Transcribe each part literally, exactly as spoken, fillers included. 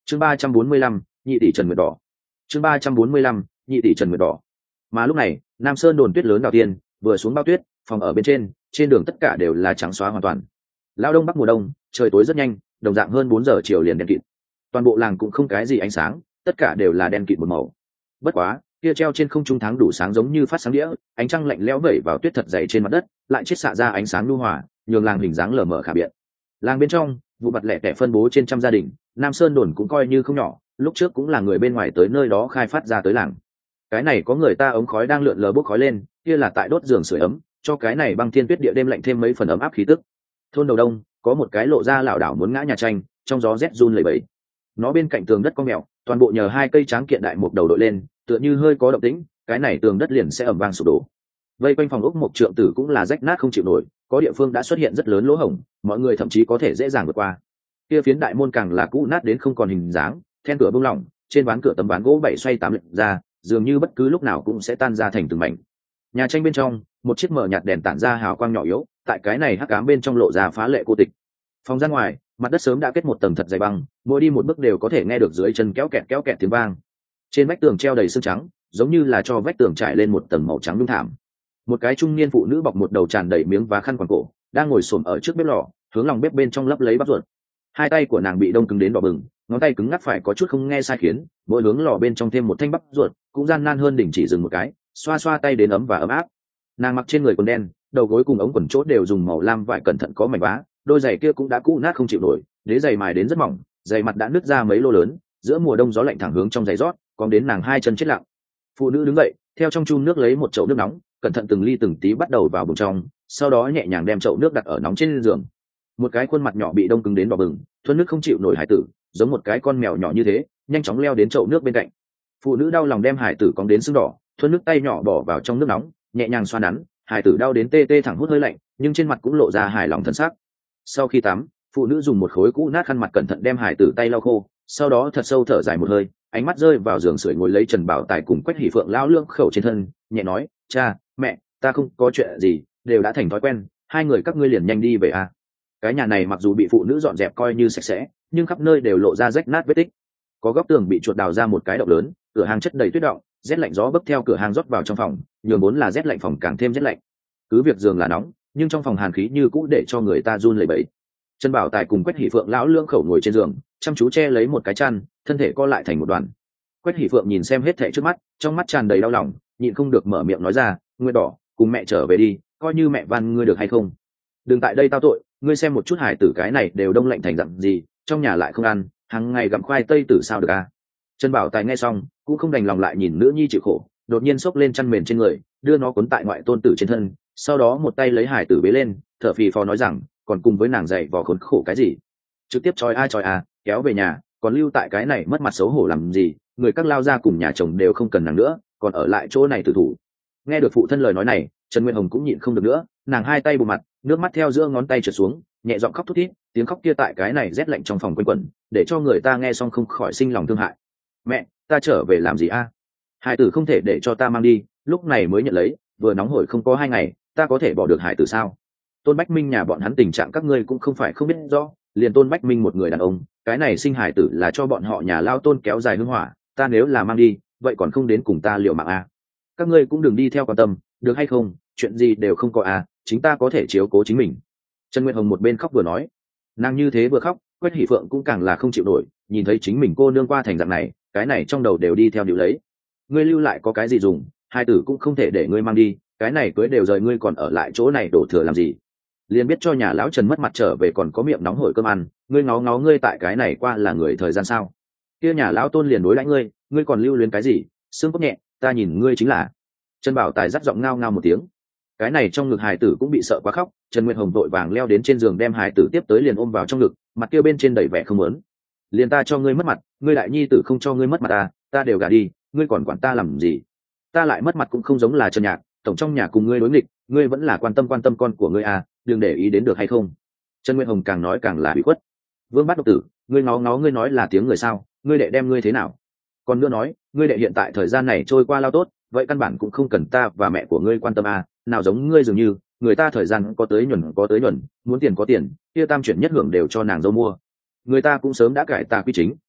chương ba trăm bốn mươi lăm nhị tỷ trần nguyệt đỏ chương ba trăm bốn mươi lăm nhị tỷ trần nguyệt đỏ mà lúc này nam sơn đồn tuyết lớn đầu tiên vừa xuống bao tuyết, phòng ở bên trên trên đường tất cả đều là trắng xóa hoàn toàn. Lao đông bắc mùa đông, trời tối rất nhanh, đồng dạng hơn bốn giờ chiều liền đen kịt. Toàn bộ làng cũng không cái gì ánh sáng, tất cả đều là đen kịt một màu. Bất quá, kia treo trên không trung tháng đủ sáng giống như phát sáng đĩa, ánh trăng lạnh lẽo vẩy vào tuyết thật dày trên mặt đất, lại chiết xạ ra ánh sáng nhu hòa, nhường làng hình dáng lờ mờ khả biện. Làng bên trong, vụ mặt lẻ tẻ phân bố trên trăm gia đình, Nam Sơn đồn cũng coi như không nhỏ, lúc trước cũng là người bên ngoài tới nơi đó khai phát ra tới làng. Cái này có người ta ống khói đang lượn lờ bốc khói lên, kia là tại đốt giường sưởi ấm, cho cái này băng thiên tuyết địa đêm lạnh thêm mấy phần ấm áp khí tức. Thôn đầu đông có một cái lộ ra lảo đảo muốn ngã nhà tranh, trong gió rét run lẩy bẩy. Nó bên cạnh tường đất có mèo, toàn bộ nhờ hai cây tráng kiện đại mục đầu đội lên, tựa như hơi có động tĩnh, cái này tường đất liền sẽ ầm vang sụp đổ. Vây quanh phòng ốc mục trượng tử cũng là rách nát không chịu nổi, có địa phương đã xuất hiện rất lớn lỗ hổng, mọi người thậm chí có thể dễ dàng vượt qua. Kia phiến đại môn càng là cũ nát đến không còn hình dáng, then cửa bung lỏng, trên ván cửa tấm ván gỗ bảy xoay tám lệch ra, dường như bất cứ lúc nào cũng sẽ tan ra thành từng mảnh. Nhà tranh bên trong, một chiếc mở nhạt đèn tản ra hào quang nhỏ yếu, tại cái này hắc ám bên trong lộ ra phá lệ cô tịch. Phòng ra ngoài, mặt đất sớm đã kết một tầng thật dày băng, mỗi đi một bước đều có thể nghe được dưới chân kéo kẹt kéo kẹt tiếng vang. Trên vách tường treo đầy sương trắng, giống như là cho vách tường trải lên một tầng màu trắng nhung thảm. Một cái trung niên phụ nữ bọc một đầu tràn đầy miếng vá khăn quàng cổ, đang ngồi xổm ở trước bếp lò, hướng lòng bếp bên trong lấp lấy bắp ruột. Hai tay của nàng bị đông cứng đến đỏ bừng, ngón tay cứng ngắc phải có chút không nghe sai khiến, mỗi hướng lò bên trong thêm một thanh bắp ruột, cũng gian nan hơn đỉnh chỉ dừng một cái, xoa xoa tay đến ấm và ấm áp. Nàng mặc trên người quần đen, đầu gối cùng ống quần chốt đều dùng màu lam vải cẩn thận có mảnh vá, đôi giày kia cũng đã cũ nát không chịu nổi, đế giày mài đến rất mỏng, giày mặt đã nứt ra mấy lô lớn, giữa mùa đông gió lạnh thẳng hướng trong giày rót, còn đến nàng hai chân chết lặng. Phụ nữ đứng dậy, theo trong chum nước lấy một chậu nước nóng, cẩn thận từng ly từng tí bắt đầu vào bồn trong, sau đó nhẹ nhàng đem chậu nước đặt ở nóng trên giường. Một cái khuôn mặt nhỏ bị đông cứng đến đỏ bừng, thuần nước không chịu nổi hải tử, giống một cái con mèo nhỏ như thế, nhanh chóng leo đến chậu nước bên cạnh. Phụ nữ đau lòng đem hải tử cong đến sưng đỏ, thuần nước tay nhỏ bỏ vào trong nước nóng, nhẹ nhàng xoa nắn, hải tử đau đến tê tê thẳng hút hơi lạnh, nhưng trên mặt cũng lộ ra hài lòng thân sắc. Sau khi tắm, phụ nữ dùng một khối cũ nát khăn mặt cẩn thận đem hải tử tay lau khô, sau đó thật sâu thở dài một hơi, ánh mắt rơi vào giường sưởi ngồi lấy Trần Bảo Tài cùng Quách Hỷ Phượng lao lương khẩu trên thân, nhẹ nói, cha, mẹ, ta không có chuyện gì, đều đã thành thói quen, hai người các ngươi liền nhanh đi về à. Cái nhà này mặc dù bị phụ nữ dọn dẹp coi như sạch sẽ, nhưng khắp nơi đều lộ ra rách nát vết tích. Có góc tường bị chuột đào ra một cái động lớn, cửa hàng chất đầy tuyết động, rét lạnh gió bấc theo cửa hàng rót vào trong phòng, nhường vốn là rét lạnh phòng càng thêm rét lạnh. Cứ việc giường là nóng, nhưng trong phòng hàn khí như cũ để cho người ta run lẩy bẩy. Trần Bảo Tài cùng Quách Hỷ Phượng lão lưỡng khẩu ngồi trên giường, chăm chú che lấy một cái chăn, thân thể co lại thành một đoàn. Quách Hỷ Phượng nhìn xem hết thảy trước mắt, trong mắt tràn đầy đau lòng, nhịn không được mở miệng nói ra, "Nguyệt Đỏ, cùng mẹ trở về đi, coi như mẹ van ngươi được hay không? Đừng tại đây tao tội, ngươi xem một chút hải tử cái này đều đông lạnh thành dặn gì, trong nhà lại không ăn, hàng ngày gặm khoai tây tử sao được à?" Trần Bảo Tài nghe xong, cũng không đành lòng lại nhìn nữ nhi chịu khổ, đột nhiên xốc lên chăn mền trên người, đưa nó cuốn tại ngoại tôn tử trên thân, sau đó một tay lấy hải tử bế lên, thở phì phò nói rằng, còn cùng với nàng dạy vò khốn khổ cái gì? Trực tiếp trói ai trói à, kéo về nhà, còn lưu tại cái này mất mặt xấu hổ làm gì? Người các lao ra cùng nhà chồng đều không cần nàng nữa, còn ở lại chỗ này tử thủ. Nghe được phụ thân lời nói này, Trần Nguyên Hồng cũng nhịn không được nữa, nàng hai tay bù mặt, nước mắt theo giữa ngón tay trượt xuống, nhẹ giọng khóc thút thít, tiếng khóc kia tại cái này rét lạnh trong phòng quanh quẩn, để cho người ta nghe xong không khỏi sinh lòng thương hại. "Mẹ, ta trở về làm gì a? À? Hải tử không thể để cho ta mang đi, lúc này mới nhận lấy, vừa nóng hổi không có hai ngày, ta có thể bỏ được hải tử sao? Tôn Bách Minh nhà bọn hắn tình trạng các ngươi cũng không phải không biết rõ, liền Tôn Bách Minh một người đàn ông, cái này sinh hải tử là cho bọn họ nhà lao Tôn kéo dài hương hỏa, ta nếu là mang đi, vậy còn không đến cùng ta liệu mạng à? Các ngươi cũng đừng đi theo quan tâm, được hay không? Chuyện gì đều không có à, chính ta có thể chiếu cố chính mình." Trần Nguyệt Hồng một bên khóc vừa nói, nàng như thế vừa khóc, Quách Hỷ Phượng cũng càng là không chịu nổi, nhìn thấy chính mình cô nương qua thành dạng này, cái này trong đầu đều đi theo điệu lấy. Ngươi lưu lại có cái gì dùng, hai tử cũng không thể để ngươi mang đi, cái này cưới đều rời ngươi còn ở lại chỗ này đổ thừa làm gì? Liền biết cho nhà lão Trần mất mặt trở về còn có miệng nóng hổi cơm ăn, ngươi ngó ngó ngươi tại cái này qua là người thời gian sao? Kia nhà lão Tôn liền đối đãi ngươi, ngươi còn lưu luyến cái gì? Xương cốt nhẹ, ta nhìn ngươi chính là. Trần Bảo Tài dắt giọng ngao ngao một tiếng. Cái này trong ngực hài tử cũng bị sợ quá khóc, Trần Nguyệt Hồng vội vàng leo đến trên giường đem hài tử tiếp tới liền ôm vào trong ngực, mặt kia bên trên đầy vẻ không muốn. Liền ta cho ngươi mất mặt, ngươi đại nhi tử không cho ngươi mất mặt ta, ta đều gả đi, ngươi còn quản ta làm gì? Ta lại mất mặt cũng không giống là Trần Nhạc, tổng trong nhà cùng ngươi đối nghịch, ngươi vẫn là quan tâm quan tâm con của ngươi à, đừng để ý đến được hay không? Trần Nguyệt Hồng càng nói càng là bị khuất. Vương Bát Độc Tử, ngươi ngó ngó ngươi nói là tiếng người sao? Ngươi đệ đem ngươi thế nào? Còn nữa nói, ngươi đệ hiện tại thời gian này trôi qua lao tốt, vậy căn bản cũng không cần ta và mẹ của ngươi quan tâm à, nào giống ngươi dường như, người ta thời gian có tới nhuần có tới nhuần, muốn tiền có tiền, kia tam chuyển nhất hưởng đều cho nàng dâu mua. Người ta cũng sớm đã cải tà quy chính,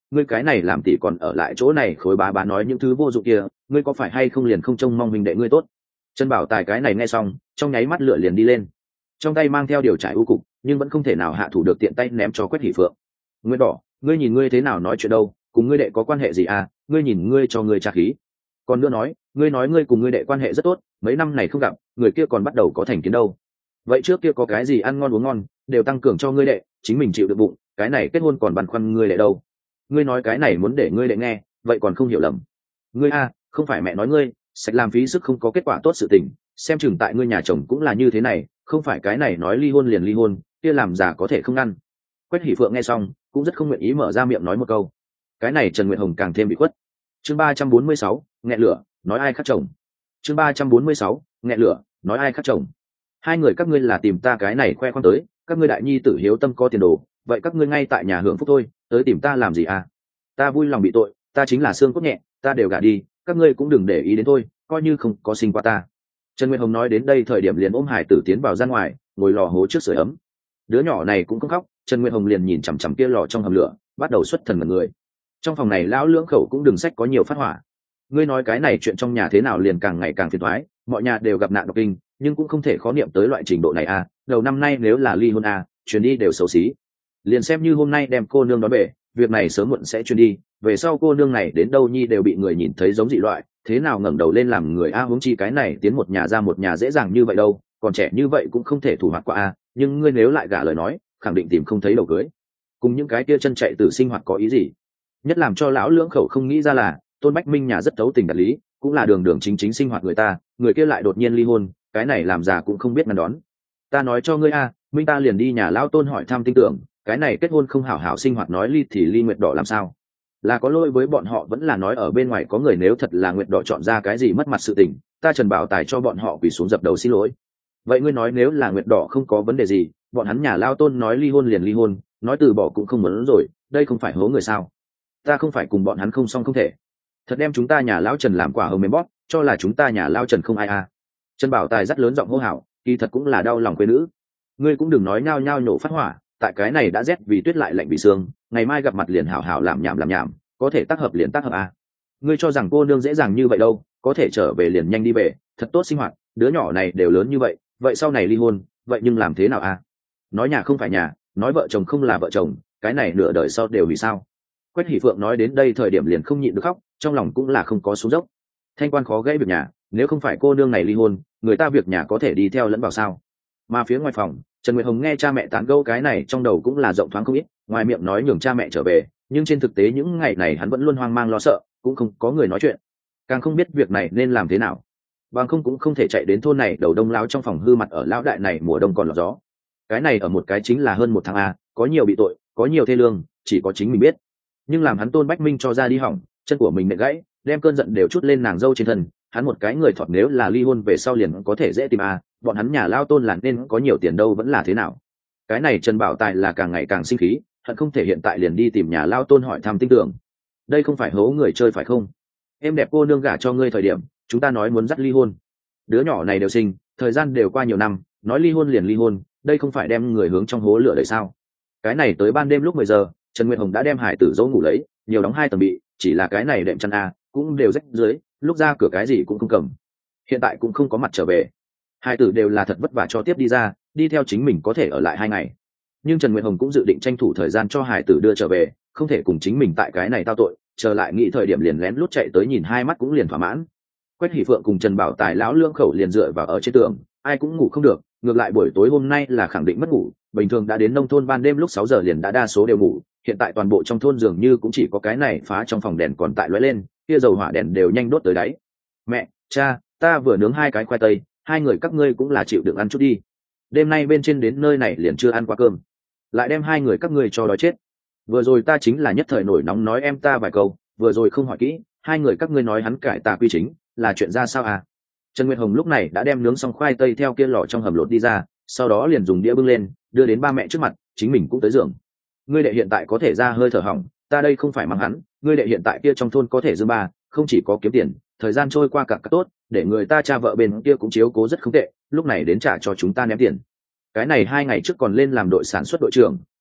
ngươi cái này làm tỷ còn ở lại chỗ này khối bá bá nói những thứ vô dụng kia, ngươi có phải hay không liền không trông mong mình đệ ngươi tốt. Trần Bảo Tài cái này nghe xong trong nháy mắt lửa liền đi lên, trong tay mang theo điều trải u cục nhưng vẫn không thể nào hạ thủ được, tiện tay ném cho Quách Hỷ Phượng. Nguyễn Đỏ, ngươi nhìn ngươi thế nào nói chuyện đâu, cùng ngươi đệ có quan hệ gì à, ngươi nhìn ngươi cho ngươi tra khí. Còn nữa nói, ngươi nói ngươi cùng ngươi đệ quan hệ rất tốt, mấy năm này không gặp, người kia còn bắt đầu có thành kiến đâu. Vậy trước kia có cái gì ăn ngon uống ngon, đều tăng cường cho ngươi đệ, chính mình chịu được bụng, cái này kết hôn còn băn khoăn ngươi đệ đâu. Ngươi nói cái này muốn để ngươi đệ nghe, vậy còn không hiểu lầm. Ngươi a, không phải mẹ nói ngươi, sạch làm phí sức không có kết quả tốt sự tình, xem chừng tại ngươi nhà chồng cũng là như thế này, không phải cái này nói ly hôn liền ly hôn, kia làm già có thể không ngăn. Quách Hỷ Phượng nghe xong cũng rất không nguyện ý mở ra miệng nói một câu. Cái này Trần Nguyệt Hồng càng thêm bị khuất. Chương ba trăm bốn mươi sáu, nghẹn lửa, nói ai khác chồng. Chương ba trăm bốn mươi sáu, nghẹn lửa, nói ai khác chồng. Hai người các ngươi là tìm ta cái này khoe khoang tới, các ngươi đại nhi tử hiếu tâm có tiền đồ, vậy các ngươi ngay tại nhà hưởng phúc thôi, tới tìm ta làm gì à? Ta vui lòng bị tội, ta chính là xương cốt nhẹ, ta đều gả đi, các ngươi cũng đừng để ý đến tôi, coi như không có sinh qua ta. Trần Nguyệt Hồng nói đến đây thời điểm liền ôm hải tử tiến vào ra ngoài, ngồi lò hố trước sưởi ấm. Đứa nhỏ này cũng không khóc, Trần Nguyệt Hồng liền nhìn chằm chằm kia lò trong hầm lửa, bắt đầu xuất thần mật người. Trong phòng này lão lưỡng khẩu cũng đừng sách có nhiều phát hỏa. Ngươi nói cái này chuyện trong nhà thế nào liền càng ngày càng phiền toái, mọi nhà đều gặp nạn độc kinh, nhưng cũng không thể khó niệm tới loại trình độ này à, đầu năm nay nếu là ly hôn à, chuyến đi đều xấu xí. Liền xem như hôm nay đem cô nương đón về, việc này sớm muộn sẽ chuyến đi, về sau cô nương này đến đâu nhi đều bị người nhìn thấy giống dị loại, thế nào ngẩng đầu lên làm người a, huống chi cái này tiến một nhà ra một nhà dễ dàng như vậy đâu, còn trẻ như vậy cũng không thể thủ hoạt qua a, nhưng ngươi nếu lại gả lời nói, khẳng định tìm không thấy đầu cưới. Cùng những cái kia chân chạy từ sinh hoạt có ý gì? Nhất làm cho lão lưỡng khẩu không nghĩ ra là, Tôn Bách Minh nhà rất thấu tình đạt lý, cũng là đường đường chính chính sinh hoạt người ta, người kia lại đột nhiên ly hôn, cái này làm già cũng không biết ngăn đón. Ta nói cho ngươi a, Minh ta liền đi nhà lão Tôn hỏi thăm tin tưởng, cái này kết hôn không hảo hảo sinh hoạt nói ly thì ly Nguyệt Đỏ làm sao? Là có lỗi với bọn họ vẫn là nói ở bên ngoài có người, nếu thật là Nguyệt Đỏ chọn ra cái gì mất mặt sự tình, ta Trần Bảo Tài cho bọn họ quỳ xuống dập đầu xin lỗi. Vậy ngươi nói nếu là Nguyệt Đỏ không có vấn đề gì, bọn hắn nhà lao Tôn nói ly hôn liền ly hôn, nói từ bỏ cũng không muốn rồi, đây không phải hố người sao? Ta không phải cùng bọn hắn không xong không thể. Thật đem chúng ta nhà lão Trần làm quả hờ mềm bóp, cho là chúng ta nhà lao Trần không ai à? Trần Bảo Tài rất lớn giọng hô hào, kỳ thật cũng là đau lòng quê nữ. Ngươi cũng đừng nói nhao nhao nhổ phát hỏa, tại cái này đã rét vì tuyết lại lạnh vì sương, ngày mai gặp mặt liền hảo hảo làm nhảm làm nhảm, có thể tác hợp liền tác hợp à? Ngươi cho rằng cô nương dễ dàng như vậy đâu, có thể trở về liền nhanh đi về, thật tốt sinh hoạt, đứa nhỏ này đều lớn như vậy, vậy sau này ly hôn, vậy nhưng làm thế nào à? Nói nhà không phải nhà, nói vợ chồng không là vợ chồng, cái này nửa đời sau đều vì sao? Quách Hỷ Phượng nói đến đây thời điểm liền không nhịn được khóc, trong lòng cũng là không có xuống dốc. Thanh quan khó gãy việc nhà, nếu không phải cô nương này ly hôn, người ta việc nhà có thể đi theo lẫn vào sao? Mà phía ngoài phòng, Trần Nguyệt Hồng nghe cha mẹ tán gẫu cái này trong đầu cũng là rộng thoáng không ít, ngoài miệng nói nhường cha mẹ trở về, nhưng trên thực tế những ngày này hắn vẫn luôn hoang mang lo sợ, cũng không có người nói chuyện, càng không biết việc này nên làm thế nào. Bằng không cũng không thể chạy đến thôn này đầu đông lão trong phòng hư mặt ở lão đại này mùa đông còn lọt gió. Cái này ở một cái chính là hơn một tháng a, có nhiều bị tội, có nhiều thê lương, chỉ có chính mình biết. Nhưng làm hắn Tôn Bách Minh cho ra đi hỏng, chân của mình nện gãy, đem cơn giận đều chút lên nàng dâu trên thân, hắn một cái người thọt nếu là ly hôn về sau liền có thể dễ tìm a, bọn hắn nhà lao Tôn là nên có nhiều tiền đâu vẫn là thế nào. Cái này Trần Bảo Tài là càng ngày càng sinh khí, hận không thể hiện tại liền đi tìm nhà lao Tôn hỏi thăm tin tưởng. Đây không phải hố người chơi phải không? Em đẹp cô nương gả cho ngươi thời điểm, chúng ta nói muốn dắt ly hôn. Đứa nhỏ này đều sinh, thời gian đều qua nhiều năm, nói ly hôn liền ly hôn, đây không phải đem người hướng trong hố lửa đấy sao? Cái này tới ban đêm lúc mười giờ, Trần Nguyệt Hồng đã đem hải tử dỗ ngủ lấy, nhiều đóng hai tầng bị, chỉ là cái này đệm chăn a, cũng đều rách dưới, lúc ra cửa cái gì cũng không cầm. Hiện tại cũng không có mặt trở về. Hải tử đều là thật vất vả cho tiếp đi ra, đi theo chính mình có thể ở lại hai ngày. Nhưng Trần Nguyệt Hồng cũng dự định tranh thủ thời gian cho hải tử đưa trở về, không thể cùng chính mình tại cái này tao tội, trở lại nghĩ thời điểm liền lén lút chạy tới nhìn hai mắt cũng liền thỏa mãn. Quách Hỷ Phượng cùng Trần Bảo Tài lão lương khẩu liền dựa vào ở trên tường, ai cũng ngủ không được, ngược lại buổi tối hôm nay là khẳng định mất ngủ, bình thường đã đến nông thôn ban đêm lúc sáu giờ liền đã đa số đều ngủ, hiện tại toàn bộ trong thôn dường như cũng chỉ có cái này phá trong phòng đèn còn tại lóe lên, kia dầu hỏa đèn đều nhanh đốt tới đáy. Mẹ, cha, ta vừa nướng hai cái khoai tây, hai người các ngươi cũng là chịu đựng ăn chút đi. Đêm nay bên trên đến nơi này liền chưa ăn qua cơm, lại đem hai người các ngươi cho đói chết. Vừa rồi ta chính là nhất thời nổi nóng nói em ta vài câu, vừa rồi không hỏi kỹ, hai người các ngươi nói hắn cải tà quy chính, là chuyện ra sao à? Trần Nguyệt Hồng lúc này đã đem nướng xong khoai tây theo kia lò trong hầm lột đi ra, sau đó liền dùng đĩa bưng lên, đưa đến ba mẹ trước mặt, chính mình cũng tới giường. Ngươi đệ hiện tại có thể ra hơi thở hỏng, ta đây không phải mắng hắn, ngươi đệ hiện tại kia trong thôn có thể dư ba, không chỉ có kiếm tiền, thời gian trôi qua cả cả tốt, để người ta cha vợ bên kia cũng chiếu cố rất không tệ, lúc này đến trả cho chúng ta ném tiền. Cái này hai ngày trước còn lên làm đội sản xuất đội trưởng,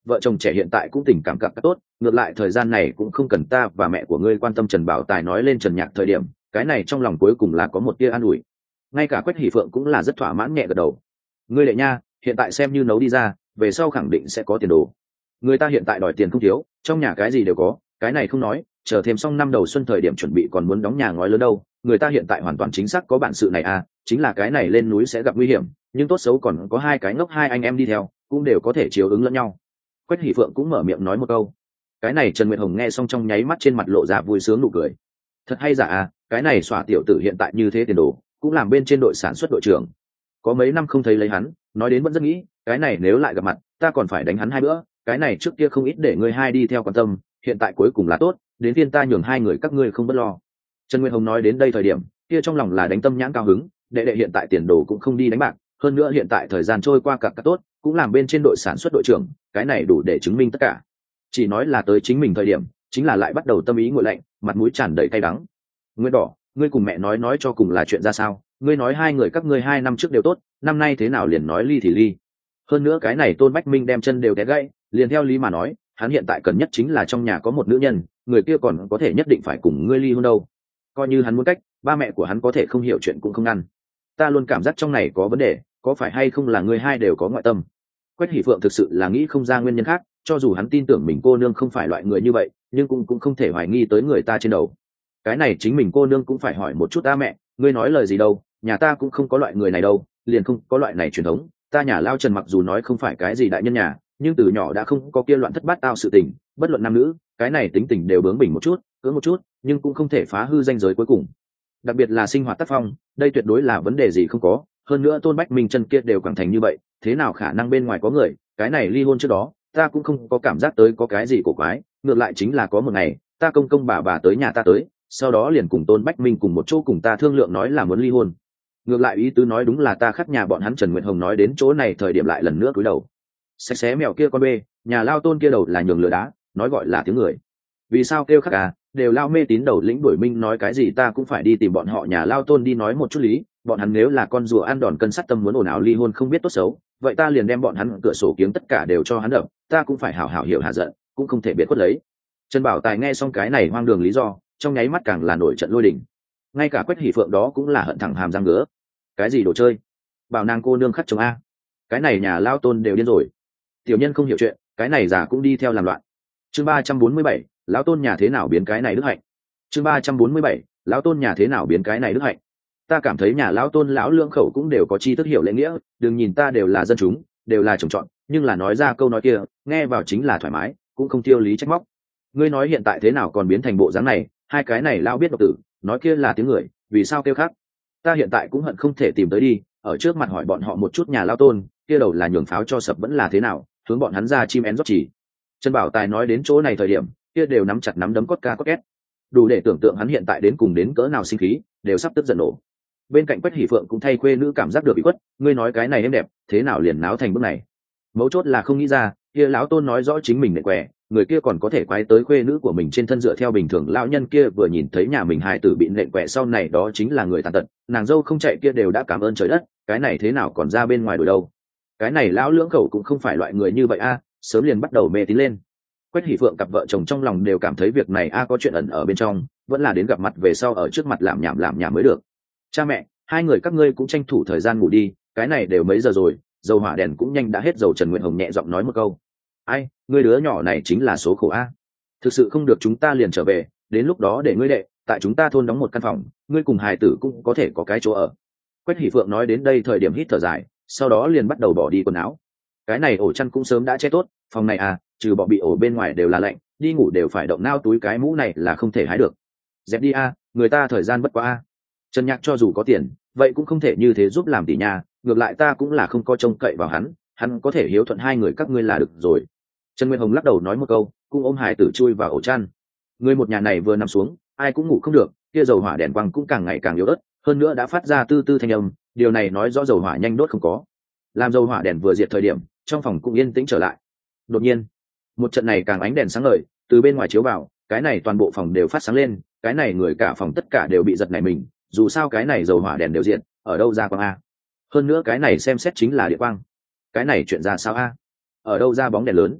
vợ chồng trẻ hiện tại cũng tình cảm cặp tốt, ngược lại thời gian này cũng không cần ta và mẹ của ngươi quan tâm. Trần Bảo Tài nói lên Trần Nhạc thời điểm, cái này trong lòng cuối cùng là có một tia an ủi. Ngay cả Quách Hỷ Phượng cũng là rất thỏa mãn nhẹ gật đầu. Ngươi đệ nha, hiện tại xem như nấu đi ra, về sau khẳng định sẽ có tiền đồ. Người ta hiện tại đòi tiền không thiếu, trong nhà cái gì đều có, cái này không nói, chờ thêm xong năm đầu xuân thời điểm chuẩn bị còn muốn đóng nhà ngói lớn đâu. Người ta hiện tại hoàn toàn chính xác có bản sự này à, chính là cái này lên núi sẽ gặp nguy hiểm, nhưng tốt xấu còn có hai cái ngốc hai anh em đi theo, cũng đều có thể chiếu ứng lẫn nhau. Quách Hỷ Phượng cũng mở miệng nói một câu. Cái này Trần Nguyệt Hồng nghe xong trong nháy mắt trên mặt lộ ra vui sướng nụ cười. Thật hay giả à, cái này xỏa tiểu tử hiện tại như thế tiền đồ, cũng làm bên trên đội sản xuất đội trưởng. Có mấy năm không thấy lấy hắn, nói đến vẫn rất nghĩ, cái này nếu lại gặp mặt, ta còn phải đánh hắn hai bữa, cái này trước kia không ít để ngươi hai đi theo quan tâm, hiện tại cuối cùng là tốt, đến phiên ta nhường hai người các ngươi không bất lo. Trần Nguyệt Hồng nói đến đây thời điểm, kia trong lòng là đánh tâm nhãn cao hứng, đệ đệ hiện tại tiền đồ cũng không đi đánh bạc, hơn nữa hiện tại thời gian trôi qua cặp cặp tốt, cũng làm bên trên đội sản xuất đội trưởng, cái này đủ để chứng minh tất cả. Chỉ nói là tới chính mình thời điểm, chính là lại bắt đầu tâm ý nguội lạnh, mặt mũi tràn đầy cay đắng. Nguyên Đỏ, ngươi cùng mẹ nói nói cho cùng là chuyện ra sao? Ngươi nói hai người các ngươi hai năm trước đều tốt, năm nay thế nào liền nói ly thì ly? Hơn nữa cái này Tôn Bách Minh đem chân đều té gãy, liền theo lý mà nói, hắn hiện tại cần nhất chính là trong nhà có một nữ nhân, người kia còn có thể nhất định phải cùng ngươi ly hôn đâu. Coi như hắn muốn cách, ba mẹ của hắn có thể không hiểu chuyện cũng không ngăn. Ta luôn cảm giác trong này có vấn đề, có phải hay không là ngươi hai đều có ngoại tâm? Quách Hỷ Phượng thực sự là nghĩ không ra nguyên nhân khác, cho dù hắn tin tưởng mình cô nương không phải loại người như vậy, nhưng cũng cũng không thể hoài nghi tới người ta trên đầu. Cái này chính mình cô nương cũng phải hỏi một chút ta mẹ, ngươi nói lời gì đâu, nhà ta cũng không có loại người này đâu, liền không có loại này truyền thống. Ta nhà Lao Trần mặc dù nói không phải cái gì đại nhân nhà, nhưng từ nhỏ đã không có kia loạn thất bát tao sự tình, bất luận nam nữ, cái này tính tình đều bướng bỉnh một chút, cưỡng một chút, nhưng cũng không thể phá hư danh giới cuối cùng. Đặc biệt là sinh hoạt tác phong, đây tuyệt đối là vấn đề gì không có. Hơn nữa Tôn Bách Minh chân kia đều quẳng thành như vậy, thế nào khả năng bên ngoài có người? Cái này ly hôn trước đó, ta cũng không có cảm giác tới có cái gì cổ quái, ngược lại chính là có một ngày, ta công công bà bà tới nhà ta tới, sau đó liền cùng Tôn Bách Minh cùng một chỗ cùng ta thương lượng nói là muốn ly hôn. Ngược lại ý tứ nói đúng là ta khắc nhà bọn hắn. Trần Nguyệt Hồng nói đến chỗ này thời điểm lại lần nữa cúi đầu. Sạch xé mèo kia con bê, nhà Lao Tôn kia đầu là nhường lửa đá, nói gọi là tiếng người. Vì sao kêu khắc à, đều Lao mê tín đầu lĩnh đuổi minh nói cái gì ta cũng phải đi tìm bọn họ nhà Lao Tôn đi nói một chút lý, bọn hắn nếu là con rùa ăn đòn cân sắt tâm muốn ồn ào ly hôn không biết tốt xấu, vậy ta liền đem bọn hắn cửa sổ kiếng tất cả đều cho hắn đập, ta cũng phải hảo hảo hiểu hạ giận, cũng không thể biết quất lấy. Trần Bảo Tài nghe xong cái này hoang đường lý do, trong nháy mắt càng là nổi trận lôi đình. Ngay cả Quách Hỷ Phượng đó cũng là hận thẳng hàm răng ngứa. Cái gì đồ chơi? Bảo nàng cô nương khắc chồng a. Cái này nhà Lao Tôn đều điên rồi. Tiểu nhân không hiểu chuyện, cái này già cũng đi theo làm loạn. Chương ba trăm bốn mươi bảy, lão Tôn nhà thế nào biến cái này đức hạnh. Chương ba trăm bốn mươi bảy, lão Tôn nhà thế nào biến cái này đức hạnh. Ta cảm thấy nhà lão Tôn lão lương khẩu cũng đều có chi thức hiểu lễ nghĩa, đừng nhìn ta đều là dân chúng, đều là trồng trọt, nhưng là nói ra câu nói kia, nghe vào chính là thoải mái, cũng không tiêu lý trách móc. Ngươi nói hiện tại thế nào còn biến thành bộ dáng này, hai cái này lão biết độc tử, nói kia là tiếng người, vì sao kêu khác? Ta hiện tại cũng hận không thể tìm tới đi, ở trước mặt hỏi bọn họ một chút nhà Lao Tôn kia đầu là nhường pháo cho sập vẫn là thế nào, hướng bọn hắn ra chim én rót chỉ. Trần Bảo Tài nói đến chỗ này thời điểm, kia đều nắm chặt nắm đấm cốt ca cốt két, đủ để tưởng tượng hắn hiện tại đến cùng đến cỡ nào sinh khí, đều sắp tức giận nổ. Bên cạnh Quách Hỷ Phượng cũng thay khuê nữ cảm giác được bị quất, ngươi nói cái này em đẹp, thế nào liền náo thành bước này? Mấu chốt là không nghĩ ra, kia lão Tôn nói rõ chính mình nệ què, người kia còn có thể quay tới khuê nữ của mình trên thân dựa theo bình thường. Lão nhân kia vừa nhìn thấy nhà mình hài tử bị nện quẹ sau này đó chính là người tàn tật, nàng dâu không chạy kia đều đã cảm ơn trời đất, cái này thế nào còn ra bên ngoài đổi đâu? Cái này lão lưỡng khẩu cũng không phải loại người như vậy a, sớm liền bắt đầu mê tín lên. Quách Hỷ Phượng cặp vợ chồng trong lòng đều cảm thấy việc này a có chuyện ẩn ở bên trong, vẫn là đến gặp mặt về sau ở trước mặt làm nhảm làm nhảm mới được. Cha mẹ, hai người các ngươi cũng tranh thủ thời gian ngủ đi, cái này đều mấy giờ rồi, dầu hỏa đèn cũng nhanh đã hết dầu. Trần Nguyệt Hồng nhẹ giọng nói một câu. Ai, ngươi đứa nhỏ này chính là số khổ a. Thực sự không được chúng ta liền trở về, đến lúc đó để ngươi đệ tại chúng ta thôn đóng một căn phòng, ngươi cùng hài tử cũng có thể có cái chỗ ở. Quách Hỷ Phượng nói đến đây thời điểm hít thở dài, sau đó liền bắt đầu bỏ đi quần áo. Cái này ổ chăn cũng sớm đã che tốt, phòng này à, trừ bỏ bị ổ bên ngoài đều là lạnh, đi ngủ đều phải động nao túi, cái mũ này là không thể hái được. Dẹp đi a, người ta thời gian bất quá a. Trần Nhạc cho dù có tiền, vậy cũng không thể như thế giúp làm tỷ nhà, ngược lại ta cũng là không có trông cậy vào hắn, hắn có thể hiếu thuận hai người các ngươi là được rồi. Trần Nguyên Hồng lắc đầu nói một câu, cũng ôm hài tử chui vào ổ chăn. Người một nhà này vừa nằm xuống, ai cũng ngủ không được, kia dầu hỏa đèn quang cũng càng ngày càng yếu ớt, hơn nữa đã phát ra tư tư thanh âm, điều này nói rõ dầu hỏa nhanh đốt không có. Làm dầu hỏa đèn vừa diệt thời điểm, trong phòng cũng yên tĩnh trở lại. Đột nhiên, một trận này càng ánh đèn sáng ngời, từ bên ngoài chiếu vào, cái này toàn bộ phòng đều phát sáng lên, cái này người cả phòng tất cả đều bị giật nảy mình, dù sao cái này dầu hỏa đèn đều diệt, ở đâu ra quang a? Hơn nữa cái này xem xét chính là địa quang. Cái này chuyện ra sao a? Ở đâu ra bóng đèn lớn?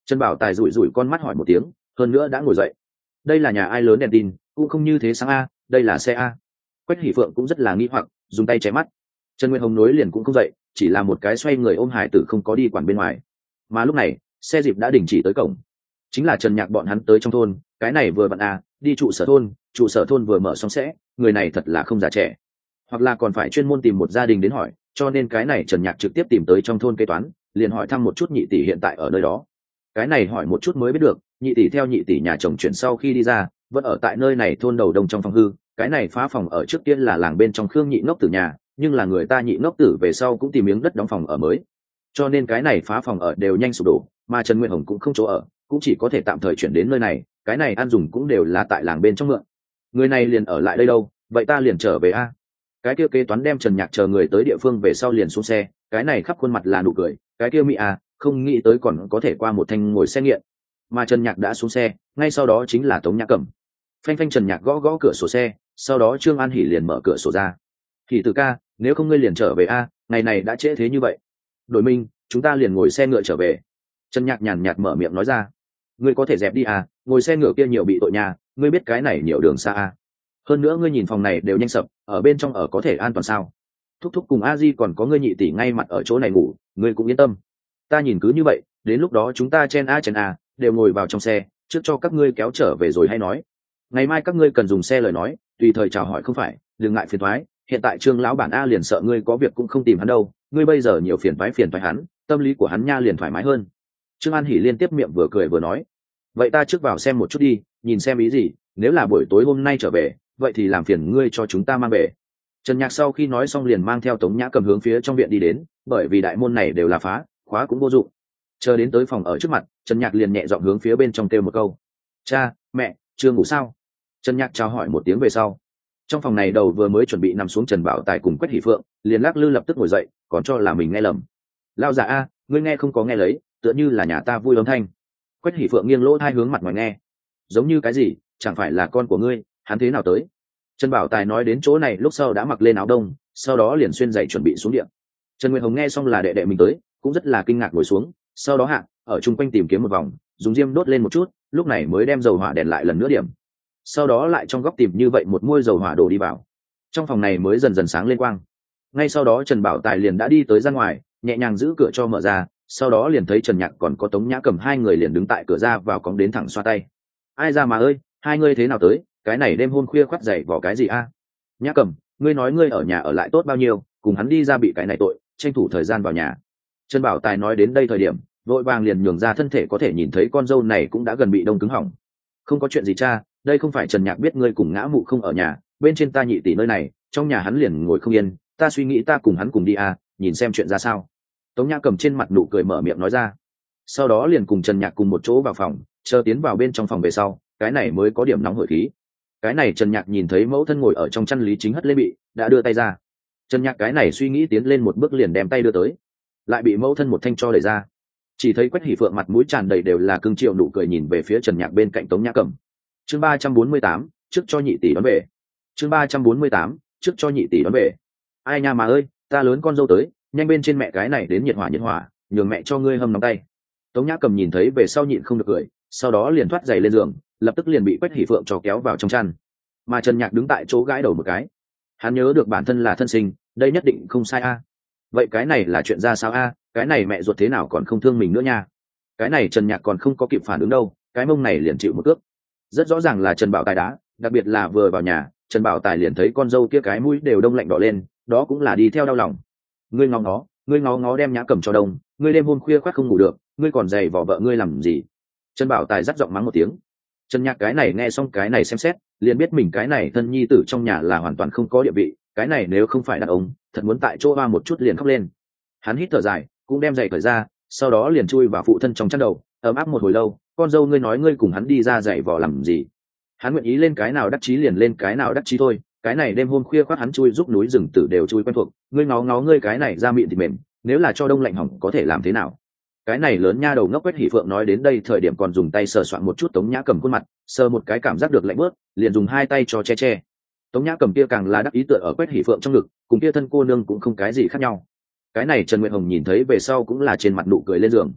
Trần Bảo Tài rủi rủi con mắt hỏi một tiếng, hơn nữa đã ngồi dậy. Đây là nhà ai lớn đèn tin, cũng không như thế sáng a, đây là xe a. Quách Hỷ Phượng cũng rất là nghi hoặc, dùng tay che mắt. Trần Nguyên Hồng nối liền cũng không dậy, chỉ là một cái xoay người ôm hải tử không có đi quản bên ngoài. Mà lúc này xe dịp đã đình chỉ tới cổng, chính là Trần Nhạc bọn hắn tới trong thôn. Cái này vừa vặn à, đi trụ sở thôn, trụ sở thôn vừa mở xong sẽ, người này thật là không già trẻ, hoặc là còn phải chuyên môn tìm một gia đình đến hỏi, cho nên cái này Trần Nhạc trực tiếp tìm tới trong thôn kế toán, liền hỏi thăm một chút nhị tỷ hiện tại ở nơi đó. Cái này hỏi một chút mới biết được, nhị tỷ theo nhị tỷ nhà chồng chuyển sau khi đi ra, vẫn ở tại nơi này thôn đầu đông trong phòng hư. Cái này phá phòng ở trước tiên là làng bên trong Khương Nhị Ngốc Tử nhà, nhưng là người ta Nhị Ngốc Tử về sau cũng tìm miếng đất đóng phòng ở mới, cho nên cái này phá phòng ở đều nhanh sụp đổ, mà Trần Nguyên Hồng cũng không chỗ ở, cũng chỉ có thể tạm thời chuyển đến nơi này. Cái này ăn dùng cũng đều là tại làng bên trong mượn, người này liền ở lại đây đâu, vậy ta liền trở về a. Cái kia kế toán đem Trần Nhạc chờ người tới địa phương về sau liền xuống xe, cái này khắp khuôn mặt là nụ cười, cái kia mỹ à, không nghĩ tới còn có thể qua một thanh ngồi xe nghiện. Mà Trần Nhạc đã xuống xe, ngay sau đó chính là Tống Nhã Cẩm. Phanh phanh Trần Nhạc gõ gõ cửa sổ xe, sau đó Trương An Hỉ liền mở cửa sổ ra. Hỉ từ ca, nếu không ngươi liền trở về a, ngày này đã trễ thế như vậy. Đội Minh, chúng ta liền ngồi xe ngựa trở về. Trần Nhạc nhàn nhạt mở miệng nói ra. Ngươi có thể dẹp đi à, ngồi xe ngựa kia nhiều bị tội nhà, ngươi biết cái này nhiều đường xa à. Hơn nữa ngươi nhìn phòng này đều nhanh sập, ở bên trong ở có thể an toàn sao? Thúc thúc cùng a di còn có ngươi nhị tỷ ngay mặt ở chỗ này ngủ, ngươi cũng yên tâm. Ta nhìn cứ như vậy, đến lúc đó chúng ta chen a chen a, đều ngồi vào trong xe, trước cho các ngươi kéo trở về rồi hay nói. Ngày mai các ngươi cần dùng xe lời nói, tùy thời chào hỏi không phải, đừng ngại phiền toái. Hiện tại Trương lão bản a liền sợ ngươi có việc cũng không tìm hắn đâu, ngươi bây giờ nhiều phiền toái phiền toái hắn, tâm lý của hắn nha liền thoải mái hơn. Trương An Hỉ liên tiếp miệng vừa cười vừa nói, vậy ta trước vào xem một chút đi, nhìn xem ý gì, nếu là buổi tối hôm nay trở về, vậy thì làm phiền ngươi cho chúng ta mang về. Trần Nhạc sau khi nói xong liền mang theo Tống Nhã Cầm hướng phía trong viện đi đến, bởi vì đại môn này đều là phá, khóa cũng vô dụng. Chờ đến tới phòng ở trước mặt, Trần Nhạc liền nhẹ giọng hướng phía bên trong kêu một câu, cha, mẹ, chưa ngủ sao? Trần Nhạc chào hỏi một tiếng về sau, trong phòng này đầu vừa mới chuẩn bị nằm xuống Trần Bảo Tài cùng Quách Hỷ Phượng liền lắc lư lập tức ngồi dậy, còn cho là mình nghe lầm. Lao giả a, ngươi nghe không có nghe lấy, tựa như là nhà ta vui âm thanh. Quách Hỷ Phượng nghiêng lỗ hai hướng mặt ngoài nghe, giống như cái gì, chẳng phải là con của ngươi, hắn thế nào tới? Trần Bảo Tài nói đến chỗ này lúc sau đã mặc lên áo đông, sau đó liền xuyên giày chuẩn bị xuống điện. Trần Nguyên Hồng nghe xong là đệ đệ mình tới, cũng rất là kinh ngạc ngồi xuống, sau đó hạ ở chung quanh tìm kiếm một vòng, dùng diêm đốt lên một chút, lúc này mới đem dầu hỏa đèn lại lần nữa điểm. Sau đó lại trong góc tìm như vậy một muôi dầu hỏa đổ đi vào, trong phòng này mới dần dần sáng lên quang. Ngay sau đó Trần Bảo Tài liền đã đi tới ra ngoài, nhẹ nhàng giữ cửa cho mở ra, sau đó liền thấy Trần Nhạc còn có Tống Nhã Cầm hai người liền đứng tại cửa ra vào cóng đến thẳng xoa tay. Ai ra mà ơi, hai ngươi thế nào tới, cái này đêm hôm khuya khoắt dậy vỏ cái gì a? Nhã Cầm, ngươi nói ngươi ở nhà ở lại tốt bao nhiêu, cùng hắn đi ra bị cái này tội, tranh thủ thời gian vào nhà. Trần Bảo Tài nói đến đây thời điểm, vội vàng liền nhường ra thân thể có thể nhìn thấy con dâu này cũng đã gần bị đông cứng hỏng. Không có chuyện gì cha, đây không phải Trần Nhạc biết ngươi cùng ngã mụ không ở nhà, bên trên ta nhị tỷ nơi này, trong nhà hắn liền ngồi không yên, ta suy nghĩ ta cùng hắn cùng đi à, nhìn xem chuyện ra sao. Tống Nhã Cầm trên mặt nụ cười mở miệng nói ra, sau đó liền cùng Trần Nhạc cùng một chỗ vào phòng, chờ tiến vào bên trong phòng về sau, cái này mới có điểm nóng hổi khí. Cái này Trần Nhạc nhìn thấy mẫu thân ngồi ở trong chăn Lý Chính hất lên bị, đã đưa tay ra. Trần Nhạc cái này suy nghĩ tiến lên một bước liền đem tay đưa tới, lại bị mẫu thân một thanh cho đẩy ra. Chỉ thấy Quách Hỷ Phượng mặt mũi tràn đầy đều là cưng chiều nụ cười nhìn về phía Trần Nhạc bên cạnh Tống Nhã Cầm. Chương ba trăm bốn mươi tám, trước cho nhị tỷ đón về. Chương ba trăm bốn mươi tám, trước cho nhị tỷ đón về. Ai nha mà ơi, ta lớn con dâu tới, nhanh bên trên mẹ cái này đến nhiệt hỏa nhiệt hỏa, nhường mẹ cho ngươi hâm nóng tay. Tống Nhã Cầm nhìn thấy về sau nhịn không được cười, sau đó liền thoát giày lên giường, lập tức liền bị Quách Hỷ Phượng cho kéo vào trong chăn. Mà Trần Nhạc đứng tại chỗ gãi đầu một cái, hắn nhớ được bản thân là thân sinh, đây nhất định không sai a. Vậy cái này là chuyện ra sao a? Cái này mẹ ruột thế nào còn không thương mình nữa nha. Cái này Trần Nhạc còn không có kịp phản ứng đâu, cái mông này liền chịu một cước. Rất rõ ràng là Trần Bảo Tài đá, đặc biệt là vừa vào nhà, Trần Bảo Tài liền thấy con dâu kia cái mũi đều đông lạnh đỏ lên, đó cũng là đi theo đau lòng. Ngươi ngó ngó, ngươi ngó ngó đem Nhã Cầm cho đông, ngươi đêm hôm khuya khoác không ngủ được, ngươi còn giày vò vợ ngươi làm gì? Trần Bảo Tài dắt giọng mắng một tiếng. Trần Nhạc cái này nghe xong cái này xem xét, liền biết mình cái này thân nhi tử trong nhà là hoàn toàn không có địa vị, cái này nếu không phải đàn ông, thật muốn tại chỗ ba một chút liền khóc lên. Hắn hít thở dài, cũng đem giày cởi ra, sau đó liền chui vào phụ thân trong chăn đầu, ấm áp một hồi lâu. Con dâu ngươi nói ngươi cùng hắn đi ra giày vò làm gì? Hắn nguyện ý lên cái nào đắc chí liền lên cái nào đắc chí thôi, cái này đêm hôm khuya khoác hắn chui giúp núi rừng tử đều chui quen thuộc, ngươi ngó ngó ngươi cái này ra miệng thì mềm, nếu là cho đông lạnh hỏng có thể làm thế nào? Cái này lớn nha đầu ngốc. Quách Hỷ Phượng nói đến đây thời điểm còn dùng tay sờ soạn một chút Tống Nhã Cầm khuôn mặt, sờ một cái cảm giác được lạnh bớt, liền dùng hai tay cho che che. Tống Nhã Cầm kia càng là đắc ý tựa ở Quách Hỷ Phượng trong ngực, cùng kia thân cô nương cũng không cái gì khác nhau. Cái này Trần Nguyệt Hồng nhìn thấy về sau cũng là trên mặt nụ cười lên giường.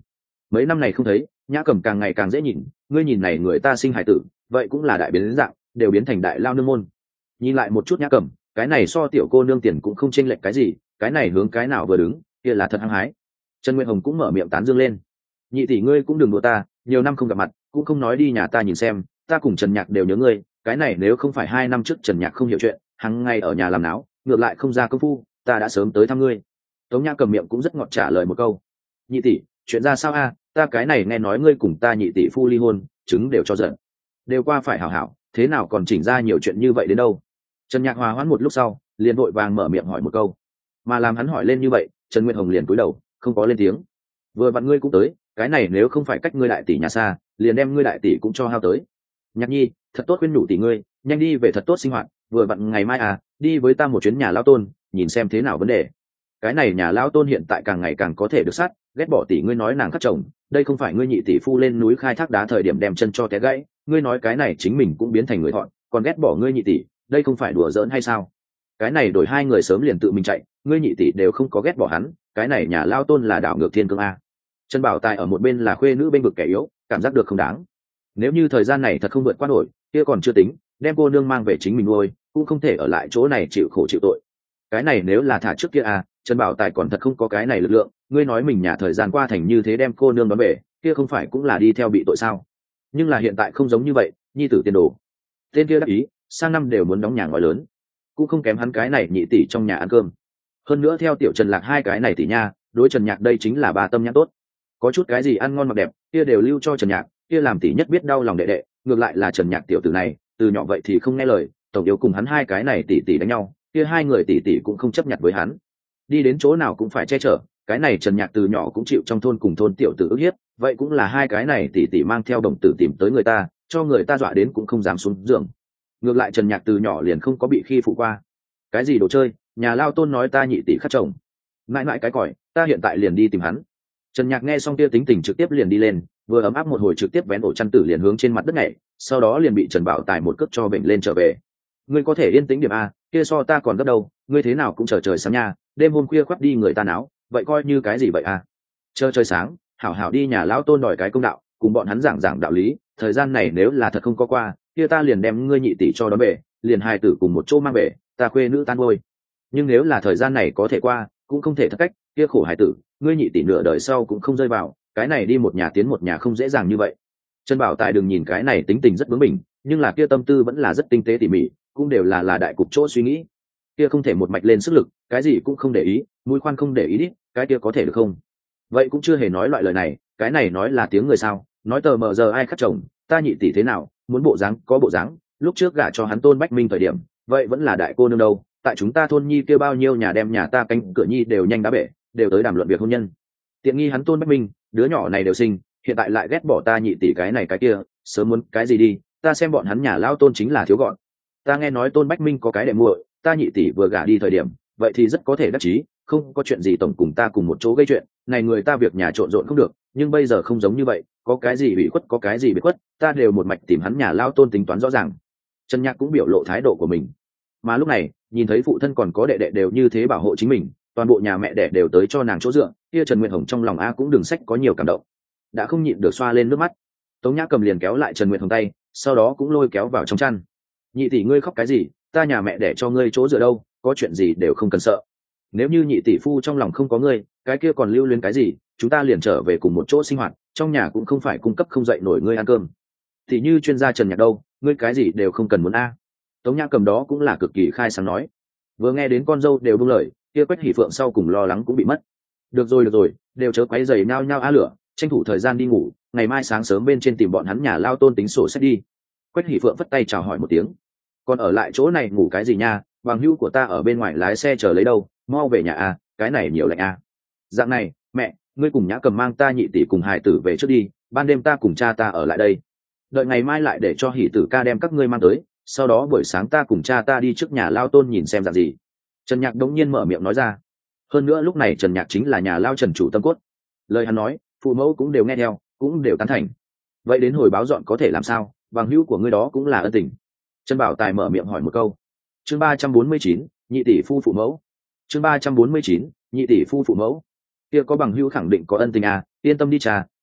mấy năm này không thấy, nhã cầm càng ngày càng dễ nhìn, ngươi nhìn này người ta sinh hải tử vậy cũng là đại biến dạng, đều biến thành đại lao nương môn. Nhìn lại một chút nhã cầm, cái này so tiểu cô nương tiền cũng không chênh lệch cái gì, cái này hướng cái nào vừa đứng kia là thật hăng hái. Trần Nguyệt Hồng cũng mở miệng tán dương lên. Nhị tỷ ngươi cũng đừng đùa ta, nhiều năm không gặp mặt cũng không nói đi nhà ta nhìn xem, ta cùng Trần Nhạc đều nhớ ngươi, cái này nếu không phải hai năm trước Trần Nhạc không hiểu chuyện, hằng ngày ở nhà làm náo, ngược lại không ra công phu, ta đã sớm tới thăm ngươi. Tống Nhã cầm miệng cũng rất ngọt trả lời một câu. Nhị tỷ, chuyện ra sao a? Ta cái này nghe nói ngươi cùng ta nhị tỷ phu ly hôn, chứng đều cho giận, đều qua phải hảo hảo, thế nào còn chỉnh ra nhiều chuyện như vậy đến đâu? Trần Nhạc hòa hoãn một lúc sau, liền vội vàng mở miệng hỏi một câu, mà làm hắn hỏi lên như vậy, Trần Nguyệt Hồng liền cúi đầu, không có lên tiếng. Vừa vặn ngươi cũng tới, cái này nếu không phải cách ngươi đại tỷ nhà xa, liền đem ngươi đại tỷ cũng cho hao tới. Nhạc nhi, thật tốt khuyên nhủ tỷ ngươi, nhanh đi về thật tốt sinh hoạt, vừa vặn ngày mai à, đi với ta một chuyến nhà lão tôn, nhìn xem thế nào vấn đề. Cái này nhà lão tôn hiện tại càng ngày càng có thể được sát, ghét bỏ tỷ ngươi nói nàng khắc chồng, đây không phải ngươi nhị tỷ phu lên núi khai thác đá thời điểm đem chân cho té gãy, ngươi nói cái này chính mình cũng biến thành người thọn, còn ghét bỏ ngươi nhị tỷ, đây không phải đùa giỡn hay sao? Cái này đổi hai người sớm liền tự mình chạy, ngươi nhị tỷ đều không có ghét bỏ hắn, cái này nhà lão tôn là đảo ngược thiên cương a. Trần Bảo Tài ở một bên là khuê nữ bên vực kẻ yếu, cảm giác được không đáng. Nếu như thời gian này thật không vượt qua nổi, kia còn chưa tính, đem cô nương mang về chính mình nuôi, cũng không thể ở lại chỗ này chịu khổ chịu tội. Cái này nếu là thả trước kia à, Trần Bảo Tài còn thật không có cái này lực lượng, ngươi nói mình nhà thời gian qua thành như thế đem cô nương đón về, kia không phải cũng là đi theo bị tội sao? Nhưng là hiện tại không giống như vậy, nhi tử tiền đồ. Tên kia đắc ý, sang năm đều muốn đóng nhà ngói lớn, cũng không kém hắn cái này nhị tỷ trong nhà ăn cơm. Hơn nữa theo tiểu Trần Lạc hai cái này tỷ nha, đối Trần Nhạc đây chính là ba tâm nhãn tốt. Có chút cái gì ăn ngon mặc đẹp, kia đều lưu cho Trần Nhạc, kia làm tỷ nhất biết đau lòng đệ đệ, ngược lại là Trần Nhạc tiểu tử này, từ nhỏ vậy thì không nghe lời, tổng yếu cùng hắn hai cái này tỷ tỷ đánh nhau, kia hai người tỷ tỷ cũng không chấp nhận với hắn. Đi đến chỗ nào cũng phải che chở, cái này Trần Nhạc từ nhỏ cũng chịu trong thôn cùng thôn tiểu tử ức hiếp, vậy cũng là hai cái này tỷ tỷ mang theo đồng tử tìm tới người ta, cho người ta dọa đến cũng không dám xuống giường. Ngược lại Trần Nhạc từ nhỏ liền không có bị khi phụ qua. Cái gì đồ chơi, nhà lao tôn nói ta nhị tỷ khắc chồng. Mãi mãi cái còi, ta hiện tại liền đi tìm hắn. Trần Nhạc nghe xong kia tính tình trực tiếp liền đi lên, vừa ấm áp một hồi trực tiếp vén ổ chăn tử liền hướng trên mặt đất nhảy, sau đó liền bị Trần Bảo Tài một cước cho bệnh lên trở về. Ngươi có thể yên tĩnh điểm a, kia so ta còn gấp đâu, ngươi thế nào cũng chờ trời sáng nha, đêm hôm khuya khoắt đi người ta náo, vậy coi như cái gì vậy a? Chờ trời sáng, hảo hảo đi nhà lão tôn đòi cái công đạo, cùng bọn hắn giảng giảng đạo lý, thời gian này nếu là thật không có qua, kia ta liền đem ngươi nhị tỷ cho đón về, liền hai tử cùng một chỗ mang về, ta khuê nữ tan ngôi. Nhưng nếu là thời gian này có thể qua, cũng không thể thất cách, kia khổ hải tử, ngươi nhị tỷ nửa đời sau cũng không rơi vào, cái này đi một nhà tiến một nhà không dễ dàng như vậy. Trần Bảo Tài đừng nhìn cái này tính tình rất bướng bỉnh, nhưng là kia tâm tư vẫn là rất tinh tế tỉ mỉ, cũng đều là là đại cục chỗ suy nghĩ. Kia không thể một mạch lên sức lực, cái gì cũng không để ý, mũi khoan không để ý đi, cái kia có thể được không? Vậy cũng chưa hề nói loại lời này, cái này nói là tiếng người sao? Nói tờ mờ giờ ai khắc chồng, ta nhị tỷ thế nào, muốn bộ dáng có bộ dáng, lúc trước gả cho hắn Tôn Bách Minh thời điểm, vậy vẫn là đại cô nương đâu, tại chúng ta thôn nhi kia bao nhiêu nhà đem nhà ta cánh cửa nhi đều nhanh đá bể, đều tới đàm luận việc hôn nhân. Tiện nghi hắn Tôn Bách Minh, đứa nhỏ này đều sinh, hiện tại lại ghét bỏ ta nhị tỷ cái này cái kia, sớm muốn cái gì đi, ta xem bọn hắn nhà lao Tôn chính là thiếu gọn. Ta nghe nói Tôn Bách Minh có cái đệ muội, ta nhị tỷ vừa gả đi thời điểm, vậy thì rất có thể đắc chí, không có chuyện gì tổng cùng ta cùng một chỗ gây chuyện, này người ta việc nhà trộn rộn không được, nhưng bây giờ không giống như vậy, có cái gì bị khuất có cái gì bị khuất, ta đều một mạch tìm hắn nhà lao Tôn tính toán rõ ràng. Trần Nhạc cũng biểu lộ thái độ của mình. Mà lúc này, nhìn thấy phụ thân còn có đệ đệ đều như thế bảo hộ chính mình, toàn bộ nhà mẹ đẻ đều tới cho nàng chỗ dựa, kia Trần Nguyệt Hồng trong lòng a cũng đừng sách có nhiều cảm động, đã không nhịn được xoa lên nước mắt. Tống Nhã cầm liền kéo lại Trần Nguyệt Hồng tay, sau đó cũng lôi kéo vào trong chăn. Nhị tỷ ngươi khóc cái gì, ta nhà mẹ đẻ cho ngươi chỗ dựa đâu, có chuyện gì đều không cần sợ. Nếu như nhị tỷ phu trong lòng không có ngươi, cái kia còn lưu luyến cái gì, chúng ta liền trở về cùng một chỗ sinh hoạt, trong nhà cũng không phải cung cấp không dậy nổi ngươi ăn cơm. Thì như chuyên gia Trần Nhạc đâu, ngươi cái gì đều không cần muốn a. Tống Nhã cầm đó cũng là cực kỳ khai sáng nói. Vừa nghe đến con dâu đều buông lời, kia Quách Hỷ Phượng sau cùng lo lắng cũng bị mất. Được rồi được rồi, đều chớ quấy giày nhao nhao á lửa, tranh thủ thời gian đi ngủ, ngày mai sáng sớm bên trên tìm bọn hắn nhà lao Tôn tính sổ sách đi. Quách Hỷ Phượng phất tay chào hỏi một tiếng. Còn ở lại chỗ này ngủ cái gì nha, bằng hữu của ta ở bên ngoài lái xe chờ lấy đâu, mau về nhà a, cái này nhiều lạnh a. Dạng này, mẹ, ngươi cùng Nhã cầm mang ta nhị tỷ cùng hài tử về trước đi, ban đêm ta cùng cha ta ở lại đây. Đợi ngày mai lại để cho Hỷ tử ca đem các ngươi mang tới, sau đó buổi sáng ta cùng cha ta đi trước nhà lao Tôn nhìn xem dạng gì. Trần Nhạc đống nhiên mở miệng nói ra. Hơn nữa lúc này Trần Nhạc chính là nhà lao Trần chủ tâm cốt, lời hắn nói phụ mẫu cũng đều nghe theo, cũng đều tán thành. Vậy đến hồi báo dọn có thể làm sao, bằng hữu của ngươi đó cũng là ân tình. Trần Bảo Tài mở miệng hỏi một câu. Chương ba trăm bốn mươi chín, nhị tỷ phu phụ mẫu. Chương ba trăm bốn mươi chín, nhị tỷ phu phụ mẫu. Kia có bằng hữu khẳng định có ân tình à, yên tâm đi cha,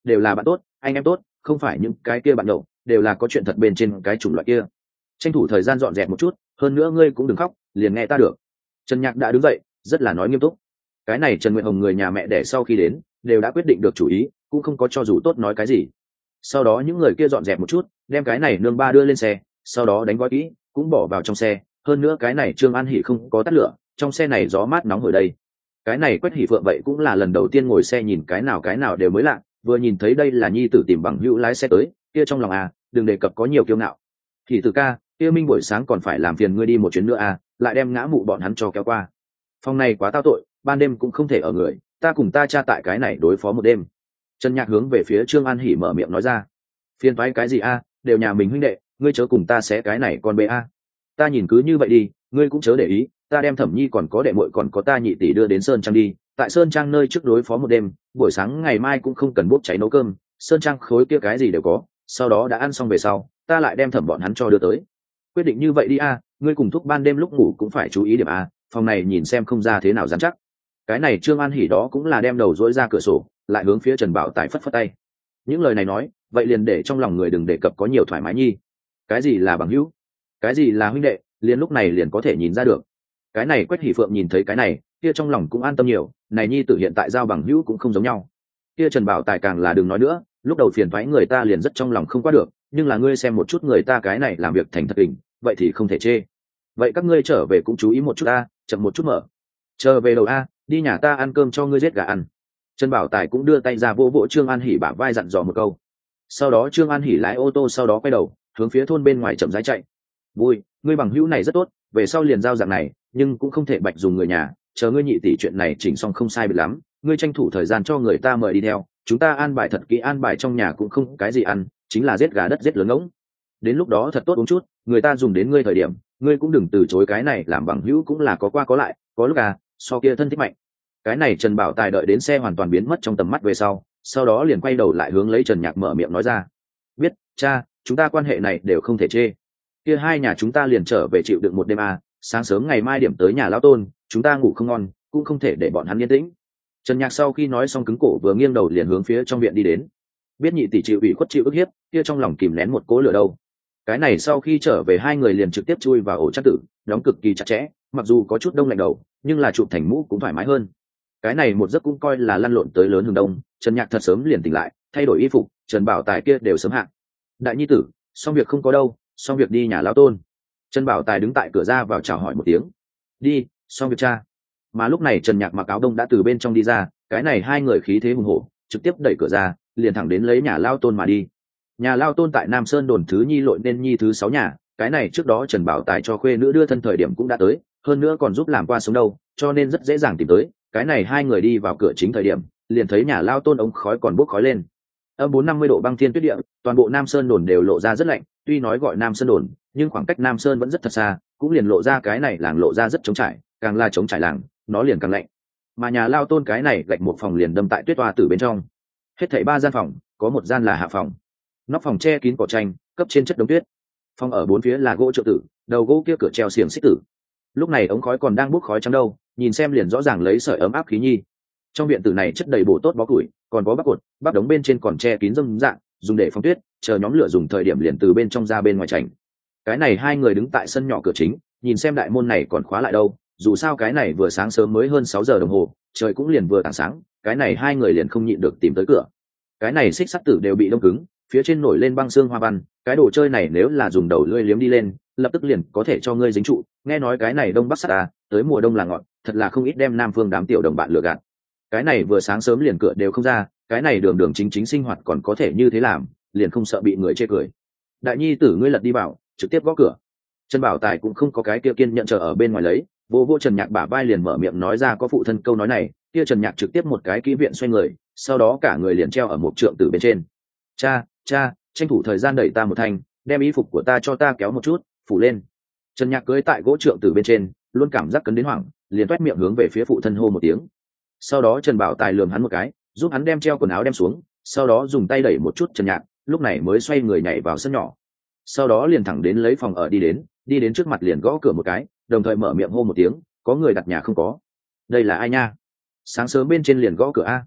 đều là bạn tốt anh em tốt, không phải những cái kia bạn nhậu, đều là có chuyện thật bên trên cái chủng loại kia. Tranh thủ thời gian dọn dẹp một chút, hơn nữa ngươi cũng đừng khóc, liền nghe ta được. Trần Nhạc đã đứng dậy, rất là nói nghiêm túc. Cái này Trần Nguyệt Hồng người nhà mẹ đẻ sau khi đến đều đã quyết định được chủ ý, cũng không có cho dù tốt nói cái gì. Sau đó những người kia dọn dẹp một chút, đem cái này nương ba đưa lên xe, sau đó đánh gói kỹ, cũng bỏ vào trong xe. Hơn nữa cái này Trương An Hỷ không có tắt lửa, trong xe này gió mát nóng hồi đây. Cái này Quách Hỷ Phượng vậy cũng là lần đầu tiên ngồi xe nhìn cái nào cái nào đều mới lạ, vừa nhìn thấy đây là nhi tử tìm bằng hữu lái xe tới, kia trong lòng à, đừng đề cập có nhiều kiêu ngạo. Thì từ ca, kia Minh buổi sáng còn phải làm phiền ngươi đi một chuyến nữa à, lại đem ngã mụ bọn hắn cho kéo qua. Phòng này quá tao tội, ban đêm cũng không thể ở người, ta cùng ta cha tại cái này đối phó một đêm. Trần Nhạc hướng về phía Trương An Hỷ mở miệng nói ra. Phiền toái cái gì a, đều nhà mình huynh đệ, ngươi chớ cùng ta xé cái này con bê a. Ta nhìn cứ như vậy đi, ngươi cũng chớ để ý, ta đem Thẩm Nhi còn có đệ muội còn có ta nhị tỷ đưa đến Sơn Trang đi, tại Sơn Trang nơi trước đối phó một đêm, buổi sáng ngày mai cũng không cần bốc cháy nấu cơm, Sơn Trang khối kia cái gì đều có, sau đó đã ăn xong về sau, ta lại đem Thẩm bọn hắn cho đưa tới. Quyết định như vậy đi a, ngươi cùng thúc ban đêm lúc ngủ cũng phải chú ý điểm a, phòng này nhìn xem không ra thế nào dám chắc. Cái này Trương An Hỷ đó cũng là đem đầu dỗi ra cửa sổ, lại hướng phía Trần Bảo Tài phất phất tay. Những lời này nói, vậy liền để trong lòng người đừng đề cập có nhiều thoải mái nhi. Cái gì là bằng hữu, cái gì là huynh đệ, liền lúc này liền có thể nhìn ra được. Cái này Quách Hỷ Phượng nhìn thấy cái này, kia trong lòng cũng an tâm nhiều, này nhi tử hiện tại giao bằng hữu cũng không giống nhau. Kia Trần Bảo Tài càng là đừng nói nữa, lúc đầu phiền toái người ta liền rất trong lòng không qua được, nhưng là ngươi xem một chút người ta cái này làm việc thành thật tình, vậy thì không thể chê. Vậy các ngươi trở về cũng chú ý một chút a, chậm một chút mở. Chờ về đầu a, đi nhà ta ăn cơm cho ngươi giết gà ăn. Trần Bảo Tài cũng đưa tay ra vỗ vỗ Trương An Hỷ bả vai dặn dò một câu. Sau đó Trương An Hỷ lái ô tô sau đó quay đầu hướng phía thôn bên ngoài chậm rãi chạy. Vui, ngươi bằng hữu này rất tốt, về sau liền giao dạng này, nhưng cũng không thể bạch dùng người nhà, chờ ngươi nhị tỷ chuyện này chỉnh xong không sai biệt lắm, ngươi tranh thủ thời gian cho người ta mời đi theo, chúng ta an bài thật kỹ, an bài trong nhà cũng không cái gì ăn, chính là giết gà đất giết lớn ngỗng. Đến lúc đó thật tốt uống chút, người ta dùng đến ngươi thời điểm, ngươi cũng đừng từ chối, cái này làm bằng hữu cũng là có qua có lại, có lúc à, so kia thân thích mạnh. Cái này Trần Bảo Tài đợi đến xe hoàn toàn biến mất trong tầm mắt về sau, sau đó liền quay đầu lại hướng lấy Trần Nhạc mở miệng nói ra. Biết, cha, chúng ta quan hệ này đều không thể chê. Kia hai nhà chúng ta liền trở về chịu đựng một đêm à, sáng sớm ngày mai điểm tới nhà lão tôn, chúng ta ngủ không ngon, cũng không thể để bọn hắn yên tĩnh. Trần Nhạc sau khi nói xong cứng cổ vừa nghiêng đầu liền hướng phía trong viện đi đến. Biết nhị tỷ chịu ủy khuất chịu ức hiếp, kia trong lòng kìm nén một cỗ lửa đâu. Cái này sau khi trở về hai người liền trực tiếp chui vào ổ chăn tử, đóng cực kỳ chặt chẽ, mặc dù có chút đông lạnh đầu, nhưng là chụp thành mũ cũng thoải mái hơn. Cái này một giấc cũng coi là lăn lộn tới lớn hừng đông. Trần Nhạc thật sớm liền tỉnh lại, thay đổi y phục, Trần Bảo Tài kia đều sớm hạ. Đại nhi tử, xong việc không có đâu, xong việc đi nhà lão tôn. Trần Bảo Tài đứng tại cửa ra vào chào hỏi một tiếng. Đi, xong việc cha. Mà lúc này Trần Nhạc mặc áo đông đã từ bên trong đi ra, cái này hai người khí thế hùng hổ, trực tiếp đẩy cửa ra, liền thẳng đến lấy nhà lão tôn mà đi. Nhà lão tôn tại Nam Sơn đồn thứ nhi lội nên nhi thứ sáu nhà, cái này trước đó Trần Bảo Tài cho khuê nữ đưa thân thời điểm cũng đã tới, hơn nữa còn giúp làm qua sống đâu, cho nên rất dễ dàng tìm tới. Cái này hai người đi vào cửa chính thời điểm, liền thấy nhà lão tôn ống khói còn bốc khói lên. Âm bốn năm mươi độ băng thiên tuyết địa, toàn bộ Nam Sơn đồn đều lộ ra rất lạnh, tuy nói gọi Nam Sơn đồn, nhưng khoảng cách Nam Sơn vẫn rất thật xa, cũng liền lộ ra cái này làng lộ ra rất trống trải, càng là trống trải làng, nó liền càng lạnh. Mà nhà lão tôn cái này gạch một phòng liền đâm tại tuyết toa tử bên trong. Hết thảy ba gian phòng, có một gian là hạ phòng. Nóc phòng che kín cỏ tranh, cấp trên chất đống tuyết. Phòng ở bốn phía là gỗ trượng tử, đầu gỗ kia cửa treo xiềng xích tử. Lúc này ống khói còn đang bốc khói trắng đâu, nhìn xem liền rõ ràng lấy sợi ấm áp khí nhi. Trong viện tử này chất đầy bổ tốt bó củi, còn có bắp cột, bắp đống bên trên còn che kín dâm dạng, dùng để phóng tuyết, chờ nhóm lửa dùng thời điểm liền từ bên trong ra bên ngoài chảnh. Cái này hai người đứng tại sân nhỏ cửa chính, nhìn xem đại môn này còn khóa lại đâu, dù sao cái này vừa sáng sớm mới hơn sáu giờ đồng hồ, trời cũng liền vừa tảng sáng, cái này hai người liền không nhịn được tìm tới cửa. Cái này xích sắt tử đều bị đông cứng, phía trên nổi lên băng xương hoa văn, cái đồ chơi này nếu là dùng đầu lưỡi liếm đi lên, lập tức liền có thể cho ngươi dính trụ. Nghe nói cái này đông bắc sắt à, tới mùa đông là ngọn, thật là không ít đem Nam Phương đám tiểu đồng bạn lừa gạt. Cái này vừa sáng sớm liền cửa đều không ra, cái này đường đường chính chính sinh hoạt còn có thể như thế làm, liền không sợ bị người chê cười. Đại nhi tử ngươi lật đi bảo, trực tiếp gõ cửa. Trần Bảo Tài cũng không có cái kia kiên nhận chờ ở bên ngoài lấy, vô vô Trần Nhạc bả vai liền mở miệng nói ra có phụ thân câu nói này, kia Trần Nhạc trực tiếp một cái kỹ viện xoay người, sau đó cả người liền treo ở một trượng tử bên trên. Cha, cha, tranh thủ thời gian đẩy ta một thanh, đem y phục của ta cho ta kéo một chút, phủ lên. Trần Nhạc cưỡi tại gỗ trượng tử bên trên, luôn cảm giác cấn đến hoảng, liền toét miệng hướng về phía phụ thân hô một tiếng. Sau đó Trần Bảo Tài lườm hắn một cái, giúp hắn đem treo quần áo đem xuống, sau đó dùng tay đẩy một chút Trần Nhạc, lúc này mới xoay người nhảy vào sân nhỏ. Sau đó liền thẳng đến lấy phòng ở đi đến, đi đến trước mặt liền gõ cửa một cái, đồng thời mở miệng hô một tiếng, có người đặt nhà không có? Đây là ai nha? Sáng sớm bên trên liền gõ cửa a.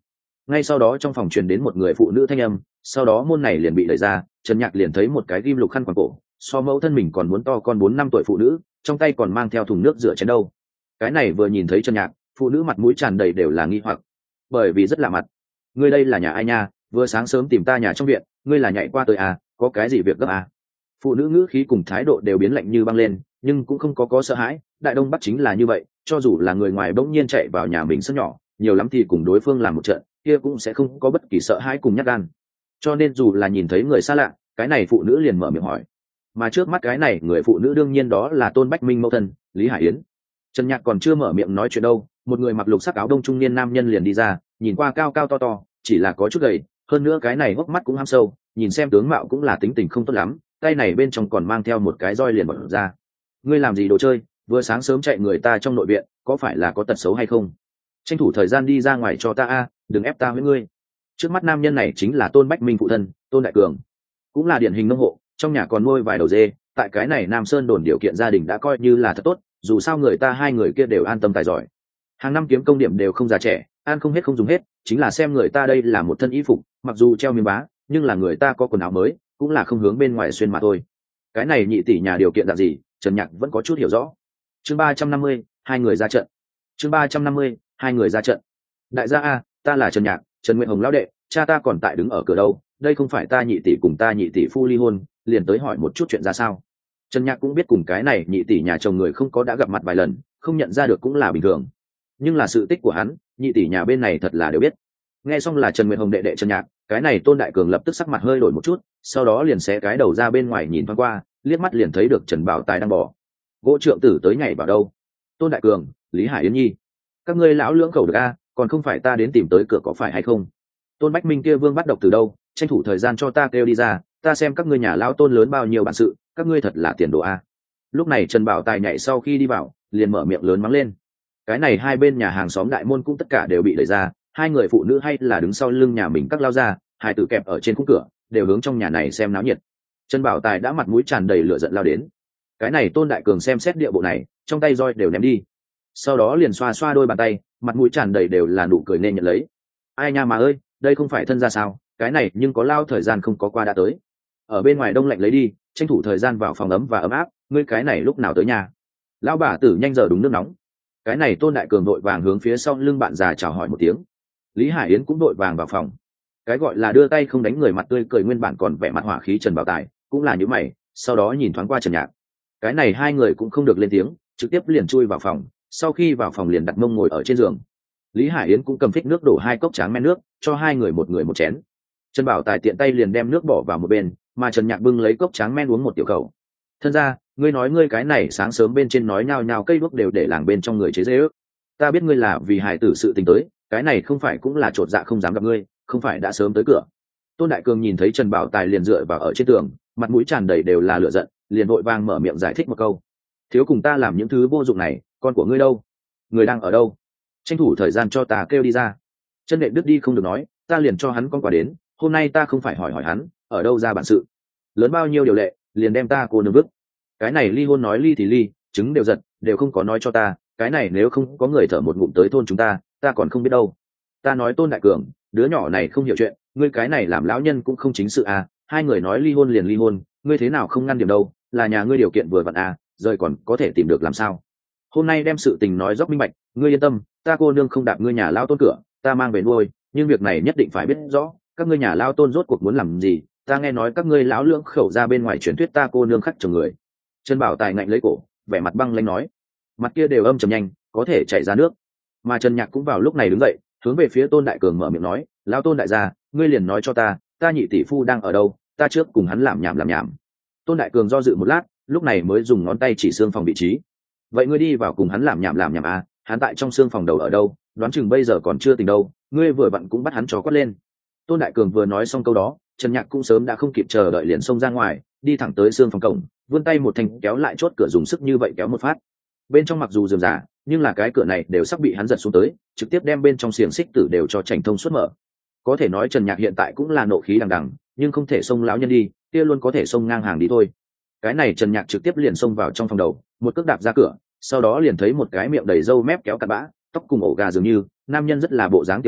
ngay sau đó trong phòng truyền đến một người phụ nữ thanh âm, sau đó môn này liền bị đẩy ra, Trần Nhạc liền thấy một cái ghim lục khăn quàng cổ, so mẫu thân mình còn muốn to con bốn năm tuổi phụ nữ, trong tay còn mang theo thùng nước rửa chén đâu. Cái này vừa nhìn thấy Trần Nhạc, phụ nữ mặt mũi tràn đầy đều là nghi hoặc, bởi vì rất lạ mặt. Ngươi đây là nhà ai nha, vừa sáng sớm tìm ta nhà trong viện, ngươi là nhảy qua tới à, có cái gì việc gấp à? Phụ nữ ngữ khí cùng thái độ đều biến lạnh như băng lên, nhưng cũng không có có sợ hãi, đại đông bắc chính là như vậy, cho dù là người ngoài bỗng nhiên chạy vào nhà mình sân nhỏ, nhiều lắm thì cùng đối phương làm một trận, kia cũng sẽ không có bất kỳ sợ hãi cùng nhát gan. Cho nên dù là nhìn thấy người xa lạ, cái này phụ nữ liền mở miệng hỏi. Mà trước mắt cái này người phụ nữ đương nhiên đó là Tôn Bách Minh mẫu thân, Lý Hải Yến. Trần Nhạc còn chưa mở miệng nói chuyện đâu, một người mặc lục sắc áo đông trung niên nam nhân liền đi ra, nhìn qua cao cao to to, chỉ là có chút gầy, hơn nữa cái này hốc mắt cũng ham sâu, nhìn xem tướng mạo cũng là tính tình không tốt lắm, tay này bên trong còn mang theo một cái roi liền bật ra. Ngươi làm gì đồ chơi, vừa sáng sớm chạy người ta trong nội viện, có phải là có tật xấu hay không? Tranh thủ thời gian đi ra ngoài cho ta a, đừng ép ta với ngươi. Trước mắt nam nhân này chính là Tôn Bách Minh phụ thân, Tôn Đại Cường, cũng là điển hình nông hộ, trong nhà còn nuôi vài đầu dê, tại cái này Nam Sơn đồn điều kiện gia đình đã coi như là thật tốt, dù sao người ta hai người kia đều an tâm tài giỏi, hàng năm kiếm công điểm đều không già trẻ, ăn không hết không dùng hết, chính là xem người ta đây là một thân y phục, mặc dù treo miếng bá, nhưng là người ta có quần áo mới, cũng là không hướng bên ngoài xuyên mà thôi. Cái này nhị tỷ nhà điều kiện dạng gì, Trần Nhạc vẫn có chút hiểu rõ. Chương ba trăm năm mươi, hai người ra trận. Chương ba trăm năm mươi, hai người ra trận. Đại gia a, ta là Trần Nhạc, Trần Nguyện Hồng lão đệ, cha ta còn tại đứng ở cửa đâu, đây không phải ta nhị tỷ cùng ta nhị tỷ phu ly hôn, liền tới hỏi một chút chuyện ra sao. Trần Nhạc cũng biết cùng cái này nhị tỷ nhà chồng người không có đã gặp mặt vài lần, không nhận ra được cũng là bình thường. Nhưng là sự tích của hắn, nhị tỷ nhà bên này thật là đều biết. Nghe xong là Trần Nguyệt Hồng đệ đệ Trần Nhạc, cái này Tôn Đại Cường lập tức sắc mặt hơi đổi một chút, sau đó liền xé cái đầu ra bên ngoài nhìn thoáng qua, liếc mắt liền thấy được Trần Bảo Tài đang bỏ gỗ trượng tử tới nhảy vào đâu. Tôn Đại Cường, Lý Hải Yến nhi, các ngươi lão lưỡng khẩu được a, còn không phải ta đến tìm tới cửa có phải hay không? Tôn Bách Minh kia vương bắt độc từ đâu, tranh thủ thời gian cho ta kêu đi ra, ta xem các ngươi nhà lão Tôn lớn bao nhiêu bản sự, các ngươi thật là tiền đồ a. Lúc này Trần Bảo Tài nhảy sau khi đi vào, liền mở miệng lớn mắng lên. Cái này hai bên nhà hàng xóm đại môn cũng tất cả đều bị đẩy ra, hai người phụ nữ hay là đứng sau lưng nhà mình các lao ra, hai tử kẹp ở trên khung cửa, đều hướng trong nhà này xem náo nhiệt. Trần Bảo Tài đã mặt mũi tràn đầy lửa giận lao đến. Cái này Tôn Đại Cường xem xét địa bộ này, trong tay roi đều ném đi, sau đó liền xoa xoa đôi bàn tay, mặt mũi tràn đầy đều là nụ cười nên nhận lấy. Ai nha mà ơi, đây không phải thân ra sao, cái này nhưng có lao thời gian không có qua đã tới. Ở bên ngoài đông lạnh lấy đi, tranh thủ thời gian vào phòng ấm và ấm áp, ngươi cái này lúc nào tới nhà? Lão bà tử nhanh giờ đúng nước nóng. Cái này Tôn Đại Cường đội vàng hướng phía sau lưng bạn già chào hỏi một tiếng. Lý Hải Yến cũng đội vàng vào phòng. Cái gọi là đưa tay không đánh người mặt tươi cười nguyên bản còn vẻ mặt hỏa khí Trần Bảo Tài, cũng là như mày, sau đó nhìn thoáng qua Trần Nhạc. Cái này hai người cũng không được lên tiếng, trực tiếp liền chui vào phòng, sau khi vào phòng liền đặt mông ngồi ở trên giường. Lý Hải Yến cũng cầm phích nước đổ hai cốc tráng men nước, cho hai người một người một chén. Trần Bảo Tài tiện tay liền đem nước bỏ vào một bên, mà Trần Nhạc bưng lấy cốc tráng men uống một tiểu khẩu. Thân ra, ngươi nói ngươi cái này sáng sớm bên trên nói nhao nhao cây đuốc đều để làng bên trong người chế dễ ước. Ta biết ngươi là vì hài tử sự tình tới, cái này không phải cũng là chột dạ không dám gặp ngươi, không phải đã sớm tới cửa. Tôn Đại Cường nhìn thấy Trần Bảo Tài liền dựa vào ở trên tường, mặt mũi tràn đầy đều là lửa giận, liền vội vàng mở miệng giải thích một câu. Thiếu cùng ta làm những thứ vô dụng này, con của ngươi đâu? Người đang ở đâu? Tranh thủ thời gian cho ta kêu đi ra. Chân đệ đứt đi không được nói, ta liền cho hắn con quả đến, hôm nay ta không phải hỏi hỏi hắn, ở đâu ra bản sự. Lớn bao nhiêu điều lệ, liền đem ta cô nương vứt. Cái này ly hôn nói ly thì ly, trứng đều giật, đều không có nói cho ta, cái này nếu không có người thở một ngụm tới thôn chúng ta, ta còn không biết đâu. Ta nói Tôn Đại Cường, đứa nhỏ này không hiểu chuyện, ngươi cái này làm lão nhân cũng không chính sự à, hai người nói ly hôn liền ly hôn, ngươi thế nào không ngăn điểm đâu, là nhà ngươi điều kiện vừa vặn à, rời còn có thể tìm được làm sao. Hôm nay đem sự tình nói dốc minh bạch, ngươi yên tâm, ta cô nương không đạp ngươi nhà lao Tôn cửa, ta mang về nuôi, nhưng việc này nhất định phải biết rõ, các ngươi nhà lao Tôn rốt cuộc muốn làm gì, ta nghe nói các ngươi lão lưỡng khẩu ra bên ngoài truyền thuyết ta cô nương khắc chồng người. Trần Bảo Tài ngạnh lấy cổ, vẻ mặt băng lãnh nói, mặt kia đều âm trầm nhanh, có thể chảy ra nước. Mà Trần Nhạc cũng vào lúc này đứng dậy, hướng về phía Tôn Đại Cường mở miệng nói, lão Tôn đại gia, ngươi liền nói cho ta, ta nhị tỷ phu đang ở đâu, ta trước cùng hắn làm nhảm làm nhảm. Tôn Đại Cường do dự một lát, lúc này mới dùng ngón tay chỉ xương phòng vị trí. Vậy ngươi đi vào cùng hắn làm nhảm làm nhảm à, hắn tại trong xương phòng đầu ở đâu, đoán chừng bây giờ còn chưa tỉnh đâu, ngươi vừa vặn cũng bắt hắn chó quát lên. Tôn Đại Cường vừa nói xong câu đó, Trần Nhạc cũng sớm đã không kịp chờ đợi liền xông ra ngoài, đi thẳng tới xương phòng cổng, vươn tay một thanh kéo lại chốt cửa dùng sức như vậy kéo một phát. Bên trong mặc dù rườm rà, nhưng là cái cửa này đều sắp bị hắn giật xuống tới, trực tiếp đem bên trong xiềng xích tử đều cho chảnh thông suốt mở. Có thể nói Trần Nhạc hiện tại cũng là nộ khí đằng đằng, nhưng không thể xông lão nhân đi, kia luôn có thể xông ngang hàng đi thôi. Cái này Trần Nhạc trực tiếp liền xông vào trong phòng đầu, một cước đạp ra cửa, sau đó liền thấy một cái miệng đầy râu mép kéo cặn bã, tóc cùng ổ gà dường như, nam nhân rất là bộ dáng tiểu tụy,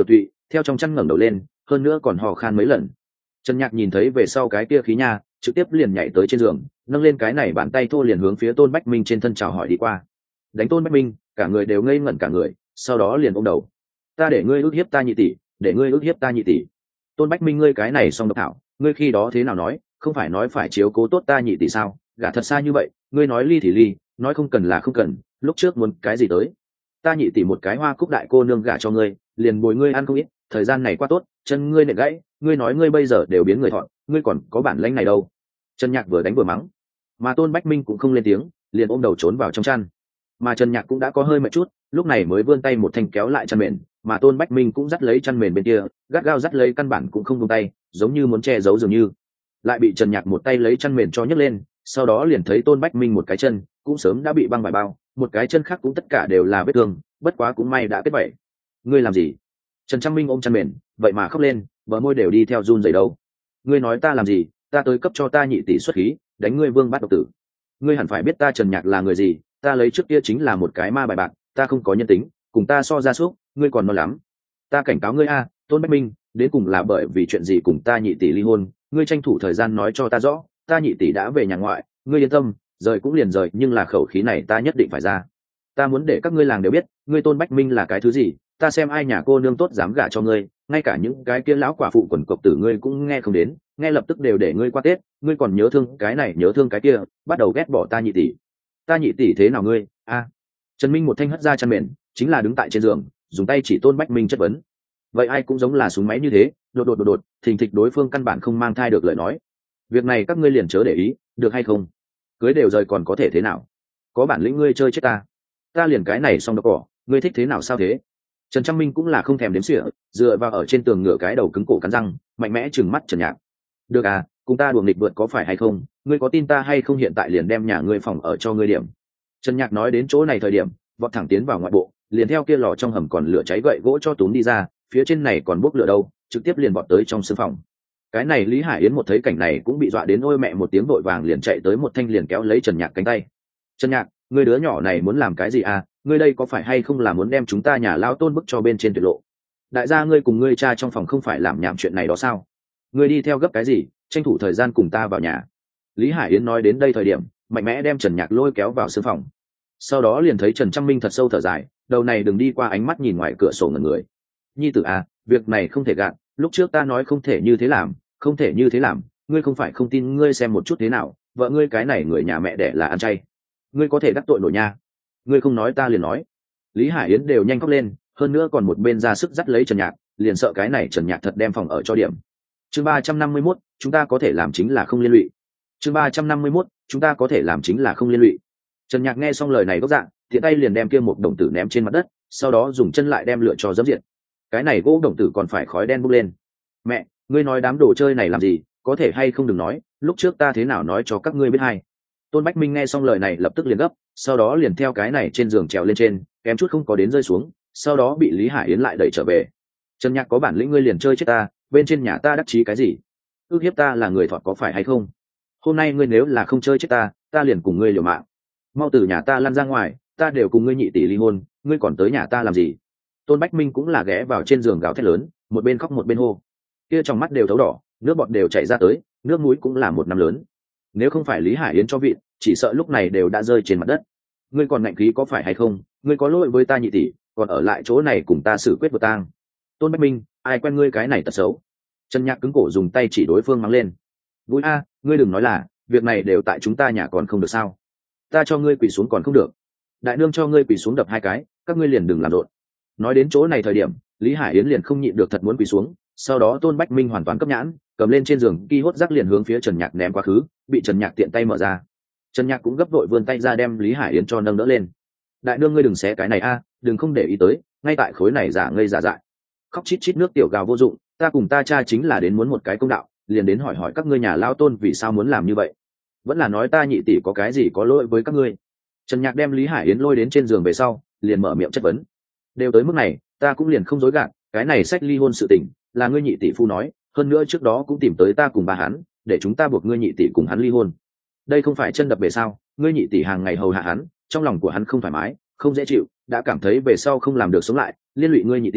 theo trong chăn ngẩng đầu lên, hơn nữa còn hò khan mấy lần. Trần Nhạc nhìn thấy về sau cái kia khí nha, trực tiếp liền nhảy tới trên giường, nâng lên cái này bàn tay thô liền hướng phía Tôn Bách Minh trên thân chào hỏi đi qua. Đánh Tôn Bách Minh, cả người đều ngây ngẩn cả người, sau đó liền ôm đầu. Ta để ngươi ức hiếp ta nhị tỷ, để ngươi ức hiếp ta nhị tỷ. Tôn Bách Minh, ngươi cái này xong độc thảo, ngươi khi đó thế nào nói, không phải nói phải chiếu cố tốt ta nhị tỷ sao? Gả thật xa như vậy, ngươi nói ly thì ly, nói không cần là không cần, lúc trước muốn cái gì tới? Ta nhị tỷ một cái hoa cúc đại cô nương gả cho ngươi, liền bồi ngươi ăn không ít, thời gian này qua tốt, chân ngươi nệ gãy, ngươi nói ngươi bây giờ đều biến người thọn, ngươi còn có bản lĩnh này đâu? Trần Nhạc vừa đánh vừa mắng, mà Tôn Bách Minh cũng không lên tiếng, liền ôm đầu trốn vào trong chăn. Mà Trần Nhạc cũng đã có hơi mệt chút, lúc này mới vươn tay một thanh kéo lại chăn mền, mà Tôn Bách Minh cũng dắt lấy chăn mền bên kia, gắt gao dắt lấy, căn bản cũng không buông tay, giống như muốn che giấu dường như. Lại bị Trần Nhạc một tay lấy chăn mền cho nhấc lên, sau đó liền thấy Tôn Bách Minh một cái chân cũng sớm đã bị băng vải bao, một cái chân khác cũng tất cả đều là vết thương, bất quá cũng may đã kết vảy. Ngươi làm gì? Trần Trăng Minh ôm chăn mền, vậy mà khóc lên, bờ môi đều đi theo run rẩy đâu. Ngươi nói ta làm gì? Ta tới cấp cho ta nhị tỷ xuất khí, đánh ngươi vương bát độc tử. Ngươi hẳn phải biết ta Trần Nhạc là người gì, ta lấy trước kia chính là một cái ma bài bạc, ta không có nhân tính, cùng ta so ra súc, ngươi còn non lắm. Ta cảnh cáo ngươi a, Tôn Bách Minh, đến cùng là bởi vì chuyện gì cùng ta nhị tỷ ly hôn, ngươi tranh thủ thời gian nói cho ta rõ, ta nhị tỷ đã về nhà ngoại, ngươi yên tâm, rời cũng liền rời, nhưng là khẩu khí này ta nhất định phải ra. Ta muốn để các ngươi làng đều biết, ngươi Tôn Bách Minh là cái thứ gì, ta xem ai nhà cô nương tốt dám gả cho ngươi, ngay cả những cái kia lão quả phụ quần cộc tử ngươi cũng nghe không đến, nghe lập tức đều để ngươi qua Tết, ngươi còn nhớ thương cái này nhớ thương cái kia, bắt đầu ghét bỏ ta nhị tỷ. Ta nhị tỷ thế nào ngươi? A. Trần Minh một thanh hất ra chăn mền, chính là đứng tại trên giường, dùng tay chỉ Tôn Bách Minh chất vấn. Vậy ai cũng giống là súng máy như thế, đột đột đột đột, thình thịch đối phương căn bản không mang thai được lời nói. Việc này các ngươi liền chớ để ý, được hay không? Cưới đều rời còn có thể thế nào? Có bản lĩnh ngươi chơi chết ta, ta liền cái này xong độc cỏ, ngươi thích thế nào sao thế? Trần Trăng Minh cũng là không thèm đếm xỉa, dựa vào ở trên tường ngửa cái đầu cứng cổ cắn răng, mạnh mẽ trừng mắt Trần Nhạc. Được à, cùng ta đùa nghịch vượt có phải hay không? Ngươi có tin ta hay không, hiện tại liền đem nhà ngươi phòng ở cho ngươi điểm. Trần Nhạc nói đến chỗ này thời điểm, vọt thẳng tiến vào ngoại bộ, liền theo kia lò trong hầm còn lửa cháy gậy gỗ cho túm đi ra, phía trên này còn bốc lửa đâu, trực tiếp liền vọt tới trong sương phòng. Cái này Lý Hải Yến một thấy cảnh này cũng bị dọa đến ôi mẹ một tiếng, vội vàng liền chạy tới một thanh liền kéo lấy Trần Nhạc cánh tay. Trần Nhạc, ngươi đứa nhỏ này muốn làm cái gì à? Ngươi đây có phải hay không là muốn đem chúng ta nhà lão Tôn bức cho bên trên tuyệt lộ? Đại gia ngươi cùng ngươi cha trong phòng không phải làm nhảm chuyện này đó sao? Ngươi đi theo gấp cái gì, tranh thủ thời gian cùng ta vào nhà. Lý Hải Yến nói đến đây thời điểm, mạnh mẽ đem Trần Nhạc lôi kéo vào sương phòng. Sau đó liền thấy Trần Trăng Minh thật sâu thở dài, đầu này đừng đi qua ánh mắt nhìn ngoài cửa sổ ngẩn người. Nhi tử à, việc này không thể gạt, lúc trước ta nói không thể như thế làm, không thể như thế làm, ngươi không phải không tin, ngươi xem một chút thế nào, vợ ngươi cái này người nhà mẹ đẻ là ăn chay, ngươi có thể đắc tội nổi nha. Ngươi không nói ta liền nói. Lý Hải Yến đều nhanh khóc lên, hơn nữa còn một bên ra sức dắt lấy Trần Nhạc, liền sợ cái này Trần Nhạc thật đem phòng ở cho điểm. Chương ba trăm năm mươi mốt, chúng ta có thể làm chính là không liên lụy. Chương ba trăm năm mươi mốt, chúng ta có thể làm chính là không liên lụy. Trần Nhạc nghe xong lời này gốc dạng, tiện tay liền đem kia một đồng tử ném trên mặt đất, sau đó dùng chân lại đem lửa cho dẫm diệt. Cái này gỗ đồng tử còn phải khói đen bốc lên. Mẹ, ngươi nói đám đồ chơi này làm gì, có thể hay không đừng nói, lúc trước ta thế nào nói cho các ngươi biết hay. Tôn Bách Minh nghe xong lời này lập tức liền gấp, sau đó liền theo cái này trên giường trèo lên trên, kém chút không có đến rơi xuống, sau đó bị Lý Hải Yến lại đẩy trở về. Trần Nhạc, có bản lĩnh ngươi liền chơi chết ta, bên trên nhà ta đắc chí cái gì? Ước hiếp ta là người thọt có phải hay không? Hôm nay ngươi nếu là không chơi chết ta, ta liền cùng ngươi liều mạng. Mau từ nhà ta lăn ra ngoài, ta đều cùng ngươi nhị tỷ ly hôn, ngươi còn tới nhà ta làm gì? Tôn Bách Minh cũng là ghé vào trên giường gào thét lớn, một bên khóc một bên hô. Kia trong mắt đều thấu đỏ, nước bọt đều chảy ra tới, nước mũi cũng là một năm lớn. Nếu không phải Lý Hải Yến cho vị, chỉ sợ lúc này đều đã rơi trên mặt đất. Ngươi còn ngạnh khí có phải hay không? Ngươi có lỗi với ta nhị tỷ, còn ở lại chỗ này cùng ta xử quyết vượt tang. Tôn Bách Minh, ai quen ngươi cái này tật xấu? Trần Nhạc cứng cổ dùng tay chỉ đối phương mắng lên. Vui a, ngươi đừng nói là, việc này đều tại chúng ta nhà còn không được sao? Ta cho ngươi quỳ xuống còn không được? Đại nương cho ngươi quỳ xuống đập hai cái, các ngươi liền đừng làm rộn. Nói đến chỗ này thời điểm, Lý Hải Yến liền không nhịn được thật muốn quỳ xuống, sau đó Tôn Bách Minh hoàn toàn cấp nhãn, cầm lên trên giường ki hốt rác liền hướng phía Trần Nhạc ném quá khứ, bị Trần Nhạc tiện tay mở ra. Trần Nhạc cũng gấp vội vươn tay ra đem Lý Hải Yến cho nâng đỡ lên. Đại nương ngươi đừng xé cái này a, đừng không để ý tới, ngay tại khối này giả ngây giả dại. Khóc chít chít nước tiểu gào vô dụng, ta cùng ta cha chính là đến muốn một cái công đạo, liền đến hỏi hỏi các ngươi nhà lão Tôn vì sao muốn làm như vậy. Vẫn là nói ta nhị tỷ có cái gì có lỗi với các ngươi. Trần Nhạc đem Lý Hải Yến lôi đến trên giường về sau, liền mở miệng chất vấn. Đều tới mức này, ta cũng liền không dối gạt, cái này sách ly hôn sự tình, là ngươi nhị tỷ phu nói, hơn nữa trước đó cũng tìm tới ta cùng ba hắn, để chúng ta buộc ngươi nhị tỷ cùng hắn ly hôn. Đây không phải chân đập bể sao? Ngươi nhị tỷ hàng ngày hầu hạ hắn, trong lòng của hắn không thoải mái, không dễ chịu, đã cảm thấy về sau không làm được sống lại, liên lụy ngươi nhị tỷ,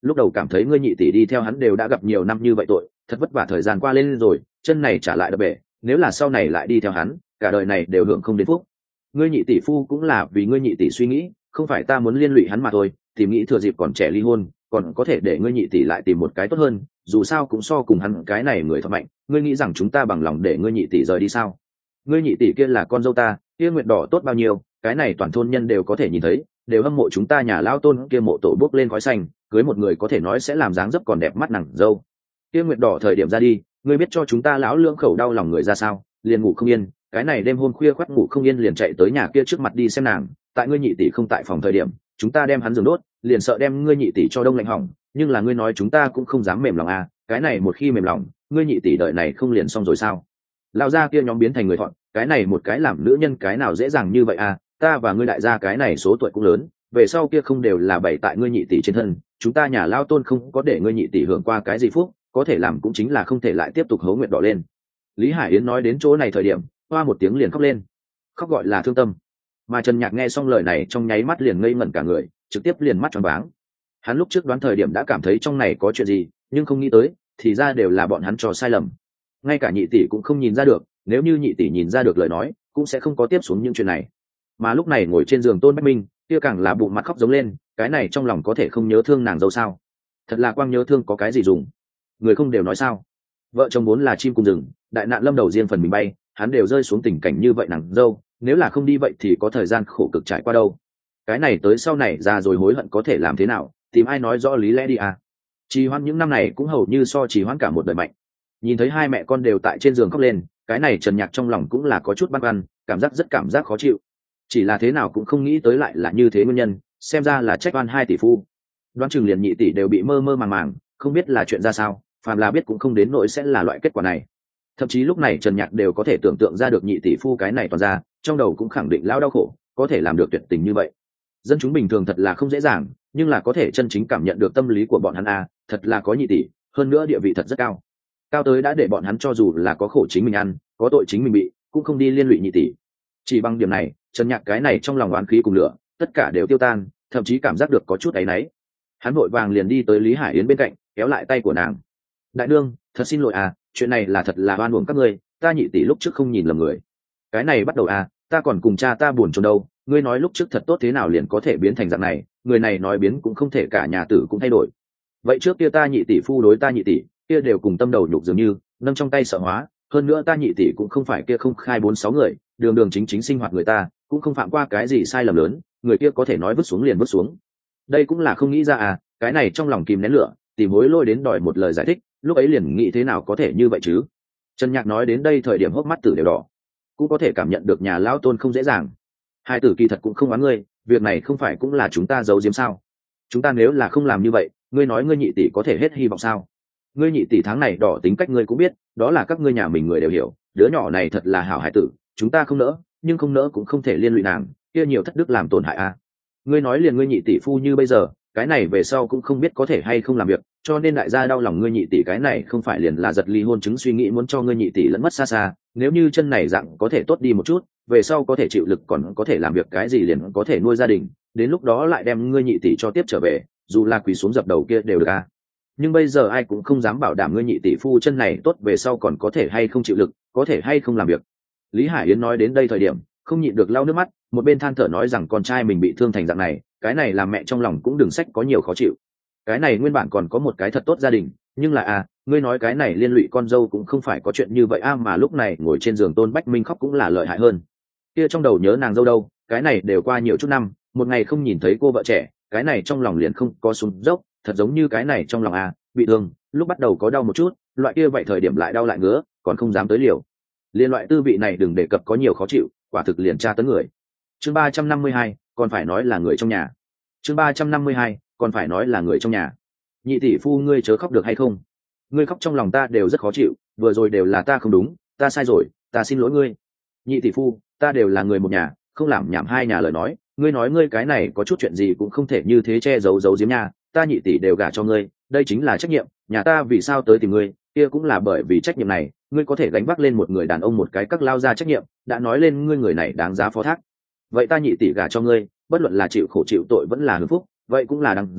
lúc đầu cảm thấy ngươi nhị tỷ đi theo hắn đều đã gặp nhiều năm như vậy tội, thật vất vả thời gian qua lên rồi, chân này trả lại đập bể, nếu là sau này lại đi theo hắn, cả đời này đều hưởng không đến phúc. Ngươi nhị tỷ phu cũng là vì ngươi nhị tỷ suy nghĩ, không phải ta muốn liên lụy hắn mà thôi, tìm nghĩ thừa dịp còn trẻ ly hôn, còn có thể để ngươi nhị tỷ lại tìm một cái tốt hơn, dù sao cũng so cùng hắn cái này người thật mạnh, ngươi nghĩ rằng chúng ta bằng lòng để ngươi nhị tỷ rời đi sao? Ngươi nhị tỷ kia là con dâu ta, kia nguyệt đỏ tốt bao nhiêu, cái này toàn thôn nhân đều có thể nhìn thấy, đều hâm mộ chúng ta nhà lao tôn kia mộ tổ bốc lên khói xanh, cưới một người có thể nói sẽ làm dáng dấp còn đẹp mắt nàng dâu. Kia nguyệt đỏ thời điểm ra đi, ngươi biết cho chúng ta lão lưỡng khẩu đau lòng người ra sao, liền ngủ không yên, cái này đêm hôm khuya khoắt ngủ không yên liền chạy tới nhà kia trước mặt đi xem nàng, tại ngươi nhị tỷ không tại phòng thời điểm, chúng ta đem hắn giường đốt, liền sợ đem ngươi nhị tỷ cho đông lạnh hỏng, nhưng là ngươi nói chúng ta cũng không dám mềm lòng à, cái này một khi mềm lòng, ngươi nhị tỷ đợi này không liền xong rồi sao? Lão gia kia nhóm biến thành người thọn, cái này một cái làm nữ nhân cái nào dễ dàng như vậy à, ta và ngươi đại gia cái này số tuổi cũng lớn, về sau kia không đều là bày tại ngươi nhị tỷ trên thân, chúng ta nhà lao tôn không có để ngươi nhị tỷ hưởng qua cái gì phúc, có thể làm cũng chính là không thể lại tiếp tục hấu nguyện đỏ lên. Lý Hải Yến nói đến chỗ này thời điểm, hoa một tiếng liền khóc lên, khóc gọi là thương tâm. Mà Trần Nhạc nghe xong lời này trong nháy mắt liền ngây ngẩn cả người, trực tiếp liền mắt tròn váng. Hắn lúc trước đoán thời điểm đã cảm thấy trong này có chuyện gì, nhưng không nghĩ tới, thì ra đều là bọn hắn trò sai lầm. Ngay cả nhị tỷ cũng không nhìn ra được, nếu như nhị tỷ nhìn ra được lời nói, cũng sẽ không có tiếp xuống những chuyện này. Mà lúc này ngồi trên giường Tôn Bách Minh, kia càng là bụng mặt khóc giống lên, cái này trong lòng có thể không nhớ thương nàng dâu sao? Thật là quang nhớ thương có cái gì dùng? Người không đều nói sao? Vợ chồng vốn là chim cùng rừng, đại nạn lâm đầu riêng phần mình bay, hắn đều rơi xuống tình cảnh như vậy nàng dâu, nếu là không đi vậy thì có thời gian khổ cực trải qua đâu. Cái này tới sau này ra rồi hối hận có thể làm thế nào, tìm ai nói rõ lý lẽ đi à? Trì Hoãn những năm này cũng hầu như so Trì Hoãn cả một đời mạnh. Nhìn thấy hai mẹ con đều tại trên giường khóc lên, cái này Trần Nhạc trong lòng cũng là có chút băn khoăn, cảm giác rất cảm giác khó chịu. Chỉ là thế nào cũng không nghĩ tới lại là như thế nguyên nhân, xem ra là trách oan hai tỷ phu. Đoán chừng liền nhị tỷ đều bị mơ mơ màng màng, không biết là chuyện ra sao, phàm là biết cũng không đến nỗi sẽ là loại kết quả này. Thậm chí lúc này Trần Nhạc đều có thể tưởng tượng ra được nhị tỷ phu cái này toàn ra, trong đầu cũng khẳng định lao đau khổ, có thể làm được tuyệt tình như vậy. Dân chúng bình thường thật là không dễ dàng, nhưng là có thể chân chính cảm nhận được tâm lý của bọn hắn a, thật là có nhị tỷ, hơn nữa địa vị thật rất cao. Cao tới đã để bọn hắn cho dù là có khổ chính mình ăn, có tội chính mình bị, cũng không đi liên lụy nhị tỷ. Chỉ bằng điểm này, Trần Nhạc cái này trong lòng oán khí cùng lửa, tất cả đều tiêu tan, thậm chí cảm giác được có chút áy náy. Hắn vội vàng liền đi tới Lý Hải Yến bên cạnh, kéo lại tay của nàng. Đại nương, thật xin lỗi à, chuyện này là thật là oan uổng các ngươi, ta nhị tỷ lúc trước không nhìn lầm người. Cái này bắt đầu à, ta còn cùng cha ta buồn chồn đâu, ngươi nói lúc trước thật tốt thế nào liền có thể biến thành dạng này, người này nói biến cũng không thể cả nhà tử cũng thay đổi. Vậy trước kia ta nhị tỷ phu đối ta nhị tỷ, kia đều cùng tâm đầu nhục dường như, nâng trong tay sợ hóa, hơn nữa ta nhị tỷ cũng không phải kia không khai bốn sáu người, đường đường chính chính sinh hoạt người ta, cũng không phạm qua cái gì sai lầm lớn, người kia có thể nói vứt xuống liền vứt xuống. Đây cũng là không nghĩ ra à, cái này trong lòng kìm nén lửa, tìm hối lôi đến đòi một lời giải thích, lúc ấy liền nghĩ thế nào có thể như vậy chứ. Trần Nhạc nói đến đây thời điểm hốc mắt tử đều đỏ, cũng có thể cảm nhận được nhà lão Tôn không dễ dàng. Hai tử kỳ thật cũng không oán ngươi, việc này không phải cũng là chúng ta giấu giếm sao? Chúng ta nếu là không làm như vậy, ngươi nói ngươi nhị tỷ có thể hết hy vọng sao? Ngươi nhị tỷ tháng này đỏ tính cách ngươi cũng biết, đó là các ngươi nhà mình người đều hiểu, đứa nhỏ này thật là hảo hải tử, chúng ta không nỡ, nhưng không nỡ cũng không thể liên lụy nàng, kia nhiều thất đức làm tổn hại a. Ngươi nói liền ngươi nhị tỷ phu như bây giờ, cái này về sau cũng không biết có thể hay không làm việc, cho nên đại gia đau lòng ngươi nhị tỷ cái này không phải liền là giật ly hôn chứng suy nghĩ muốn cho ngươi nhị tỷ lẫn mất xa xa, nếu như chân này dạng có thể tốt đi một chút, về sau có thể chịu lực còn có thể làm việc cái gì liền có thể nuôi gia đình, đến lúc đó lại đem ngươi nhị tỷ cho tiếp trở về, dù là quỳ xuống dập đầu kia đều được a. Nhưng bây giờ ai cũng không dám bảo đảm ngươi nhị tỷ phu chân này tốt về sau còn có thể hay không chịu lực, có thể hay không làm việc. Lý Hải Yến nói đến đây thời điểm không nhịn được lau nước mắt, một bên than thở nói rằng con trai mình bị thương thành dạng này, cái này làm mẹ trong lòng cũng đừng sách có nhiều khó chịu. Cái này nguyên bản còn có một cái thật tốt gia đình, nhưng là à, ngươi nói cái này liên lụy con dâu cũng không phải có chuyện như vậy a, mà lúc này ngồi trên giường Tôn Bách Minh khóc cũng là lợi hại hơn. Kia trong đầu nhớ nàng dâu đâu, cái này đều qua nhiều chút năm, một ngày không nhìn thấy cô vợ trẻ, cái này trong lòng liền không có xuống dốc, thật giống như cái này trong lòng à, bị thương, lúc bắt đầu có đau một chút, loại kia vậy thời điểm lại đau lại ngứa, còn không dám tới liều. Liên loại tư vị này đừng đề cập có nhiều khó chịu, quả thực liền tra tấn người. Chương ba trăm năm mươi hai, còn phải nói là người trong nhà. Chương ba trăm năm mươi hai, còn phải nói là người trong nhà. Nhị tỷ phu ngươi chớ khóc được hay không? Ngươi khóc trong lòng ta đều rất khó chịu, vừa rồi đều là ta không đúng, ta sai rồi, ta xin lỗi ngươi. Nhị tỷ phu, ta đều là người một nhà, không làm nhảm hai nhà lời nói, ngươi nói ngươi cái này có chút chuyện gì cũng không thể như thế che giấu giấu giếm nha, ta nhị tỷ đều gả cho ngươi, đây chính là trách nhiệm, nhà ta vì sao tới tìm ngươi, kia cũng là bởi vì trách nhiệm này, ngươi có thể gánh vác lên một người đàn ông một cái các lao ra trách nhiệm, đã nói lên ngươi người này đáng giá phó thác. Vậy ta nhị tỷ gả cho ngươi, bất luận là chịu khổ chịu tội vẫn là hưởng phúc, vậy cũng là đáng giá,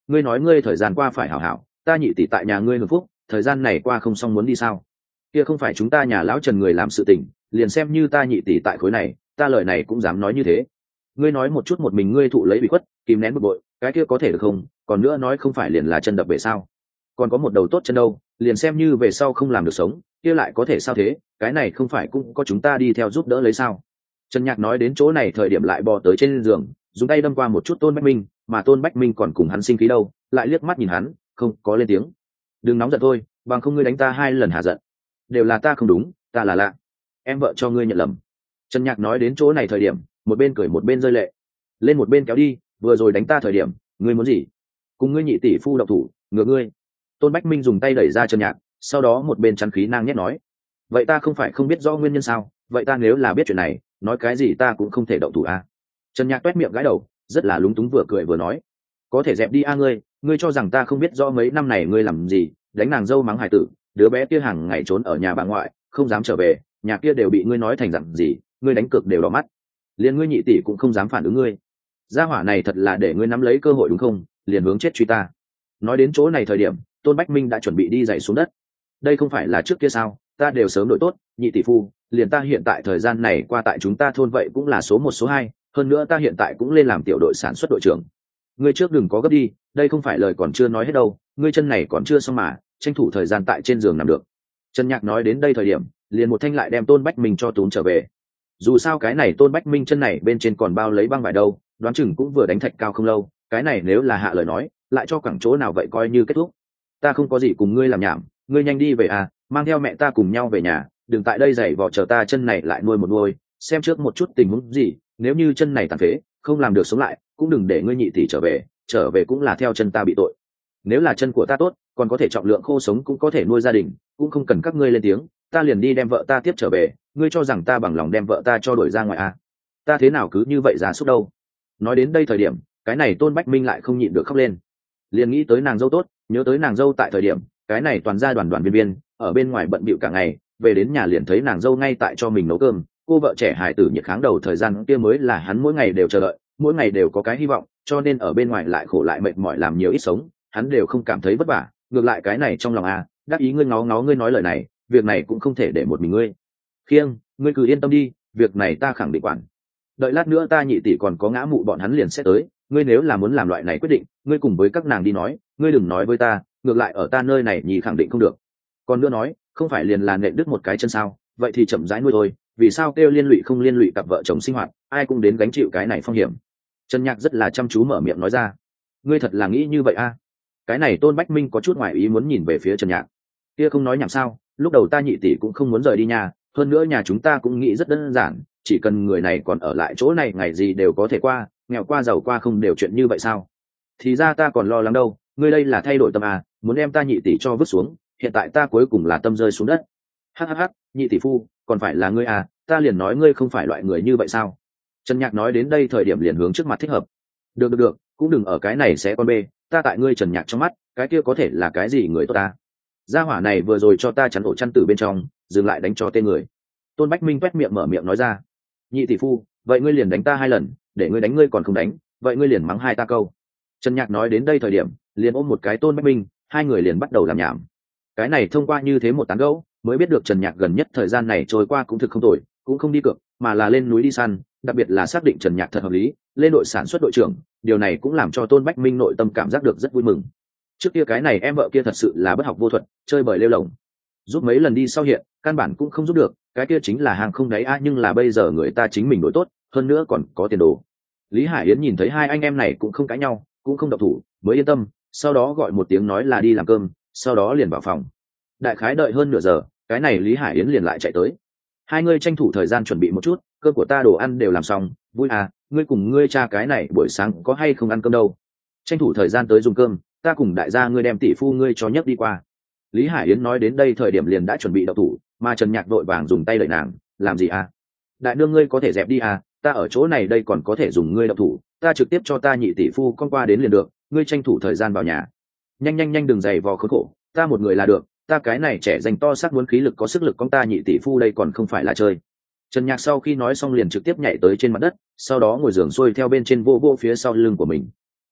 ngươi nói ngươi thời gian qua phải hảo hảo, ta nhị tỷ tại nhà ngươi hưởng phúc, thời gian này qua không xong muốn đi sao? Kia không phải chúng ta nhà lão Trần người làm sự tình, liền xem như ta nhị tỷ tại khối này, ta lời này cũng dám nói như thế. Ngươi nói một chút một mình ngươi thụ lấy bị khuất, kìm nén bực bội, cái kia có thể được không? Còn nữa nói không phải liền là chân đập về sao? Còn có một đầu tốt chân đâu, liền xem như về sau không làm được sống, kia lại có thể sao thế? Cái này không phải cũng có chúng ta đi theo giúp đỡ lấy sao? Trần Nhạc nói đến chỗ này thời điểm lại bò tới trên giường, dùng tay đâm qua một chút Tôn Bách Minh, mà Tôn Bách Minh còn cùng hắn sinh khí đâu, lại liếc mắt nhìn hắn, không có lên tiếng. Đừng nóng giận thôi, bằng không ngươi đánh ta hai lần hạ giận. Đều là ta không đúng, ta là lạ. Em vợ cho ngươi nhận lầm. Trần Nhạc nói đến chỗ này thời điểm, một bên cười một bên rơi lệ. Lên một bên kéo đi, vừa rồi đánh ta thời điểm, ngươi muốn gì? Cùng ngươi nhị tỷ phu động thủ, ngược ngươi. Tôn Bách Minh dùng tay đẩy ra Trần Nhạc, sau đó một bên chắn khí nang nhét nói: vậy ta không phải không biết rõ nguyên nhân sao? Vậy ta nếu là biết chuyện này, nói cái gì ta cũng không thể động thủ à? Trần Nhạc toét miệng gãi đầu, rất là lúng túng, vừa cười vừa nói: có thể dẹp đi a ngươi, ngươi cho rằng ta không biết rõ mấy năm này ngươi làm gì, đánh nàng dâu mắng hải tử, đứa bé kia hàng ngày trốn ở nhà bà ngoại, không dám trở về, nhà kia đều bị ngươi nói thành dặn gì, ngươi đánh cược đều đỏ mắt, liền ngươi nhị tỷ cũng không dám phản ứng ngươi. Gia hỏa này thật là để ngươi nắm lấy cơ hội đúng không? Liền hướng chết truy ta. Nói đến chỗ này thời điểm, Tôn Bách Minh đã chuẩn bị đi dậy xuống đất. Đây không phải là trước kia sao? Ta đều sớm đổi tốt, nhị tỷ phu, liền ta hiện tại thời gian này qua tại chúng ta thôn vậy cũng là số một số hai, hơn nữa ta hiện tại cũng lên làm tiểu đội sản xuất đội trưởng. Ngươi trước đừng có gấp đi, đây không phải lời còn chưa nói hết đâu, ngươi chân này còn chưa xong mà, tranh thủ thời gian tại trên giường nằm được. Trần Nhạc nói đến đây thời điểm, liền một thanh lại đem Tôn Bách Minh cho túm trở về. Dù sao cái này Tôn Bách Minh chân này bên trên còn bao lấy băng vải đâu, đoán chừng cũng vừa đánh thạch cao không lâu, cái này nếu là hạ lời nói, lại cho cẳng chỗ nào vậy coi như kết thúc. Ta không có gì cùng ngươi làm nhảm, ngươi nhanh đi về à, mang theo mẹ ta cùng nhau về nhà, đừng tại đây giày vò chờ ta chân này lại nuôi một nuôi, xem trước một chút tình huống gì, nếu như chân này tàn phế, không làm được sống lại, cũng đừng để ngươi nhị tỷ trở về, trở về cũng là theo chân ta bị tội. Nếu là chân của ta tốt, còn có thể trọng lượng khô sống cũng có thể nuôi gia đình, cũng không cần các ngươi lên tiếng, ta liền đi đem vợ ta tiếp trở về, ngươi cho rằng ta bằng lòng đem vợ ta cho đuổi ra ngoài à? Ta thế nào cứ như vậy giả xúc đâu. Nói đến đây thời điểm, cái này Tôn Bách Minh lại không nhịn được khóc lên, liền nghĩ tới nàng dâu tốt, nhớ tới nàng dâu tại thời điểm, cái này toàn gia đoàn đoàn viên viên ở bên ngoài bận bịu cả ngày, về đến nhà liền thấy nàng dâu ngay tại cho mình nấu cơm, cô vợ trẻ hài tử nhiệt kháng đầu thời gian kia mới là hắn mỗi ngày đều chờ đợi, mỗi ngày đều có cái hy vọng, cho nên ở bên ngoài lại khổ lại mệt mỏi làm nhiều ít sống, hắn đều không cảm thấy vất vả, ngược lại cái này trong lòng à, đắc ý ngươi ngó ngó ngươi nói lời này, việc này cũng không thể để một mình ngươi. Khiêng, ngươi cứ yên tâm đi, việc này ta khẳng định quản. Đợi lát nữa ta nhị tỷ còn có ngã mụ bọn hắn liền sẽ tới, ngươi nếu là muốn làm loại này quyết định, ngươi cùng với các nàng đi nói, ngươi đừng nói với ta, ngược lại ở ta nơi này nhì khẳng định không được. Còn nữa nói, không phải liền là nện đứt một cái chân sao, vậy thì chậm rãi nuôi thôi, vì sao kêu liên lụy không liên lụy cặp vợ chồng sinh hoạt, ai cũng đến gánh chịu cái này phong hiểm. Trần Nhạc rất là chăm chú mở miệng nói ra. Ngươi thật là nghĩ như vậy a? À? Cái này Tôn Bách Minh có chút ngoài ý muốn nhìn về phía Trần Nhạc. Kia không nói nhảm sao, lúc đầu ta nhị tỷ cũng không muốn rời đi nhà, hơn nữa nhà chúng ta cũng nghĩ rất đơn giản, chỉ cần người này còn ở lại chỗ này ngày gì đều có thể qua, nghèo qua giàu qua không đều chuyện như vậy sao? Thì ra ta còn lo lắng đâu, ngươi đây là thay đổi tâm à, muốn đem ta nhị tỷ cho vứt xuống, hiện tại ta cuối cùng là tâm rơi xuống đất. Hắc hắc hắc, nhị tỷ phu, còn phải là ngươi à, ta liền nói ngươi không phải loại người như vậy sao? Trần Nhạc nói đến đây thời điểm liền hướng trước mặt thích hợp. Được được được, cũng đừng ở cái này sẽ con bê, ta tại ngươi Trần Nhạc trong mắt, cái kia có thể là cái gì người tốt ta? Gia hỏa này vừa rồi cho ta chắn ổ chăn tử bên trong, dừng lại đánh cho tên người. Tôn Bách Minh quét miệng mở miệng nói ra. Nhị tỷ phu, vậy ngươi liền đánh ta hai lần, để ngươi đánh ngươi còn không đánh, vậy ngươi liền mắng hai ta câu. Trần Nhạc nói đến đây thời điểm, liền ôm một cái Tôn Bách Minh, hai người liền bắt đầu làm nhảm. Cái này thông qua như thế một tán gẫu, mới biết được Trần Nhạc gần nhất thời gian này trôi qua cũng thực không tồi, cũng không đi cược, mà là lên núi đi săn, đặc biệt là xác định Trần Nhạc thật hợp lý, lên đội sản xuất đội trưởng, điều này cũng làm cho Tôn Bách Minh nội tâm cảm giác được rất vui mừng. Trước kia cái này em vợ kia thật sự là bất học vô thuật, chơi bời lêu lổng, giúp mấy lần đi sau hiện, căn bản cũng không giúp được, cái kia chính là hàng không đáy a, nhưng là bây giờ người ta chính mình đối tốt, hơn nữa còn có tiền đồ. Lý Hải Yến nhìn thấy hai anh em này cũng không cãi nhau, cũng không động thủ, mới yên tâm, sau đó gọi một tiếng nói là đi làm cơm, sau đó liền vào phòng. Đại khái đợi hơn nửa giờ, cái này Lý Hải Yến liền lại chạy tới. Hai ngươi tranh thủ thời gian chuẩn bị một chút, cơm của ta đồ ăn đều làm xong, vui à, ngươi cùng ngươi cha cái này buổi sáng có hay không ăn cơm đâu. Tranh thủ thời gian tới dùng cơm, ta cùng đại gia ngươi đem tỷ phu ngươi cho nhấc đi qua. Lý Hải Yến nói đến đây thời điểm liền đã chuẩn bị đậu thủ, mà Trần Nhạc vội vàng dùng tay đẩy nàng, làm gì à? Đại nương ngươi có thể dẹp đi à, ta ở chỗ này đây còn có thể dùng ngươi đậu thủ, ta trực tiếp cho ta nhị tỷ phu con qua đến liền được, ngươi tranh thủ thời gian vào nhà. Nhanh nhanh nhanh đừng giày vò khốn khổ, ta một người là được, ta cái này trẻ dành to sắc muốn khí lực có sức lực con ta nhị tỷ phu đây còn không phải là chơi. Trần Nhạc sau khi nói xong liền trực tiếp nhảy tới trên mặt đất, sau đó ngồi giường xuôi theo bên trên vô vô phía sau lưng của mình.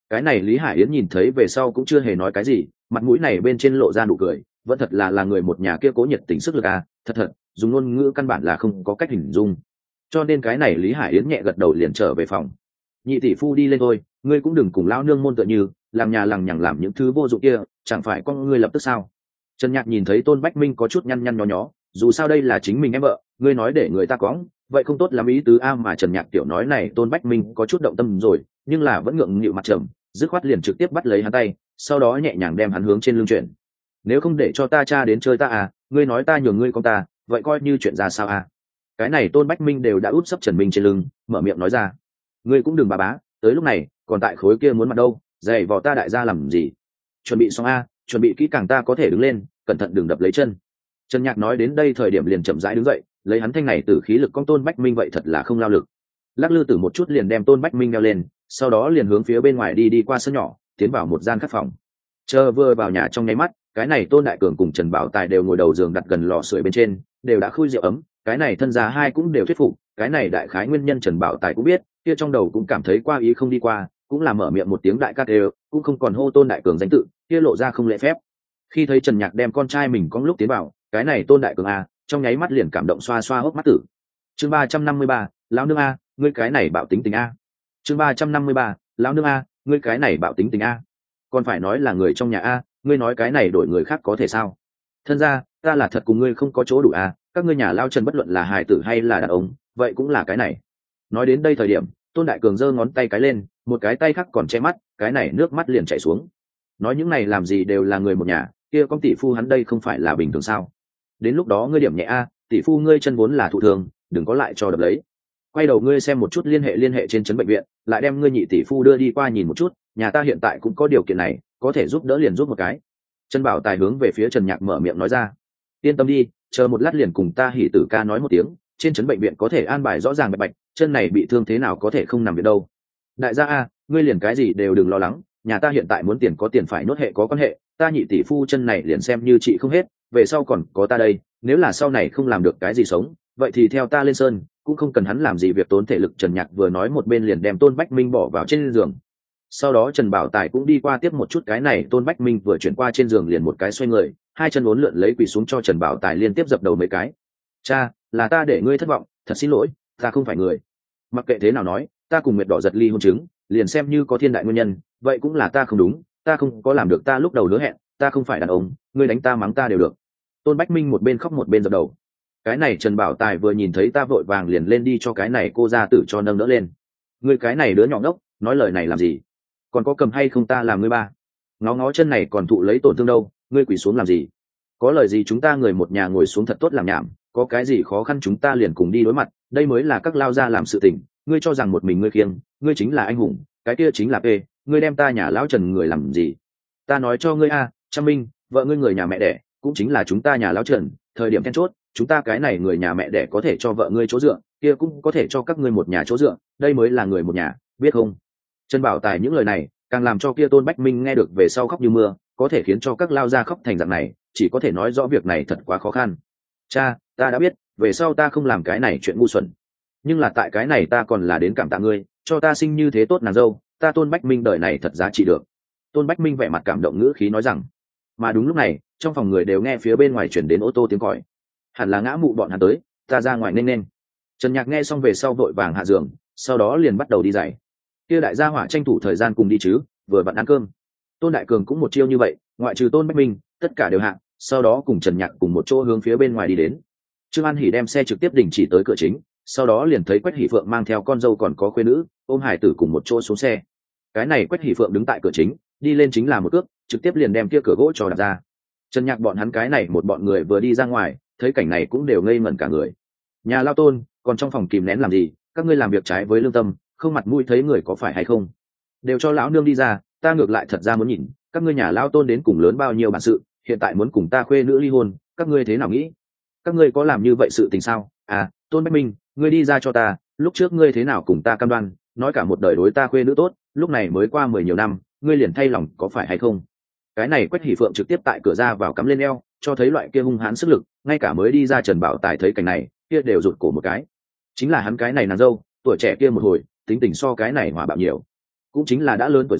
Cái này Lý Hải Yến nhìn thấy về sau cũng chưa hề nói cái gì, mặt mũi này bên trên lộ ra nụ cười, vẫn thật là là người một nhà kia cố nhiệt tình sức lực à, thật thật dùng ngôn ngữ căn bản là không có cách hình dung. Cho nên cái này Lý Hải Yến nhẹ gật đầu liền trở về phòng. Nhị tỷ phu đi lên thôi, ngươi cũng đừng cùng lão nương môn tựa như làm nhà lằng nhằng làm những thứ vô dụng kia, chẳng phải con ngươi lập tức sao? Trần Nhạc nhìn thấy Tôn Bách Minh có chút nhăn nhăn nhó nhó, dù sao đây là chính mình em vợ, ngươi nói để người ta cõng, vậy không tốt lắm ý tứ a. Mà Trần Nhạc tiểu nói này Tôn Bách Minh có chút động tâm rồi, nhưng là vẫn ngượng nghịu mặt trầm, dứt khoát liền trực tiếp bắt lấy hắn tay, sau đó nhẹ nhàng đem hắn hướng trên lưng chuyển. Nếu không để cho ta cha đến chơi ta à, ngươi nói ta nhường ngươi con ta, vậy coi như chuyện ra sao à? Cái này Tôn Bách Minh đều đã út sấp Trần Minh trên lưng, mở miệng nói ra, ngươi cũng đừng bà bá, tới lúc này còn tại khối kia muốn mặt đâu, giày vò ta đại gia làm gì? Chuẩn bị xong a, chuẩn bị kỹ càng ta có thể đứng lên, cẩn thận đừng đập lấy chân. Trần Nhạc nói đến đây thời điểm liền chậm rãi đứng dậy, lấy hắn thanh này từ khí lực con Tôn Bách Minh vậy thật là không lao lực. Lắc lư từ một chút liền đem Tôn Bách Minh leo lên, sau đó liền hướng phía bên ngoài đi đi qua sân nhỏ, tiến vào một gian khách phòng. Chờ vừa vào nhà trong nháy mắt, cái này Tôn Đại Cường cùng Trần Bảo Tài đều ngồi đầu giường đặt gần lò sưởi bên trên, đều đã khui rượu ấm, cái này thân gia hai cũng đều thuyết phục, cái này đại khái nguyên nhân Trần Bảo Tài cũng biết, kia trong đầu cũng cảm thấy qua ý không đi qua, cũng là mở miệng một tiếng đại ca đều, cũng không còn hô Tôn Đại Cường danh tự, kia lộ ra không lễ phép. Khi thấy Trần Nhạc đem con trai mình con lúc tiến vào, cái này Tôn Đại Cường a, trong nháy mắt liền cảm động xoa xoa hốc mắt tử. Chương ba trăm năm mươi ba, lão nương a, ngươi cái này bạo tính tình a. Chương ba trăm năm mươi ba, lão nương a, ngươi cái này bạo tính tình a. Còn phải nói là người trong nhà a, ngươi nói cái này đổi người khác có thể sao? Thân ra, ta là thật cùng ngươi không có chỗ đủ a, các ngươi nhà lao Trần bất luận là hài tử hay là đàn ông, vậy cũng là cái này. Nói đến đây thời điểm, Tôn Đại Cường giơ ngón tay cái lên, một cái tay khác còn che mắt, cái này nước mắt liền chảy xuống. Nói những này làm gì đều là người một nhà, kia con tỷ phu hắn đây không phải là bình thường sao? Đến lúc đó ngươi điểm nhẹ a, tỷ phu ngươi chân vốn là thụ thường, đừng có lại cho đập lấy. Quay đầu ngươi xem một chút liên hệ liên hệ trên trấn bệnh viện, lại đem ngươi nhị tỷ phu đưa đi qua nhìn một chút, nhà ta hiện tại cũng có điều kiện này, có thể giúp đỡ liền giúp một cái. Trần Bảo Tài hướng về phía Trần Nhạc mở miệng nói ra, yên tâm đi, chờ một lát liền cùng ta Hỉ Tử ca nói một tiếng, trên trấn bệnh viện có thể an bài rõ ràng bạch bạch, chân này bị thương thế nào có thể không nằm viện đâu. Đại gia a, ngươi liền cái gì đều đừng lo lắng, nhà ta hiện tại muốn tiền có tiền phải nốt hệ có quan hệ, ta nhị tỷ phu chân này liền xem như chị không hết, về sau còn có ta đây, nếu là sau này không làm được cái gì sống, vậy thì theo ta lên sơn, cũng không cần hắn làm gì việc tốn thể lực. Trần Nhạc vừa nói một bên liền đem Tôn Bách Minh bỏ vào trên giường. Sau đó Trần Bảo Tài cũng đi qua tiếp một chút, cái này Tôn Bách Minh vừa chuyển qua trên giường liền một cái xoay người, hai chân uốn lượn lấy quỳ xuống cho Trần Bảo Tài liên tiếp dập đầu mấy cái. Cha, là ta để ngươi thất vọng, thật xin lỗi, ta không phải người. Mặc kệ thế nào nói, ta cùng Nguyệt Đỏ giật ly hôn chứng, liền xem như có thiên đại nguyên nhân, vậy cũng là ta không đúng, ta không có làm được ta lúc đầu hứa hẹn, ta không phải đàn ông, ngươi đánh ta mắng ta đều được. Tôn Bách Minh một bên khóc một bên dập đầu. Cái này Trần Bảo Tài vừa nhìn thấy ta vội vàng liền lên đi cho cái này cô gia tử cho nâng đỡ lên. Ngươi cái này đứa nhỏ ngốc, nói lời này làm gì? Còn có cầm hay không ta làm ngươi ba? Ngó ngó chân này còn thụ lấy tổn thương đâu, ngươi quỳ xuống làm gì? Có lời gì chúng ta người một nhà ngồi xuống thật tốt làm nhảm, có cái gì khó khăn chúng ta liền cùng đi đối mặt, đây mới là các lao gia làm sự tình. Ngươi cho rằng một mình ngươi khiêng, ngươi chính là anh hùng, cái kia chính là p, ngươi đem ta nhà lão Trần người làm gì? Ta nói cho ngươi a, Trâm Minh, vợ ngươi người nhà mẹ đẻ, cũng chính là chúng ta nhà lão Trần, thời điểm then chốt, chúng ta cái này người nhà mẹ đẻ có thể cho vợ ngươi chỗ dựa, kia cũng có thể cho các ngươi một nhà chỗ dựa, đây mới là người một nhà, biết không? Trần Bảo Tài những lời này càng làm cho kia Tôn Bách Minh nghe được về sau khóc như mưa, có thể khiến cho các lao gia khóc thành dạng này, chỉ có thể nói rõ việc này thật quá khó khăn. Cha, ta đã biết, về sau ta không làm cái này chuyện ngu xuẩn, nhưng là tại cái này ta còn là đến cảm tạ ngươi, cho ta sinh như thế tốt nàng dâu, ta Tôn Bách Minh đời này thật giá trị được. Tôn Bách Minh vẻ mặt cảm động ngữ khí nói rằng. Mà đúng lúc này, trong phòng người đều nghe phía bên ngoài chuyển đến ô tô tiếng còi, hẳn là ngã mụ bọn hắn tới, ta ra ngoài nên nên. Trần Nhạc nghe xong về sau vội vàng hạ giường, sau đó liền bắt đầu đi giày. Kia đại gia hỏa tranh thủ thời gian cùng đi chứ, vừa vặn ăn cơm. Tôn Đại Cường cũng một chiêu như vậy, ngoại trừ Tôn Bách Minh, tất cả đều hạ, sau đó cùng Trần Nhạc cùng một chỗ hướng phía bên ngoài đi đến. Trương An Hỉ đem xe trực tiếp đình chỉ tới cửa chính, sau đó liền thấy Quách Hỷ Phượng mang theo con dâu còn có khuê nữ, ôm hải tử cùng một chỗ xuống xe. Cái này Quách Hỷ Phượng đứng tại cửa chính, đi lên chính là một cước, trực tiếp liền đem kia cửa gỗ cho đạp ra. Trần Nhạc bọn hắn cái này một bọn người vừa đi ra ngoài, thấy cảnh này cũng đều ngây ngẩn cả người. Nhà lao Tôn, còn trong phòng kìm nén làm gì, các ngươi làm việc trái với lương tâm, không mặt mũi thấy người có phải hay không? Đều cho lão nương đi ra, ta ngược lại thật ra muốn nhìn, các ngươi nhà lao Tôn đến cùng lớn bao nhiêu bản sự, hiện tại muốn cùng ta khuê nữ ly hôn, các ngươi thế nào nghĩ? Các ngươi có làm như vậy sự tình sao? À, Tôn Bách Minh, ngươi đi ra cho ta, lúc trước ngươi thế nào cùng ta cam đoan, nói cả một đời đối ta khuê nữ tốt, lúc này mới qua mười nhiều năm, ngươi liền thay lòng có phải hay không? Cái này Quách Hỷ Phượng trực tiếp tại cửa ra vào cắm lên eo, cho thấy loại kia hung hãn sức lực, ngay cả mới đi ra Trần Bảo Tài thấy cảnh này, kia đều rụt cổ một cái. Chính là hắn cái này nàng dâu, tuổi trẻ kia một hồi, tính tình so cái này hòa bạo nhiều, cũng chính là đã lớn tuổi rồi,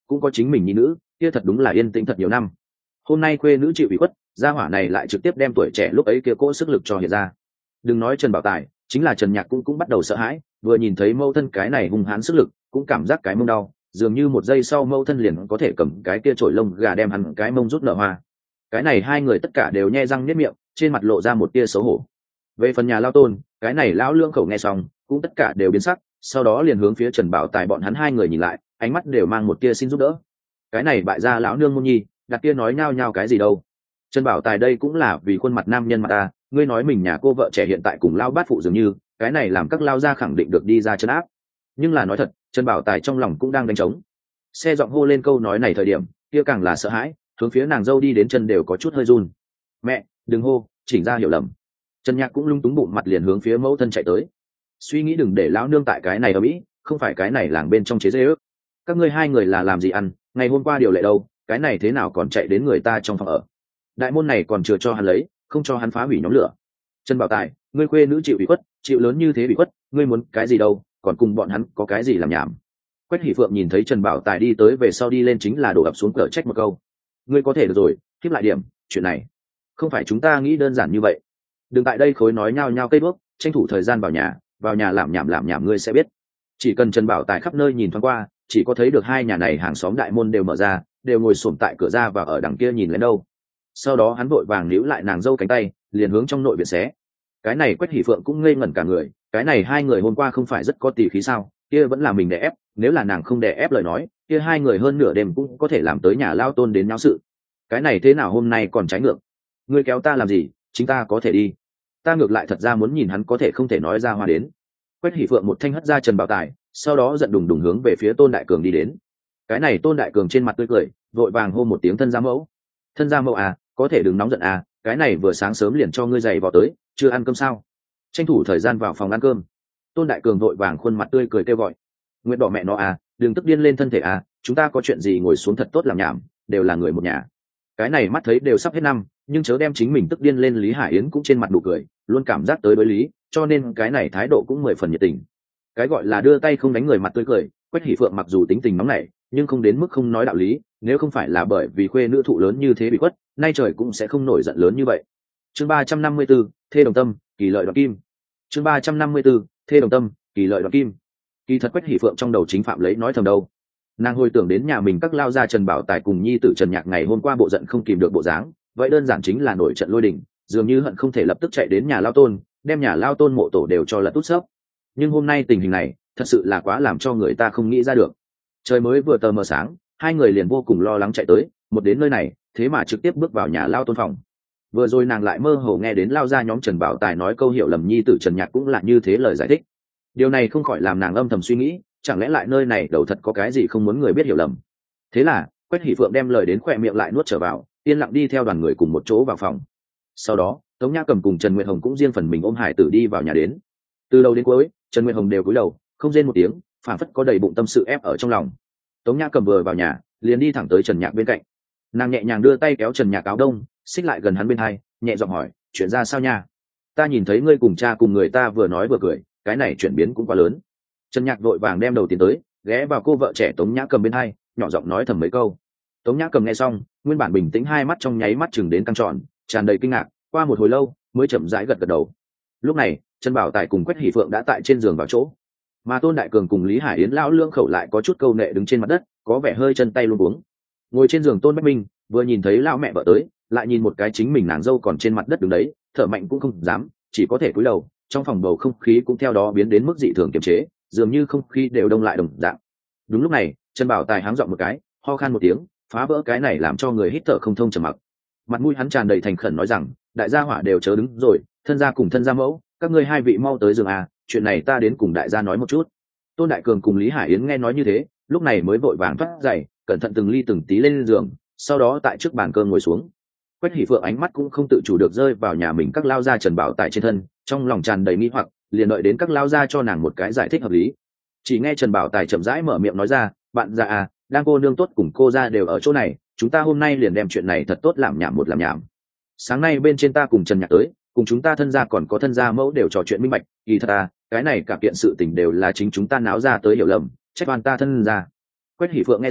cũng có chính mình nhi nữ, kia thật đúng là yên tĩnh thật nhiều năm. Hôm nay khuê nữ chịu ủy khuất, gia hỏa này lại trực tiếp đem tuổi trẻ lúc ấy kia cỗ sức lực cho hiện ra. Đừng nói Trần Bảo Tài, chính là Trần Nhạc cũng cũng bắt đầu sợ hãi, vừa nhìn thấy mâu thân cái này hung hãn sức lực, cũng cảm giác cái mông đau, dường như một giây sau mâu thân liền có thể cầm cái kia chổi lông gà đem hắn cái mông rút nở hoa. Cái này hai người tất cả đều nhe răng niết miệng, trên mặt lộ ra một tia xấu hổ. Về phần nhà lao tôn, cái này lão lương khẩu nghe xong, cũng tất cả đều biến sắc, sau đó liền hướng phía Trần Bảo Tài bọn hắn hai người nhìn lại, ánh mắt đều mang một tia xin giúp đỡ. Cái này bại gia lão nương môn nhi, đặt kia nói nhao nhao cái gì đâu. Trần Bảo Tài đây cũng là vì khuôn mặt nam nhân mà ta, ngươi nói mình nhà cô vợ trẻ hiện tại cùng lao bát phụ dường như, cái này làm các lao gia khẳng định được đi ra chân áp. Nhưng là nói thật, Trần Bảo Tài trong lòng cũng đang đánh trống. Xe giọng hô lên câu nói này thời điểm, kia càng là sợ hãi, hướng phía nàng dâu đi đến chân đều có chút hơi run. Mẹ, đừng hô, chỉnh ra hiểu lầm. Trần Nhạc cũng lung túng bụng mặt liền hướng phía mẫu thân chạy tới. Suy nghĩ đừng để lão nương tại cái này ở mỹ, không phải cái này làng bên trong chế dê ước. Các ngươi hai người là làm gì ăn, ngày hôm qua điều lệ đâu, cái này thế nào còn chạy đến người ta trong phòng ở. Đại môn này còn chưa cho hắn lấy, không cho hắn phá hủy nhóm lửa. Trần Bảo Tài, ngươi khuê nữ chịu ủy khuất, chịu lớn như thế ủy khuất, ngươi muốn cái gì đâu, còn cùng bọn hắn có cái gì làm nhảm. Quách Hỷ Phượng nhìn thấy Trần Bảo Tài đi tới về sau đi lên chính là đổ ập xuống cờ trách một câu. Ngươi có thể được rồi, khiếp lại điểm, chuyện này không phải chúng ta nghĩ đơn giản như vậy. Đừng tại đây khối nói nhao nhao cây bước, tranh thủ thời gian vào nhà, vào nhà làm nhảm làm nhảm ngươi sẽ biết. Chỉ cần Trần Bảo Tài khắp nơi nhìn thoáng qua, chỉ có thấy được hai nhà này hàng xóm đại môn đều mở ra, đều ngồi xổm tại cửa ra và ở đằng kia nhìn lên đâu. Sau đó hắn vội vàng níu lại nàng dâu cánh tay, liền hướng trong nội viện xé. Cái này Quách Hỷ Phượng cũng ngây ngẩn cả người, cái này hai người hôm qua không phải rất có tỷ khí sao, kia vẫn là mình đè ép, nếu là nàng không đè ép lời nói, kia hai người hơn nửa đêm cũng có thể làm tới nhà lao tôn đến náo sự. Cái này thế nào hôm nay còn trái ngược? Ngươi kéo ta làm gì, chính ta có thể đi. Ta ngược lại thật ra muốn nhìn hắn có thể không thể nói ra hoa đến. Quách Hỷ Phượng một thanh hất ra Trần Bảo Tài, sau đó giận đùng đùng hướng về phía Tôn Đại Cường đi đến. Cái này Tôn Đại Cường trên mặt tươi cười, vội vàng hô một tiếng thân gia mẫu. Thân gia mẫu à, có thể đừng nóng giận à, cái này vừa sáng sớm liền cho ngươi giày vào tới, chưa ăn cơm sao? Tranh thủ thời gian vào phòng ăn cơm. Tôn Đại Cường vội vàng khuôn mặt tươi cười kêu gọi. Nguyệt đỏ mẹ nó à, đừng tức điên lên thân thể à, chúng ta có chuyện gì ngồi xuống thật tốt làm nhảm, đều là người một nhà. Cái này mắt thấy đều sắp hết năm, nhưng chớ đem chính mình tức điên lên. Lý Hải Yến cũng trên mặt nụ cười, luôn cảm giác tới đối lý, cho nên cái này thái độ cũng mười phần nhiệt tình. Cái gọi là đưa tay không đánh người mặt tươi cười, Quách Hỷ Phượng mặc dù tính tình nóng nảy, nhưng không đến mức không nói đạo lý, nếu không phải là bởi vì khuê nữ thụ lớn như thế bị quất, nay trời cũng sẽ không nổi giận lớn như vậy. Chương ba trăm năm mươi tư, thê đồng tâm, kỳ lợi đoạt kim. Chương ba trăm năm mươi tư, thê đồng tâm, kỳ lợi đoạt kim. Kỳ thật Quách Hỷ Phượng trong đầu chính phạm lấy nói thầm đâu. Nàng hồi tưởng đến nhà mình các lao gia Trần Bảo Tài cùng nhi tử Trần Nhạc ngày hôm qua bộ giận không kìm được bộ dáng, vậy đơn giản chính là nổi trận lôi đình, dường như hận không thể lập tức chạy đến nhà lao tôn, đem nhà lao tôn mộ tổ đều cho lật tút xấp. Nhưng hôm nay tình hình này thật sự là quá làm cho người ta không nghĩ ra được. Trời mới vừa tờ mờ sáng, hai người liền vô cùng lo lắng chạy tới, một đến nơi này thế mà trực tiếp bước vào nhà lao tôn phòng. Vừa rồi nàng lại mơ hồ nghe đến lao ra nhóm Trần Bảo Tài nói câu hiểu lầm nhi tử Trần Nhạc cũng là như thế lời giải thích. Điều này không khỏi làm nàng âm thầm suy nghĩ, chẳng lẽ lại nơi này đầu thật có cái gì không muốn người biết hiểu lầm. Thế là Quách Hỷ Phượng đem lời đến khỏe miệng lại nuốt trở vào, yên lặng đi theo đoàn người cùng một chỗ vào phòng. Sau đó Tống Nhã Cầm cùng Trần Nguyệt Hồng cũng riêng phần mình ôm hải tử đi vào nhà đến. Từ đầu đến cuối Trần Nguyệt Hồng đều cúi đầu, không rên một tiếng, phản phất có đầy bụng tâm sự ép ở trong lòng. Tống Nhã Cầm vừa vào nhà liền đi thẳng tới Trần Nhạc bên cạnh, nàng nhẹ nhàng đưa tay kéo Trần Nhạc áo đông, xích lại gần hắn bên hai, nhẹ giọng hỏi, chuyện ra sao nha? Ta nhìn thấy ngươi cùng cha cùng người ta vừa nói vừa cười, cái này chuyển biến cũng quá lớn. Trần Nhạc vội vàng đem đầu tiến tới, ghé vào cô vợ trẻ Tống Nhã Cầm bên hai, nhỏ giọng nói thầm mấy câu. Tống Nhã Cầm nghe xong, nguyên bản bình tĩnh hai mắt trong nháy mắt chừng đến căng tròn, tràn đầy kinh ngạc, qua một hồi lâu mới chậm rãi gật gật đầu. Lúc này Trần Bảo Tài cùng Quách Hỷ Phượng đã tại trên giường vào chỗ, mà Tôn Đại Cường cùng Lý Hải Yến lão lương khẩu lại có chút câu nệ đứng trên mặt đất, có vẻ hơi chân tay luống cuống. Ngồi trên giường Tôn Bách Minh vừa nhìn thấy lão mẹ vợ tới, lại nhìn một cái chính mình nàng dâu còn trên mặt đất đứng đấy, thở mạnh cũng không dám, chỉ có thể cúi đầu. Trong phòng bầu không khí cũng theo đó biến đến mức dị thường kiềm chế, dường như không khí đều đông lại đồng dạng. Đúng lúc này Trần Bảo Tài háng giọng một cái, ho khan một tiếng, phá vỡ cái này làm cho người hít thở không thông trầm mặc. Mặt mũi hắn tràn đầy thành khẩn nói rằng, đại gia hỏa đều chớ đứng rồi, thân gia cùng thân gia mẫu, các ngươi hai vị mau tới giường à, chuyện này ta đến cùng đại gia nói một chút. Tôn Đại Cường cùng Lý Hải Yến nghe nói như thế, lúc này mới vội vàng thoát dậy, cẩn thận từng ly từng tí lên giường, sau đó tại trước bàn cơm ngồi xuống. Quách Hỷ Phượng ánh mắt cũng không tự chủ được rơi vào nhà mình các lao gia Trần Bảo Tài trên thân, trong lòng tràn đầy nghi hoặc, liền đợi đến các lao gia cho nàng một cái giải thích hợp lý. Chỉ nghe Trần Bảo Tài chậm rãi mở miệng nói ra, bạn già à, đang cô nương tốt cùng cô gia đều ở chỗ này, chúng ta hôm nay liền đem chuyện này thật tốt làm nhảm một làm nhảm. Sáng nay bên trên ta cùng Trần Nhạc tới, cùng chúng ta thân gia còn có thân gia mẫu đều trò chuyện minh bạch, kỳ thật à, cái này cả kiện sự tình đều là chính chúng ta náo ra tới hiểu lầm, trách oan ta thân gia. Quách Hỷ Phượng nghe xong,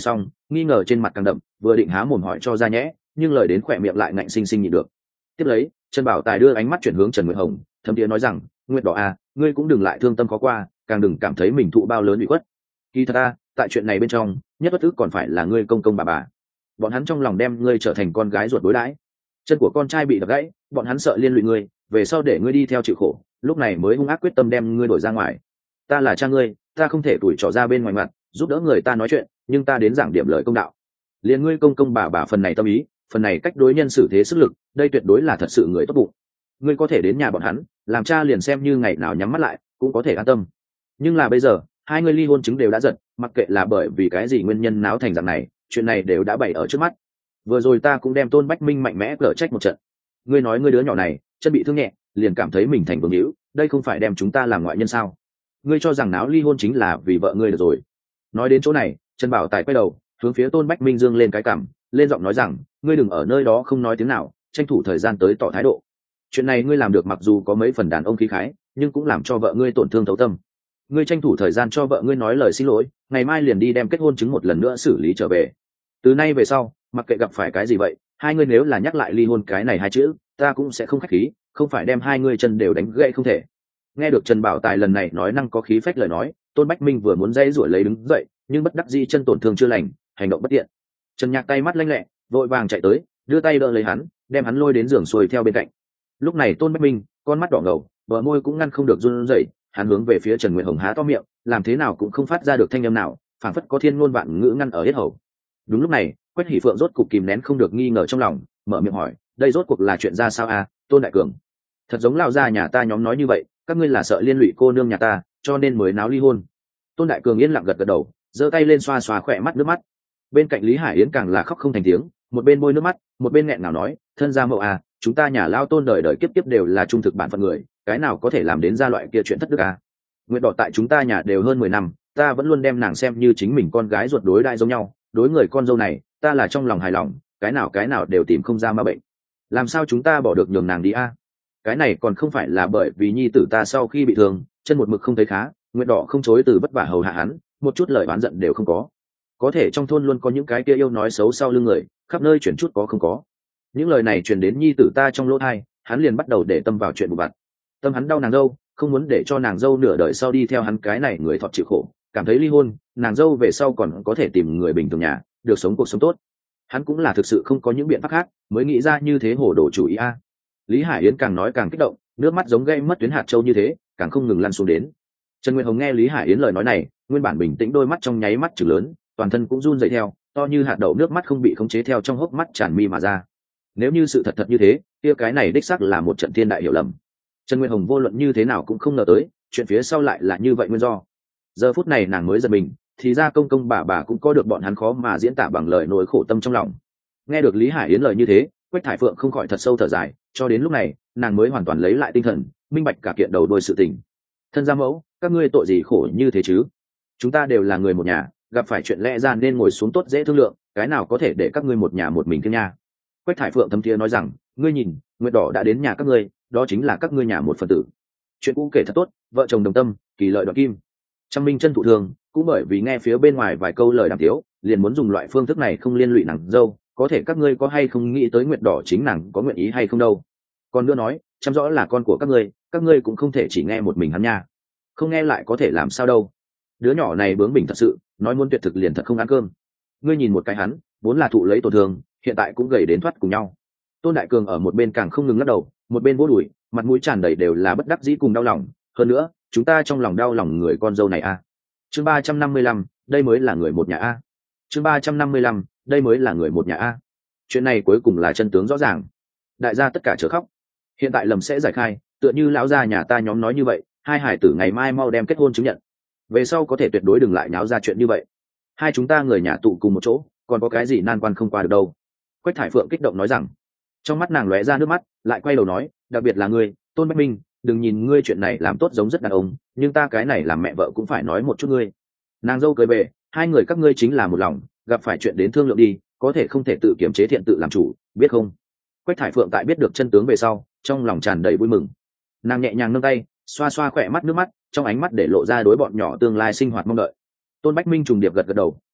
nghi ngờ trên mặt càng đậm, vừa định há mồm hỏi cho ra nhẽ, nhưng lời đến khỏe miệng lại ngạnh sinh sinh nhịn được. Tiếp lấy, Trần Bảo Tài đưa ánh mắt chuyển hướng Trần Nguyệt Hồng, thâm tiếng nói rằng, Nguyệt Đỏ à, ngươi cũng đừng lại thương tâm khó qua, càng đừng cảm thấy mình thụ bao lớn bị khuất. Kỳ thật ta, tại chuyện này bên trong, nhất bất ức còn phải là ngươi công công bà bà. Bọn hắn trong lòng đem ngươi trở thành con gái ruột đối đãi. Chân của con trai bị đập gãy, bọn hắn sợ liên lụy ngươi, về sau để ngươi đi theo chịu khổ, lúc này mới hung ác quyết tâm đem ngươi đổi ra ngoài. Ta là cha ngươi, ta không thể tuổi trỏ ra bên ngoài mặt, giúp đỡ người ta nói chuyện, nhưng ta đến giảng điểm lời công đạo. Liên ngươi công công bà bà phần này tâm ý, phần này cách đối nhân xử thế sức lực, đây tuyệt đối là thật sự người tốt bụng. Ngươi có thể đến nhà bọn hắn, làm cha liền xem như ngày nào nhắm mắt lại, cũng có thể an tâm. Nhưng là bây giờ, hai người ly hôn chứng đều đã giật, mặc kệ là bởi vì cái gì nguyên nhân náo thành dạng này, chuyện này đều đã bày ở trước mắt. Vừa rồi ta cũng đem Tôn Bách Minh mạnh mẽ cở trách một trận. Ngươi nói ngươi đứa nhỏ này, chân bị thương nhẹ, liền cảm thấy mình thành vương hữu, đây không phải đem chúng ta làm ngoại nhân sao? Ngươi cho rằng náo ly hôn chính là vì vợ ngươi được rồi. Nói đến chỗ này, Trần Bảo Tài quay đầu, hướng phía Tôn Bách Minh dương lên cái cằm, lên giọng nói rằng, ngươi đừng ở nơi đó không nói tiếng nào, tranh thủ thời gian tới tỏ thái độ. Chuyện này ngươi làm được mặc dù có mấy phần đàn ông khí khái, nhưng cũng làm cho vợ ngươi tổn thương thấu tâm. Ngươi tranh thủ thời gian cho vợ ngươi nói lời xin lỗi, ngày mai liền đi đem kết hôn chứng một lần nữa xử lý trở về. Từ nay về sau, mặc kệ gặp phải cái gì vậy, hai ngươi nếu là nhắc lại ly hôn cái này hai chữ, ta cũng sẽ không khách khí, không phải đem hai ngươi chân đều đánh gãy không thể. Nghe được Trần Bảo Tài lần này nói năng có khí phách lời nói, Tôn Bách Minh vừa muốn dãy rủi lấy đứng dậy, nhưng bất đắc dĩ chân tổn thương chưa lành, hành động bất tiện. Trần Nhạc tay mắt lanh lẹ, vội vàng chạy tới, đưa tay đỡ lấy hắn, đem hắn lôi đến giường xuôi theo bên cạnh. Lúc này Tôn Bách Minh, con mắt đỏ ngầu, bờ môi cũng ngăn không được run rẩy, hắn hướng về phía Trần Nguyệt Hồng há to miệng, làm thế nào cũng không phát ra được thanh âm nào, phảng phất có thiên ngôn vạn ngữ ngăn ở hết hầu. Đúng lúc này, Quách Hỷ Phượng rốt cục kìm nén không được nghi ngờ trong lòng, mở miệng hỏi, đây rốt cuộc là chuyện ra sao à, Tôn đại cường? Thật giống lao ra nhà ta nhóm nói như vậy, các ngươi là sợ liên lụy cô nương nhà ta, cho nên mới náo ly hôn. Tôn đại cường yên lặng gật gật đầu, giơ tay lên xoa xoa khỏe mắt nước mắt. Bên cạnh Lý Hải Yến càng là khóc không thành tiếng, một bên bôi nước mắt, một bên nghẹn ngào nói, thân gia mẫu à, chúng ta nhà lao Tôn đời đời kiếp kiếp đều là trung thực bản phận người, cái nào có thể làm đến ra loại kia chuyện thất đức à? Nguyện Đỏ tại chúng ta nhà đều hơn mười năm, ta vẫn luôn đem nàng xem như chính mình con gái ruột đối đại giống nhau, đối người con dâu này, ta là trong lòng hài lòng, cái nào cái nào đều tìm không ra ma bệnh. Làm sao chúng ta bỏ được nhường nàng đi a? À? Cái này còn không phải là bởi vì nhi tử ta sau khi bị thương, chân một mực không thấy khá, Nguyệt Đỏ không chối từ vất vả hầu hạ hắn, một chút lời oán giận đều không có. Có thể trong thôn luôn có những cái kia yêu nói xấu sau lưng người, khắp nơi chuyển chút có không có. Những lời này truyền đến nhi tử ta trong lỗ tai, hắn liền bắt đầu để tâm vào chuyện vụ vặt. Tâm hắn đau nàng dâu, không muốn để cho nàng dâu nửa đời sau đi theo hắn cái này người thọt chịu khổ, cảm thấy ly hôn, nàng dâu về sau còn có thể tìm người bình thường nhà, được sống cuộc sống tốt. Hắn cũng là thực sự không có những biện pháp khác, mới nghĩ ra như thế hồ đồ chủ ý a. Lý Hải Yến càng nói càng kích động, nước mắt giống gây mất tuyến hạt châu như thế, càng không ngừng lăn xuống đến. Trần Nguyên Hồng nghe Lý Hải Yến lời nói này, nguyên bản bình tĩnh đôi mắt trong nháy mắt trừng lớn, toàn thân cũng run rẩy theo, to như hạt đậu nước mắt không bị khống chế theo trong hốc mắt tràn mi mà ra. Nếu như sự thật thật như thế, kia cái này đích xác là một trận thiên đại hiểu lầm. Trần Nguyên Hồng vô luận như thế nào cũng không ngờ tới, chuyện phía sau lại là như vậy nguyên do. Giờ phút này nàng mới giật mình, thì ra công công bà bà cũng có được bọn hắn khó mà diễn tả bằng lời nỗi khổ tâm trong lòng. Nghe được Lý Hải Yến lời như thế, Quách Thải Phượng không khỏi thật sâu thở dài, cho đến lúc này, nàng mới hoàn toàn lấy lại tinh thần, minh bạch cả kiện đầu đuôi sự tình. Thân gia mẫu, các ngươi tội gì khổ như thế chứ? Chúng ta đều là người một nhà, gặp phải chuyện lẽ ra nên ngồi xuống tốt dễ thương lượng, cái nào có thể để các ngươi một nhà một mình kia nha. Quách Thải Phượng thấm thiế nói rằng, ngươi nhìn, Nguyệt Đỏ đã đến nhà các ngươi, đó chính là các ngươi nhà một phần tử. Chuyện cũ kể thật tốt, vợ chồng đồng tâm, kỳ lợi đoạn kim. Trăm Minh chân thụ thường, cũng bởi vì nghe phía bên ngoài vài câu lời đàm tiếu, liền muốn dùng loại phương thức này không liên lụy nàng dâu, có thể các ngươi có hay không nghĩ tới Nguyệt Đỏ chính nàng có nguyện ý hay không đâu. Còn nữa nói, chăm rõ là con của các ngươi, các ngươi cũng không thể chỉ nghe một mình hắn nha, không nghe lại có thể làm sao đâu. Đứa nhỏ này bướng bỉnh thật sự, nói muốn tuyệt thực liền thật không ăn cơm. Ngươi nhìn một cái hắn, vốn là thụ lấy tổn thương, hiện tại cũng gầy đến thoát cùng nhau. Tôn Đại Cường ở một bên càng không ngừng lắc đầu, một bên vỗ đùi, mặt mũi tràn đầy đều là bất đắc dĩ cùng đau lòng. Hơn nữa, chúng ta trong lòng đau lòng người con dâu này a. Chương ba trăm năm mươi lăm, đây mới là người một nhà a. Chương ba trăm năm mươi lăm, đây mới là người một nhà a. Chuyện này cuối cùng là chân tướng rõ ràng. Đại gia tất cả chớ khóc. Hiện tại lầm sẽ giải khai, tựa như lão gia nhà ta nhóm nói như vậy, hai hải tử ngày mai mau đem kết hôn chứng nhận. Về sau có thể tuyệt đối đừng lại nháo ra chuyện như vậy. Hai chúng ta người nhà tụ cùng một chỗ, còn có cái gì nan quan không qua được đâu. Quách Thải Phượng kích động nói rằng. Trong mắt nàng lóe ra nước mắt, lại quay đầu nói, đặc biệt là ngươi, Tôn Bách Minh, đừng nhìn ngươi chuyện này làm tốt giống rất đàn ông, nhưng ta cái này làm mẹ vợ cũng phải nói một chút ngươi. Nàng dâu cười bề, hai người các ngươi chính là một lòng, gặp phải chuyện đến thương lượng đi, có thể không thể tự kiểm chế thiện tự làm chủ, biết không? Quách Thải Phượng tại biết được chân tướng về sau, trong lòng tràn đầy vui mừng. Nàng nhẹ nhàng nâng tay, xoa xoa khỏe mắt nước mắt, trong ánh mắt để lộ ra đối bọn nhỏ tương lai sinh hoạt mong đợi. Tôn Bách Minh trùng điệp gật gật đầu,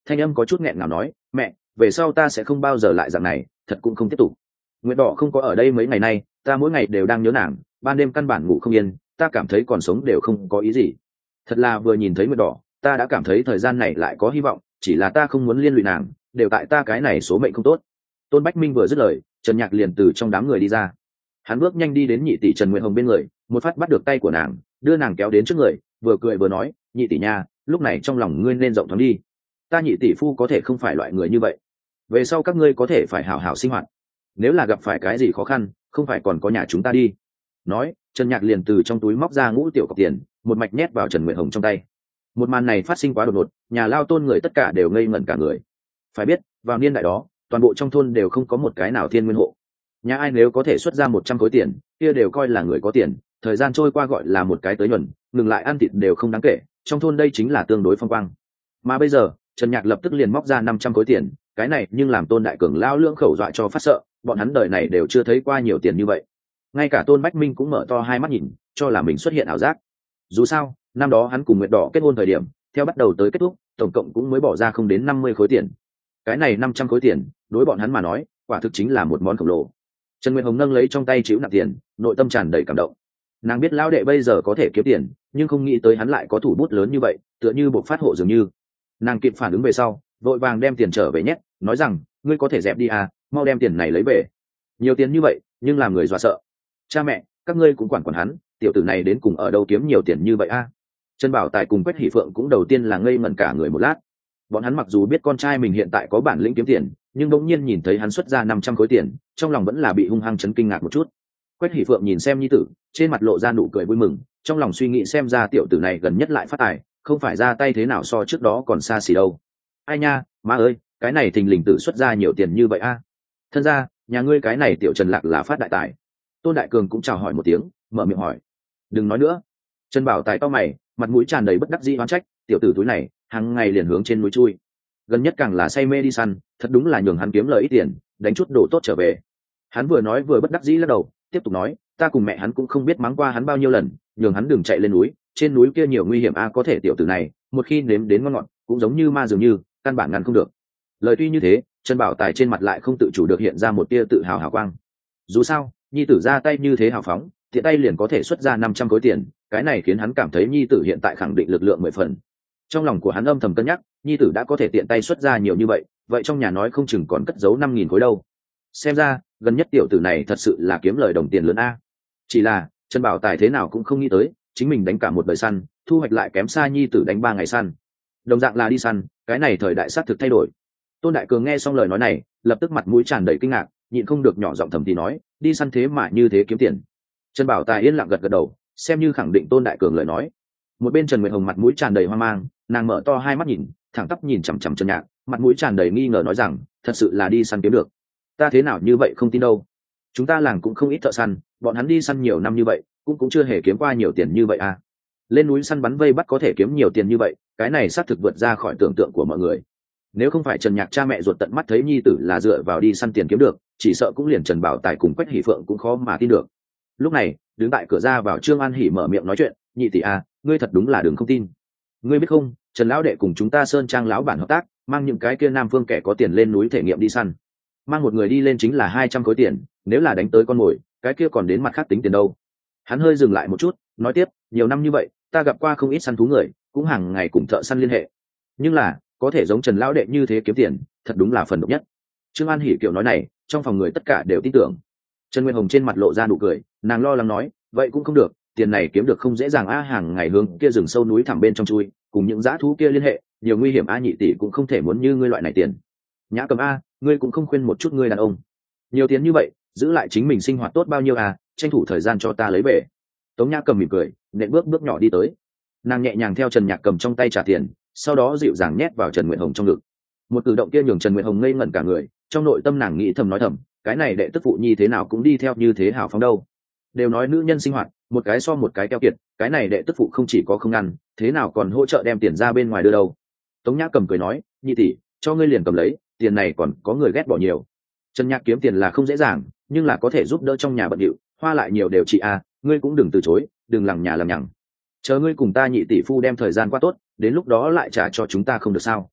thanh âm có chút nghẹn ngào nói, mẹ, về sau ta sẽ không bao giờ lại dạng này, thật cũng không tiếp tục. Nguyệt Đỏ không có ở đây mấy ngày nay, ta mỗi ngày đều đang nhớ nàng, ban đêm căn bản ngủ không yên, ta cảm thấy còn sống đều không có ý gì. Thật là vừa nhìn thấy Nguyệt Đỏ, ta đã cảm thấy thời gian này lại có hy vọng, chỉ là ta không muốn liên lụy nàng, đều tại ta cái này số mệnh không tốt. Tôn Bách Minh vừa dứt lời, Trần Nhạc liền từ trong đám người đi ra. Hắn bước nhanh đi đến nhị tỷ Trần Nguyệt Hồng bên người, một phát bắt được tay của nàng, đưa nàng kéo đến trước người, vừa cười vừa nói, nhị tỷ nha, lúc này trong lòng ngươi nên rộng thoáng đi. Ta nhị tỷ phu có thể không phải loại người như vậy, về sau các ngươi có thể phải hảo hảo sinh hoạt, nếu là gặp phải cái gì khó khăn không phải còn có nhà chúng ta đi. Nói, Trần Nhạc liền từ trong túi móc ra ngũ tiểu cọc tiền, một mạch nhét vào Trần Nguyệt Hồng trong tay. Một màn này phát sinh quá đột ngột, nhà Lao Tôn người tất cả đều ngây ngẩn cả người. Phải biết, vào niên đại đó, toàn bộ trong thôn đều không có một cái nào thiên nguyên hộ, nhà ai nếu có thể xuất ra một trăm khối tiền kia đều coi là người có tiền, thời gian trôi qua gọi là một cái tới nhuần, ngừng lại ăn thịt đều không đáng kể, trong thôn đây chính là tương đối phong quang. Mà bây giờ Trần Nhạc lập tức liền móc ra năm trăm khối tiền, cái này nhưng làm Tôn Đại Cường lao lưỡng khẩu dọa cho phát sợ, bọn hắn đời này đều chưa thấy qua nhiều tiền như vậy. Ngay cả Tôn Bách Minh cũng mở to hai mắt nhìn, cho là mình xuất hiện ảo giác. Dù sao năm đó hắn cùng Nguyệt Đỏ kết hôn thời điểm, theo bắt đầu tới kết thúc tổng cộng cũng mới bỏ ra không đến năm mươi khối tiền, cái này năm trăm khối tiền đối bọn hắn mà nói quả thực chính là một món khổng lồ. Trần Nguyệt Hồng nâng lấy trong tay chịu nặng tiền, nội tâm tràn đầy cảm động. Nàng biết lão đệ bây giờ có thể kiếm tiền, nhưng không nghĩ tới hắn lại có thủ bút lớn như vậy, tựa như bộ phát hộ dường như. Nàng kịp phản ứng về sau, vội vàng đem tiền trở về nhét, nói rằng, ngươi có thể dẹp đi à, mau đem tiền này lấy về. Nhiều tiền như vậy, nhưng làm người dọa sợ. Cha mẹ, các ngươi cũng quản quản hắn, tiểu tử này đến cùng ở đâu kiếm nhiều tiền như vậy a? À? Trần Bảo Tài cùng Quách Hỷ Phượng cũng đầu tiên là ngây ngẩn cả người một lát. Bọn hắn mặc dù biết con trai mình hiện tại có bản lĩnh kiếm tiền, nhưng bỗng nhiên nhìn thấy hắn xuất ra năm trăm khối tiền, trong lòng vẫn là bị hung hăng chấn kinh ngạc một chút. Quách Hỷ Phượng nhìn xem nhi tử, trên mặt lộ ra nụ cười vui mừng, trong lòng suy nghĩ xem ra tiểu tử này gần nhất lại phát tài, không phải ra tay thế nào so trước đó còn xa xỉ đâu. Ai nha, má ơi, cái này thình lình tử xuất ra nhiều tiền như vậy a. À? Thân ra, nhà ngươi cái này tiểu Trần Lạc là phát đại tài. Tôn Đại Cường cũng chào hỏi một tiếng, mở miệng hỏi. Đừng nói nữa. Trần Bảo Tài to mày, mặt mũi tràn đầy bất đắc dĩ oán trách, tiểu tử túi này hàng ngày liền hướng trên núi chui, gần nhất càng là say mê đi săn, thật đúng là nhường hắn kiếm lời ít tiền, đánh chút đồ tốt trở về. Hắn vừa nói vừa bất đắc dĩ lắc đầu, tiếp tục nói, ta cùng mẹ hắn cũng không biết mắng qua hắn bao nhiêu lần, nhường hắn đừng chạy lên núi, trên núi kia nhiều nguy hiểm a, à, có thể tiểu tử này một khi nếm đến ngon ngọt cũng giống như ma dường như, căn bản ngăn không được. Lời tuy như thế, Trần Bảo Tài trên mặt lại không tự chủ được hiện ra một tia tự hào hào quang. Dù sao nhi tử ra tay như thế hào phóng, tiện tay liền có thể xuất ra năm trăm khối tiền, cái này khiến hắn cảm thấy nhi tử hiện tại khẳng định lực lượng mười phần. Trong lòng của hắn âm thầm cân nhắc, nhi tử đã có thể tiện tay xuất ra nhiều như vậy, vậy trong nhà nói không chừng còn cất giấu năm nghìn khối đâu. Xem ra gần nhất tiểu tử này thật sự là kiếm lời đồng tiền lớn a. Chỉ là Trần Bảo Tài thế nào cũng không nghĩ tới, chính mình đánh cả một đời săn, thu hoạch lại kém xa nhi tử đánh ba ngày săn. Đồng dạng là đi săn, cái này thời đại sát thực thay đổi. Tôn Đại Cường nghe xong lời nói này, lập tức mặt mũi tràn đầy kinh ngạc, nhịn không được nhỏ giọng thầm thì nói, đi săn thế mà như thế kiếm tiền. Trần Bảo Tài yên lặng gật gật đầu, xem như khẳng định Tôn Đại Cường lời nói. Một bên Trần Nguyệt Hồng mặt mũi tràn đầy hoang mang, nàng mở to hai mắt nhìn, thẳng tắp nhìn chằm chằm Trần Nhạc, mặt mũi tràn đầy nghi ngờ nói rằng, thật sự là đi săn kiếm được. Ta thế nào như vậy không tin đâu. Chúng ta làng cũng không ít thợ săn, bọn hắn đi săn nhiều năm như vậy, cũng cũng chưa hề kiếm qua nhiều tiền như vậy à. Lên núi săn bắn vây bắt có thể kiếm nhiều tiền như vậy, cái này xác thực vượt ra khỏi tưởng tượng của mọi người. Nếu không phải Trần Nhạc cha mẹ ruột tận mắt thấy nhi tử là dựa vào đi săn tiền kiếm được, chỉ sợ cũng liền Trần Bảo Tài cùng Quách Hỷ Phượng cũng khó mà tin được. Lúc này, đứng tại cửa ra vào Trương An Hỷ mở miệng nói chuyện, nhị tỷ à, ngươi thật đúng là đừng không tin. Ngươi biết không, Trần lão đệ cùng chúng ta Sơn Trang lão bản hợp tác, mang những cái kia Nam Phương kẻ có tiền lên núi thể nghiệm đi săn. Mang một người đi lên chính là hai trăm khối tiền, nếu là đánh tới con mồi, cái kia còn đến mặt khác tính tiền đâu. Hắn hơi dừng lại một chút, nói tiếp, nhiều năm như vậy, ta gặp qua không ít săn thú người, cũng hàng ngày cùng thợ săn liên hệ. Nhưng là, có thể giống Trần lão đệ như thế kiếm tiền, thật đúng là phần độc nhất. Trương An Hỷ kiểu nói này, trong phòng người tất cả đều tin tưởng. Trần Nguyên Hồng trên mặt lộ ra nụ cười, nàng lo lắng nói, vậy cũng không được, tiền này kiếm được không dễ dàng a, hàng ngày hướng kia rừng sâu núi thẳm bên trong chui, cùng những dã thú kia liên hệ, nhiều nguy hiểm a, nhị tỷ cũng không thể muốn như ngươi loại này tiền. Nhã Cầm a, ngươi cũng không khuyên một chút ngươi đàn ông. Nhiều tiền như vậy, giữ lại chính mình sinh hoạt tốt bao nhiêu à, tranh thủ thời gian cho ta lấy về. Tống Nhã Cầm mỉm cười, nện bước bước nhỏ đi tới. Nàng nhẹ nhàng theo Trần Nhạc Cầm trong tay trả tiền, sau đó dịu dàng nhét vào Trần Nguyệt Hồng trong ngực. Một cử động kia nhường Trần Nguyệt Hồng ngây ngẩn cả người, trong nội tâm nàng nghĩ thầm nói thầm, cái này đệ tức phụ nhi thế nào cũng đi theo như thế hào phóng đâu. Đều nói nữ nhân sinh hoạt, một cái so một cái keo kiệt, cái này đệ tức phụ không chỉ có không ngăn, thế nào còn hỗ trợ đem tiền ra bên ngoài đưa đâu. Tống Nhã Cầm cười nói, nhị tỷ, cho ngươi liền cầm lấy, tiền này còn có người ghét bỏ nhiều. Trần Nhạc kiếm tiền là không dễ dàng, nhưng là có thể giúp đỡ trong nhà bận điệu, hoa lại nhiều đều chị à, ngươi cũng đừng từ chối, đừng lằng nhà lằng nhằng. Chờ ngươi cùng ta nhị tỷ phu đem thời gian qua tốt, đến lúc đó lại trả cho chúng ta không được sao?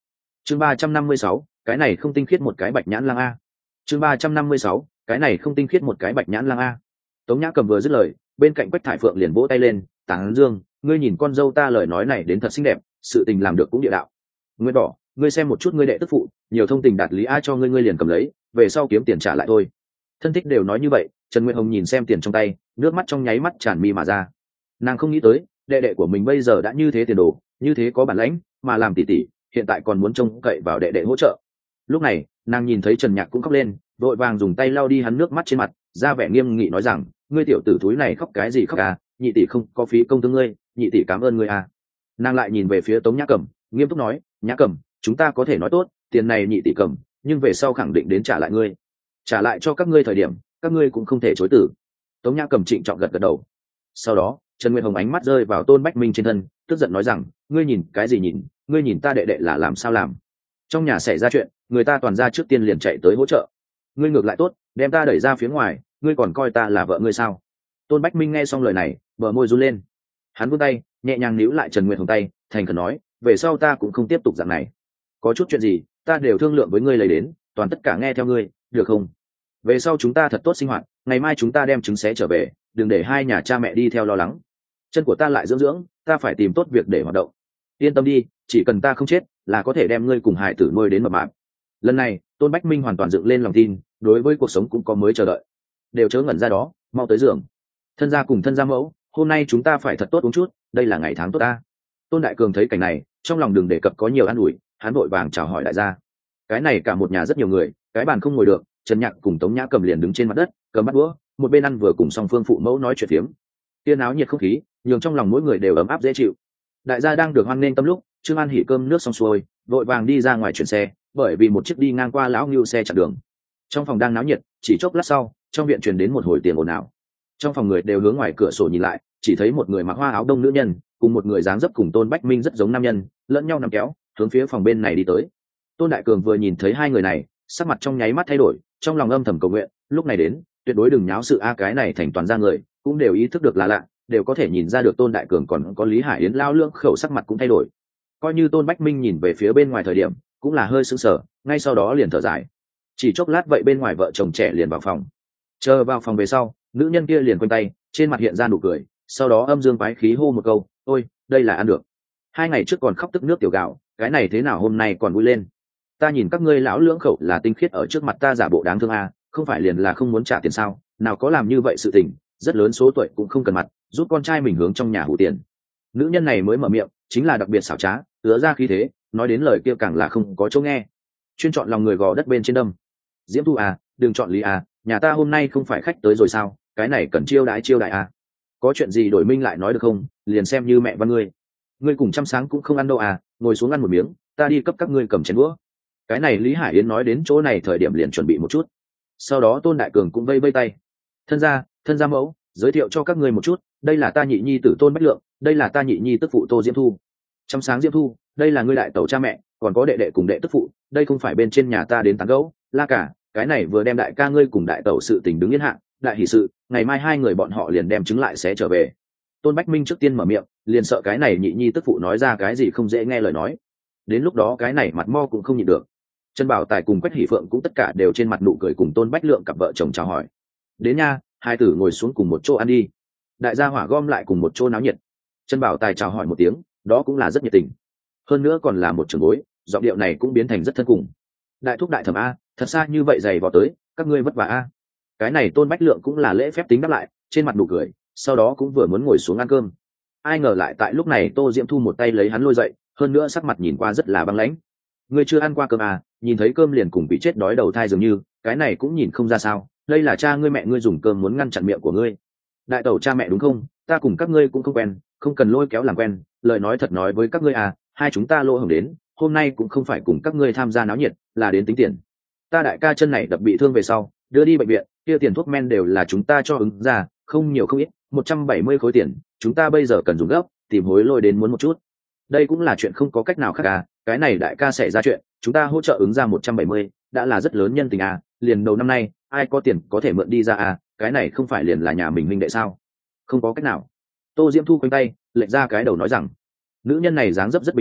chương ba trăm năm mươi sáu, cái này không tinh khiết một cái bạch nhãn lang a. chương ba trăm năm mươi sáu, cái này không tinh khiết một cái bạch nhãn lang a. Tống Nhã Cầm vừa dứt lời, bên cạnh Quách Thải Phượng liền vỗ tay lên, tán dương, ngươi nhìn con dâu ta lời nói này đến thật xinh đẹp, sự tình làm được cũng địa đạo. Nguyên Đỏ, ngươi xem một chút ngươi đệ tức phụ, nhiều thông tình đạt lý a, cho ngươi ngươi liền cầm lấy, về sau kiếm tiền trả lại thôi. Thân thích đều nói như vậy. Trần Nguyệt Hồng nhìn xem tiền trong tay, nước mắt trong nháy mắt tràn mi mà ra. Nàng không nghĩ tới đệ đệ của mình bây giờ đã như thế tiền đồ, như thế có bản lãnh, mà làm tỷ tỷ hiện tại còn muốn trông cậy vào đệ đệ hỗ trợ. Lúc này nàng nhìn thấy Trần Nhạc cũng khóc lên, vội vàng dùng tay lau đi hắn nước mắt trên mặt, ra vẻ nghiêm nghị nói rằng, ngươi tiểu tử thúi này khóc cái gì khóc à, nhị tỷ không có phí công thương ngươi, nhị tỷ cảm ơn ngươi à. Nàng lại nhìn về phía Tống Nhã Cẩm, nghiêm túc nói, Nhã Cẩm, chúng ta có thể nói tốt, tiền này nhị tỷ cầm, nhưng về sau khẳng định đến trả lại ngươi, trả lại cho các ngươi thời điểm các ngươi cũng không thể chối từ. Tống Nhã Cầm trịnh trọng gật gật đầu. Sau đó Trần Nguyên Hồng ánh mắt rơi vào Tôn Bách Minh trên thân, tức giận nói rằng, ngươi nhìn cái gì nhìn, ngươi nhìn ta đệ đệ là làm sao làm. Trong nhà xảy ra chuyện, người ta toàn ra trước tiên liền chạy tới hỗ trợ, ngươi ngược lại tốt, đem ta đẩy ra phía ngoài, ngươi còn coi ta là vợ ngươi sao? Tôn Bách Minh nghe xong lời này, bờ môi run lên. Hắn vươn tay nhẹ nhàng níu lại Trần Nguyệt Hồng tay, thành khẩn nói, về sau ta cũng không tiếp tục dạng này, có chút chuyện gì ta đều thương lượng với ngươi lấy đến, toàn tất cả nghe theo ngươi, được không? Về sau chúng ta thật tốt sinh hoạt, ngày mai chúng ta đem trứng xé trở về, đừng để hai nhà cha mẹ đi theo lo lắng. Chân của ta lại dưỡng dưỡng, ta phải tìm tốt việc để hoạt động. Yên tâm đi, chỉ cần ta không chết là có thể đem ngươi cùng hải tử nuôi đến mập mạp. Lần này Tôn Bách Minh hoàn toàn dựng lên lòng tin, đối với cuộc sống cũng có mới chờ đợi. Đều chớ ngẩn ra đó, mau tới giường. Thân gia cùng thân gia mẫu, hôm nay chúng ta phải thật tốt uống chút, đây là ngày tháng tốt ta. Tôn Đại Cường thấy cảnh này, trong lòng đừng đề cập có nhiều an ủi, hắn vội vàng chào hỏi đại gia. Cái này cả một nhà rất nhiều người, cái bàn không ngồi được, Trần Nhạc cùng Tống Nhã Cầm liền đứng trên mặt đất, cầm bát đũa, một bên ăn vừa cùng song phương phụ mẫu nói chuyện phiếm. Tiên áo nhiệt không khí, nhường trong lòng mỗi người đều ấm áp dễ chịu. Đại gia đang được hoan nghênh tâm lúc, Trương An hỉ cơm nước xong xuôi, vội vàng đi ra ngoài chuyển xe, bởi vì một chiếc đi ngang qua lão ngưu xe chặn đường. Trong phòng đang náo nhiệt, chỉ chốc lát sau, trong viện truyền đến một hồi tiếng ồn ào. Trong phòng người đều hướng ngoài cửa sổ nhìn lại, chỉ thấy một người mặc hoa áo đông nữ nhân cùng một người dáng dấp cùng Tôn Bách Minh rất giống nam nhân, lẫn nhau nắm kéo, hướng phía phòng bên này đi tới. Tôn Đại Cường vừa nhìn thấy hai người này, sắc mặt trong nháy mắt thay đổi, trong lòng âm thầm cầu nguyện, lúc này đến, tuyệt đối đừng nháo sự a, cái này thành toàn ra người, cũng đều ý thức được là lạ, đều có thể nhìn ra được Tôn Đại Cường còn có Lý Hải Yến lao lưỡng khẩu, sắc mặt cũng thay đổi. Coi như Tôn Bách Minh nhìn về phía bên ngoài thời điểm, cũng là hơi sững sờ, ngay sau đó liền thở dài. Chỉ chốc lát vậy bên ngoài vợ chồng trẻ liền vào phòng. Chờ vào phòng về sau, nữ nhân kia liền quanh tay, trên mặt hiện ra nụ cười, sau đó âm dương quái khí hô một câu, ôi, đây là ăn được. Hai ngày trước còn khóc tức nước tiểu gạo, cái này thế nào hôm nay còn vui lên? Ta nhìn các ngươi lão lưỡng khẩu là tinh khiết ở trước mặt ta giả bộ đáng thương a, không phải liền là không muốn trả tiền sao? Nào có làm như vậy sự tình, rất lớn số tuổi cũng không cần mặt, giúp con trai mình hướng trong nhà hủ tiền. Nữ nhân này mới mở miệng, chính là đặc biệt xảo trá, ứa ra khí thế, nói đến lời kia càng là không có chỗ nghe. Chuyên chọn lòng người gò đất bên trên đâm. Diễm Thu à, đừng chọn Lý à, nhà ta hôm nay không phải khách tới rồi sao? Cái này cần chiêu đãi chiêu đại à? Có chuyện gì đổi minh lại nói được không? Liền xem như mẹ văn ngươi. Ngươi cùng trăm sáng cũng không ăn đâu à, ngồi xuống ăn một miếng, ta đi cấp các ngươi cầm chén đũa. Cái này Lý Hải Yến nói đến chỗ này thời điểm liền chuẩn bị một chút. Sau đó Tôn Đại Cường cũng vây vây tay. Thân gia, thân gia mẫu, giới thiệu cho các ngươi một chút, đây là ta nhị nhi tử Tôn Bách Lượng, đây là ta nhị nhi tức phụ Tô Diễm Thu. Trăm sáng Diễm Thu, đây là ngươi đại tẩu cha mẹ, còn có đệ đệ cùng đệ tức phụ, đây không phải bên trên nhà ta đến tán gẫu, la cả, cái này vừa đem đại ca ngươi cùng đại tẩu sự tình đứng yên hạng, đại hỷ sự, ngày mai hai người bọn họ liền đem chứng lại sẽ trở về. Tôn Bách Minh trước tiên mở miệng, liền sợ cái này nhị nhi tức phụ nói ra cái gì không dễ nghe lời nói. Đến lúc đó cái này mặt mo cũng không nhịn được. Trần Bảo Tài cùng Quách Hỷ Phượng cũng tất cả đều trên mặt nụ cười cùng Tôn Bách Lượng cặp vợ chồng chào hỏi. Đến nha, hai tử ngồi xuống cùng một chỗ ăn đi. Đại gia hỏa gom lại cùng một chỗ náo nhiệt. Trần Bảo Tài chào hỏi một tiếng, đó cũng là rất nhiệt tình. Hơn nữa còn là một trưởng bối, giọng điệu này cũng biến thành rất thân cùng. Đại thúc đại thẩm a, thật xa như vậy dày vào tới, các ngươi vất vả a. Cái này Tôn Bách Lượng cũng là lễ phép tính đáp lại, trên mặt nụ cười, sau đó cũng vừa muốn ngồi xuống ăn cơm. Ai ngờ lại tại lúc này Tô Diễm Thu một tay lấy hắn lôi dậy, hơn nữa sắc mặt nhìn qua rất là băng lãnh. Ngươi chưa ăn qua cơm à, nhìn thấy cơm liền cùng bị chết đói đầu thai dường như, cái này cũng nhìn không ra sao, đây là cha ngươi mẹ ngươi dùng cơm muốn ngăn chặn miệng của ngươi. Đại tẩu cha mẹ đúng không? Ta cùng các ngươi cũng không quen, không cần lôi kéo làm quen, lời nói thật nói với các ngươi à, hai chúng ta lỗ hổng đến, hôm nay cũng không phải cùng các ngươi tham gia náo nhiệt, là đến tính tiền. Ta đại ca chân này đập bị thương về sau, đưa đi bệnh viện, kia tiền thuốc men đều là chúng ta cho ứng ra, không nhiều không ít, một trăm bảy mươi khối tiền, chúng ta bây giờ cần dùng gấp, tìm hối lôi đến muốn một chút. Đây cũng là chuyện không có cách nào khác à, cái này đại ca xảy ra chuyện, chúng ta hỗ trợ ứng ra một trăm bảy mươi, đã là rất lớn nhân tình à, liền đầu năm nay, ai có tiền có thể mượn đi ra à, cái này không phải liền là nhà mình huynh đệ sao? Không có cách nào. Tô Diễm Thu quanh tay, lệch ra cái đầu nói rằng, nữ nhân này dáng dấp rất bình thường,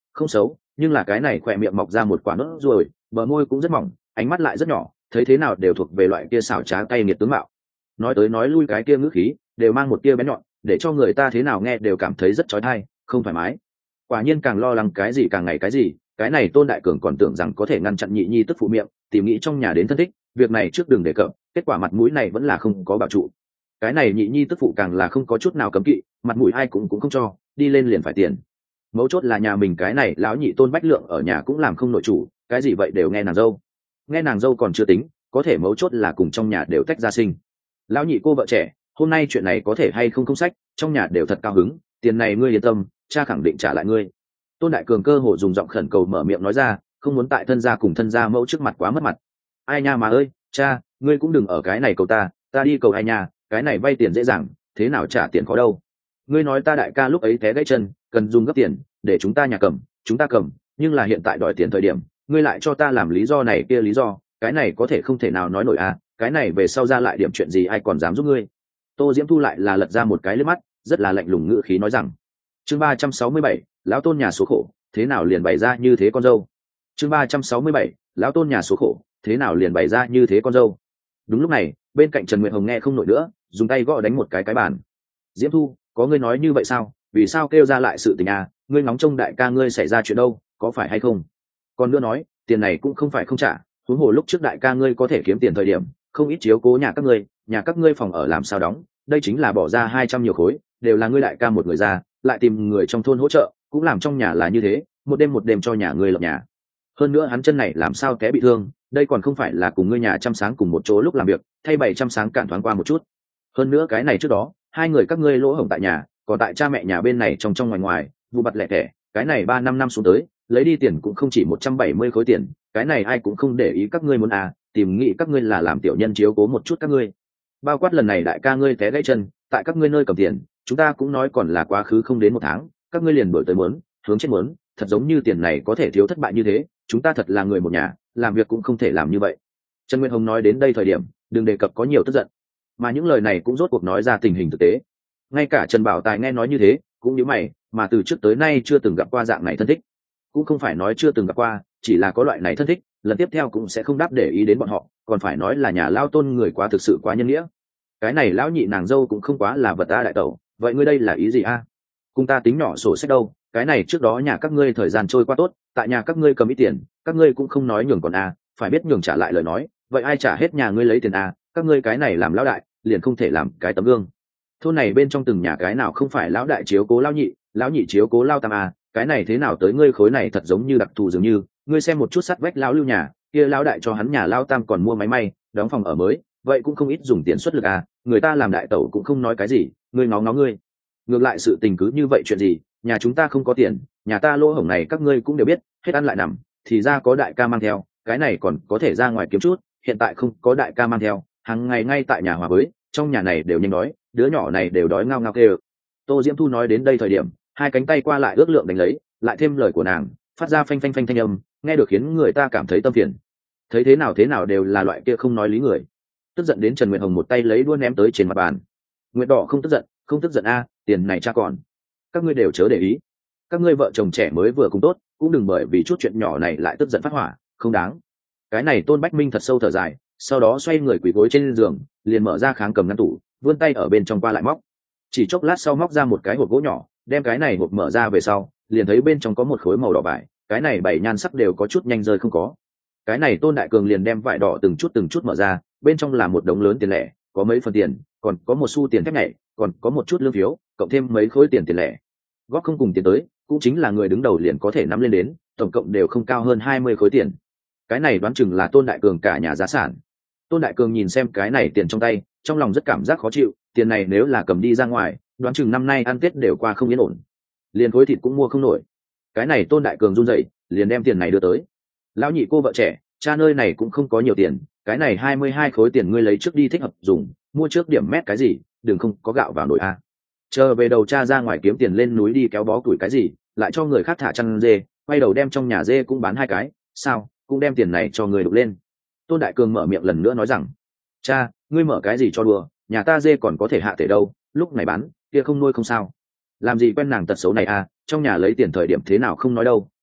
không xấu, nhưng là cái này khỏe miệng mọc ra một quả nốt ruồi, bờ môi cũng rất mỏng, ánh mắt lại rất nhỏ, thấy thế nào đều thuộc về loại kia xảo trá cay nghiệt tướng mạo. Nói tới nói lui cái kia ngữ khí đều mang một tia bén nhọn, để cho người ta thế nào nghe đều cảm thấy rất chói tai, không thoải mái. Quả nhiên càng lo lắng cái gì càng ngày cái gì, cái này Tôn Đại Cường còn tưởng rằng có thể ngăn chặn nhị nhi tức phụ miệng, tìm nghĩ trong nhà đến thân thích, việc này trước đừng đề cập, kết quả mặt mũi này vẫn là không có bảo trụ. Cái này nhị nhi tức phụ càng là không có chút nào cấm kỵ, mặt mũi ai cũng cũng không cho, đi lên liền phải tiền. Mấu chốt là nhà mình cái này lão nhị Tôn Bách Lượng ở nhà cũng làm không nội chủ, cái gì vậy đều nghe nàng dâu. Nghe nàng dâu còn chưa tính, có thể mấu chốt là cùng trong nhà đều tách ra sinh. Lão nhị cô vợ trẻ, hôm nay chuyện này có thể hay không không sách, trong nhà đều thật cao hứng, tiền này ngươi yên tâm, cha khẳng định trả lại ngươi. Tôn Đại Cường cơ hồ dùng giọng khẩn cầu mở miệng nói ra, không muốn tại thân gia cùng thân gia mẫu trước mặt quá mất mặt. Ai nha mà ơi, cha, ngươi cũng đừng ở cái này cầu ta, ta đi cầu ai nha, cái này vay tiền dễ dàng, thế nào trả tiền khó đâu. Ngươi nói ta đại ca lúc ấy té gãy chân, cần dùng gấp tiền, để chúng ta nhà cầm, chúng ta cầm, nhưng là hiện tại đòi tiền thời điểm, ngươi lại cho ta làm lý do này kia lý do, cái này có thể không thể nào nói nổi à, cái này về sau ra lại điểm chuyện gì ai còn dám giúp ngươi. Tô Diễm Thu lại là lật ra một cái liếc mắt, rất là lạnh lùng ngữ khí nói rằng. Chương ba trăm sáu mươi bảy, lão Tôn nhà số khổ, thế nào liền bày ra như thế con dâu. Chương ba trăm sáu mươi bảy, lão Tôn nhà số khổ, thế nào liền bày ra như thế con dâu. Đúng lúc này, bên cạnh Trần Nguyệt Hồng nghe không nổi nữa, dùng tay gõ đánh một cái cái bàn. Diễm Thu, có ngươi nói như vậy sao, vì sao kêu ra lại sự tình à, ngươi ngóng trông đại ca ngươi xảy ra chuyện đâu, có phải hay không? Còn nữa nói, tiền này cũng không phải không trả, huống hồ lúc trước đại ca ngươi có thể kiếm tiền thời điểm, không ít chiếu cố nhà các ngươi, nhà các ngươi phòng ở làm sao đóng, đây chính là bỏ ra hai trăm nhiều khối, đều là ngươi đại ca một người ra, lại tìm người trong thôn hỗ trợ, cũng làm trong nhà là như thế, một đêm một đêm cho nhà ngươi lập nhà. Hơn nữa hắn chân này làm sao té bị thương, đây còn không phải là cùng ngươi nhà chăm sáng cùng một chỗ lúc làm việc, thay bảy trăm sáng cản thoáng qua một chút. Hơn nữa cái này trước đó, hai người các ngươi lỗ hổng tại nhà, còn tại cha mẹ nhà bên này trong trong ngoài ngoài, vụ bặt lẻ tẻ, cái này ba năm năm xuống tới, lấy đi tiền cũng không chỉ một trăm bảy mươi khối tiền, cái này ai cũng không để ý các ngươi muốn à, tìm nghĩ các ngươi là làm tiểu nhân chiếu cố một chút các ngươi. Bao quát lần này đại ca ngươi té gãy chân, tại các ngươi nơi cầm tiền, chúng ta cũng nói còn là quá khứ không đến một tháng, các ngươi liền đổi tới muốn, hướng chết muốn, thật giống như tiền này có thể thiếu thất bại như thế, chúng ta thật là người một nhà, làm việc cũng không thể làm như vậy. Trần Nguyên Hồng nói đến đây thời điểm, đừng đề cập có nhiều tức giận, mà những lời này cũng rốt cuộc nói ra tình hình thực tế. Ngay cả Trần Bảo Tài nghe nói như thế, cũng nhíu mày, mà từ trước tới nay chưa từng gặp qua dạng này thân thích, cũng không phải nói chưa từng gặp qua, chỉ là có loại này thân thích, lần tiếp theo cũng sẽ không đáp để ý đến bọn họ, còn phải nói là nhà lao Tôn người quá thực sự quá nhân nghĩa. Cái này lão nhị nàng dâu cũng không quá là vật a đại tẩu, vậy ngươi đây là ý gì a? Cùng ta tính nhỏ sổ sách đâu, cái này trước đó nhà các ngươi thời gian trôi qua tốt, tại nhà các ngươi cầm ít tiền, các ngươi cũng không nói nhường còn a, phải biết nhường trả lại lời nói, vậy ai trả hết nhà ngươi lấy tiền a, các ngươi cái này làm lão đại, liền không thể làm cái tấm gương. Thôn này bên trong từng nhà cái nào không phải lão đại chiếu cố lão nhị, lão nhị chiếu cố lao tam a, cái này thế nào tới ngươi khối này thật giống như đặc thù dường như, ngươi xem một chút sắt vách lão lưu nhà, kia lão đại cho hắn nhà lao tam còn mua máy may, đóng phòng ở mới, vậy cũng không ít dùng tiền xuất lực à, người ta làm đại tẩu cũng không nói cái gì, ngươi ngó ngó ngươi. Ngược lại sự tình cứ như vậy chuyện gì, nhà chúng ta không có tiền, nhà ta lỗ hổng này các ngươi cũng đều biết, hết ăn lại nằm, thì ra có đại ca mang theo, cái này còn có thể ra ngoài kiếm chút, hiện tại không có đại ca mang theo, hàng ngày ngay tại nhà hòa với, trong nhà này đều nhanh đói, đứa nhỏ này đều đói ngao ngao kêu. Tô Diễm Thu nói đến đây thời điểm, hai cánh tay qua lại ước lượng đánh lấy, lại thêm lời của nàng, phát ra phanh phanh phanh thanh âm, nghe được khiến người ta cảm thấy tâm phiền. Thấy thế nào thế nào đều là loại kia không nói lý người. Tức giận đến Trần Nguyệt Hồng một tay lấy đũa ném tới trên mặt bàn. Nguyệt Đỏ không tức giận, không tức giận a, tiền này cha còn. Các ngươi đều chớ để ý. Các ngươi vợ chồng trẻ mới vừa cùng tốt, cũng đừng bởi vì chút chuyện nhỏ này lại tức giận phát hỏa, không đáng. Cái này Tôn Bách Minh thật sâu thở dài, sau đó xoay người quỳ gối trên giường, liền mở ra kháng cầm ngăn tủ, vươn tay ở bên trong qua lại móc. Chỉ chốc lát sau móc ra một cái hộp gỗ nhỏ, đem cái này hộp mở ra về sau, liền thấy bên trong có một khối màu đỏ vải, cái này bảy nhan sắc đều có chút nhanh rơi không có. Cái này Tôn Đại Cường liền đem vải đỏ từng chút từng chút mở ra, bên trong là một đống lớn tiền lẻ, có mấy phần tiền, còn có một xu tiền thép nhảy, còn có một chút lương phiếu, cộng thêm mấy khối tiền tiền lẻ. Góp không cùng tiền tới, cũng chính là người đứng đầu liền có thể nắm lên đến, tổng cộng đều không cao hơn hai mươi khối tiền. Cái này đoán chừng là Tôn Đại Cường cả nhà gia sản. Tôn Đại Cường nhìn xem cái này tiền trong tay, trong lòng rất cảm giác khó chịu, tiền này nếu là cầm đi ra ngoài, đoán chừng năm nay ăn Tết đều qua không yên ổn. Liền khối thịt cũng mua không nổi. Cái này Tôn Đại Cường run rẩy, liền đem tiền này đưa tới. Lão nhị cô vợ trẻ, cha nơi này cũng không có nhiều tiền, cái này hai mươi hai khối tiền ngươi lấy trước đi thích hợp dùng, mua trước điểm mét cái gì, đừng không có gạo vào nồi a. Chờ về đầu cha ra ngoài kiếm tiền lên núi đi kéo bó củi cái gì, lại cho người khác thả chăn dê, quay đầu đem trong nhà dê cũng bán hai cái, sao, cũng đem tiền này cho người đục lên. Tôn Đại Cường mở miệng lần nữa nói rằng, cha, ngươi mở cái gì cho đùa, nhà ta dê còn có thể hạ thể đâu, lúc này bán, kia không nuôi không sao. Làm gì quen nàng tật xấu này à, trong nhà lấy tiền thời điểm thế nào không nói đâu,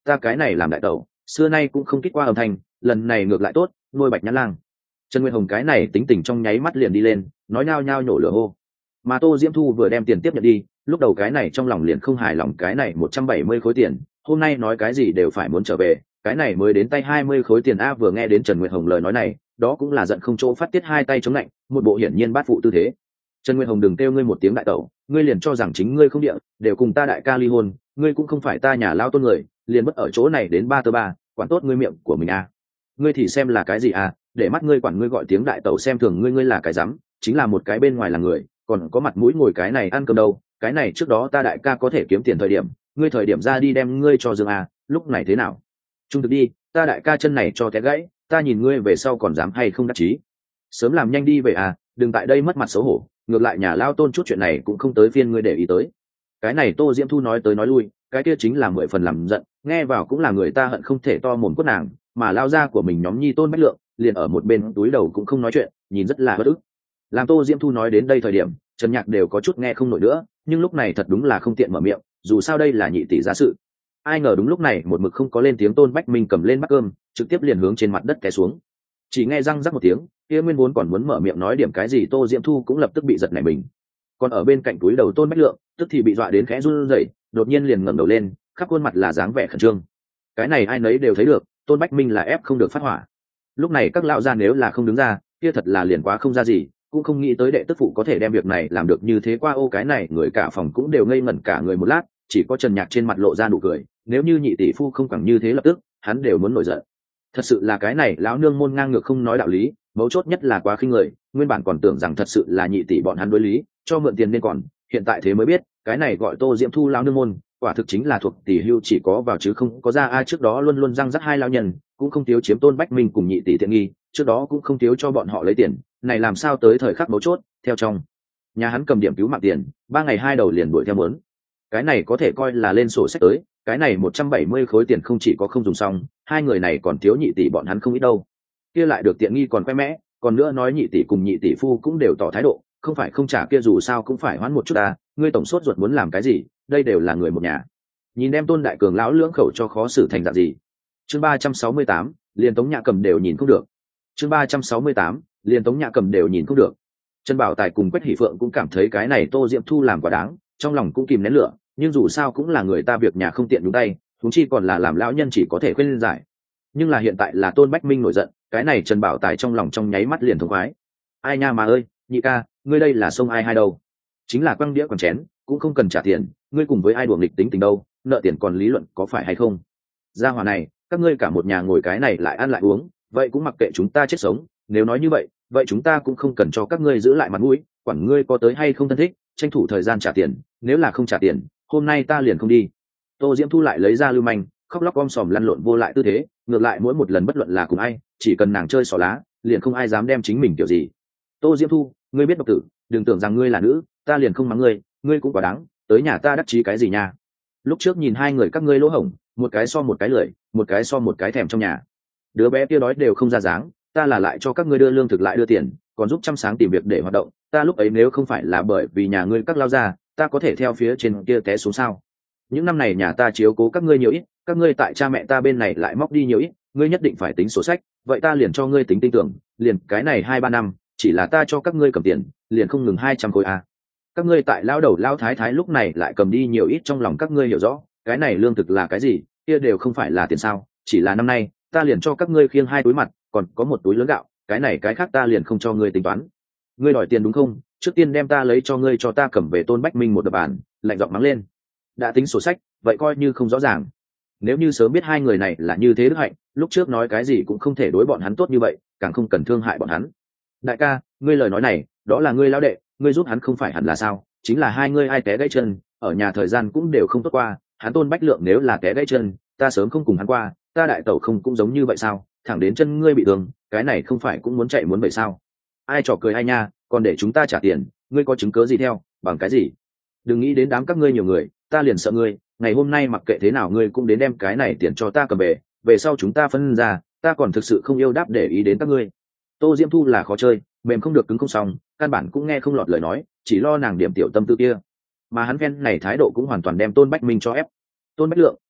ta cái này làm đại tẩu xưa nay cũng không kích qua âm thanh, lần này ngược lại tốt, nuôi bạch nhãn lang. Trần Nguyên Hồng cái này tính tình trong nháy mắt liền đi lên, nói nhao nhao nhổ lửa hô. Mà Tô Diễm Thu vừa đem tiền tiếp nhận đi, lúc đầu cái này trong lòng liền không hài lòng cái này một trăm bảy mươi khối tiền, hôm nay nói cái gì đều phải muốn trở về, cái này mới đến tay hai mươi khối tiền a. Vừa nghe đến Trần Nguyệt Hồng lời nói này, đó cũng là giận không chỗ phát tiết, hai tay chống lạnh, một bộ hiển nhiên bát phụ tư thế. Trần Nguyệt Hồng đừng kêu ngươi một tiếng đại tẩu, ngươi liền cho rằng chính ngươi không địa, đều cùng ta đại ca ly hôn, ngươi cũng không phải ta nhà lao tôn người, liền bất ở chỗ này đến ba tơ ba, quản tốt ngươi miệng của mình a. Ngươi thì xem là cái gì a, để mắt ngươi quản ngươi gọi tiếng đại tẩu xem thường ngươi, ngươi là cái rắm, chính là một cái bên ngoài là người, còn có mặt mũi ngồi cái này ăn cơm đâu, cái này trước đó ta đại ca có thể kiếm tiền thời điểm, ngươi thời điểm ra đi đem ngươi cho Dương a, lúc này thế nào? Trung thực đi, ta đại ca chân này cho té gãy, ta nhìn ngươi về sau còn dám hay không đắc chí. Sớm làm nhanh đi về à, đừng tại đây mất mặt xấu hổ, ngược lại nhà lao tôn chút chuyện này cũng không tới phiên ngươi để ý tới. Cái này Tô Diễm Thu nói tới nói lui, cái kia chính là mười phần làm giận, nghe vào cũng là người ta hận không thể to mồm quất nàng, mà lao ra của mình nhóm nhi Tôn Bách Lượng liền ở một bên túi đầu cũng không nói chuyện, nhìn rất là bất ức. Làm Tô Diễm Thu nói đến đây thời điểm, Trần Nhạc đều có chút nghe không nổi nữa, nhưng lúc này thật đúng là không tiện mở miệng, dù sao đây là nhị tỷ giá sự. Ai ngờ đúng lúc này một mực không có lên tiếng Tôn Bách Minh cầm lên bát cơm, trực tiếp liền hướng trên mặt đất té xuống. Chỉ nghe răng rắc một tiếng, kia nguyên vốn còn muốn mở miệng nói điểm cái gì Tô Diễm Thu cũng lập tức bị giật nảy mình. Còn ở bên cạnh túi đầu Tôn Bách Lượng, tức thì bị dọa đến khẽ run rẩy, đột nhiên liền ngẩng đầu lên, khắp khuôn mặt là dáng vẻ khẩn trương. Cái này ai nấy đều thấy được, Tôn Bách Minh là ép không được phát hỏa. Lúc này các lão gia nếu là không đứng ra, kia thật là liền quá không ra gì, cũng không nghĩ tới đệ tức phụ có thể đem việc này làm được như thế. Qua ô cái này người cả phòng cũng đều ngây ngẩn cả người một lát, chỉ có Trần Nhạc trên mặt lộ ra nụ cười, nếu như nhị tỷ phu không càng như thế lập tức, hắn đều muốn nổi giận. Thật sự là cái này lão nương môn ngang ngược không nói đạo lý, mấu chốt nhất là quá khinh người, nguyên bản còn tưởng rằng thật sự là nhị tỷ bọn hắn đối lý, cho mượn tiền nên còn, hiện tại thế mới biết, cái này gọi Tô Diễm Thu lão nương môn, quả thực chính là thuộc tỷ hưu chỉ có vào chứ không có ra. Ai trước đó luôn luôn răng rắc hai lão nhân, cũng không thiếu chiếm Tôn Bách Minh cùng nhị tỷ tiện nghi, trước đó cũng không thiếu cho bọn họ lấy tiền, này làm sao tới thời khắc mấu chốt, theo trong nhà hắn cầm điểm cứu mạng tiền, ba ngày hai đầu liền đuổi theo muốn. Cái này có thể coi là lên sổ sách tới, cái này một trăm bảy mươi khối tiền không chỉ có không dùng xong, hai người này còn thiếu nhị tỷ bọn hắn không ít đâu. Kia lại được tiện nghi còn khoe mẽ, còn nữa nói nhị tỷ cùng nhị tỷ phu cũng đều tỏ thái độ, không phải không trả kia dù sao cũng phải hoãn một chút à, ngươi tổng sốt ruột muốn làm cái gì, đây đều là người một nhà. Nhìn đem Tôn đại cường lão lưỡng khẩu cho khó xử thành dạng gì. Chương ba trăm sáu mươi tám, liền Tống Nhã Cầm đều nhìn không được. Chương ba trăm sáu mươi tám, liền Tống Nhã Cầm đều nhìn không được. Trần Bảo Tài cùng Quách Hỷ Phượng cũng cảm thấy cái này Tô Diễm Thu làm quá đáng, trong lòng cũng kìm nén lửa, nhưng dù sao cũng là người ta việc nhà không tiện nhúng tay, huống chi còn là làm lão nhân chỉ có thể khuyên giải. Nhưng là hiện tại là Tôn Bách Minh nổi giận, cái này Trần Bảo Tài trong lòng trong nháy mắt liền thống khoái. Ai nha mà ơi, nhị ca, ngươi đây là xông ai hai đâu? Chính là quăng đĩa quăng chén, cũng không cần trả tiền, ngươi cùng với ai đùa nghịch tính tình đâu, nợ tiền còn lý luận có phải hay không? Gia hỏa này, các ngươi cả một nhà ngồi cái này lại ăn lại uống, vậy cũng mặc kệ chúng ta chết sống, nếu nói như vậy, vậy chúng ta cũng không cần cho các ngươi giữ lại mặt mũi, quản ngươi có tới hay không thân thích, tranh thủ thời gian trả tiền, nếu là không trả tiền, hôm nay ta liền không đi. Tô Diễm Thu lại lấy ra lưu manh, khóc lóc om sòm lăn lộn vô lại tư thế, ngược lại mỗi một lần bất luận là cùng ai, chỉ cần nàng chơi xỏ lá, liền không ai dám đem chính mình kiểu gì. Tô Diễm Thu, ngươi biết độc tử, đừng tưởng rằng ngươi là nữ, ta liền không mắng ngươi, ngươi cũng quá đáng, tới nhà ta đắc chí cái gì nha? Lúc trước nhìn hai người các ngươi lỗ hổng, một cái so một cái lười, một cái so một cái thèm trong nhà. Đứa bé kia đói đều không ra dáng, ta là lại cho các ngươi đưa lương thực lại đưa tiền, còn giúp chăm sáng tìm việc để hoạt động, ta lúc ấy nếu không phải là bởi vì nhà ngươi các lao ra, ta có thể theo phía trên kia té xuống sao? Những năm này nhà ta chiếu cố các ngươi nhiều ít, các ngươi tại cha mẹ ta bên này lại móc đi nhiều ít, ngươi nhất định phải tính sổ sách, vậy ta liền cho ngươi tính tin tưởng, liền cái này hai ba năm, chỉ là ta cho các ngươi cầm tiền, liền không ngừng hai trăm khối a. Các ngươi tại lao đầu lao thái thái lúc này lại cầm đi nhiều ít, trong lòng các ngươi hiểu rõ, cái này lương thực là cái gì, kia đều không phải là tiền sao, chỉ là năm nay, ta liền cho các ngươi khiêng hai túi mặt, còn có một túi lớn gạo, cái này cái khác ta liền không cho ngươi tính toán. Ngươi đòi tiền đúng không? Trước tiên đem ta lấy cho ngươi cho ta cầm về. Tôn Bách Minh một đập bàn, lạnh giọng mắng lên. Đã tính sổ sách, vậy coi như không rõ ràng. Nếu như sớm biết hai người này là như thế đức hạnh, lúc trước nói cái gì cũng không thể đối bọn hắn tốt như vậy, càng không cần thương hại bọn hắn. Đại ca, ngươi lời nói này, đó là ngươi lão đệ, ngươi giúp hắn không phải hẳn là sao? Chính là hai ngươi ai té gãy chân, ở nhà thời gian cũng đều không tốt qua, hắn Tôn Bách Lượng nếu là té gãy chân, ta sớm không cùng hắn qua, ta đại tẩu không cũng giống như vậy sao? Thẳng đến chân ngươi bị thương, cái này không phải cũng muốn chạy muốn vậy sao? Ai trò cười ai nha, còn để chúng ta trả tiền, ngươi có chứng cớ gì theo, bằng cái gì? Đừng nghĩ đến đám các ngươi nhiều người, ta liền sợ ngươi, ngày hôm nay mặc kệ thế nào ngươi cũng đến đem cái này tiền cho ta cầm về, về sau chúng ta phân ra, ta còn thực sự không yêu đáp để ý đến các ngươi. Tô Diễm Thu là khó chơi, mềm không được cứng không xong, căn bản cũng nghe không lọt lời nói, chỉ lo nàng điểm tiểu tâm tư kia. Mà hắn phen này thái độ cũng hoàn toàn đem Tôn Bách Minh cho ép. Tôn Bách Lượng,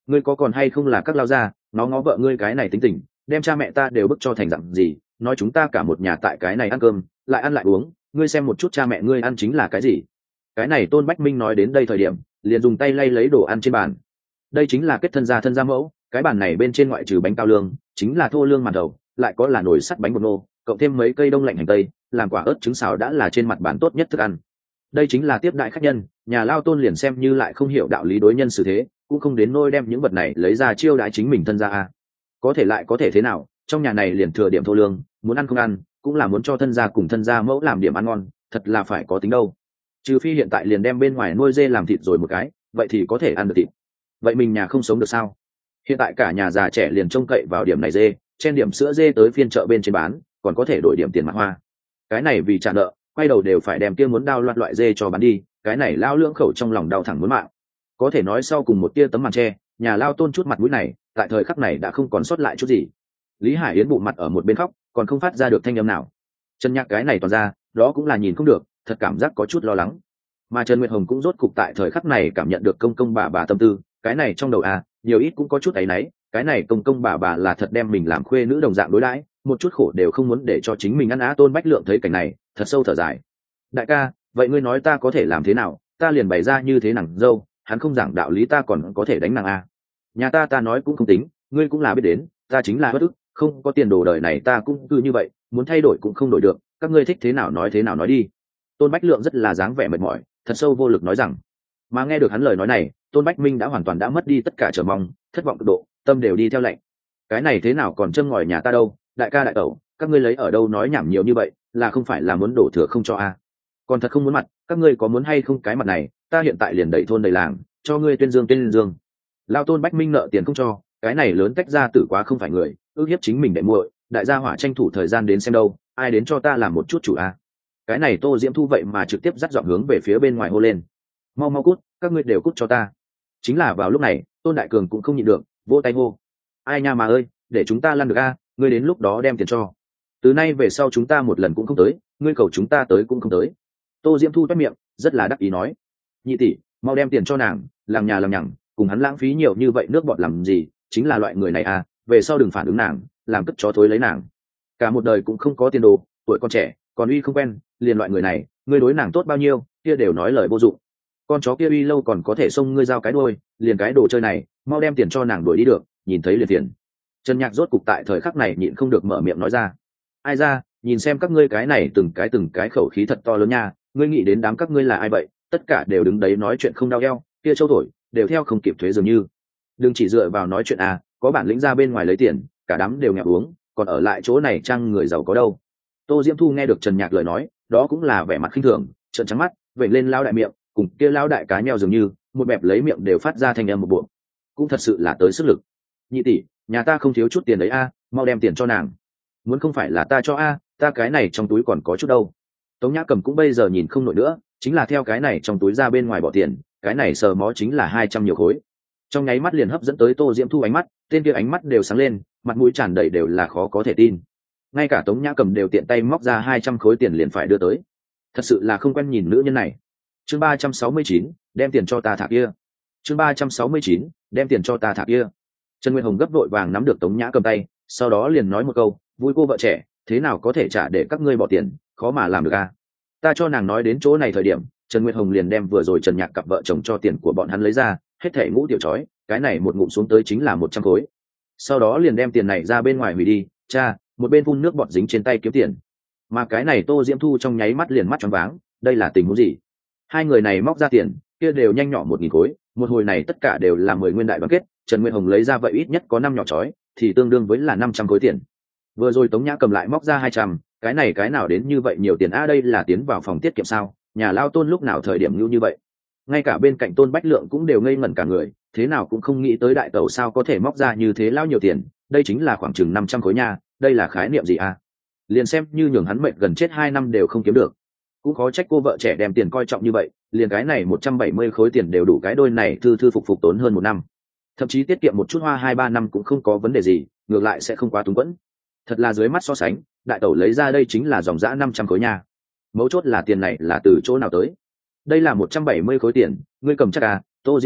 ngươi có còn hay không là các lao gia, nó ngó vợ ngươi cái này tính tình, đem cha mẹ ta đều bức cho thành dặn gì, nói chúng ta cả một nhà tại cái này ăn cơm lại ăn lại uống, ngươi xem một chút cha mẹ ngươi ăn chính là cái gì. Cái này Tôn Bách Minh nói đến đây thời điểm liền dùng tay lay lấy đồ ăn trên bàn. Đây chính là kết thân gia thân gia mẫu, cái bàn này bên trên ngoại trừ bánh cao lương chính là thô lương màn đầu, lại có là nồi sắt bánh bột nô, cộng thêm mấy cây đông lạnh hành tây, làm quả ớt trứng xào đã là trên mặt bàn tốt nhất thức ăn. Đây chính là tiếp đại khách nhân, nhà lao Tôn liền xem như lại không hiểu đạo lý đối nhân xử thế, cũng không đến nôi đem những vật này lấy ra chiêu đãi chính mình thân gia a. Có thể lại có thể thế nào, trong nhà này liền thừa điểm thô lương, muốn ăn không ăn cũng là muốn cho thân gia cùng thân gia mẫu làm điểm ăn ngon, thật là phải có tính đâu. Trừ phi hiện tại liền đem bên ngoài nuôi dê làm thịt rồi một cái, vậy thì có thể ăn được thịt. Vậy mình nhà không sống được sao? Hiện tại cả nhà già trẻ liền trông cậy vào điểm này dê, chen điểm sữa dê tới phiên chợ bên trên bán, còn có thể đổi điểm tiền mặt hoa. Cái này vì trả nợ, quay đầu đều phải đem kia muốn đao loạt loại dê cho bán đi, cái này lao lưỡng khẩu trong lòng đau thẳng muốn mạng. Có thể nói sau cùng một tia tấm màn tre, nhà lao Tôn chút mặt mũi này, tại thời khắc này đã không còn sót lại chút gì. Lý Hải Yến bụng mặt ở một bên khóc, còn không phát ra được thanh âm nào. Trần Nhạc cái này toàn ra, đó cũng là nhìn không được, thật cảm giác có chút lo lắng. Mà Trần Nguyệt Hồng cũng rốt cục tại thời khắc này cảm nhận được công công bà bà tâm tư, cái này trong đầu à, nhiều ít cũng có chút áy náy, cái này công công bà bà là thật đem mình làm khuê nữ đồng dạng đối đãi, một chút khổ đều không muốn để cho chính mình ăn á. Tôn Bách Lượng thấy cảnh này, thật sâu thở dài. Đại ca, vậy ngươi nói ta có thể làm thế nào, ta liền bày ra như thế nàng dâu, hắn không giảng đạo lý ta còn có thể đánh nàng à. Nhà ta ta nói cũng không tính, ngươi cũng là biết đến, ta chính là bất ức, không có tiền đồ đời này ta cũng cứ như vậy, muốn thay đổi cũng không đổi được, các ngươi thích thế nào nói thế nào nói đi. Tôn Bách Lượng rất là dáng vẻ mệt mỏi, thật sâu vô lực nói rằng. Mà nghe được hắn lời nói này, Tôn Bách Minh đã hoàn toàn đã mất đi tất cả chờ mong, thất vọng cực độ, tâm đều đi theo lạnh. Cái này thế nào còn châm ngòi nhà ta đâu, đại ca đại tẩu, các ngươi lấy ở đâu nói nhảm nhiều như vậy, là không phải là muốn đổ thừa không cho a? À? Còn thật không muốn mặt, các ngươi có muốn hay không cái mặt này, ta hiện tại liền đẩy thôn đầy làng, cho ngươi tuyên dương tuyên dương. Lao Tôn Bách Minh nợ tiền không cho, cái này lớn tách ra tử quá không phải người, ước hiếp chính mình để muội, đại gia hỏa tranh thủ thời gian đến xem đâu, ai đến cho ta làm một chút chủ a? À? Cái này Tô Diễm Thu vậy mà trực tiếp dắt dọn hướng về phía bên ngoài hô lên. Mau mau cút, các ngươi đều cút cho ta. Chính là vào lúc này, Tôn Đại Cường cũng không nhịn được, vỗ tay hô. Ai nha mà ơi, để chúng ta lăn được a, ngươi đến lúc đó đem tiền cho. Từ nay về sau chúng ta một lần cũng không tới, ngươi cầu chúng ta tới cũng không tới. Tô Diễm Thu toét miệng, rất là đắc ý nói. Nhị tỷ, mau đem tiền cho nàng, làng nhà làng nhằng, cùng hắn lãng phí nhiều như vậy nước bọt làm gì, chính là loại người này à, về sau đừng phản ứng nàng, làm cất chó thối lấy nàng. Cả một đời cũng không có tiền đồ, tuổi còn trẻ, còn uy không quen, liền loại người này, ngươi đối nàng tốt bao nhiêu, kia đều nói lời vô dụng. Con chó kia uy lâu còn có thể xông ngươi giao cái đuôi, liền cái đồ chơi này, mau đem tiền cho nàng đuổi đi được, nhìn thấy liền tiền. Trần Nhạc rốt cục tại thời khắc này nhịn không được mở miệng nói ra. Ai ra, nhìn xem các ngươi cái này từng cái từng cái khẩu khí thật to lớn nha, ngươi nghĩ đến đám các ngươi là ai vậy, tất cả đều đứng đấy nói chuyện không đau eo, kia châu thổi, đều theo không kịp thuế dường như. Đừng chỉ dựa vào nói chuyện à, có bản lĩnh ra bên ngoài lấy tiền, cả đám đều nghèo uống, còn ở lại chỗ này chăng người giàu có đâu. Tô Diễm Thu nghe được Trần Nhạc lời nói, đó cũng là vẻ mặt khinh thường, trợn trắng mắt, vểnh lên lao đại miệng, cùng kia lao đại cá nheo dường như, một bẹp lấy miệng đều phát ra thành âm một bộ. Cũng thật sự là tới sức lực. Nhị tỷ, nhà ta không thiếu chút tiền đấy a, mau đem tiền cho nàng. Muốn không phải là ta cho a, ta cái này trong túi còn có chút đâu. Tống Nhã Cầm cũng bây giờ nhìn không nổi nữa, chính là theo cái này trong túi ra bên ngoài bỏ tiền, cái này sờ mó chính là hai trăm nhiều khối. Trong nháy mắt liền hấp dẫn tới Tô Diễm Thu ánh mắt, tên kia ánh mắt đều sáng lên, mặt mũi tràn đầy đều là khó có thể tin. Ngay cả Tống Nhã Cầm đều tiện tay móc ra hai trăm khối tiền liền phải đưa tới. Thật sự là không quen nhìn nữ nhân này. Chương ba trăm sáu mươi chín, đem tiền cho ta thả kia. Chương ba trăm sáu mươi chín, đem tiền cho ta thả kia. Trần Nguyên Hồng gấp vội vàng nắm được Tống Nhã Cầm tay, sau đó liền nói một câu, vui cô vợ trẻ, thế nào có thể trả để các ngươi bỏ tiền, khó mà làm được a. Ta cho nàng nói đến chỗ này thời điểm, Trần Nguyệt Hồng liền đem vừa rồi Trần Nhạc cặp vợ chồng cho tiền của bọn hắn lấy ra, hết thảy ngũ tiểu chói, cái này một ngụm xuống tới chính là một trăm khối. Sau đó liền đem tiền này ra bên ngoài hủy đi, cha, một bên phun nước bọt dính trên tay kiếm tiền. Mà cái này Tô Diễm Thu trong nháy mắt liền mắt tròn váng, đây là tình huống gì? Hai người này móc ra tiền, kia đều nhanh nhỏ một nghìn khối, một hồi này tất cả đều là mười nguyên đại đoàn kết, Trần Nguyệt Hồng lấy ra vậy ít nhất có năm nhỏ chói, thì tương đương với là năm trăm khối tiền. Vừa rồi Tống Nhã Cầm lại móc ra hai trăm, cái này cái nào đến như vậy nhiều tiền a, đây là tiến vào phòng tiết kiệm sao? Nhà lao Tôn lúc nào thời điểm nhu như vậy? Ngay cả bên cạnh Tôn Bách Lượng cũng đều ngây ngẩn cả người, thế nào cũng không nghĩ tới đại tẩu sao có thể móc ra như thế lao nhiều tiền, đây chính là khoảng chừng năm trăm khối nha, đây là khái niệm gì a? Liền xem như nhường hắn mệnh gần chết hai năm đều không kiếm được. Cũng khó trách cô vợ trẻ đem tiền coi trọng như vậy, liền cái này một trăm bảy mươi khối tiền đều đủ cái đôi này thư thư phục phục tốn hơn một năm. Thậm chí tiết kiệm một chút hoa hai ba năm cũng không có vấn đề gì, ngược lại sẽ không quá túng quẫn. Thật là dưới mắt so sánh, đại tẩu lấy ra đây chính là dòng dã năm trăm khối nha. Mấu chốt là tiền này là từ chỗ nào tới? Đây là một trăm bảy mươi khối tiền, ngươi cầm chắc à? Tô Diễm Thu,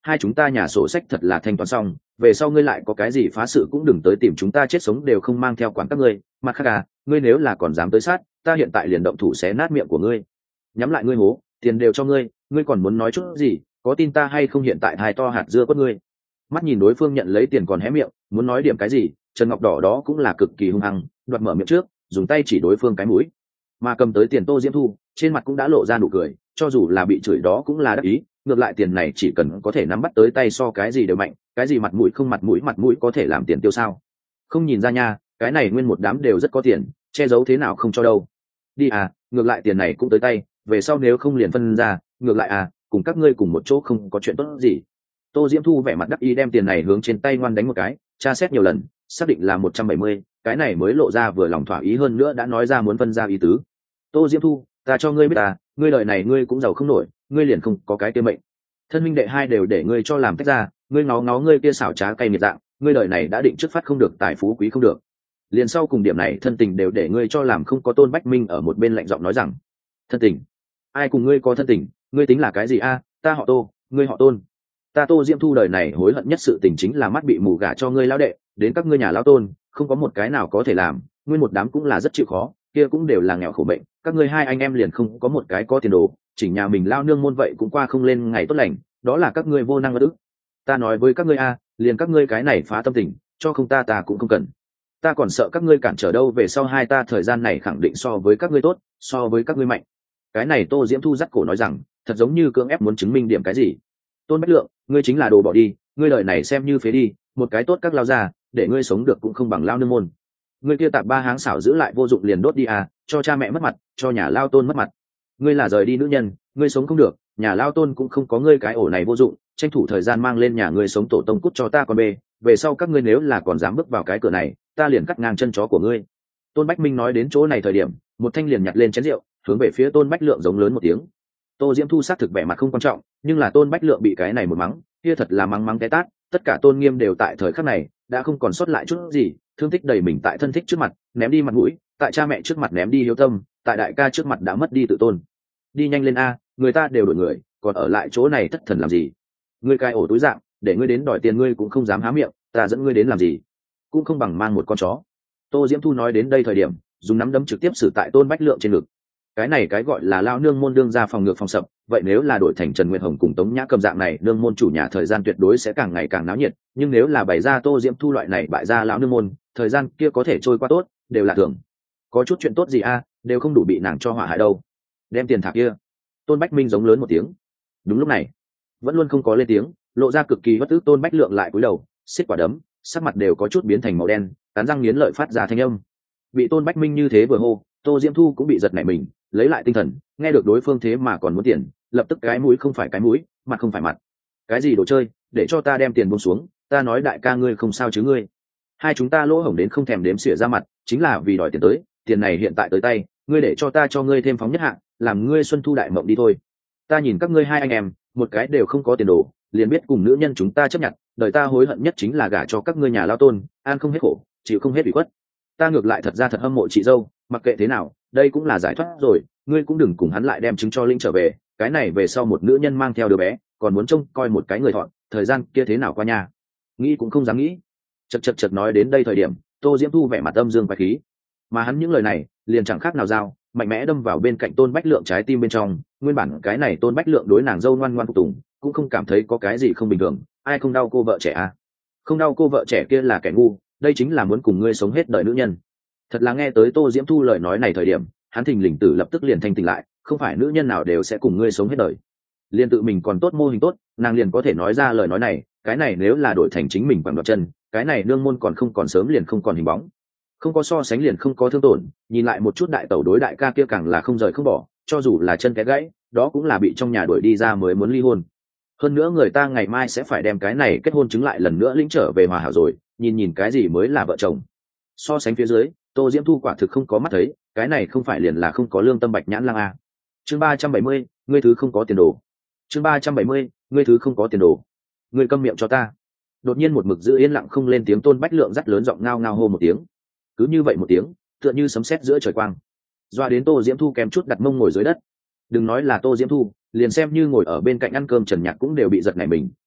hai chúng ta nhà sổ sách thật là thanh toán xong, về sau ngươi lại có cái gì phá sự cũng đừng tới tìm chúng ta, chết sống đều không mang theo quản các ngươi. Mặt khác à, ngươi nếu là còn dám tới sát, ta hiện tại liền động thủ xé nát miệng của ngươi, nhắm lại ngươi hố, tiền đều cho ngươi, ngươi còn muốn nói chút gì, có tin ta hay không hiện tại hai to hạt dưa quất ngươi. Mắt nhìn đối phương nhận lấy tiền còn hé miệng, muốn nói điểm cái gì, Trần Ngọc Đỏ đó cũng là cực kỳ hung hăng, đoạt mở miệng trước, dùng tay chỉ đối phương cái mũi. Mà cầm tới tiền Tô Diễm Thu, trên mặt cũng đã lộ ra nụ cười, cho dù là bị chửi đó cũng là đắc ý, ngược lại tiền này chỉ cần có thể nắm bắt tới tay so cái gì đều mạnh, cái gì mặt mũi không mặt mũi, mặt mũi có thể làm tiền tiêu sao? Không nhìn ra nha, cái này nguyên một đám đều rất có tiền, che giấu thế nào không cho đâu. Đi à, ngược lại tiền này cũng tới tay, về sau nếu không liền phân ra, ngược lại à, cùng các ngươi cùng một chỗ không có chuyện tốt gì. Tô Diễm Thu vẻ mặt đắc ý đem tiền này hướng trên tay ngoan đánh một cái, tra xét nhiều lần, xác định là một trăm bảy mươi, cái này mới lộ ra vừa lòng thỏa ý, hơn nữa đã nói ra muốn phân ra ý tứ. Tô Diễm Thu, ta cho ngươi biết à, ngươi đời này ngươi cũng giàu không nổi, ngươi liền không có cái kia mệnh. Thân minh đệ hai đều để ngươi cho làm tách ra, ngươi ngó ngó ngươi kia xảo trá cay nghiệt dạng, ngươi đời này đã định trước phát không được, tài phú quý không được. Liền sau cùng điểm này thân tình đều để ngươi cho làm không có. Tôn Bách Minh ở một bên lạnh giọng nói rằng, thân tình? Ai cùng ngươi có thân tình, ngươi tính là cái gì a? Ta họ Tô, ngươi họ Tôn. Ta Tô Diễm Thu đời này hối hận nhất sự tình chính là mắt bị mù gả cho ngươi lão đệ, đến các ngươi nhà lão Tôn, không có một cái nào có thể làm, nguyên một đám cũng là rất chịu khó, kia cũng đều là nghèo khổ bệnh, các ngươi hai anh em liền không có một cái có tiền đồ, chỉnh nhà mình lao nương môn vậy cũng qua không lên ngày tốt lành, đó là các ngươi vô năng bất ức. Ta nói với các ngươi a, liền các ngươi cái này phá tâm tình, cho không ta ta cũng không cần. Ta còn sợ các ngươi cản trở đâu, về sau hai ta thời gian này khẳng định so với các ngươi tốt, so với các ngươi mạnh. Cái này Tô Diễm Thu dắt cổ nói rằng, thật giống như cưỡng ép muốn chứng minh điểm cái gì. Tôn Bách Lượng, ngươi chính là đồ bỏ đi, ngươi đời này xem như phế đi, một cái tốt các lao ra, để ngươi sống được cũng không bằng lao nương môn. Ngươi kia tạp ba háng xảo giữ lại vô dụng liền đốt đi à, cho cha mẹ mất mặt, cho nhà lao Tôn mất mặt. Ngươi là rời đi nữ nhân, ngươi sống không được, nhà lao Tôn cũng không có ngươi cái ổ này vô dụng, tranh thủ thời gian mang lên nhà ngươi sống tổ tông cút cho ta con bê, về sau các ngươi nếu là còn dám bước vào cái cửa này, ta liền cắt ngang chân chó của ngươi. Tôn Bách Minh nói đến chỗ này thời điểm, một thanh liền nhặt lên chén rượu, hướng về phía Tôn Bách Lượng giống lớn một tiếng. Tô Diễm Thu xác thực vẻ mặt không quan trọng, nhưng là Tôn Bách Lượng bị cái này một mắng, kia thật là mắng mắng té tát, tất cả tôn nghiêm đều tại thời khắc này đã không còn sót lại chút gì, thương tích đầy mình tại thân thích trước mặt ném đi mặt mũi, tại cha mẹ trước mặt ném đi hiếu tâm, tại đại ca trước mặt đã mất đi tự tôn. Đi nhanh lên a, người ta đều đổi người, còn ở lại chỗ này thất thần làm gì? Ngươi cai ổ túi dạng, để ngươi đến đòi tiền ngươi cũng không dám há miệng, ta dẫn ngươi đến làm gì? Cũng không bằng mang một con chó. Tô Diễm Thu nói đến đây thời điểm, dùng nắm đấm trực tiếp xử tại Tôn Bách Lượng trên ngực. Cái này cái gọi là lao nương môn đương ra phòng ngược phòng sập, vậy nếu là đổi thành Trần Nguyệt Hồng cùng Tống Nhã Cầm dạng này nương môn chủ nhà, thời gian tuyệt đối sẽ càng ngày càng náo nhiệt, nhưng nếu là bày ra Tô Diễm Thu loại này bại ra lão nương môn, thời gian kia có thể trôi qua tốt, đều là thường. Có chút chuyện tốt gì a, đều không đủ bị nàng cho họa hại đâu. Đem tiền thả kia. Tôn Bách Minh giống lớn một tiếng. Đúng lúc này, vẫn luôn không có lên tiếng, lộ ra cực kỳ bất tức Tôn Bách Lượng lại cúi đầu, xiết quả đấm, sắc mặt đều có chút biến thành màu đen, cắn răng nghiến lợi phát ra thanh âm. Bị Tôn Bách Minh như thế vừa hô, Tô Diễm Thu cũng bị giật nảy mình, lấy lại tinh thần, nghe được đối phương thế mà còn muốn tiền, lập tức cái mũi không phải cái mũi, mặt không phải mặt. Cái gì đồ chơi, để cho ta đem tiền buông xuống, ta nói đại ca ngươi không sao chứ ngươi. Hai chúng ta lỗ hổng đến không thèm đếm xỉa ra mặt, chính là vì đòi tiền tới, tiền này hiện tại tới tay, ngươi để cho ta cho ngươi thêm phóng nhất hạng, làm ngươi xuân thu đại mộng đi thôi. Ta nhìn các ngươi hai anh em, một cái đều không có tiền đồ, liền biết cùng nữ nhân chúng ta chấp nhận, đời ta hối hận nhất chính là gả cho các ngươi nhà lao Tôn, an không hết khổ, chịu không hết ủy khuất. Ta ngược lại thật ra thật hâm mộ chị dâu, mặc kệ thế nào, đây cũng là giải thoát rồi, ngươi cũng đừng cùng hắn lại đem chứng cho Linh trở về, cái này về sau một nữ nhân mang theo đứa bé, còn muốn trông coi một cái người thọn, thời gian kia thế nào qua nhà. Nghĩ cũng không dám nghĩ. Chật chật chật nói đến đây thời điểm, Tô Diễm Thu vẻ mặt âm dương quái khí, mà hắn những lời này liền chẳng khác nào dao, mạnh mẽ đâm vào bên cạnh Tôn Bách Lượng trái tim bên trong. Nguyên bản cái này Tôn Bách Lượng đối nàng dâu ngoan ngoan phục tùng, cũng không cảm thấy có cái gì không bình thường, ai không đau cô vợ trẻ à? Không đau cô vợ trẻ kia là kẻ ngu, đây chính là muốn cùng ngươi sống hết đời nữ nhân. Thật là nghe tới Tô Diễm Thu lời nói này thời điểm, hắn thình lình tử lập tức liền thanh tỉnh lại, không phải nữ nhân nào đều sẽ cùng ngươi sống hết đời. Liên tự mình còn tốt mô hình tốt, nàng liền có thể nói ra lời nói này, cái này nếu là đổi thành chính mình bằng đoạt chân, cái này nương môn còn không còn sớm liền không còn hình bóng. Không có so sánh liền không có thương tổn, nhìn lại một chút đại tẩu đối đại ca kia càng là không rời không bỏ, cho dù là chân cái gãy, đó cũng là bị trong nhà đuổi đi ra mới muốn ly hôn. Hơn nữa người ta ngày mai sẽ phải đem cái này kết hôn chứng lại lần nữa lĩnh trở về hòa hảo rồi, nhìn nhìn cái gì mới là vợ chồng. So sánh phía dưới, Tô Diễm Thu quả thực không có mắt thấy, cái này không phải liền là không có lương tâm bạch nhãn lang a. Chương ba trăm bảy mươi, ngươi thứ không có tiền đồ. Chương ba trăm bảy mươi, ngươi thứ không có tiền đồ. Ngươi câm miệng cho ta. Đột nhiên một mực giữ yên lặng không lên tiếng Tôn Bách Lượng dắt lớn giọng ngao ngao hô một tiếng. Cứ như vậy một tiếng, tựa như sấm sét giữa trời quang. Doa đến Tô Diễm Thu kèm chút đặt mông ngồi dưới đất. Đừng nói là Tô Diễm Thu, liền xem như ngồi ở bên cạnh ăn cơm Trần Nhạc cũng đều bị giật nảy mình,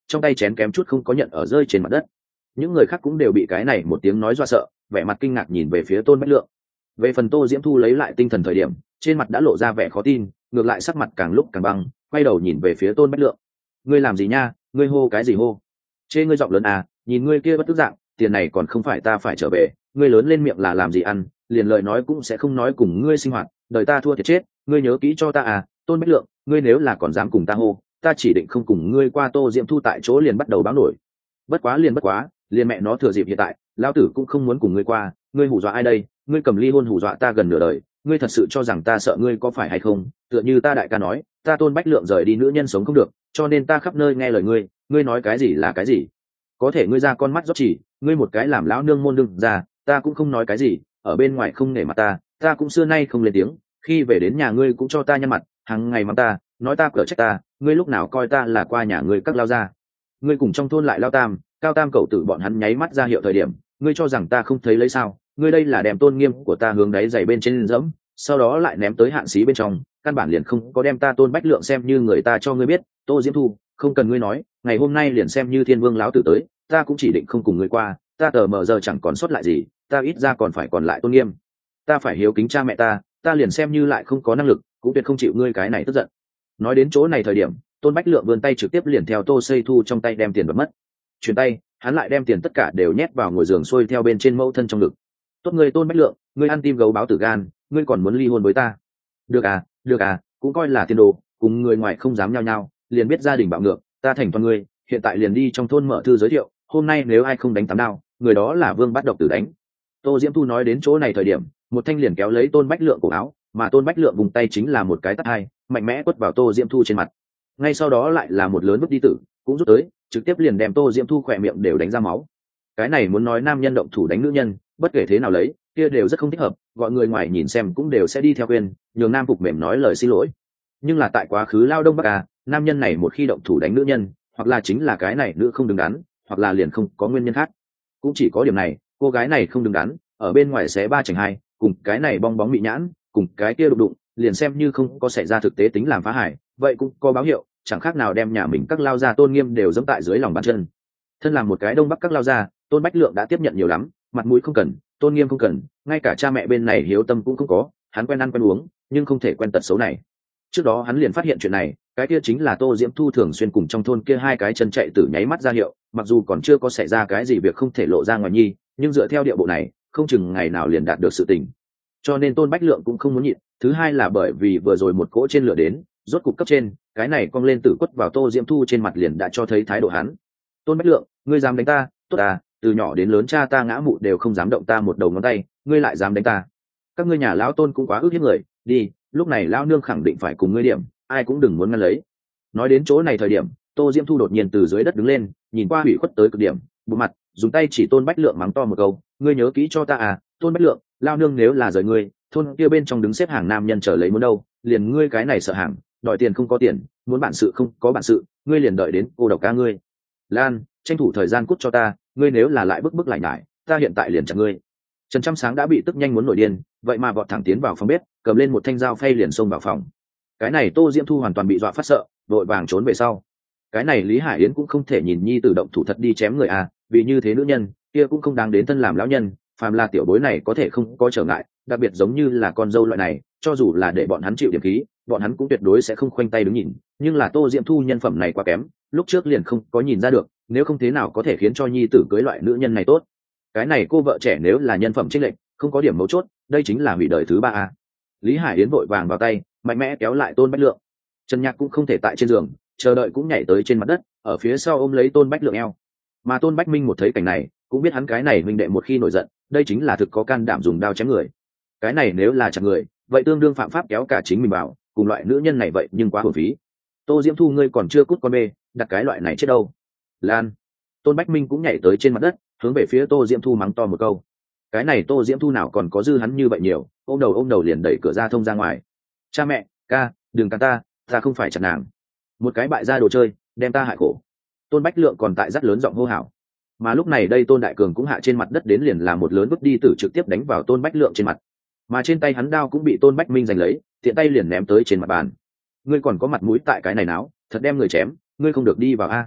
trong tay chén kém chút không có nhận ở rơi trên mặt đất. Những người khác cũng đều bị cái này một tiếng nói dọa sợ, vẻ mặt kinh ngạc nhìn về phía Tôn Bách Lượng. Về phần Tô Diễm Thu lấy lại tinh thần thời điểm, trên mặt đã lộ ra vẻ khó tin, ngược lại sắc mặt càng lúc càng băng, quay đầu nhìn về phía Tôn Bách Lượng. Ngươi làm gì nha, ngươi hô cái gì hô? Chê ngươi giọng lớn à, nhìn ngươi kia bất tức dạng, tiền này còn không phải ta phải trở về, ngươi lớn lên miệng là làm gì ăn, liền lời nói cũng sẽ không nói cùng ngươi sinh hoạt, đời ta thua thiệt chết, ngươi nhớ kỹ cho ta à, Tôn Bách Lượng, ngươi nếu là còn dám cùng ta hô, ta chỉ định không cùng ngươi qua. Tô Diễm Thu tại chỗ liền bắt đầu báo nổi. Bất quá liền bất quá, liền mẹ nó thừa dịp hiện tại, lão tử cũng không muốn cùng ngươi qua, ngươi hù dọa ai đây, ngươi cầm ly hôn hù dọa ta gần nửa đời, ngươi thật sự cho rằng ta sợ ngươi có phải hay không? Tựa như ta đại ca nói, ta Tôn Bách Lượng rời đi nữ nhân sống không được, cho nên ta khắp nơi nghe lời ngươi, ngươi nói cái gì là cái gì. Có thể ngươi ra con mắt rót chỉ, ngươi một cái làm lão nương môn đương ra, ta cũng không nói cái gì, ở bên ngoài không nể mặt ta, ta cũng xưa nay không lên tiếng, khi về đến nhà ngươi cũng cho ta nhăn mặt, hàng ngày mắng ta, nói ta cở trách ta, ngươi lúc nào coi ta là qua nhà ngươi các lao ra. Ngươi cùng trong thôn lại lao tam, cao tam cậu tử bọn hắn nháy mắt ra hiệu thời điểm, ngươi cho rằng ta không thấy lấy sao? Ngươi đây là đem tôn nghiêm của ta hướng đáy giày bên trên dẫm, sau đó lại ném tới hạn xí bên trong, căn bản liền không có đem ta Tôn Bách Lượng xem như người ta cho ngươi biết. Tô Diễm Thu, không cần ngươi nói, ngày hôm nay liền xem như thiên vương lão tử tới, ta cũng chỉ định không cùng ngươi qua, ta tờ mờ giờ chẳng còn sót lại gì, ta ít ra còn phải còn lại tôn nghiêm, ta phải hiếu kính cha mẹ ta, ta liền xem như lại không có năng lực, cũng tuyệt không chịu ngươi cái này tức giận. Nói đến chỗ này thời điểm, Tôn Bách Lượng vươn tay trực tiếp liền theo Tô Xây Thu trong tay đem tiền bật mất. Chuyển tay, hắn lại đem tiền tất cả đều nhét vào ngồi giường xuôi theo bên trên mẫu thân trong ngực. Tốt ngươi Tôn Bách Lượng, ngươi ăn tim gấu báo tử gan, ngươi còn muốn ly hôn với ta? Được à, được à, cũng coi là tiền đồ, cùng người ngoài không dám nhao nhao, liền biết gia đình bạo ngược, ta thành toàn ngươi, hiện tại liền đi trong thôn mở thư giới thiệu, hôm nay nếu ai không đánh tám đao, người đó là Vương bắt độc tử đánh. Tô Diễm Thu nói đến chỗ này thời điểm, một thanh liền kéo lấy Tôn Bách Lượng cổ áo, mà Tôn Bách Lượng vùng tay chính là một cái tát hai, mạnh mẽ quất vào Tô Diễm Thu trên mặt. Ngay sau đó lại là một lớn bước đi tử, cũng rút tới, trực tiếp liền đem Tô Diễm Thu khỏe miệng đều đánh ra máu. Cái này muốn nói nam nhân động thủ đánh nữ nhân, bất kể thế nào lấy, kia đều rất không thích hợp, gọi người ngoài nhìn xem cũng đều sẽ đi theo khuyên, nhường nam phục mềm nói lời xin lỗi. Nhưng là tại quá khứ lao đông bắc à, nam nhân này một khi động thủ đánh nữ nhân, hoặc là chính là cái này nữ không đứng đắn, hoặc là liền không có nguyên nhân khác. Cũng chỉ có điểm này, cô gái này không đứng đắn, ở bên ngoài xé ba chảnh hai, cùng cái này bong bóng bị nhãn, cùng cái kia đụng đụng, liền xem như không có xảy ra thực tế tính làm phá hại, vậy cũng có báo hiệu, chẳng khác nào đem nhà mình các lao gia tôn nghiêm đều dẫm tại dưới lòng bàn chân. Thân làm một cái đông bắc các lao gia, Tôn Bách Lượng đã tiếp nhận nhiều lắm, mặt mũi không cần, tôn nghiêm không cần, ngay cả cha mẹ bên này hiếu tâm cũng không có, hắn quen ăn quen uống, nhưng không thể quen tật xấu này. Trước đó hắn liền phát hiện chuyện này, cái kia chính là Tô Diễm Thu thường xuyên cùng trong thôn kia hai cái chân chạy tử nháy mắt ra hiệu, mặc dù còn chưa có xảy ra cái gì việc không thể lộ ra ngoài nhi, nhưng dựa theo địa bộ này, không chừng ngày nào liền đạt được sự tình. Cho nên Tôn Bách Lượng cũng không muốn nhịn, thứ hai là bởi vì vừa rồi một cỗ trên lửa đến, rốt cục cấp trên, cái này cong lên tử quất vào Tô Diễm Thu trên mặt liền đã cho thấy thái độ hắn. Tôn Bách Lượng, ngươi dám đánh ta, tốt à, từ nhỏ đến lớn cha ta ngã mụ đều không dám động ta một đầu ngón tay, ngươi lại dám đánh ta. Các ngươi nhà lão Tôn cũng quá ước hiếp người, đi, lúc này lão nương khẳng định phải cùng ngươi điểm, ai cũng đừng muốn ngăn lấy. Nói đến chỗ này thời điểm, Tô Diễm Thu đột nhiên từ dưới đất đứng lên, nhìn qua hủy khuất tới cực điểm, bụng mặt, dùng tay chỉ Tôn Bách Lượng mắng to một câu, ngươi nhớ kỹ cho ta à, Tôn Bách Lượng, lão nương nếu là rời ngươi, thôn kia bên trong đứng xếp hàng nam nhân chờ lấy muốn đâu, liền ngươi cái này sợ hàng, đòi tiền không có tiền, muốn bản sự không có bản sự, ngươi liền đợi đến cô độc ca ngươi. Lan, tranh thủ thời gian cút cho ta, ngươi nếu là lại bức bức lại nhải, ta hiện tại liền chặt ngươi. Trần Trăm Sáng đã bị tức nhanh muốn nổi điên, vậy mà vọt thẳng tiến vào phòng bếp, cầm lên một thanh dao phay liền xông vào phòng. Cái này Tô Diễm Thu hoàn toàn bị dọa phát sợ, vội vàng trốn về sau. Cái này Lý Hải Yến cũng không thể nhìn nhi tử động thủ thật đi chém người à, vì như thế nữ nhân kia cũng không đáng đến thân làm lão nhân, phàm là tiểu bối này có thể không có trở ngại, đặc biệt giống như là con dâu loại này, cho dù là để bọn hắn chịu điểm khí, bọn hắn cũng tuyệt đối sẽ không khoanh tay đứng nhìn. Nhưng là Tô Diễm Thu nhân phẩm này quá kém, lúc trước liền không có nhìn ra được, nếu không thế nào có thể khiến cho nhi tử cưới loại nữ nhân này tốt. Cái này cô vợ trẻ nếu là nhân phẩm chênh lệch, không có điểm mấu chốt, đây chính là hủy đời thứ ba a. Lý Hải Yến vội vàng vào tay, mạnh mẽ kéo lại Tôn Bách Lượng. Trần Nhạc cũng không thể tại trên giường, chờ đợi cũng nhảy tới trên mặt đất, ở phía sau ôm lấy Tôn Bách Lượng eo. Mà Tôn Bách Minh một thấy cảnh này, cũng biết hắn cái này huynh đệ một khi nổi giận, đây chính là thực có can đảm dùng đao chém người. Cái này nếu là chặt người, vậy tương đương phạm pháp kéo cả chính mình vào, cùng loại nữ nhân này vậy nhưng quá hồn phí. Tô Diễm Thu ngươi còn chưa cút con bê, đặt cái loại này chết đâu. Lan. Tôn Bách Minh cũng nhảy tới trên mặt đất, hướng về phía Tô Diễm Thu mắng to một câu. Cái này Tô Diễm Thu nào còn có dư hắn như vậy nhiều, ôm đầu ôm đầu liền đẩy cửa ra thông ra ngoài. Cha mẹ, ca, đừng cắn ta, ta không phải chặt nàng. Một cái bại gia đồ chơi, đem ta hại khổ. Tôn Bách Lượng còn tại rất lớn giọng hô hào. Mà lúc này đây Tôn Đại Cường cũng hạ trên mặt đất đến liền là một lớn bước đi tử trực tiếp đánh vào Tôn Bách Lượng trên mặt. Mà trên tay hắn đao cũng bị Tôn Bách Minh giành lấy, tiện tay liền ném tới trên mặt bàn. Ngươi còn có mặt mũi tại cái này náo, thật đem người chém, ngươi không được đi vào a.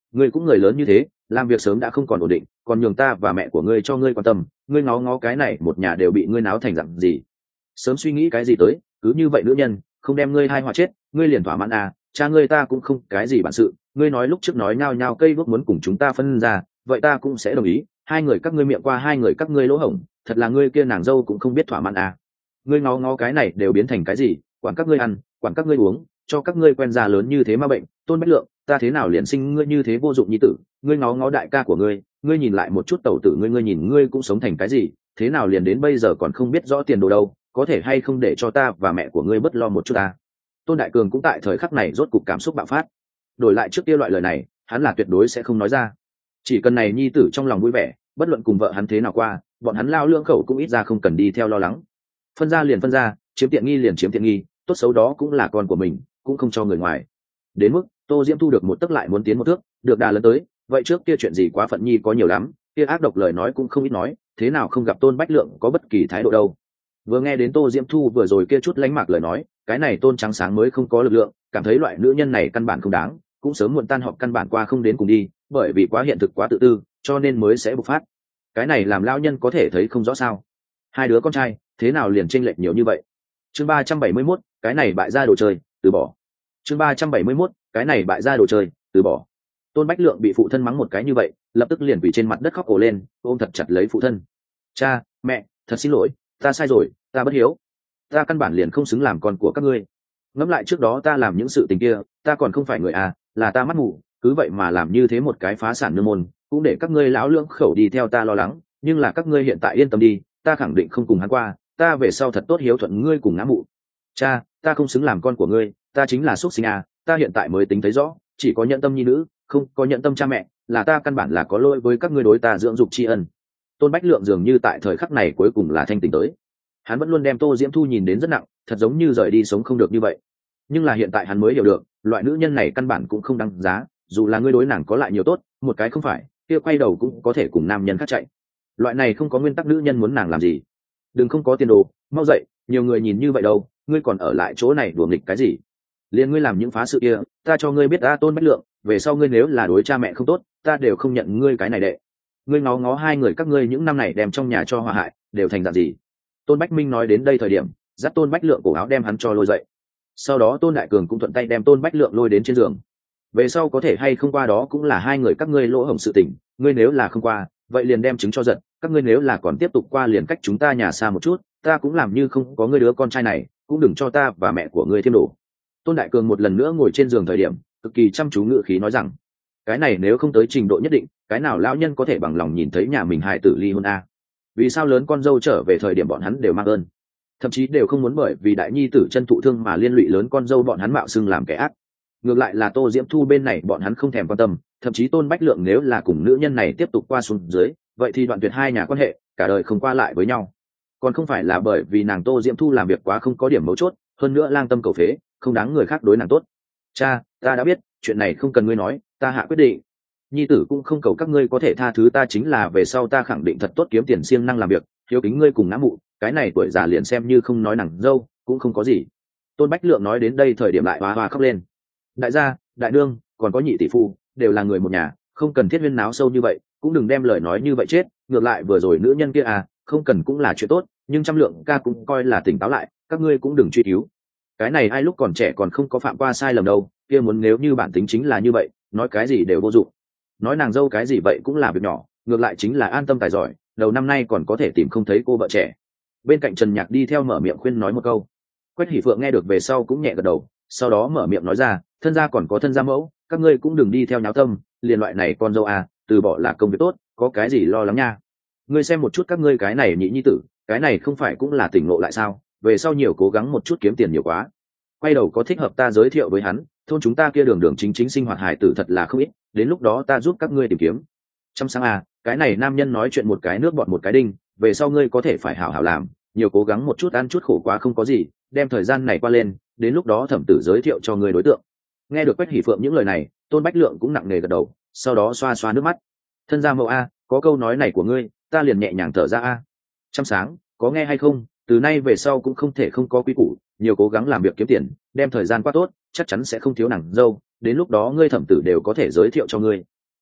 ngươi cũng người lớn như thế, làm việc sớm đã không còn ổn định, còn nhường ta và mẹ của ngươi cho ngươi quan tâm, ngươi ngó ngó cái này một nhà đều bị ngươi náo thành dạng gì. Sớm suy nghĩ cái gì tới, cứ như vậy nữ nhân không đem ngươi hai họa chết, ngươi liền thỏa mãn à? Cha ngươi ta cũng không cái gì bản sự, ngươi nói lúc trước nói nhao nhao cây bước muốn cùng chúng ta phân ra, vậy ta cũng sẽ đồng ý. Hai người các ngươi miệng qua hai người các ngươi lỗ hổng, thật là ngươi kia nàng dâu cũng không biết thỏa mãn à? Ngươi ngó ngó cái này đều biến thành cái gì, quản các ngươi ăn, quản các ngươi uống, cho các ngươi quen già lớn như thế mà bệnh. Tôn Bách Lượng, ta thế nào liền sinh ngươi như thế vô dụng nhi tử, ngươi ngó ngó đại ca của ngươi, ngươi nhìn lại một chút tẩu tử ngươi, ngươi nhìn ngươi cũng sống thành cái gì, thế nào liền đến bây giờ còn không biết rõ tiền đồ đâu, có thể hay không để cho ta và mẹ của ngươi bớt lo một chút ta. Tôn Đại Cường cũng tại thời khắc này rốt cục cảm xúc bạo phát, đổi lại trước kia loại lời này hắn là tuyệt đối sẽ không nói ra. Chỉ cần này nhi tử trong lòng vui vẻ, bất luận cùng vợ hắn thế nào qua, bọn hắn lao lưỡng khẩu cũng ít ra không cần đi theo lo lắng. Phân ra liền phân ra, chiếm tiện nghi liền chiếm tiện nghi, tốt xấu đó cũng là con của mình, cũng không cho người ngoài. Đến mức Tô Diễm Thu được một tấc lại muốn tiến một thước, được đà lớn tới, vậy trước kia chuyện gì quá phận nhi có nhiều lắm, kia ác độc lời nói cũng không ít nói, thế nào không gặp Tôn Bách Lượng có bất kỳ thái độ đâu. Vừa nghe đến Tô Diễm Thu vừa rồi kia chút lánh mạc lời nói, cái này Tôn Trắng Sáng mới không có lực lượng, cảm thấy loại nữ nhân này căn bản không đáng, cũng sớm muộn tan họp căn bản qua không đến cùng đi, bởi vì quá hiện thực quá tự tư, cho nên mới sẽ bộc phát. Cái này làm lão nhân có thể thấy không rõ sao? Hai đứa con trai, thế nào liền chênh lệch nhiều như vậy? Chương ba trăm bảy mươi mốt, cái này bại gia đồ chơi, từ bỏ. Chương ba trăm bảy mươi mốt, cái này bại gia đồ chơi, từ bỏ. Tôn Bách Lượng bị phụ thân mắng một cái như vậy, lập tức liền quỳ trên mặt đất khóc ồ lên, ôm thật chặt lấy phụ thân. Cha, mẹ, thật xin lỗi, ta sai rồi, ta bất hiếu, ta căn bản liền không xứng làm con của các ngươi. Ngẫm lại trước đó ta làm những sự tình kia, ta còn không phải người à, là ta mắt mù, cứ vậy mà làm như thế một cái phá sản nương môn, cũng để các ngươi lão lưỡng khẩu đi theo ta lo lắng, nhưng là các ngươi hiện tại yên tâm đi, ta khẳng định không cùng hắn qua, ta về sau thật tốt hiếu thuận ngươi cùng ngã mụ. Cha, ta không xứng làm con của ngươi, ta chính là xuất sinh à, ta hiện tại mới tính thấy rõ, chỉ có nhận tâm nhi nữ, không có nhận tâm cha mẹ, là ta căn bản là có lỗi với các ngươi đối ta dưỡng dục tri ân. Tôn Bách Lượng dường như tại thời khắc này cuối cùng là thanh tỉnh tới, hắn vẫn luôn đem Tô Diễm Thu nhìn đến rất nặng, thật giống như rời đi sống không được như vậy, nhưng là hiện tại hắn mới hiểu được, loại nữ nhân này căn bản cũng không đáng giá, dù là ngươi đối nàng có lại nhiều tốt, một cái không phải, kia quay đầu cũng có thể cùng nam nhân khác chạy. Loại này không có nguyên tắc nữ nhân muốn nàng làm gì? Đừng không có tiền đồ, mau dậy, nhiều người nhìn như vậy đâu, ngươi còn ở lại chỗ này đùa nghịch cái gì? Liên ngươi làm những phá sự kia, ta cho ngươi biết ta Tôn Bách Lượng, về sau ngươi nếu là đối cha mẹ không tốt, ta đều không nhận ngươi cái này đệ. Ngươi ngó ngó hai người các ngươi những năm này đem trong nhà cho hòa hại, đều thành dạng gì? Tôn Bách Minh nói đến đây thời điểm, dắt Tôn Bách Lượng cổ áo đem hắn cho lôi dậy. Sau đó Tôn Đại Cường cũng thuận tay đem Tôn Bách Lượng lôi đến trên giường. Về sau có thể hay không qua đó cũng là hai người các ngươi lỗ hổng sự tình, ngươi nếu là không qua, vậy liền đem chứng cho giật, các ngươi nếu là còn tiếp tục qua liền cách chúng ta nhà xa một chút, ta cũng làm như không có ngươi đứa con trai này, cũng đừng cho ta và mẹ của ngươi thêm đổ. Tôn Đại Cường một lần nữa ngồi trên giường thời điểm, cực kỳ chăm chú ngự khí nói rằng, cái này nếu không tới trình độ nhất định, cái nào lão nhân có thể bằng lòng nhìn thấy nhà mình hài tử ly hôn a? Vì sao lớn con dâu trở về thời điểm bọn hắn đều mang ơn, thậm chí đều không muốn bởi vì đại nhi tử chân thụ thương mà liên lụy lớn con dâu bọn hắn mạo xưng làm kẻ ác. Ngược lại là Tô Diễm Thu bên này bọn hắn không thèm quan tâm, thậm chí Tôn Bách Lượng nếu là cùng nữ nhân này tiếp tục qua xuống dưới, vậy thì đoạn tuyệt hai nhà quan hệ, cả đời không qua lại với nhau. Còn không phải là bởi vì nàng Tô Diễm Thu làm việc quá không có điểm mấu chốt, hơn nữa lang tâm cầu phế, không đáng người khác đối nàng tốt. Cha, ta đã biết, chuyện này không cần ngươi nói, ta hạ quyết định. Nhi tử cũng không cầu các ngươi có thể tha thứ ta, chính là về sau ta khẳng định thật tốt kiếm tiền siêng năng làm việc, hiếu kính ngươi cùng ngã mụ, cái này tuổi già liền xem như không nói nàng dâu, cũng không có gì. Tôn Bách Lượng nói đến đây thời điểm lại hoa hoa khóc lên. Đại gia, đại đương, còn có nhị tỷ phu, đều là người một nhà, không cần thiết huyên náo sâu như vậy, cũng đừng đem lời nói như vậy chết. Ngược lại vừa rồi nữ nhân kia à, không cần cũng là chuyện tốt, nhưng trăm lượng ca cũng coi là tỉnh táo lại, các ngươi cũng đừng truy cứu. Cái này ai lúc còn trẻ còn không có phạm qua sai lầm đâu, kia muốn nếu như bản tính chính là như vậy, nói cái gì đều vô dụng. Nói nàng dâu cái gì vậy cũng là việc nhỏ, ngược lại chính là an tâm tài giỏi, đầu năm nay còn có thể tìm không thấy cô vợ trẻ. Bên cạnh Trần Nhạc đi theo mở miệng khuyên nói một câu. Quách Hỷ Phượng nghe được về sau cũng nhẹ gật đầu, sau đó mở miệng nói ra, thân gia còn có thân gia mẫu, các ngươi cũng đừng đi theo nháo tâm, liền loại này con dâu à, từ bỏ là công việc tốt, có cái gì lo lắng nha. Ngươi xem một chút các ngươi cái này nhị nhi tử, cái này không phải cũng là tỉnh ngộ lại sao, về sau nhiều cố gắng một chút kiếm tiền nhiều quá. Quay đầu có thích hợp ta giới thiệu với hắn, thôn chúng ta kia đường đường chính chính sinh hoạt hài tử thật là không ít, đến lúc đó ta giúp các ngươi tìm kiếm. Trăm sáng à, cái này nam nhân nói chuyện một cái nước bọt một cái đinh, về sau ngươi có thể phải hảo hảo làm, nhiều cố gắng một chút, ăn chút khổ quá không có gì, đem thời gian này qua lên, đến lúc đó thẩm tử giới thiệu cho ngươi đối tượng. Nghe được Quách Hỷ Phượng những lời này, Tôn Bách Lượng cũng nặng nề gật đầu, sau đó xoa xoa nước mắt. Thân gia mẫu a, có câu nói này của ngươi, ta liền nhẹ nhàng thở ra a. Trăm sáng, có nghe hay không, từ nay về sau cũng không thể không có quý củ, nhiều cố gắng làm việc kiếm tiền, đem thời gian qua tốt, chắc chắn sẽ không thiếu nàng dâu, đến lúc đó ngươi thẩm tử đều có thể giới thiệu cho ngươi.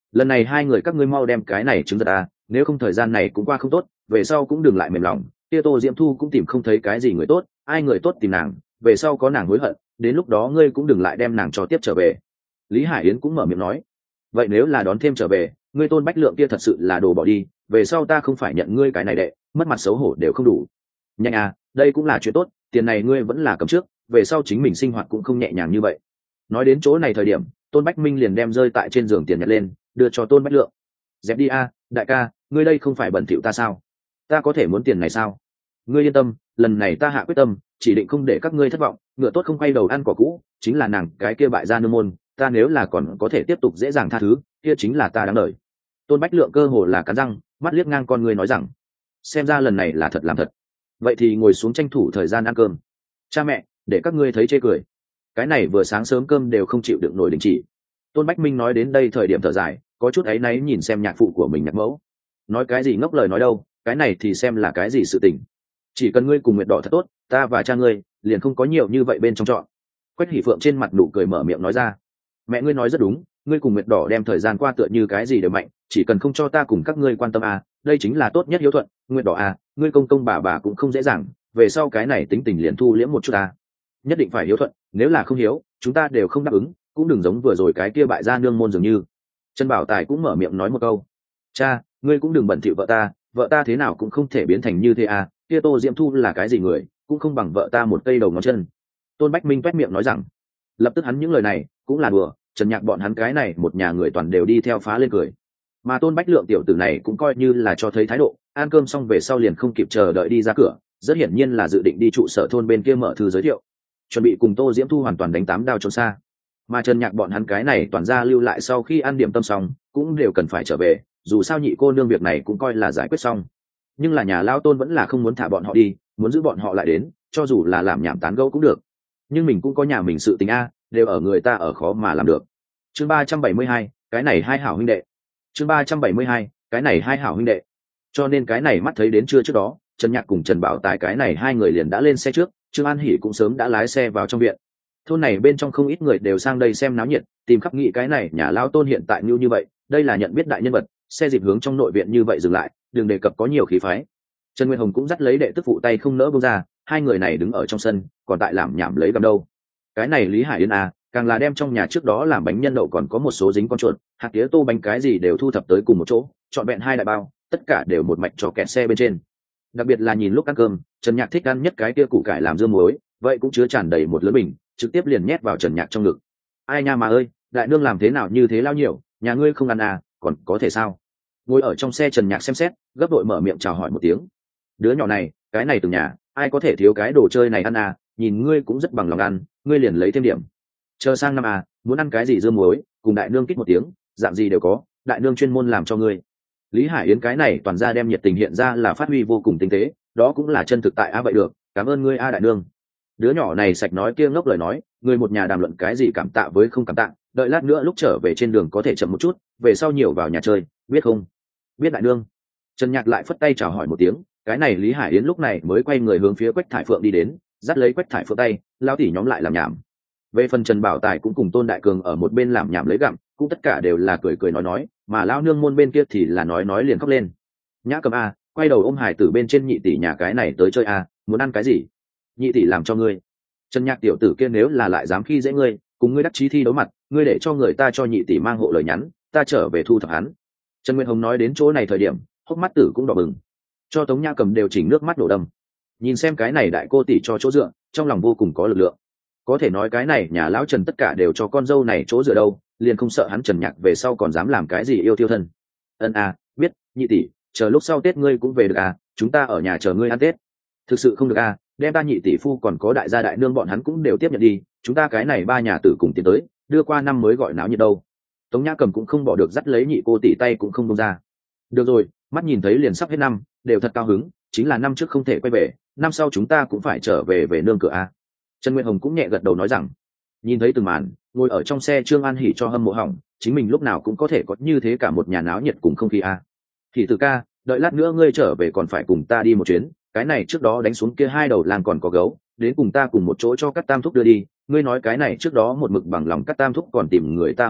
lần này hai người các ngươi mau đem cái này chứng giật à, nếu không thời gian này cũng qua không tốt, về sau cũng đừng lại mềm lòng. Kia Tô Diễm Thu cũng tìm không thấy cái gì người tốt, ai người tốt tìm nàng, về sau có nàng hối hận, đến lúc đó ngươi cũng đừng lại đem nàng cho tiếp trở về. Lý Hải Yến cũng mở miệng nói, vậy nếu là đón thêm trở về, ngươi Tôn Bách Lượng kia thật sự là đồ bỏ đi, về sau ta không phải nhận ngươi cái này đệ, mất mặt xấu hổ đều không đủ. Nhanh à, đây cũng là chuyện tốt, tiền này ngươi vẫn là cầm trước, về sau chính mình sinh hoạt cũng không nhẹ nhàng như vậy. Nói đến chỗ này thời điểm, Tôn Bách Minh liền đem rơi tại trên giường tiền nhặt lên, đưa cho Tôn Bách Lượng. Dẹp đi a, đại ca, ngươi đây không phải bẩn thỉu ta sao? Ta có thể muốn tiền này sao? Ngươi yên tâm, lần này ta hạ quyết tâm, chỉ định không để các ngươi thất vọng, ngựa tốt không quay đầu ăn cỏ cũ, chính là nàng cái kia bại gia nương môn, ta nếu là còn có thể tiếp tục dễ dàng tha thứ, kia chính là ta đáng đợi. Tôn Bách Lượng cơ hồ là cắn răng, mắt liếc ngang con ngươi nói rằng, xem ra lần này là thật làm thật. Vậy thì ngồi xuống tranh thủ thời gian ăn cơm. Cha mẹ, để các ngươi thấy chê cười. Cái này vừa sáng sớm cơm đều không chịu đựng nổi đình chỉ. Tôn Bách Minh nói đến đây thời điểm thở dài, có chút áy náy nhìn xem nhạc phụ của mình nhạc mẫu. Nói cái gì ngốc lời nói đâu, cái này thì xem là cái gì sự tình. Chỉ cần ngươi cùng Nguyệt Đỏ thật tốt, ta và cha ngươi liền không có nhiều như vậy bên trong chọn. Quách Hỷ Phượng trên mặt nụ cười mở miệng nói ra, mẹ ngươi nói rất đúng, ngươi cùng Nguyệt Đỏ đem thời gian qua tựa như cái gì đều mạnh, chỉ cần không cho ta cùng các ngươi quan tâm à, đây chính là tốt nhất hiếu thuận. Nguyệt Đỏ à, ngươi công công bà bà cũng không dễ dàng, về sau cái này tính tình liền thu liễm một chút ta. Nhất định phải hiếu thuận, nếu là không hiếu, chúng ta đều không đáp ứng, cũng đừng giống vừa rồi cái kia bại gia nương môn dường như. Trần Bảo Tài cũng mở miệng nói một câu, cha, ngươi cũng đừng bẩn thỉu vợ ta, vợ ta thế nào cũng không thể biến thành như thế à, kia Tô Diễm Thu là cái gì người, cũng không bằng vợ ta một cây đầu ngón chân. Tôn Bách Minh toét miệng nói rằng, lập tức hắn những lời này cũng là đùa, Trần Nhạc bọn hắn cái này một nhà người toàn đều đi theo phá lên cười. Mà Tôn Bách Lượng tiểu tử này cũng coi như là cho thấy thái độ, ăn cơm xong về sau liền không kịp chờ đợi đi ra cửa, rất hiển nhiên là dự định đi trụ sở thôn bên kia mở thư giới thiệu, chuẩn bị cùng Tô Diễm Thu hoàn toàn đánh tám đao trốn xa. Mà Trần Nhạc bọn hắn cái này toàn ra lưu lại sau khi ăn điểm tâm xong cũng đều cần phải trở về, dù sao nhị cô nương việc này cũng coi là giải quyết xong. Nhưng là nhà lao Tôn vẫn là không muốn thả bọn họ đi, muốn giữ bọn họ lại đến, cho dù là làm nhảm tán gẫu cũng được, nhưng mình cũng có nhà mình sự tình a, đều ở người ta ở khó mà làm được. Chương ba trăm bảy mươi hai, cái này hai hảo huynh đệ. Chương ba trăm bảy mươi hai, cái này hai hảo huynh đệ. Cho nên cái này mắt thấy đến trưa trước đó, Trần Nhạc cùng Trần Bảo Tài cái này hai người liền đã lên xe trước, Trương An Hỷ cũng sớm đã lái xe vào trong viện. Thôn này bên trong không ít người đều sang đây xem náo nhiệt, tìm khắp nghị cái này nhà lao Tôn hiện tại như như vậy, đây là nhận biết đại nhân vật, xe dịp hướng trong nội viện như vậy dừng lại, đừng đề cập có nhiều khí phái. Trần Nguyên Hồng cũng dắt lấy đệ tức phụ tay không nỡ buông ra, hai người này đứng ở trong sân, còn tại làm nhảm lấy gầm đâu. Cái này Lý Hải Yên à, càng là đem trong nhà trước đó làm bánh nhân đậu còn có một số dính con chuột, hạt tía tô bánh cái gì đều thu thập tới cùng một chỗ, chọn vẹn hai đại bao, tất cả đều một mạch cho kẹt xe bên trên. Đặc biệt là nhìn lúc ăn cơm, Trần Nhạc thích ăn nhất cái kia củ cải làm dưa muối, vậy cũng chứa tràn đầy một lớn bình, trực tiếp liền nhét vào Trần Nhạc trong ngực. Ai nha mà ơi, đại nương làm thế nào như thế lao nhiều, nhà ngươi không ăn à, còn có thể sao? Ngồi ở trong xe Trần Nhạc xem xét, gấp đội mở miệng chào hỏi một tiếng. Đứa nhỏ này, cái này từ nhà, ai có thể thiếu cái đồ chơi này ăn à, nhìn ngươi cũng rất bằng lòng ăn, ngươi liền lấy thêm điểm. Chờ sang năm à, muốn ăn cái gì dưa muối, cùng đại nương kích một tiếng, dạng gì đều có, đại nương chuyên môn làm cho ngươi. Lý Hải Yến cái này toàn ra đem nhiệt tình hiện ra là phát huy vô cùng tinh tế, đó cũng là chân thực tại a vậy được, cảm ơn ngươi a đại nương. Đứa nhỏ này sạch nói kia ngốc lời nói, người một nhà đàm luận cái gì cảm tạ với không cảm tạ, đợi lát nữa lúc trở về trên đường có thể chậm một chút, về sau nhiều vào nhà chơi, biết không? Biết đại nương. Trần Nhạc lại phất tay chào hỏi một tiếng, cái này Lý Hải Yến lúc này mới quay người hướng phía Quách Thải Phượng đi đến, dắt lấy Quách Thải Phượng tay, lao tỉ nhóm lại làm nhảm. Về phần Trần Bảo Tài cũng cùng Tôn Đại Cường ở một bên làm nhảm lấy gặm, cũng tất cả đều là cười cười nói nói, mà lao nương môn bên kia thì là nói nói liền khóc lên. Nhã Cầm a, quay đầu ôm Hải Tử bên trên nhị tỷ nhà cái này tới chơi a, muốn ăn cái gì? Nhị tỷ làm cho ngươi. Trần Nhạc tiểu tử kia nếu là lại dám khi dễ ngươi, cùng ngươi đắc chí thi đấu mặt, ngươi để cho người ta cho nhị tỷ mang hộ lời nhắn, ta trở về thu thập hắn. Trần Nguyên Hồng nói đến chỗ này thời điểm, hốc mắt tử cũng đỏ bừng, cho Tống Nhã Cầm đều chỉnh nước mắt đổ đầm. Nhìn xem cái này đại cô tỷ cho chỗ dựa, trong lòng vô cùng có lực lượng. Có thể nói cái này nhà lão Trần tất cả đều cho con dâu này chỗ dựa đâu, liền không sợ hắn Trần Nhạc về sau còn dám làm cái gì yêu tiêu thân. Ân à, biết, nhị tỷ, chờ lúc sau Tết ngươi cũng về được à, chúng ta ở nhà chờ ngươi ăn Tết. Thực sự không được à, đem ta nhị tỷ phu còn có đại gia đại nương bọn hắn cũng đều tiếp nhận đi, chúng ta cái này ba nhà tử cùng tiến tới, đưa qua năm mới gọi náo nhiệt đâu. Tống Nhã Cầm cũng không bỏ được dắt lấy nhị cô tỷ tay cũng không buông ra. Được rồi, mắt nhìn thấy liền sắp hết năm, đều thật cao hứng, chính là năm trước không thể quay về, năm sau chúng ta cũng phải trở về về nương cửa a. Trần Nguyên Hồng cũng nhẹ gật đầu nói rằng, nhìn thấy từng màn, ngồi ở trong xe Trương An Hỉ cho hâm mộ hỏng, chính mình lúc nào cũng có thể có như thế cả một nhà náo nhiệt cùng không khí a. Hỉ Tử ca, đợi lát nữa ngươi trở về còn phải cùng ta đi một chuyến, cái này trước đó đánh xuống kia hai đầu làng còn có gấu, đến cùng ta cùng một chỗ cho các tam thúc đưa đi, ngươi nói cái này trước đó một mực bằng lòng các tam thúc còn tìm người ta hỗ trợ,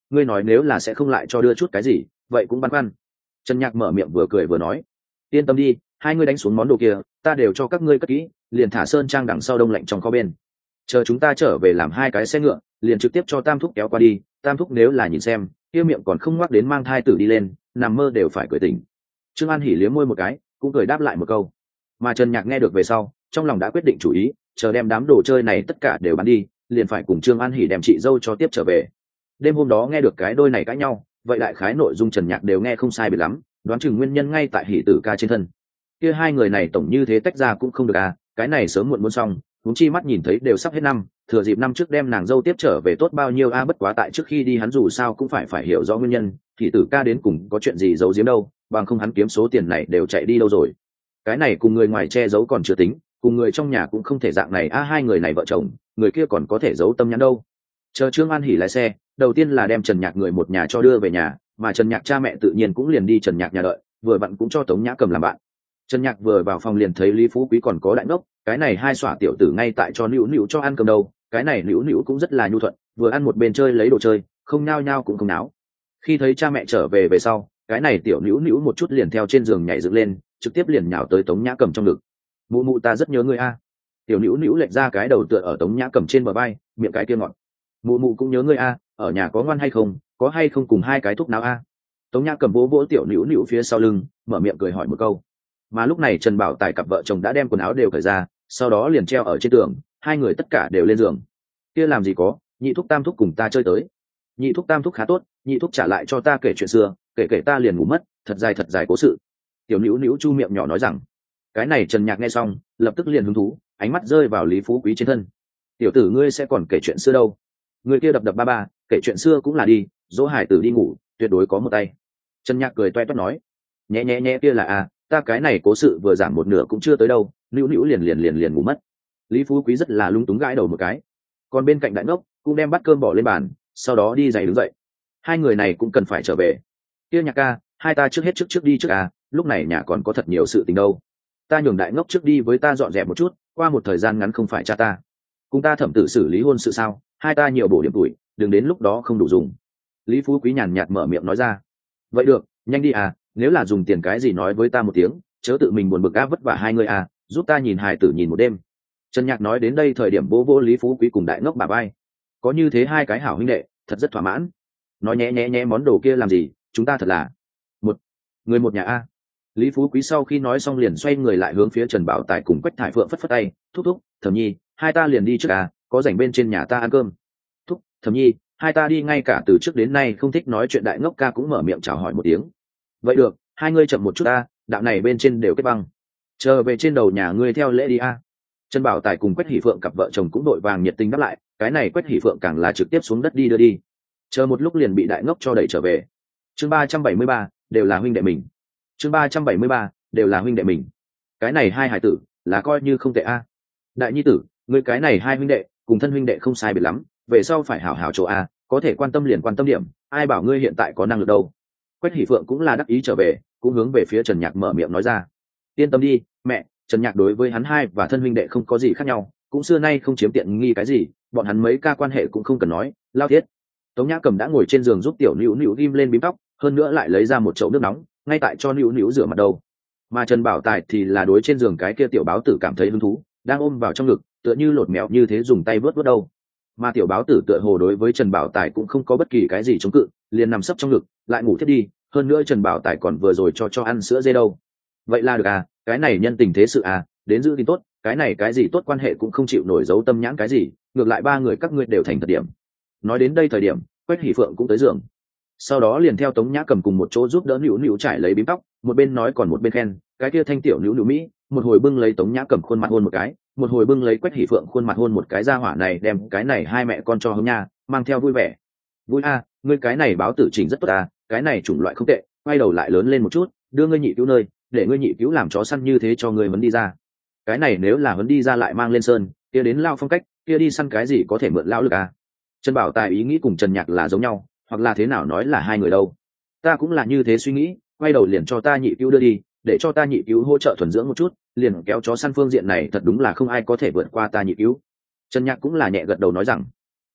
ngươi nói nếu là sẽ không lại cho đưa chút cái gì, vậy cũng băn khoăn. Trần Nhạc mở miệng vừa cười vừa nói, yên tâm đi, hai ngươi đánh xuống món đồ kia ta đều cho các ngươi cất kỹ, liền thả sơn trang đằng sau đông lạnh trong kho bên, chờ chúng ta trở về làm hai cái xe ngựa liền trực tiếp cho Tam thúc kéo qua đi. Tam thúc nếu là nhìn xem kia miệng còn không ngoác đến mang thai tử đi lên, nằm mơ đều phải cười tỉnh. Trương An Hỉ liếm môi một cái, cũng cười đáp lại một câu. Mà Trần Nhạc nghe được về sau, trong lòng đã quyết định chủ ý, chờ đem đám đồ chơi này tất cả đều bán đi, liền phải cùng Trương An Hỉ đem chị dâu cho tiếp trở về. Đêm hôm đó nghe được cái đôi này cãi nhau, vậy đại khái nội dung Trần Nhạc đều nghe không sai biệt lắm, đoán chừng nguyên nhân ngay tại Hỉ Tử ca trên thân. Kia hai người này tổng như thế tách ra cũng không được à, cái này sớm muộn muốn xong, huống chi mắt nhìn thấy đều sắp hết năm, thừa dịp năm trước đem nàng dâu tiếp trở về tốt bao nhiêu a à, bất quá tại trước khi đi hắn dù sao cũng phải phải hiểu rõ nguyên nhân, Hỉ Tử ca đến cùng có chuyện gì giấu giếm đâu, bằng không hắn kiếm số tiền này đều chạy đi đâu rồi. Cái này cùng người ngoài che giấu còn chưa tính, cùng người trong nhà cũng không thể dạng này a à, hai người này vợ chồng, người kia còn có thể giấu tâm nhãn đâu. Chờ Trương An Hỉ lái xe, đầu tiên là đem Trần Nhạc người một nhà cho đưa về nhà, mà Trần Nhạc cha mẹ tự nhiên cũng liền đi Trần Nhạc nhà đợi, vừa vặn cũng cho Tống Nhã Cầm làm bạn. Trần Nhạc vừa vào phòng liền thấy Lý Phú Quý còn có Đại Ngốc, cái này hai xỏa tiểu tử ngay tại cho nữu nữu cho ăn cơm đâu, cái này nữu nữu cũng rất là nhu thuận, vừa ăn một bên chơi lấy đồ chơi, không nhao nhao cũng không náo. Khi thấy cha mẹ trở về về sau, cái này tiểu nữu nữu một chút liền theo trên giường nhảy dựng lên, trực tiếp liền nhào tới Tống Nhã Cầm trong ngực. Mụ mụ ta rất nhớ ngươi a. Tiểu nữu nữu lệch ra cái đầu tựa ở Tống Nhã Cầm trên bờ vai, miệng cái kia ngọt. Mụ mụ cũng nhớ ngươi a, ở nhà có ngoan hay không, có hay không cùng hai cái thúc náo a. Tống Nhã Cầm vỗ vỗ tiểu nữu nữu phía sau lưng, mở miệng cười hỏi một câu. Mà lúc này Trần Bảo Tài cặp vợ chồng đã đem quần áo đều cởi ra, sau đó liền treo ở trên tường, hai người tất cả đều lên giường. Kia làm gì có, nhị thúc tam thúc cùng ta chơi tới. Nhị thúc tam thúc khá tốt, nhị thúc trả lại cho ta kể chuyện xưa, kể kể ta liền ngủ mất, thật dài thật dài cố sự. Tiểu nữu nữu chu miệng nhỏ nói rằng. Cái này Trần Nhạc nghe xong, lập tức liền hứng thú, ánh mắt rơi vào Lý Phú Quý trên thân. Tiểu tử ngươi sẽ còn kể chuyện xưa đâu? Người kia đập đập ba ba, kể chuyện xưa cũng là đi, dỗ hải tử đi ngủ, tuyệt đối có một tay. Trần Nhạc cười toe toét nói, nhẹ nhẹ nhẹ kia là à, ta cái này cố sự vừa giảng một nửa cũng chưa tới đâu, nữu nữu liền liền liền liền ngủ mất. Lý Phú Quý rất là lung túng gãi đầu một cái, còn bên cạnh Đại Ngốc cũng đem bát cơm bỏ lên bàn, sau đó đi giày đứng dậy. Hai người này cũng cần phải trở về. Kia Nhạc ca, hai ta trước hết trước trước đi trước à, lúc này nhà còn có thật nhiều sự tình đâu. Ta nhường Đại Ngốc trước đi với ta dọn dẹp một chút, qua một thời gian ngắn không phải cha ta cùng ta thẩm tự xử lý hôn sự sao, hai ta nhiều bổ điểm tuổi, đừng đến lúc đó không đủ dùng. Lý Phú Quý nhàn nhạt mở miệng nói ra. Vậy được, nhanh đi à, nếu là dùng tiền cái gì nói với ta một tiếng, chớ tự mình buồn bực áp vất vả hai người à, giúp ta nhìn hài tử nhìn một đêm. Trần Nhạc nói đến đây thời điểm vô vô Lý Phú Quý cùng Đại Ngốc bà bay, có như thế hai cái hảo huynh đệ, thật rất thỏa mãn. Nói nhẹ nhẹ nhẹ món đồ kia làm gì, chúng ta thật là một người một nhà a. Lý Phú Quý sau khi nói xong liền xoay người lại hướng phía Trần Bảo Tài cùng Quách Thải Phượng phất phất tay, thúc thúc, Thẩm Nhi, hai ta liền đi trước à, có rảnh bên trên nhà ta ăn cơm. Thúc, Thẩm Nhi, hai ta đi ngay cả từ trước đến nay không thích nói chuyện Đại Ngốc ca cũng mở miệng chào hỏi một tiếng. Vậy được, hai ngươi chậm một chút a, đạo này bên trên đều kết băng. Chờ về trên đầu nhà ngươi theo lễ đi a. Trần Bảo Tài cùng Quách Hỷ Phượng cặp vợ chồng cũng đội vàng nhiệt tình đáp lại, cái này Quách Hỷ Phượng càng là trực tiếp xuống đất đi đưa đi. Chờ một lúc liền bị Đại Ngốc cho đẩy trở về. Chương ba trăm bảy mươi ba, đều là huynh đệ mình. Chương ba trăm bảy mươi ba, đều là huynh đệ mình. Cái này hai hải tử là coi như không tệ a. Đại nhi tử, ngươi cái này hai huynh đệ cùng thân huynh đệ không sai biệt lắm, về sau phải hảo hảo chỗ a, có thể quan tâm liền quan tâm điểm, ai bảo ngươi hiện tại có năng lực đâu. Quách Hỷ Phượng cũng là đắc ý trở về, cũng hướng về phía Trần Nhạc mở miệng nói ra. Yên tâm đi, mẹ, Trần Nhạc đối với hắn hai và thân huynh đệ không có gì khác nhau, cũng xưa nay không chiếm tiện nghi cái gì, bọn hắn mấy ca quan hệ cũng không cần nói, lao thiết. Tống Nhã Cầm đã ngồi trên giường giúp tiểu nữu nữu ghim lên bím tóc, hơn nữa lại lấy ra một chậu nước nóng, ngay tại cho nữu nữu rửa mặt đầu. Mà Trần Bảo Tài thì là đối trên giường cái kia tiểu báo tử cảm thấy hứng thú, đang ôm vào trong ngực, tựa như lột mèo như thế dùng tay vớt vớt đâu. Mà tiểu báo tử tựa hồ đối với Trần Bảo Tài cũng không có bất kỳ cái gì chống cự, liền nằm sấp trong ngực, lại ngủ thiết đi, hơn nữa Trần Bảo Tài còn vừa rồi cho cho ăn sữa dê đâu. Vậy là được à, cái này nhân tình thế sự à, đến giữ thì tốt, cái này cái gì tốt quan hệ cũng không chịu nổi giấu tâm nhãn cái gì, ngược lại ba người các ngươi đều thành thật điểm. Nói đến đây thời điểm, Quách Hỷ Phượng cũng tới giường, sau đó liền theo Tống Nhã Cầm cùng một chỗ giúp đỡ nữu nữu trải lấy bím tóc, một bên nói còn một bên khen cái kia thanh tiểu nữu nữu mỹ, một hồi bưng lấy Tống Nhã Cầm khuôn mặt hôn một cái, một hồi bưng lấy Quách Hỷ Phượng khuôn mặt hôn một cái, ra hỏa này đem cái này hai mẹ con cho hướng nha, mang theo vui vẻ. Vui a, à, ngươi cái này báo tử trình rất tốt à, cái này chủng loại không tệ, quay đầu lại lớn lên một chút, đưa ngươi nhị cứu nơi, để ngươi nhị cứu làm chó săn như thế cho ngươi vấn đi ra. Cái này nếu là vấn đi ra lại mang lên sơn, kia đến lao phong cách, kia đi săn cái gì có thể mượn lao lực à. Trần Bảo Tài ý nghĩ cùng Trần Nhạc là giống nhau, hoặc là thế nào nói là hai người đâu. Ta cũng là như thế suy nghĩ, quay đầu liền cho ta nhị cứu đưa đi, để cho ta nhị cứu hỗ trợ thuần dưỡng một chút, liền kéo chó săn phương diện này thật đúng là không ai có thể vượt qua ta nhị cứu. Trần Nhạc cũng là nhẹ gật đầu nói rằng,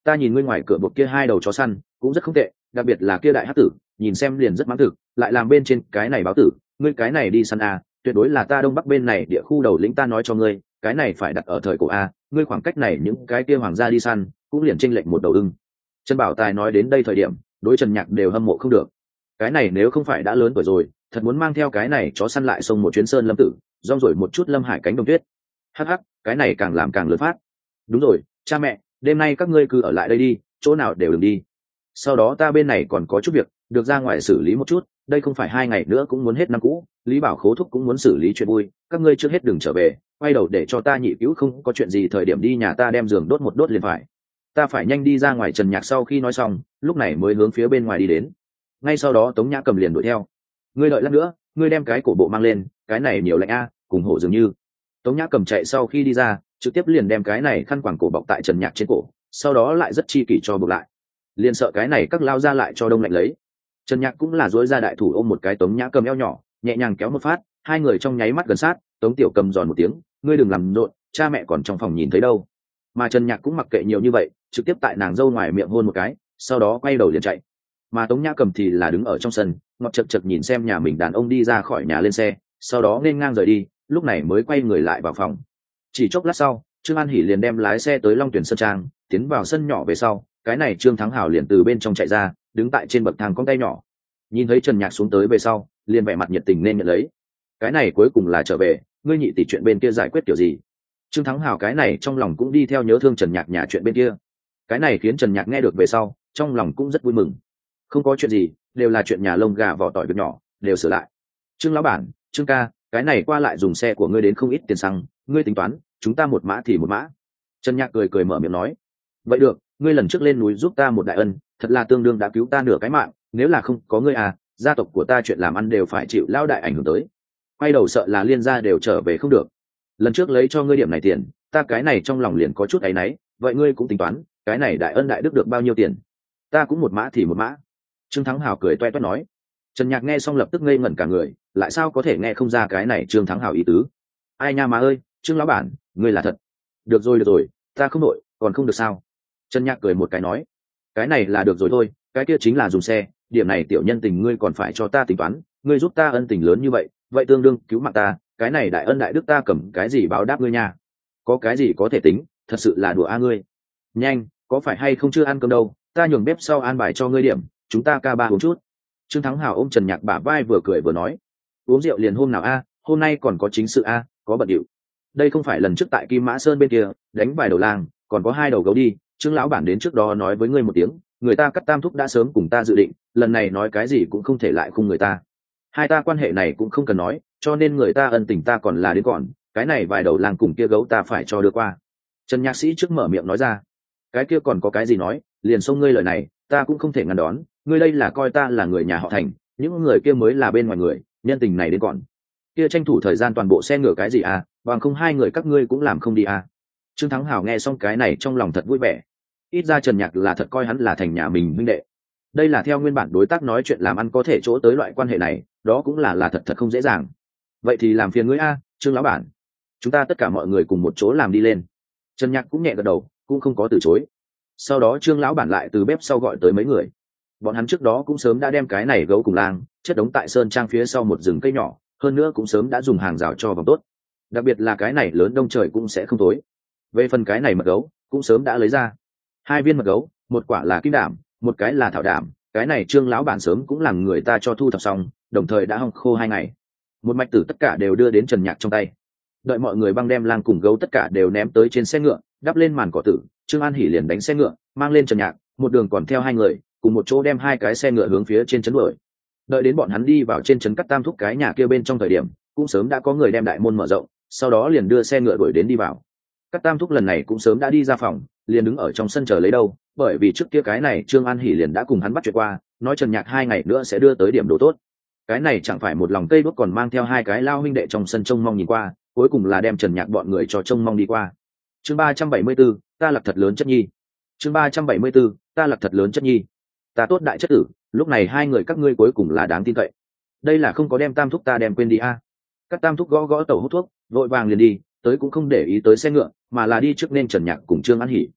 ta nhìn ngươi ngoài cửa buộc kia hai đầu chó săn cũng rất không tệ, đặc biệt là kia đại hắc tử, nhìn xem liền rất mãng thực, lại làm bên trên cái này báo tử, ngươi cái này đi săn a, tuyệt đối là ta đông bắc bên này địa khu đầu lĩnh, ta nói cho ngươi, cái này phải đặt ở thời cổ a, ngươi khoảng cách này những cái kia hoàng gia đi săn cũng liền chênh lệch một đầu ưng. Trần Bảo Tài nói đến đây thời điểm, đối Trần Nhạc đều hâm mộ không được. Cái này nếu không phải đã lớn tuổi rồi, thật muốn mang theo cái này chó săn lại sông một chuyến sơn lâm tử, rong rồi một chút lâm hải cánh đồng tuyết. Hắc hắc, cái này càng làm càng lớn phát. Đúng rồi, cha mẹ, đêm nay các ngươi cứ ở lại đây đi, chỗ nào đều đừng đi. Sau đó ta bên này còn có chút việc, được ra ngoài xử lý một chút, đây không phải hai ngày nữa cũng muốn hết năm cũ, Lý Bảo Khố thúc cũng muốn xử lý chuyện vui, các ngươi trước hết đừng trở về, quay đầu để cho ta nhị cứu không có chuyện gì thời điểm đi nhà ta đem giường đốt một đốt liền phải. Ta phải nhanh đi ra ngoài. Trần Nhạc sau khi nói xong, lúc này mới hướng phía bên ngoài đi đến. Ngay sau đó Tống Nhã Cầm liền đuổi theo. Ngươi đợi lát nữa, ngươi đem cái cổ bộ mang lên, cái này nhiều lạnh a, cùng hổ dường như. Tống Nhã Cầm chạy sau khi đi ra, trực tiếp liền đem cái này khăn quàng cổ bọc tại Trần Nhạc trên cổ, sau đó lại rất chi kỷ cho buộc lại. Liền sợ cái này các lao ra lại cho đông lạnh lấy. Trần Nhạc cũng là dối ra đại thủ ôm một cái Tống Nhã Cầm eo nhỏ, nhẹ nhàng kéo một phát, hai người trong nháy mắt gần sát. Tống Tiểu Cầm giòn một tiếng, ngươi đừng làm rộn, cha mẹ còn trong phòng nhìn thấy đâu. Mà Trần Nhạc cũng mặc kệ nhiều như vậy, trực tiếp tại nàng dâu ngoài miệng hôn một cái, sau đó quay đầu liền chạy. Mà Tống Nhã Cầm thì là đứng ở trong sân, ngọt chật chật nhìn xem nhà mình đàn ông đi ra khỏi nhà lên xe, sau đó nên ngang rời đi, lúc này mới quay người lại vào phòng. Chỉ chốc lát sau, Trương An Hỷ liền đem lái xe tới Long Tuyển Sơn Trang, tiến vào sân nhỏ về sau, cái này Trương Thắng Hào liền từ bên trong chạy ra, đứng tại trên bậc thang con tay nhỏ. Nhìn thấy Trần Nhạc xuống tới về sau, liền vẻ mặt nhiệt tình nên nhận lấy. Cái này cuối cùng là trở về, ngươi nhị tỷ chuyện bên kia giải quyết kiểu gì? Trương Thắng Hào cái này trong lòng cũng đi theo nhớ thương Trần Nhạc nhà chuyện bên kia. Cái này khiến Trần Nhạc nghe được về sau, trong lòng cũng rất vui mừng. Không có chuyện gì, đều là chuyện nhà lông gà vỏ tỏi việc nhỏ, đều sửa lại. Trương lão bản, Trương ca, cái này qua lại dùng xe của ngươi đến không ít tiền xăng, ngươi tính toán, chúng ta một mã thì một mã. Trần Nhạc cười cười mở miệng nói, vậy được, ngươi lần trước lên núi giúp ta một đại ân, thật là tương đương đã cứu ta nửa cái mạng, nếu là không có ngươi à, gia tộc của ta chuyện làm ăn đều phải chịu lao đại ảnh hưởng tới. Quay đầu sợ là liên gia đều trở về không được. Lần trước lấy cho ngươi điểm này tiền, ta cái này trong lòng liền có chút áy náy, vậy ngươi cũng tính toán, cái này đại ân đại đức được bao nhiêu tiền? Ta cũng một mã thì một mã. Trương Thắng Hào cười toe toét nói. Trần Nhạc nghe xong lập tức ngây ngẩn cả người, lại sao có thể nghe không ra cái này Trương Thắng Hào ý tứ? Ai nha má ơi, Trương lão bản, ngươi là thật. Được rồi được rồi, ta không nội, còn không được sao? Trần Nhạc cười một cái nói, cái này là được rồi thôi, cái kia chính là dùng xe, điểm này tiểu nhân tình ngươi còn phải cho ta tính toán, ngươi giúp ta ân tình lớn như vậy, vậy tương đương cứu mạng ta, cái này đại ân đại đức ta cầm cái gì báo đáp ngươi nha? Có cái gì có thể tính, thật sự là đùa a ngươi. Nhanh, có phải hay không chưa ăn cơm đâu, ta nhường bếp sau an bài cho ngươi điểm, chúng ta ca ba uống chút. Trương Thắng Hào ôm Trần Nhạc bả vai vừa cười vừa nói, uống rượu liền hôm nào a, hôm nay còn có chính sự a, có bận điệu. Đây không phải lần trước tại Kim Mã Sơn bên kia đánh vài đầu lang, còn có hai đầu gấu đi, Trương lão bản đến trước đó nói với ngươi một tiếng, người ta cắt tam thúc đã sớm cùng ta dự định, lần này nói cái gì cũng không thể lại khung người ta. Hai ta quan hệ này cũng không cần nói, cho nên người ta ân tình ta còn là đến còn, cái này vài đầu lang cùng kia gấu ta phải cho đưa qua. Trần Nhạc Sĩ trước mở miệng nói ra, cái kia còn có cái gì nói, liền xông ngươi lời này, ta cũng không thể ngăn đón, ngươi đây là coi ta là người nhà họ Thành, những người kia mới là bên ngoài người, nhân tình này đến còn. Kia tranh thủ thời gian toàn bộ xe ngựa cái gì à, bằng không hai người các ngươi cũng làm không đi à. Trương Thắng Hào nghe xong cái này trong lòng thật vui vẻ, ít ra Trần Nhạc là thật coi hắn là thành nhà mình huynh đệ. Đây là theo nguyên bản đối tác nói chuyện làm ăn có thể chỗ tới loại quan hệ này, đó cũng là là thật thật không dễ dàng. Vậy thì làm phiền ngươi a, Trương lão bản, chúng ta tất cả mọi người cùng một chỗ làm đi lên. Trần Nhạc cũng nhẹ gật đầu, cũng không có từ chối. Sau đó Trương lão bản lại từ bếp sau gọi tới mấy người. Bọn hắn trước đó cũng sớm đã đem cái này gấu cùng lang chất đống tại sơn trang phía sau một rừng cây nhỏ, hơn nữa cũng sớm đã dùng hàng rào cho vòng tốt. Đặc biệt là cái này lớn đông trời cũng sẽ không tối. Về phần cái này mật gấu, cũng sớm đã lấy ra. Hai viên mật gấu, một quả là kim đảm, một cái là thảo đảm, cái này Trương lão bản sớm cũng làm người ta cho thu thập xong, đồng thời đã hong khô hai ngày. Một mạch tử tất cả đều đưa đến Trần Nhạc trong tay. Đợi mọi người băng đem lang cùng gấu tất cả đều ném tới trên xe ngựa, đắp lên màn cỏ tử, Trương An Hỷ liền đánh xe ngựa, mang lên Trần Nhạc, một đường còn theo hai người, cùng một chỗ đem hai cái xe ngựa hướng phía trên trấn đuổi. Đợi đến bọn hắn đi vào trên trấn cắt tam thúc cái nhà kia bên trong thời điểm, cũng sớm đã có người đem đại môn mở rộng, sau đó liền đưa xe ngựa đuổi đến đi vào. Cắt tam thúc lần này cũng sớm đã đi ra phòng, liền đứng ở trong sân chờ lấy đâu, bởi vì trước kia cái này Trương An Hỷ liền đã cùng hắn bắt chuyện qua, nói Trần Nhạc hai ngày nữa sẽ đưa tới điểm đồ tốt. Cái này chẳng phải một lòng cây đuốc còn mang theo hai cái lao huynh đệ trong sân trông mong nhìn qua, cuối cùng là đem Trần Nhạc bọn người cho trông mong đi qua. Chương ba trăm bảy mươi 74, ta lập thật lớn chất nhi. Chương ba trăm bảy mươi 74, ta lập thật lớn chất nhi. Ta tốt đại chất tử, lúc này hai người các ngươi cuối cùng là đáng tin cậy. Đây là không có đem tam thúc ta đem quên đi a. À. Các tam thúc gõ gõ tàu hút thuốc, vội vàng liền đi, tới cũng không để ý tới xe ngựa, mà là đi trước nên Trần Nhạc cùng Trương An Hỷ.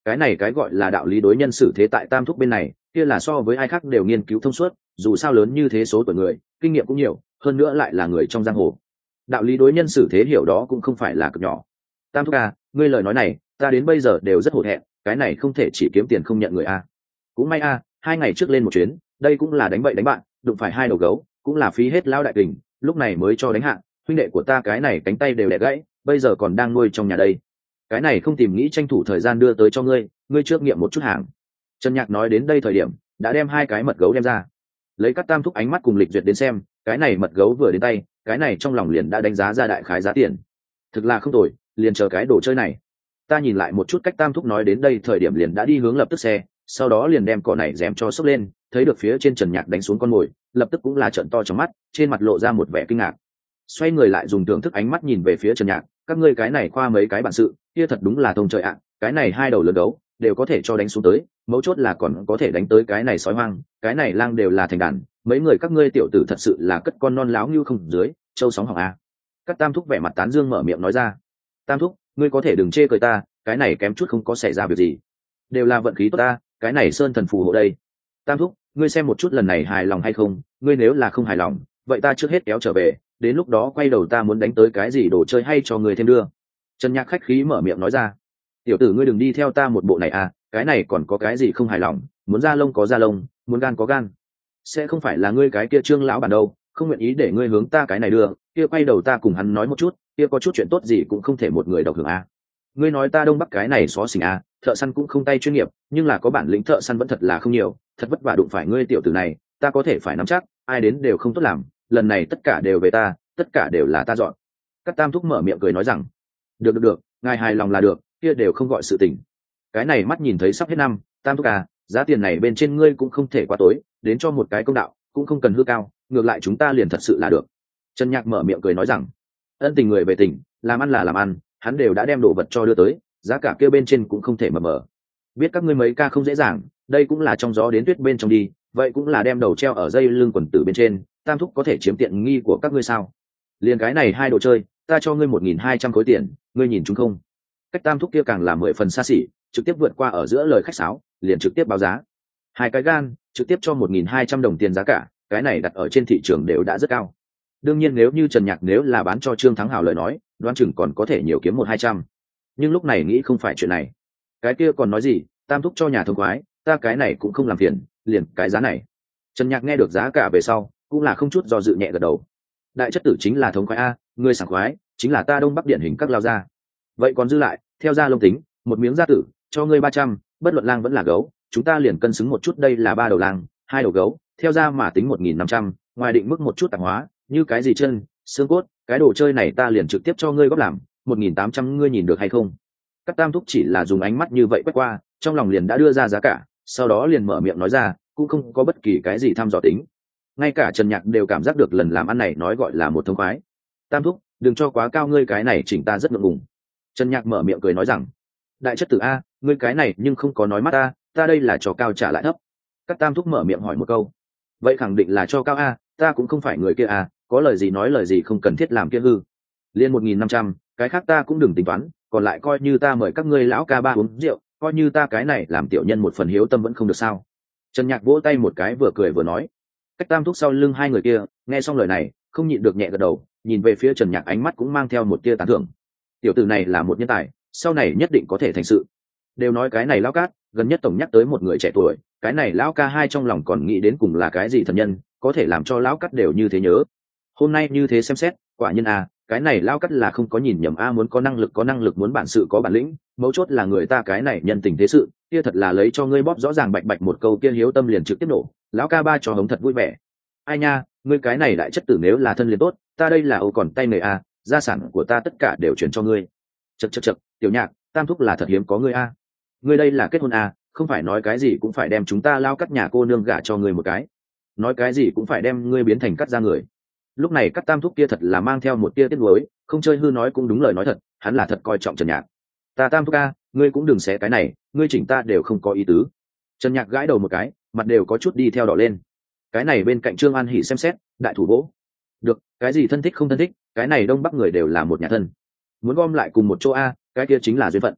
cái này cái gọi là đạo lý đối nhân xử thế tại tam thúc bên này kia là so với ai khác đều nghiên cứu thông suốt, dù sao lớn như thế số tuổi người kinh nghiệm cũng nhiều, hơn nữa lại là người trong giang hồ, đạo lý đối nhân xử thế hiểu đó cũng không phải là cực nhỏ. Tam thúc a, ngươi lời nói này ta đến bây giờ đều rất hổ thẹn, cái này không thể chỉ kiếm tiền không nhận người a. Cũng may a, hai ngày trước lên một chuyến, đây cũng là đánh bậy đánh bạn, đụng phải hai đầu gấu cũng là phí hết lao đại kình, lúc này mới cho đánh hạ huynh đệ của ta cái này cánh tay đều đẻ gãy, bây giờ còn đang nuôi trong nhà đây, cái này không tìm nghĩ tranh thủ thời gian đưa tới cho ngươi, ngươi trước nghiệm một chút hàng. Trần Nhạc nói đến đây thời điểm đã đem hai cái mật gấu đem ra, lấy các tam thúc ánh mắt cùng lịch duyệt đến xem, cái này mật gấu vừa đến tay, cái này trong lòng liền đã đánh giá ra đại khái giá tiền, thực là không tồi, liền chờ cái đồ chơi này. Ta nhìn lại một chút cách tam thúc nói đến đây thời điểm liền đã đi hướng lập tức xe, sau đó liền đem cỏ này dèm cho xốc lên, thấy được phía trên Trần Nhạc đánh xuống con mồi, lập tức cũng là trợn to trong mắt, trên mặt lộ ra một vẻ kinh ngạc, xoay người lại dùng thưởng thức ánh mắt nhìn về phía Trần Nhạc, các ngươi cái này khoa mấy cái bản sự kia thật đúng là thông trời ạ, cái này hai đầu lớn gấu đều có thể cho đánh xuống tới, mấu chốt là còn có thể đánh tới cái này sói hoang, cái này lang đều là thành đàn, mấy người các ngươi tiểu tử thật sự là cất con non láo như không dưới châu sóng hỏng a. Các tam thúc vẻ mặt tán dương mở miệng nói ra. Tam thúc, ngươi có thể đừng chê cười ta, cái này kém chút không có xảy ra việc gì, đều là vận khí tốt ta, cái này sơn thần phù hộ đây. Tam thúc, ngươi xem một chút lần này hài lòng hay không, ngươi nếu là không hài lòng vậy ta trước hết kéo trở về, đến lúc đó quay đầu ta muốn đánh tới cái gì đồ chơi hay cho người thêm đưa. Trần Nhạc khách khí mở miệng nói ra. Tiểu tử ngươi đừng đi theo ta một bộ này à, cái này còn có cái gì không hài lòng, muốn da lông có da lông, muốn gan có gan, sẽ không phải là ngươi cái kia Trương lão bản đâu, không nguyện ý để ngươi hướng ta cái này đưa, kia quay đầu ta cùng hắn nói một chút, kia có chút chuyện tốt gì cũng không thể một người độc hưởng à. Ngươi nói ta đông bắc cái này xó xỉnh à, thợ săn cũng không tay chuyên nghiệp, nhưng là có bản lĩnh thợ săn vẫn thật là không nhiều, thật vất vả đụng phải ngươi tiểu tử này, ta có thể phải nắm chắc, ai đến đều không tốt làm, lần này tất cả đều về ta, tất cả đều là ta dọn. Các tam thúc mở miệng cười nói rằng, được được được, ngài hài lòng là được, kia đều không gọi sự tình. Cái này mắt nhìn thấy sắp hết năm, tam thúc à, giá tiền này bên trên ngươi cũng không thể quá tối, đến cho một cái công đạo, cũng không cần hư cao, ngược lại chúng ta liền thật sự là được. Trần Nhạc mở miệng cười nói rằng, ân tình người về tình, làm ăn là làm ăn, hắn đều đã đem đồ vật cho đưa tới, giá cả kia bên trên cũng không thể mờ mờ. Biết các ngươi mấy ca không dễ dàng, đây cũng là trong gió đến tuyết bên trong đi, vậy cũng là đem đầu treo ở dây lưng quần tử bên trên, tam thúc có thể chiếm tiện nghi của các ngươi sao? Liền cái này hai đồ chơi, ta cho ngươi một nghìn hai trăm khối tiền, ngươi nhìn chúng không? Cách tam thúc kia càng là mười phần xa xỉ, trực tiếp vượt qua ở giữa lời khách sáo, liền trực tiếp báo giá. Hai cái gan, trực tiếp cho một nghìn hai trăm đồng tiền giá cả, cái này đặt ở trên thị trường đều đã rất cao. Đương nhiên nếu như Trần Nhạc nếu là bán cho Trương Thắng Hào lời nói, đoán chừng còn có thể nhiều kiếm một hai trăm. Nhưng lúc này nghĩ không phải chuyện này. Cái kia còn nói gì, tam thúc cho nhà thông khoái, ta cái này cũng không làm phiền, liền cái giá này. Trần Nhạc nghe được giá cả về sau, cũng là không chút do dự nhẹ gật đầu. Đại chất tử chính là thống khoái a, người sảng khoái, chính là ta Đông Bắc điển hình các lao gia. Vậy còn dư lại, theo gia lông tính, một miếng gia tử, cho ngươi ba trăm, bất luận lang vẫn là gấu, chúng ta liền cân xứng một chút, đây là ba đầu lang, hai đầu gấu, theo gia mà tính một nghìn năm trăm, ngoài định mức một chút tạp hóa, như cái gì chân, xương cốt, cái đồ chơi này ta liền trực tiếp cho ngươi góp làm, một nghìn tám trăm ngươi nhìn được hay không? Các tam thúc chỉ là dùng ánh mắt như vậy quét qua, trong lòng liền đã đưa ra giá cả, sau đó liền mở miệng nói ra, cũng không có bất kỳ cái gì thăm dò tính. Ngay cả Trần Nhạc đều cảm giác được lần làm ăn này nói gọi là một thông khoái. Tam thúc, đừng cho quá cao, ngươi cái này chỉnh ta rất ngượng ngùng. Trần Nhạc mở miệng cười nói rằng, đại chất tử a, ngươi cái này nhưng không có nói mắt ta, ta đây là cho cao trả lại thấp. Các tam thúc mở miệng hỏi một câu, vậy khẳng định là cho cao a, ta cũng không phải người kia a, có lời gì nói lời gì, không cần thiết làm kia hư. Liên một nghìn năm trăm, cái khác ta cũng đừng tính toán, còn lại coi như ta mời các ngươi lão ca ba uống rượu, coi như ta cái này làm tiểu nhân một phần hiếu tâm vẫn không được sao? Trần Nhạc vỗ tay một cái vừa cười vừa nói. Cách tam thúc sau lưng hai người kia nghe xong lời này không nhịn được nhẹ gật đầu, nhìn về phía Trần Nhạc ánh mắt cũng mang theo một tia tán thưởng. Tiểu tử này là một nhân tài, sau này nhất định có thể thành sự. Đều nói cái này lão cát gần nhất tổng nhắc tới một người trẻ tuổi, cái này lão ca hai trong lòng còn nghĩ đến cùng là cái gì thần nhân có thể làm cho lão cát đều như thế nhớ. Hôm nay như thế xem xét, quả nhiên à, cái này lão cát là không có nhìn nhầm a, muốn có năng lực có năng lực, muốn bản sự có bản lĩnh, mấu chốt là người ta cái này nhân tình thế sự kia thật là lấy cho ngươi bóp rõ ràng bạch bạch một câu kia hiếu tâm liền trực tiếp nổ. Lão ca ba cho hống thật vui vẻ. Ai nha, ngươi cái này đại chất tử nếu là thân liền tốt, ta đây là âu còn tay nghề a, gia sản của ta tất cả đều chuyển cho ngươi. Chật chật chật, Tiểu Nhạc, tam thúc là thật hiếm có ngươi a. Ngươi đây là kết hôn a, không phải nói cái gì cũng phải đem chúng ta lao cắt nhà cô nương gả cho ngươi một cái, nói cái gì cũng phải đem ngươi biến thành cắt ra người. Lúc này cắt tam thúc kia thật là mang theo một tia tiếc nuối, không chơi hư nói cũng đúng lời nói thật, hắn là thật coi trọng Trần Nhạc. Ta tam thúc a, ngươi cũng đừng xé cái này, ngươi chỉnh ta đều không có ý tứ. Trần Nhạc gãi đầu một cái, mặt đều có chút đi theo đỏ lên. Cái này bên cạnh Trương An Hỷ xem xét, đại thủ vỗ. Được, cái gì thân thích không thân thích, cái này Đông Bắc người đều là một nhà thân, muốn gom lại cùng một chỗ a, cái kia chính là duyên phận.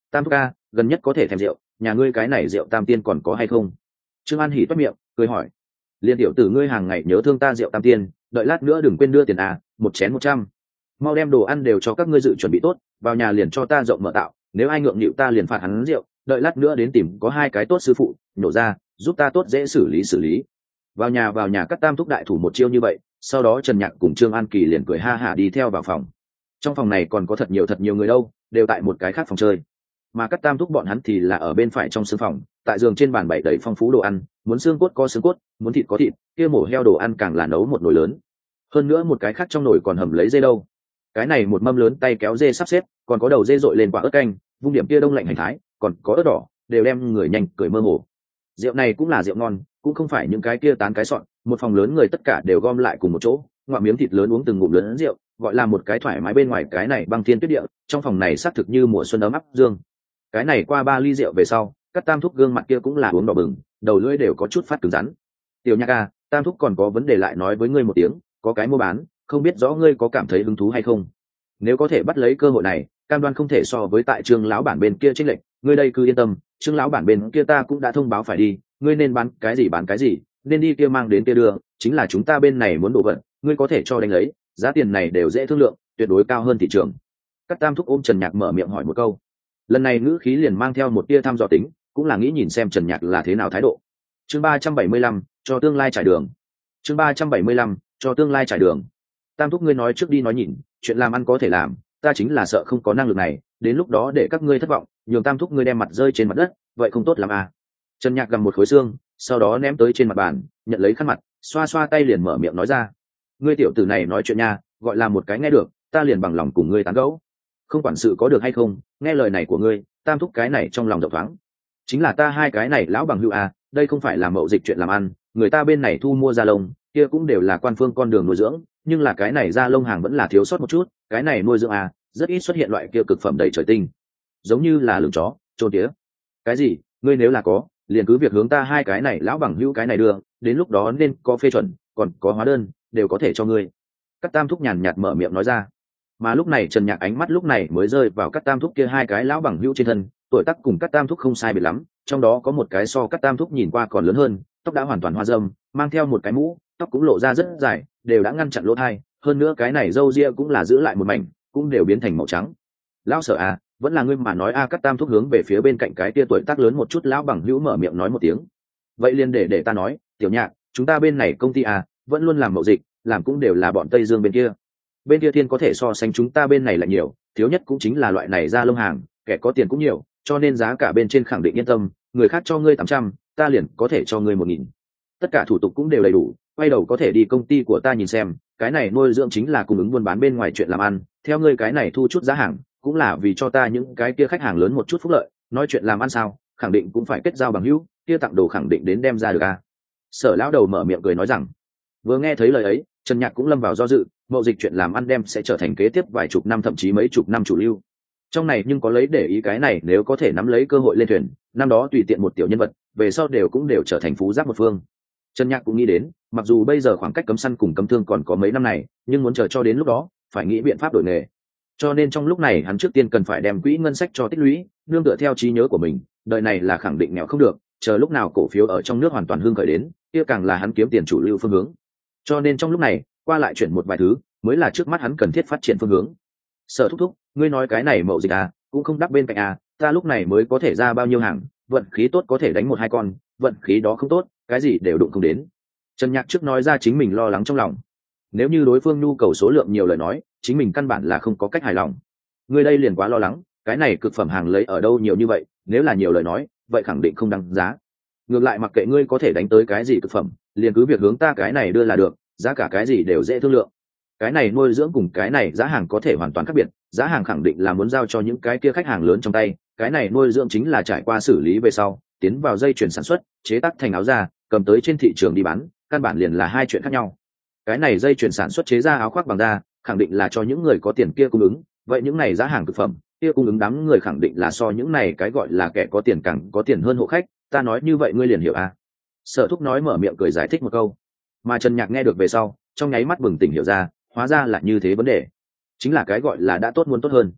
Tam thúc ca, gần nhất có thể thèm rượu, nhà ngươi cái này rượu Tam Tiên còn có hay không? Trương An hỉ toét miệng cười hỏi. Liên tiểu tử ngươi hàng ngày nhớ thương ta rượu Tam Tiên, đợi lát nữa đừng quên đưa tiền à, một chén một trăm. Mau đem đồ ăn đều cho các ngươi dự chuẩn bị tốt, vào nhà liền cho ta rộng mở tạo, nếu ai ngượng nghịu ta liền phạt hắn rượu, đợi lát nữa đến tìm có hai cái tốt sư phụ nhổ ra, giúp ta tốt dễ xử lý xử lý. Vào nhà vào nhà các Tam thúc đại thủ một chiêu như vậy, sau đó Trần Nhạc cùng Trương An Kỳ liền cười ha hả đi theo vào phòng. Trong phòng này còn có thật nhiều thật nhiều người đâu, đều tại một cái khác phòng chơi. Mà các Tam thúc bọn hắn thì là ở bên phải trong sương phòng, tại giường trên bàn bày đầy phong phú đồ ăn, muốn xương cốt có xương cốt, muốn thịt có thịt, kia mổ heo đồ ăn càng là nấu một nồi lớn. Hơn nữa một cái khác trong nồi còn hầm lấy dê đâu. Cái này một mâm lớn tay kéo dê sắp xếp, còn có đầu dê dội lên quả ớt canh, vung điểm kia đông lạnh hành thái, còn có ớt đỏ, đều đem người nhanh cười mơ hồ. Rượu này cũng là rượu ngon, cũng không phải những cái kia tán cái sọn, một phòng lớn người tất cả đều gom lại cùng một chỗ, ngoạm miếng thịt lớn uống từng ngụm lớn rượu, gọi là một cái thoải mái bên ngoài cái này băng thiên tuyết địa, trong phòng này xác thực như mùa xuân ấm áp dương. Cái này qua ba ly rượu về sau, các Tam thúc gương mặt kia cũng là uống đỏ bừng, đầu lưỡi đều có chút phát cứng rắn. Tiểu Nhạc a, Tam thúc còn có vấn đề lại nói với ngươi một tiếng, có cái mua bán, không biết rõ ngươi có cảm thấy hứng thú hay không. Nếu có thể bắt lấy cơ hội này, cam đoan không thể so với tại Trương lão bản bên kia chênh lệch, ngươi đây cứ yên tâm, Trương lão bản bên kia ta cũng đã thông báo phải đi, ngươi nên bán cái gì bán cái gì, nên đi kia mang đến kia đưa, chính là chúng ta bên này muốn đồ vật, ngươi có thể cho đánh lấy, giá tiền này đều dễ thương lượng, tuyệt đối cao hơn thị trường. Các Tam thúc ôm Trần Nhạc mở miệng hỏi một câu. Lần này ngữ khí liền mang theo một tia thăm dò tính, cũng là nghĩ nhìn xem Trần Nhạc là thế nào thái độ. Chương ba trăm bảy mươi lăm, cho tương lai trải đường. Chương ba trăm bảy mươi lăm, cho tương lai trải đường. Tam thúc ngươi nói trước đi nói nhìn, chuyện làm ăn có thể làm, ta chính là sợ không có năng lực này, đến lúc đó để các ngươi thất vọng, nhường Tam thúc ngươi đem mặt rơi trên mặt đất, vậy không tốt lắm à. Trần Nhạc gặm một khối xương, sau đó ném tới trên mặt bàn, nhận lấy khăn mặt, xoa xoa tay liền mở miệng nói ra. Ngươi tiểu tử này nói chuyện nha, gọi là một cái nghe được, ta liền bằng lòng cùng ngươi tán gẫu. Không quản sự có được hay không, nghe lời này của ngươi, Tam thúc cái này trong lòng rộng thoáng. Chính là ta hai cái này lão bằng hữu à, đây không phải là mậu dịch chuyện làm ăn, người ta bên này thu mua da lông, kia cũng đều là quan phương con đường nuôi dưỡng, nhưng là cái này da lông hàng vẫn là thiếu sót một chút, cái này nuôi dưỡng à, rất ít xuất hiện loại kia cực phẩm đầy trời tinh, giống như là lửng chó, trôn tía. Cái gì? Ngươi nếu là có, liền cứ việc hướng ta hai cái này lão bằng hữu cái này đưa, đến lúc đó nên có phê chuẩn, còn có hóa đơn, đều có thể cho ngươi. Các Tam thúc nhàn nhạt mở miệng nói ra. Mà lúc này Trần Nhạc ánh mắt lúc này mới rơi vào các Tam thúc kia hai cái lão bằng hữu trên thân, tuổi tác cùng các Tam thúc không sai biệt lắm, trong đó có một cái so các Tam thúc nhìn qua còn lớn hơn, tóc đã hoàn toàn hoa râm, mang theo một cái mũ, tóc cũng lộ ra rất dài, đều đã ngăn chặn lỗ tai, hơn nữa cái này râu ria cũng là giữ lại một mảnh, cũng đều biến thành màu trắng. Lão Sở à, vẫn là ngươi mà nói a. Các Tam thúc hướng về phía bên cạnh cái kia tuổi tác lớn một chút lão bằng hữu mở miệng nói một tiếng. Vậy liền để để ta nói, Tiểu Nhạc, chúng ta bên này công ty à, vẫn luôn làm mậu dịch, làm cũng đều là bọn Tây Dương bên kia. Bên kia thiên có thể so sánh chúng ta bên này là nhiều, thiếu nhất cũng chính là loại này da lông hàng, kẻ có tiền cũng nhiều, cho nên giá cả bên trên khẳng định yên tâm, người khác cho ngươi tám trăm, ta liền có thể cho ngươi một nghìn. Tất cả thủ tục cũng đều đầy đủ, quay đầu có thể đi công ty của ta nhìn xem, cái này nuôi dưỡng chính là cung ứng buôn bán bên ngoài chuyện làm ăn, theo ngươi cái này thu chút giá hàng, cũng là vì cho ta những cái kia khách hàng lớn một chút phúc lợi, nói chuyện làm ăn sao, khẳng định cũng phải kết giao bằng hữu, kia tặng đồ khẳng định đến đem ra được à. Sở lão đầu mở miệng cười nói rằng. Vừa nghe thấy lời ấy, Trần Nhạc cũng lâm vào do dự, mậu dịch chuyện làm ăn đem sẽ trở thành kế tiếp vài chục năm thậm chí mấy chục năm chủ lưu. Trong này nhưng có lấy để ý cái này, nếu có thể nắm lấy cơ hội lên thuyền, năm đó tùy tiện một tiểu nhân vật, về sau đều cũng đều trở thành phú giáp một phương. Trần Nhạc cũng nghĩ đến, mặc dù bây giờ khoảng cách cấm săn cùng cấm thương còn có mấy năm này, nhưng muốn chờ cho đến lúc đó, phải nghĩ biện pháp đổi nghề. Cho nên trong lúc này hắn trước tiên cần phải đem quỹ ngân sách cho tích lũy, nương tựa theo trí nhớ của mình, đợi này là khẳng định nghèo không được, chờ lúc nào cổ phiếu ở trong nước hoàn toàn hưng khởi đến, kia càng là hắn kiếm tiền chủ lưu phương hướng. Cho nên trong lúc này, qua lại chuyển một vài thứ, mới là trước mắt hắn cần thiết phát triển phương hướng. Sở thúc thúc, ngươi nói cái này mậu dịch à, cũng không đắp bên cạnh à, ta lúc này mới có thể ra bao nhiêu hàng, vận khí tốt có thể đánh một hai con, vận khí đó không tốt, cái gì đều đụng không đến. Trần Nhạc trước nói ra chính mình lo lắng trong lòng. Nếu như đối phương nhu cầu số lượng nhiều lời nói, chính mình căn bản là không có cách hài lòng. Ngươi đây liền quá lo lắng, cái này cực phẩm hàng lấy ở đâu nhiều như vậy, nếu là nhiều lời nói, vậy khẳng định không đăng giá. Ngược lại mặc kệ ngươi có thể đánh tới cái gì cực phẩm, liền cứ việc hướng ta cái này đưa là được, giá cả cái gì đều dễ thương lượng. Cái này nuôi dưỡng cùng cái này giá hàng có thể hoàn toàn khác biệt, giá hàng khẳng định là muốn giao cho những cái kia khách hàng lớn trong tay, cái này nuôi dưỡng chính là trải qua xử lý về sau, tiến vào dây chuyền sản xuất, chế tác thành áo da, cầm tới trên thị trường đi bán, căn bản liền là hai chuyện khác nhau. Cái này dây chuyền sản xuất chế ra áo khoác bằng da, khẳng định là cho những người có tiền kia cung ứng, vậy những này giá hàng thực phẩm kia cung ứng đám người khẳng định là so những này cái gọi là kẻ có tiền càng có tiền hơn hộ khách, ta nói như vậy ngươi liền hiểu à. Sở thúc nói mở miệng cười giải thích một câu, mà Trần Nhạc nghe được về sau, trong nháy mắt bừng tỉnh hiểu ra, hóa ra là như thế vấn đề, chính là cái gọi là đã tốt muốn tốt hơn.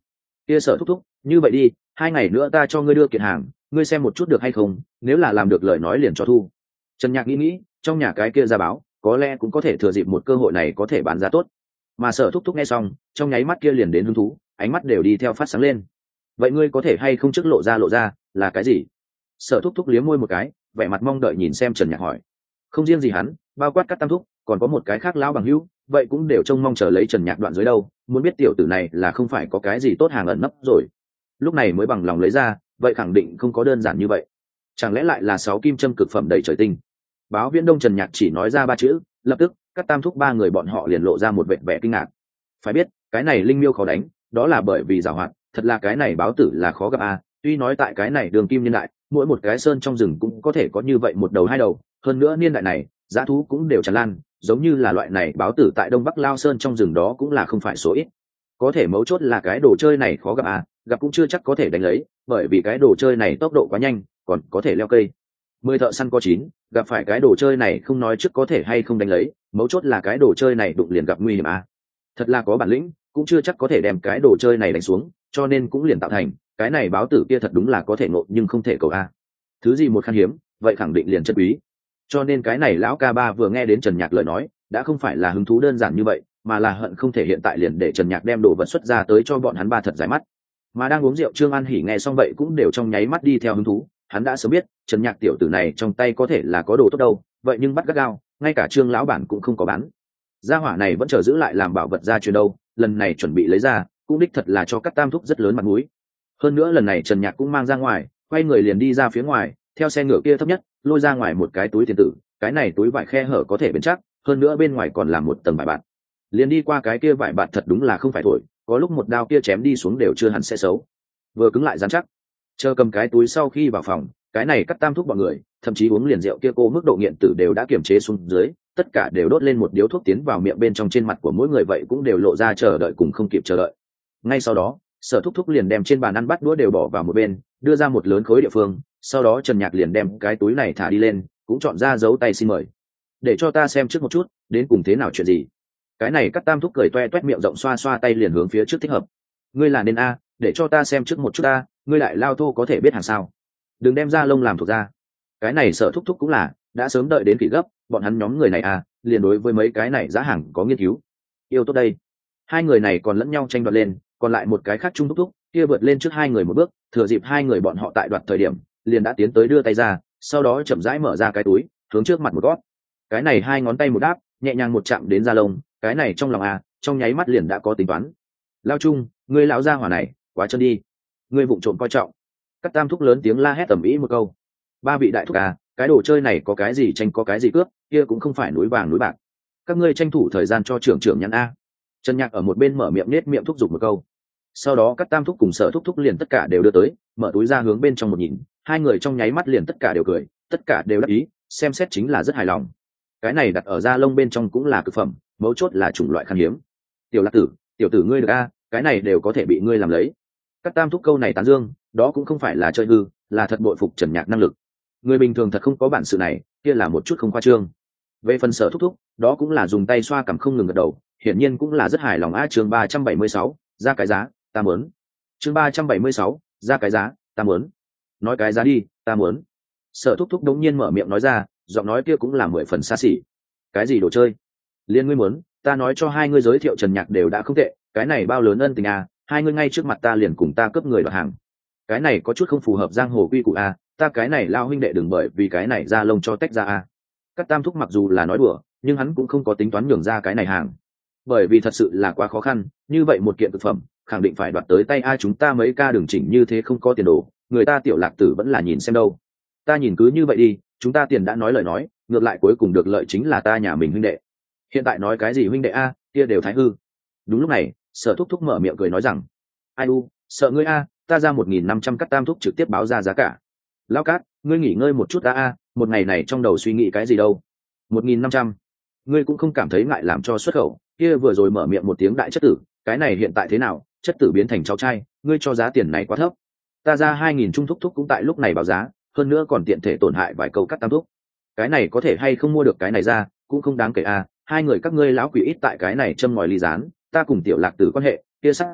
kia Sở thúc thúc, như vậy đi, hai ngày nữa ta cho ngươi đưa kiện hàng, ngươi xem một chút được hay không, nếu là làm được lời nói liền cho thu. Trần Nhạc nghĩ nghĩ, trong nhà cái kia ra báo, có lẽ cũng có thể thừa dịp một cơ hội này có thể bán giá tốt. Mà Sở thúc thúc nghe xong, trong nháy mắt kia liền đến hứng thú, ánh mắt đều đi theo phát sáng lên. Vậy ngươi có thể hay không trước lộ ra lộ ra, là cái gì? Sở thúc thúc liếm môi một cái, vẻ mặt mong đợi nhìn xem Trần Nhạc hỏi. Không riêng gì hắn, bao quát các tam thúc, còn có một cái khác lão bằng hữu, vậy cũng đều trông mong chờ lấy Trần Nhạc đoạn dưới đâu, muốn biết tiểu tử này là không phải có cái gì tốt hàng ẩn nấp rồi. Lúc này mới bằng lòng lấy ra, vậy khẳng định không có đơn giản như vậy. Chẳng lẽ lại là sáu kim châm cực phẩm đầy trời tinh? Báo Viễn Đông Trần Nhạc chỉ nói ra ba chữ, lập tức các tam thúc ba người bọn họ liền lộ ra một vẻ vẻ kinh ngạc. Phải biết, cái này linh miêu khó đánh, đó là bởi vì giàu hoạt, thật là cái này báo tử là khó gặp a. Tuy nói tại cái này đường kim niên đại, mỗi một cái sơn trong rừng cũng có thể có như vậy một đầu hai đầu, hơn nữa niên đại này, dã thú cũng đều tràn lan, giống như là loại này báo tử tại Đông Bắc Lao Sơn trong rừng đó cũng là không phải số ít. Có thể mấu chốt là cái đồ chơi này khó gặp à, gặp cũng chưa chắc có thể đánh lấy, bởi vì cái đồ chơi này tốc độ quá nhanh, còn có thể leo cây. Mười thợ săn có chín, gặp phải cái đồ chơi này không nói trước có thể hay không đánh lấy, mấu chốt là cái đồ chơi này đụng liền gặp nguy hiểm à. Thật là có bản lĩnh, cũng chưa chắc có thể đem cái đồ chơi này đánh xuống, cho nên cũng liền tạo thành, cái này báo tử kia thật đúng là có thể ngộ nhưng không thể cầu a. Thứ gì một khan hiếm, vậy khẳng định liền chất quý. Cho nên cái này lão ca ba vừa nghe đến Trần Nhạc lời nói, đã không phải là hứng thú đơn giản như vậy, mà là hận không thể hiện tại liền để Trần Nhạc đem đồ vật xuất ra tới cho bọn hắn ba thật giải mắt. Mà đang uống rượu Trương An Hỉ nghe xong vậy cũng đều trong nháy mắt đi theo hứng thú, hắn đã sớm biết, Trần Nhạc tiểu tử này trong tay có thể là có đồ tốt đâu, vậy nhưng bắt gắt gao, ngay cả Trương lão bản cũng không có bán. Gia hỏa này vẫn chờ giữ lại làm bảo vật gia truyền đâu, lần này chuẩn bị lấy ra, cũng đích thật là cho các tam thúc rất lớn mặt mũi. Hơn nữa lần này Trần Nhạc cũng mang ra ngoài, quay người liền đi ra phía ngoài, theo xe ngựa kia thấp nhất, lôi ra ngoài một cái túi tiền tử, cái này túi vải khe hở có thể bền chắc, hơn nữa bên ngoài còn là một tầng vải bạt. Liền đi qua cái kia vải bạt thật đúng là không phải thổi, có lúc một đao kia chém đi xuống đều chưa hẳn sẽ xấu, vừa cứng lại dán chắc. Chờ cầm cái túi sau khi vào phòng, cái này cắt tam thúc bọn người, thậm chí uống liền rượu kia cô mức độ nghiện tử đều đã kiềm chế xuống dưới, tất cả đều đốt lên một điếu thuốc tiến vào miệng bên trong, trên mặt của mỗi người vậy cũng đều lộ ra chờ đợi cùng không kịp chờ đợi. Ngay sau đó, Sở thúc thúc liền đem trên bàn ăn bắt đũa đều bỏ vào một bên, đưa ra một lớn khối địa phương, sau đó Trần Nhạc liền đem cái túi này thả đi lên, cũng chọn ra dấu tay xin mời. Để cho ta xem trước một chút, đến cùng thế nào chuyện gì. Cái này cắt tam thúc cười toe toét miệng rộng, xoa xoa tay liền hướng phía trước thích hợp. Ngươi là nên a, để cho ta xem trước một chút a, ngươi lại lao thô có thể biết hàng sao? Đừng đem ra lông làm thuộc ra. Cái này Sở thúc thúc cũng là đã sớm đợi đến kỳ gấp, bọn hắn nhóm người này à, liền đối với mấy cái này giá hàng có nghiên cứu. Yêu tốt đây. Hai người này còn lẫn nhau tranh đoạt lên, còn lại một cái khác chung thúc thúc, kia vượt lên trước hai người một bước, thừa dịp hai người bọn họ tại đoạt thời điểm, liền đã tiến tới đưa tay ra, sau đó chậm rãi mở ra cái túi, hướng trước mặt một gót. Cái này hai ngón tay một đáp, nhẹ nhàng một chạm đến da lông, cái này trong lòng à, trong nháy mắt liền đã có tính toán. Lao Trung, ngươi lão gia hỏa này, quá chân đi. Ngươi vụng trộm coi trọng. Các tam thúc lớn tiếng la hét tầm ý một câu. Ba vị đại thúc à, cái đồ chơi này có cái gì tranh có cái gì cướp, kia cũng không phải núi vàng núi bạc. Các ngươi tranh thủ thời gian cho trưởng trưởng nhắn a. Trần Nhạc ở một bên mở miệng nết miệng thúc giục một câu. Sau đó các tam thúc cùng Sở thúc thúc liền tất cả đều đưa tới, mở túi ra hướng bên trong một nhìn, hai người trong nháy mắt liền tất cả đều cười, tất cả đều đắc ý, xem xét chính là rất hài lòng. Cái này đặt ở da lông bên trong cũng là cực phẩm, mấu chốt là chủng loại khan hiếm. Tiểu Lạc tử, tiểu tử ngươi được a, cái này đều có thể bị ngươi làm lấy. Các tam thúc câu này tán dương, đó cũng không phải là chơi hư, là thật bội phục Trần Nhạc năng lực. Người bình thường thật không có bản sự này, kia là một chút không khoa trương. Về phần Sở thúc thúc, đó cũng là dùng tay xoa cằm không ngừng gật đầu, hiển nhiên cũng là rất hài lòng. A chương ba trăm bảy mươi sáu, ra cái giá, ta muốn. Chương ba trăm bảy mươi sáu, ra cái giá, ta muốn. Nói cái giá đi, ta muốn. Sở thúc thúc đống nhiên mở miệng nói ra, giọng nói kia cũng là mười phần xa xỉ. Cái gì đồ chơi? Liên ngươi muốn, ta nói cho hai ngươi giới thiệu Trần Nhạc đều đã không tệ, cái này bao lớn ân tình à, hai ngươi ngay trước mặt ta liền cùng ta cướp người đoạt hàng. Cái này có chút không phù hợp giang hồ quy củ à, ta cái này lao huynh đệ đừng bởi vì cái này ra lông cho tách ra à. Các tam thúc mặc dù là nói đùa, nhưng hắn cũng không có tính toán nhường ra cái này hàng, bởi vì thật sự là quá khó khăn, như vậy một kiện thực phẩm khẳng định phải đoạt tới tay ai, chúng ta mấy ca đường chỉnh như thế không có tiền đồ, người ta Tiểu Lạc tử vẫn là nhìn xem đâu. Ta nhìn cứ như vậy đi, chúng ta tiền đã nói lời nói, ngược lại cuối cùng được lợi chính là ta nhà mình huynh đệ. Hiện tại nói cái gì huynh đệ a, kia đều thái hư. Đúng lúc này, Sở thúc thúc mở miệng cười nói rằng, ai u, sợ ngươi a, ta ra một nghìn năm trăm cắt tam thúc trực tiếp báo ra giá cả. Lão Cát, ngươi nghỉ ngơi một chút ta a, một ngày này trong đầu suy nghĩ cái gì đâu. Một nghìn năm trăm, ngươi cũng không cảm thấy ngại làm cho xuất khẩu, kia vừa rồi mở miệng một tiếng đại chất tử, cái này hiện tại thế nào, chất tử biến thành cháu trai, ngươi cho giá tiền này quá thấp. Ta ra hai nghìn trung thúc thúc cũng tại lúc này báo giá, hơn nữa còn tiện thể tổn hại vài câu cắt tam thúc. Cái này có thể hay không mua được cái này ra, cũng không đáng kể a, hai người các ngươi lão quỷ ít tại cái này châm ngòi ly gián, ta cùng Tiểu Lạc tử quan hệ, kia sắc rất,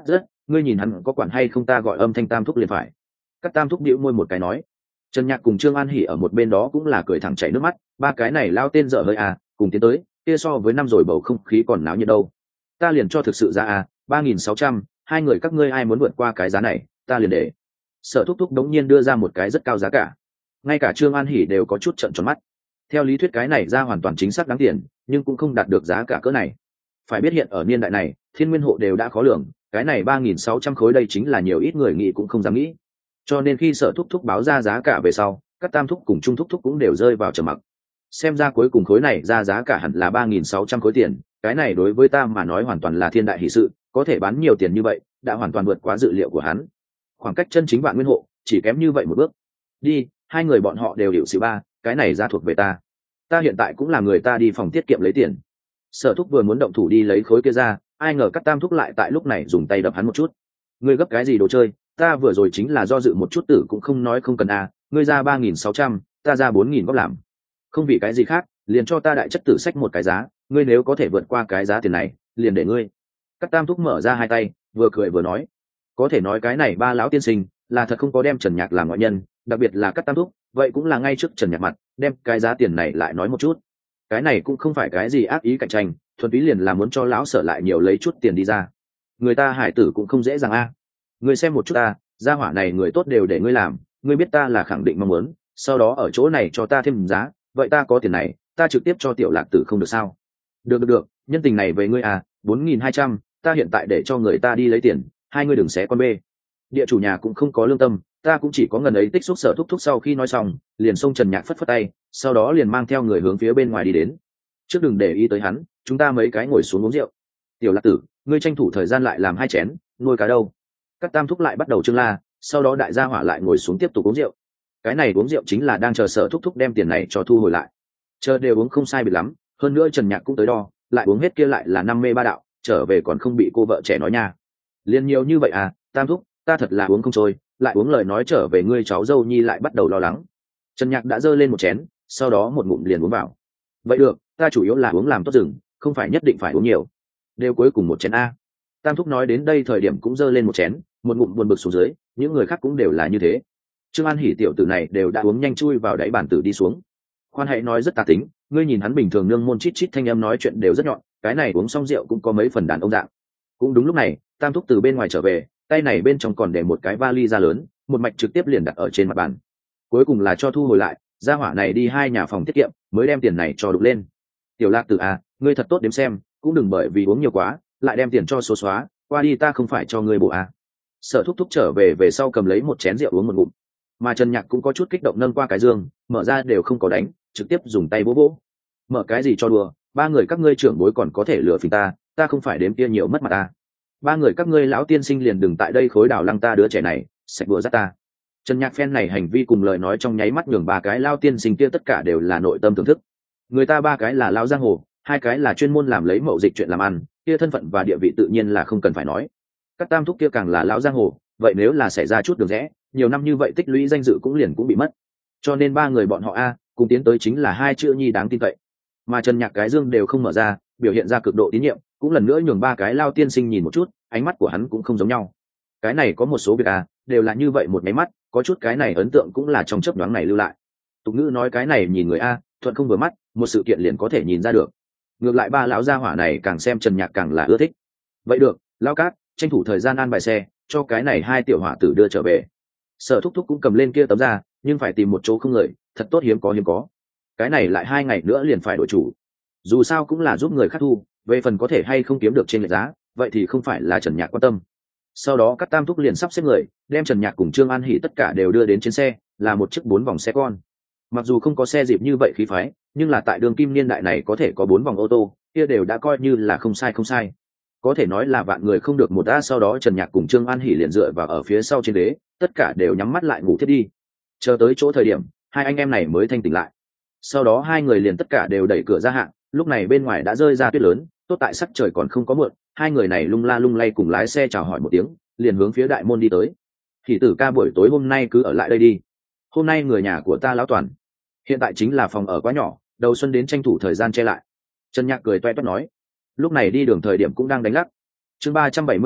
ngươi nhìn hắn có quản hay không, ta gọi âm thanh Tam thúc liền phải. Các Tam thúc bĩu môi một cái nói. Trần Nhạc cùng Trương An Hỉ ở một bên đó cũng là cười thẳng chảy nước mắt, ba cái này lao tên dở hơi à, cùng tiến tới kia so với năm rồi bầu không khí còn náo nhiệt đâu. Ta liền cho thực sự ra à, ba nghìn sáu trăm, hai người các ngươi ai muốn vượt qua cái giá này ta liền để. Sở thúc thúc đống nhiên đưa ra một cái rất cao giá cả, ngay cả Trương An Hỉ đều có chút trợn tròn mắt. Theo lý thuyết cái này ra hoàn toàn chính xác đáng tiền, nhưng cũng không đạt được giá cả cỡ này. Phải biết hiện ở niên đại này thiên nguyên hộ đều đã khó lường, cái này ba nghìn sáu trăm khối đây chính là nhiều ít người nghĩ cũng không dám nghĩ. Cho nên khi Sở thúc thúc báo ra giá cả về sau, các Tam thúc cùng Trung thúc thúc cũng đều rơi vào trầm mặc. Xem ra cuối cùng khối này ra giá cả hẳn là ba nghìn sáu trăm khối tiền, cái này đối với ta mà nói hoàn toàn là thiên đại hỷ sự, có thể bán nhiều tiền như vậy đã hoàn toàn vượt quá dự liệu của hắn. Khoảng cách chân chính vạn nguyên hộ chỉ kém như vậy một bước. Đi, hai người bọn họ đều hiểu xỉu ba, cái này ra thuộc về ta. Ta hiện tại cũng là người ta đi phòng tiết kiệm lấy tiền. Sở thúc vừa muốn động thủ đi lấy khối kia ra, ai ngờ các Tam thúc lại tại lúc này dùng tay đập hắn một chút. Ngươi gấp cái gì đồ chơi, ta vừa rồi chính là do dự một chút tử cũng không nói không cần à, ngươi ra ba nghìn sáu trăm, ta ra bốn nghìn góp làm. Không vì cái gì khác, liền cho ta đại chất tử sách một cái giá, ngươi nếu có thể vượt qua cái giá tiền này, liền để ngươi. Các Tam thúc mở ra hai tay, vừa cười vừa nói, có thể nói cái này ba lão tiên sinh là thật không có đem Trần Nhạc làm ngoại nhân, đặc biệt là các Tam thúc, vậy cũng là ngay trước Trần Nhạc mặt, đem cái giá tiền này lại nói một chút. Cái này cũng không phải cái gì ác ý cạnh tranh, thuần túy liền là muốn cho lão Sở lại nhiều lấy chút tiền đi ra. Người ta hải tử cũng không dễ dàng a. À. Ngươi xem một chút ta, gia hỏa này người tốt đều để ngươi làm, ngươi biết ta là khẳng định mong muốn, sau đó ở chỗ này cho ta thêm giá, vậy ta có tiền này, ta trực tiếp cho Tiểu Lạc Tử không được sao? Được được được, nhân tình này về ngươi à, bốn nghìn hai trăm, ta hiện tại để cho người ta đi lấy tiền, hai ngươi đừng xé con bê. Địa chủ nhà cũng không có lương tâm, ta cũng chỉ có ngần ấy tích xúc. Sở thúc thúc sau khi nói xong, liền xông Trần Nhạc phất phất tay, sau đó liền mang theo người hướng phía bên ngoài đi đến. Trước đừng để ý tới hắn, chúng ta mấy cái ngồi xuống uống rượu. Tiểu Lạc Tử, ngươi tranh thủ thời gian lại làm hai chén, nuôi cá đâu? Các Tam thúc lại bắt đầu trương la, sau đó đại gia hỏa lại ngồi xuống tiếp tục uống rượu. Cái này uống rượu chính là đang chờ Sở thúc thúc đem tiền này cho thu hồi lại. Chờ đều uống không sai biệt lắm, hơn nữa Trần Nhạc cũng tới đo, lại uống hết kia lại là năm mê ba đạo, trở về còn không bị cô vợ trẻ nói nha. Liên nhiều như vậy à, Tam thúc, ta thật là uống không trôi, lại uống lời nói trở về ngươi cháu dâu nhi lại bắt đầu lo lắng. Trần Nhạc đã giơ lên một chén, sau đó một ngụm liền uống vào. Vậy được, ta chủ yếu là uống làm tốt rừng, không phải nhất định phải uống nhiều. Đều cuối cùng một chén a. Tam thúc nói đến đây thời điểm cũng giơ lên một chén, một ngụm buồn bực xuống dưới, những người khác cũng đều là như thế. Trương An Hỉ tiểu tử này đều đã uống nhanh chui vào đáy bàn tử đi xuống. Khoan hãy nói rất tà tính, ngươi nhìn hắn bình thường nương môn chít chít thanh âm nói chuyện đều rất nhọn, cái này uống xong rượu cũng có mấy phần đàn ông dạng. Cũng đúng lúc này, Tam thúc từ bên ngoài trở về, tay này bên trong còn để một cái vali da lớn, một mạch trực tiếp liền đặt ở trên mặt bàn. Cuối cùng là cho thu hồi lại, gia hỏa này đi hai nhà phòng tiết kiệm, mới đem tiền này cho đục lên. Tiểu Lạc Tử à, ngươi thật tốt đếm xem, cũng đừng bởi vì uống nhiều quá, lại đem tiền cho số xóa, qua đi ta không phải cho ngươi bổ à. Sở thúc thúc trở về về sau cầm lấy một chén rượu uống một ngụm, mà Trần Nhạc cũng có chút kích động nâng qua cái giường, mở ra đều không có đánh, trực tiếp dùng tay vỗ vỗ. Mở cái gì cho đùa, ba người các ngươi trưởng bối còn có thể lừa phỉnh ta, ta không phải đếm kia nhiều mất mặt ta. Ba người các ngươi lão tiên sinh liền đừng tại đây khối đảo lăng ta đứa trẻ này, sạch bừa dắt ta. Trần Nhạc phen này hành vi cùng lời nói trong nháy mắt nhường ba cái lao tiên sinh kia tất cả đều là nội tâm thưởng thức. Người ta ba cái là lao giang hồ, hai cái là chuyên môn làm lấy mậu dịch chuyện làm ăn, kia thân phận và địa vị tự nhiên là không cần phải nói. Các Tam thúc kia càng là lão giang hồ, vậy nếu là xảy ra chút đường rẽ, nhiều năm như vậy tích lũy danh dự cũng liền cũng bị mất. Cho nên ba người bọn họ a, cùng tiến tới chính là hai chữ nhi đáng tin cậy. Mà Trần Nhạc cái dương đều không mở ra, biểu hiện ra cực độ tín nhiệm, cũng lần nữa nhường ba cái lao tiên sinh nhìn một chút, ánh mắt của hắn cũng không giống nhau. Cái này có một số việc à, đều là như vậy một máy mắt, có chút cái này ấn tượng cũng là trong chớp nhoáng này lưu lại. Tục ngữ nói cái này nhìn người a, thuận không vừa mắt, một sự kiện liền có thể nhìn ra được. Ngược lại ba lão gia hỏa này càng xem Trần Nhạc càng là ưa thích. Vậy được, lão cát, tranh thủ thời gian an bài xe, cho cái này hai tiểu hỏa tử đưa trở về. Sở thúc thúc cũng cầm lên kia tấm ra, nhưng phải tìm một chỗ không người, thật tốt hiếm có hiếm có. Cái này lại hai ngày nữa liền phải đổi chủ. Dù sao cũng là giúp người khác thu, về phần có thể hay không kiếm được trên lệch giá, vậy thì không phải là Trần Nhạc quan tâm. Sau đó các Tam thúc liền sắp xếp người, đem Trần Nhạc cùng Trương An Hỷ tất cả đều đưa đến trên xe, là một chiếc bốn vòng xe con. Mặc dù không có xe dịp như vậy khí phái, nhưng là tại đường kim niên đại này có thể có bốn vòng ô tô, kia đều đã coi như là không sai không sai. Có thể nói là vạn người không được một a. Sau đó Trần Nhạc cùng Trương An Hỷ liền dựa vào ở phía sau trên đế, tất cả đều nhắm mắt lại ngủ thiết đi. Chờ tới chỗ thời điểm, hai anh em này mới thanh tỉnh lại. Sau đó hai người liền tất cả đều đẩy cửa ra hạng, lúc này bên ngoài đã rơi ra tuyết lớn, tốt tại sắc trời còn không có mượn, hai người này lung la lung lay cùng lái xe chào hỏi một tiếng, liền hướng phía đại môn đi tới. Thì tử ca buổi tối hôm nay cứ ở lại đây đi. Hôm nay người nhà của ta lão toàn. Hiện tại chính là phòng ở quá nhỏ, đầu xuân đến tranh thủ thời gian che lại. Trần Nhạc cười toe toét nói. Lúc này đi đường thời điểm cũng đang đánh lắc. Chương ba trăm bảy mươi bảy,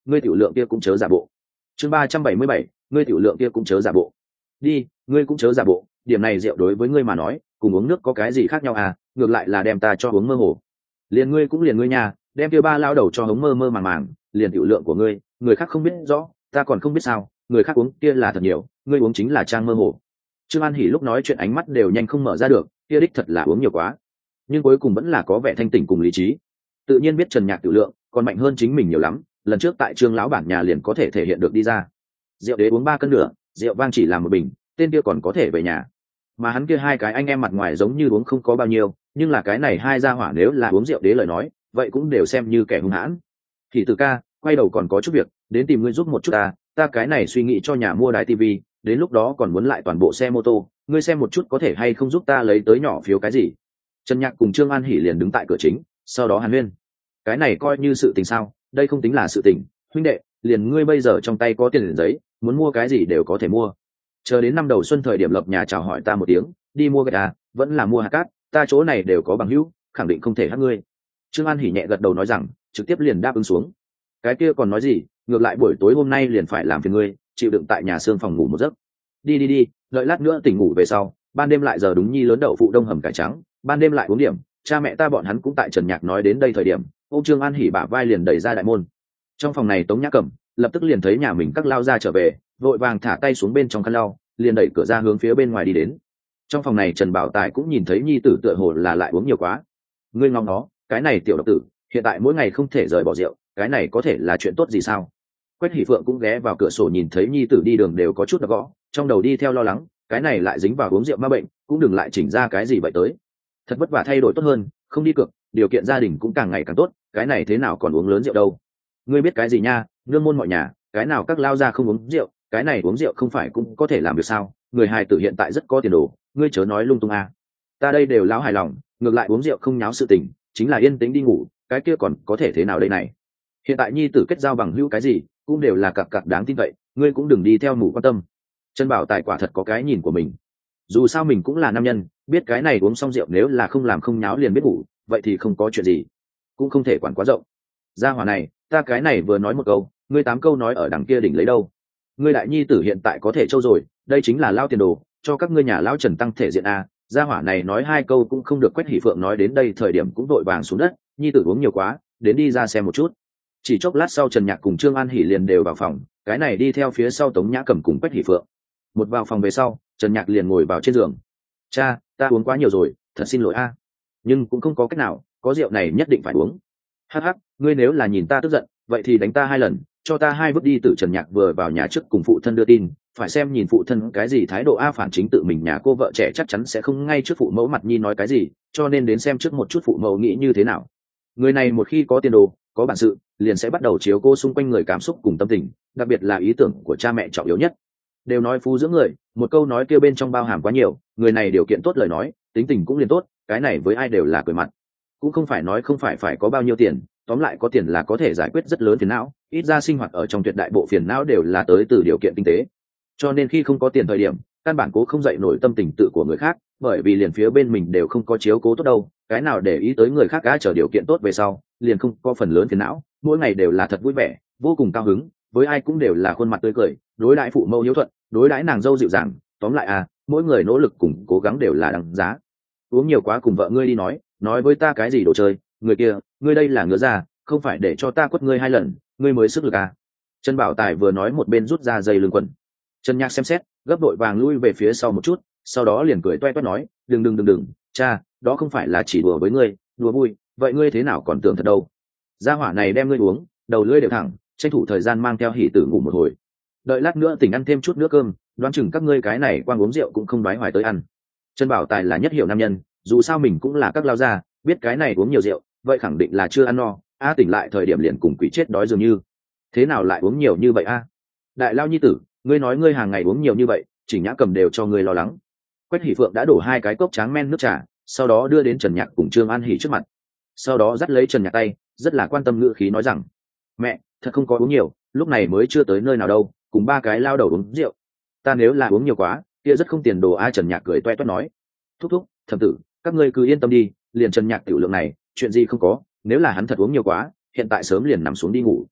ngươi tiểu lượng kia cũng chớ giả bộ. Chương ba trăm bảy mươi bảy, ngươi tiểu lượng kia cũng chớ giả bộ. Đi, ngươi cũng chớ giả bộ, điểm này rượu đối với ngươi mà nói cùng uống nước có cái gì khác nhau à, ngược lại là đem ta cho uống mơ hồ. Liền ngươi cũng liền ngươi nhà, đem kia ba lao đầu cho hống mơ mơ màng màng, liền tiểu lượng của ngươi người khác không biết rõ, ta còn không biết sao, người khác uống kia là thật nhiều, ngươi uống chính là trang mơ hồ. Trương An Hỉ lúc nói chuyện ánh mắt đều nhanh không mở ra được, kia đích thật là uống nhiều quá, nhưng cuối cùng vẫn là có vẻ thanh tỉnh cùng lý trí. Tự nhiên biết Trần Nhạc tiểu lượng còn mạnh hơn chính mình nhiều lắm, lần trước tại Trương lão bản nhà liền có thể thể hiện được đi ra. Rượu đế uống ba cân nửa, rượu vang chỉ làm một bình, tên kia còn có thể về nhà. Mà hắn kia hai cái anh em mặt ngoài giống như uống không có bao nhiêu, nhưng là cái này hai gia hỏa nếu là uống rượu đế lời nói, vậy cũng đều xem như kẻ hung hãn. Thì Từ ca, quay đầu còn có chút việc, đến tìm ngươi giúp một chút ta, ta cái này suy nghĩ cho nhà mua đài tivi, đến lúc đó còn muốn lại toàn bộ xe mô tô, ngươi xem một chút có thể hay không giúp ta lấy tới nhỏ phiếu cái gì. Trần Nhạc cùng Trương An Hỉ liền đứng tại cửa chính, sau đó hàn huyên. Cái này coi như sự tình sao, đây không tính là sự tình, huynh đệ, liền ngươi bây giờ trong tay có tiền liền giấy, muốn mua cái gì đều có thể mua. Chờ đến năm đầu xuân thời điểm lập nhà chào hỏi ta một tiếng, đi mua gạch à, vẫn là mua hạt cát, ta chỗ này đều có bằng hữu, khẳng định không thể hát ngươi. Trương An Hỉ nhẹ gật đầu nói rằng, trực tiếp liền đáp ứng xuống. Cái kia còn nói gì, ngược lại buổi tối hôm nay liền phải làm phiền ngươi, chịu đựng tại nhà xương phòng ngủ một giấc. Đi đi đi, đợi lát nữa tỉnh ngủ về sau, ban đêm lại giờ đúng nhi lớn đậu phụ đông hầm cải trắng, ban đêm lại uống điểm, cha mẹ ta bọn hắn cũng tại Trần Nhạc nói đến đây thời điểm, ông Trương An Hỉ bả vai liền đẩy ra đại môn. Trong phòng này Tống Nhã Cẩm lập tức liền thấy nhà mình các lao ra trở về, vội vàng thả tay xuống bên trong khăn lau, liền đẩy cửa ra hướng phía bên ngoài đi đến. Trong phòng này Trần Bảo Tài cũng nhìn thấy nhi tử tựa hồ là lại uống nhiều quá. Ngươi ngóng nó, cái này tiểu độc tử, hiện tại mỗi ngày không thể rời bỏ rượu, cái này có thể là chuyện tốt gì sao? Quách Hỷ Phượng cũng ghé vào cửa sổ nhìn thấy nhi tử đi đường đều có chút đập gõ, trong đầu đi theo lo lắng, cái này lại dính vào uống rượu ma bệnh, cũng đừng lại chỉnh ra cái gì vậy tới. Thật vất vả thay đổi tốt hơn, không đi cược, điều kiện gia đình cũng càng ngày càng tốt, cái này thế nào còn uống lớn rượu đâu? Ngươi biết cái gì nha, nương môn mọi nhà, cái nào các lao ra không uống rượu, cái này uống rượu không phải cũng có thể làm được sao? Người hài tử hiện tại rất có tiền đồ, ngươi chớ nói lung tung à. Ta đây đều lão hài lòng, ngược lại uống rượu không nháo sự tình, chính là yên tĩnh đi ngủ, cái kia còn có thể thế nào đây này? Hiện tại nhi tử kết giao bằng hữu cái gì, cũng đều là cặp cặp đáng tin vậy, ngươi cũng đừng đi theo mù quan tâm. Trần Bảo Tài quả thật có cái nhìn của mình, dù sao mình cũng là nam nhân, biết cái này uống xong rượu nếu là không làm không nháo liền biết ngủ, vậy thì không có chuyện gì, cũng không thể quản quá rộng. Gia hỏa này, ta cái này vừa nói một câu, ngươi tám câu nói ở đằng kia đỉnh lấy đâu? Ngươi đại nhi tử hiện tại có thể trâu rồi, đây chính là lao tiền đồ, cho các ngươi nhà lao Trần tăng thể diện a. Gia hỏa này nói hai câu cũng không được. Quách Hỷ Phượng nói đến đây thời điểm cũng đội vàng xuống đất, nhi tử uống nhiều quá, đến đi ra xem một chút. Chỉ chốc lát sau Trần Nhạc cùng Trương An Hỉ liền đều vào phòng, cái này đi theo phía sau Tống Nhã Cẩm cùng Quách Hỷ Phượng. Một vào phòng về sau, Trần Nhạc liền ngồi vào trên giường. Cha, ta uống quá nhiều rồi, thật xin lỗi a. Nhưng cũng không có cách nào, có rượu này nhất định phải uống. Hắc hắc, ngươi nếu là nhìn ta tức giận, vậy thì đánh ta hai lần, cho ta hai bước đi. Từ Trần Nhạc vừa vào nhà trước cùng phụ thân đưa tin, phải xem nhìn phụ thân cái gì thái độ a. Phản chính tự mình nhà cô vợ trẻ chắc chắn sẽ không ngay trước phụ mẫu mặt nhi nói cái gì, cho nên đến xem trước một chút phụ mẫu nghĩ như thế nào. Người này một khi có tiền đồ, có bản sự, liền sẽ bắt đầu chiếu cô xung quanh người cảm xúc cùng tâm tình, đặc biệt là ý tưởng của cha mẹ trọng yếu nhất. Đều nói phú dưỡng người, một câu nói kia bên trong bao hàm quá nhiều, người này điều kiện tốt lời nói, tính tình cũng liền tốt, cái này với ai đều là cười mặt. Cũng không phải nói không phải phải có bao nhiêu tiền, tóm lại có tiền là có thể giải quyết rất lớn phiền não, ít ra sinh hoạt ở trong tuyệt đại bộ phiền não đều là tới từ điều kiện kinh tế. Cho nên khi không có tiền thời điểm, căn bản cố không dậy nổi tâm tình tự của người khác, bởi vì liền phía bên mình đều không có chiếu cố tốt đâu, cái nào để ý tới người khác đã chờ điều kiện tốt về sau, liền không có phần lớn phiền não, mỗi ngày đều là thật vui vẻ, vô cùng cao hứng, với ai cũng đều là khuôn mặt tươi cười, đối đãi phụ mẫu hiếu thuận, đối đãi nàng dâu dịu dàng, tóm lại à, mỗi người nỗ lực cùng cố gắng đều là đáng giá. Uống nhiều quá cùng vợ ngươi đi nói, nói với ta cái gì đồ chơi, người kia, ngươi đây là ngứa ra, không phải để cho ta quất ngươi hai lần, ngươi mới sức lực à. Trần Bảo Tài vừa nói một bên rút ra dây lưng quần. Trần Nhạc xem xét, gấp đội vàng lui về phía sau một chút, sau đó liền cười toe toét nói, đừng đừng đừng đừng, cha, đó không phải là chỉ đùa với ngươi, đùa vui, vậy ngươi thế nào còn tưởng thật đâu. Gia hỏa này đem ngươi uống, đầu lưỡi đều thẳng, tranh thủ thời gian mang theo Hỷ Tử ngủ một hồi. Đợi lát nữa tỉnh ăn thêm chút nước cơm, đoán chừng các ngươi cái này quang uống rượu cũng không đoái hoài tới ăn. Trần Bảo Tài là nhất hiểu nam nhân, dù sao mình cũng là các lao gia, biết cái này uống nhiều rượu, vậy khẳng định là chưa ăn no, a tỉnh lại thời điểm liền cùng quỷ chết đói dường như. Thế nào lại uống nhiều như vậy a? Đại lao nhi tử, ngươi nói ngươi hàng ngày uống nhiều như vậy, Chỉnh Nhã Cầm đều cho ngươi lo lắng. Quách Hỷ Phượng đã đổ hai cái cốc tráng men nước trà, sau đó đưa đến Trần Nhạc cùng Trương An Hỷ trước mặt. Sau đó dắt lấy Trần Nhạc tay, rất là quan tâm ngữ khí nói rằng: "Mẹ, thật không có uống nhiều, lúc này mới chưa tới nơi nào đâu, cùng ba cái lao đầu uống rượu. Ta nếu là uống nhiều quá, kia rất không tiền đồ a." Trần Nhạc cười toe toét nói: "Thúc thúc, thẩm tử, các ngươi cứ yên tâm đi, liền Trần Nhạc tiểu lượng này, chuyện gì không có, nếu là hắn thật uống nhiều quá, hiện tại sớm liền nằm xuống đi ngủ."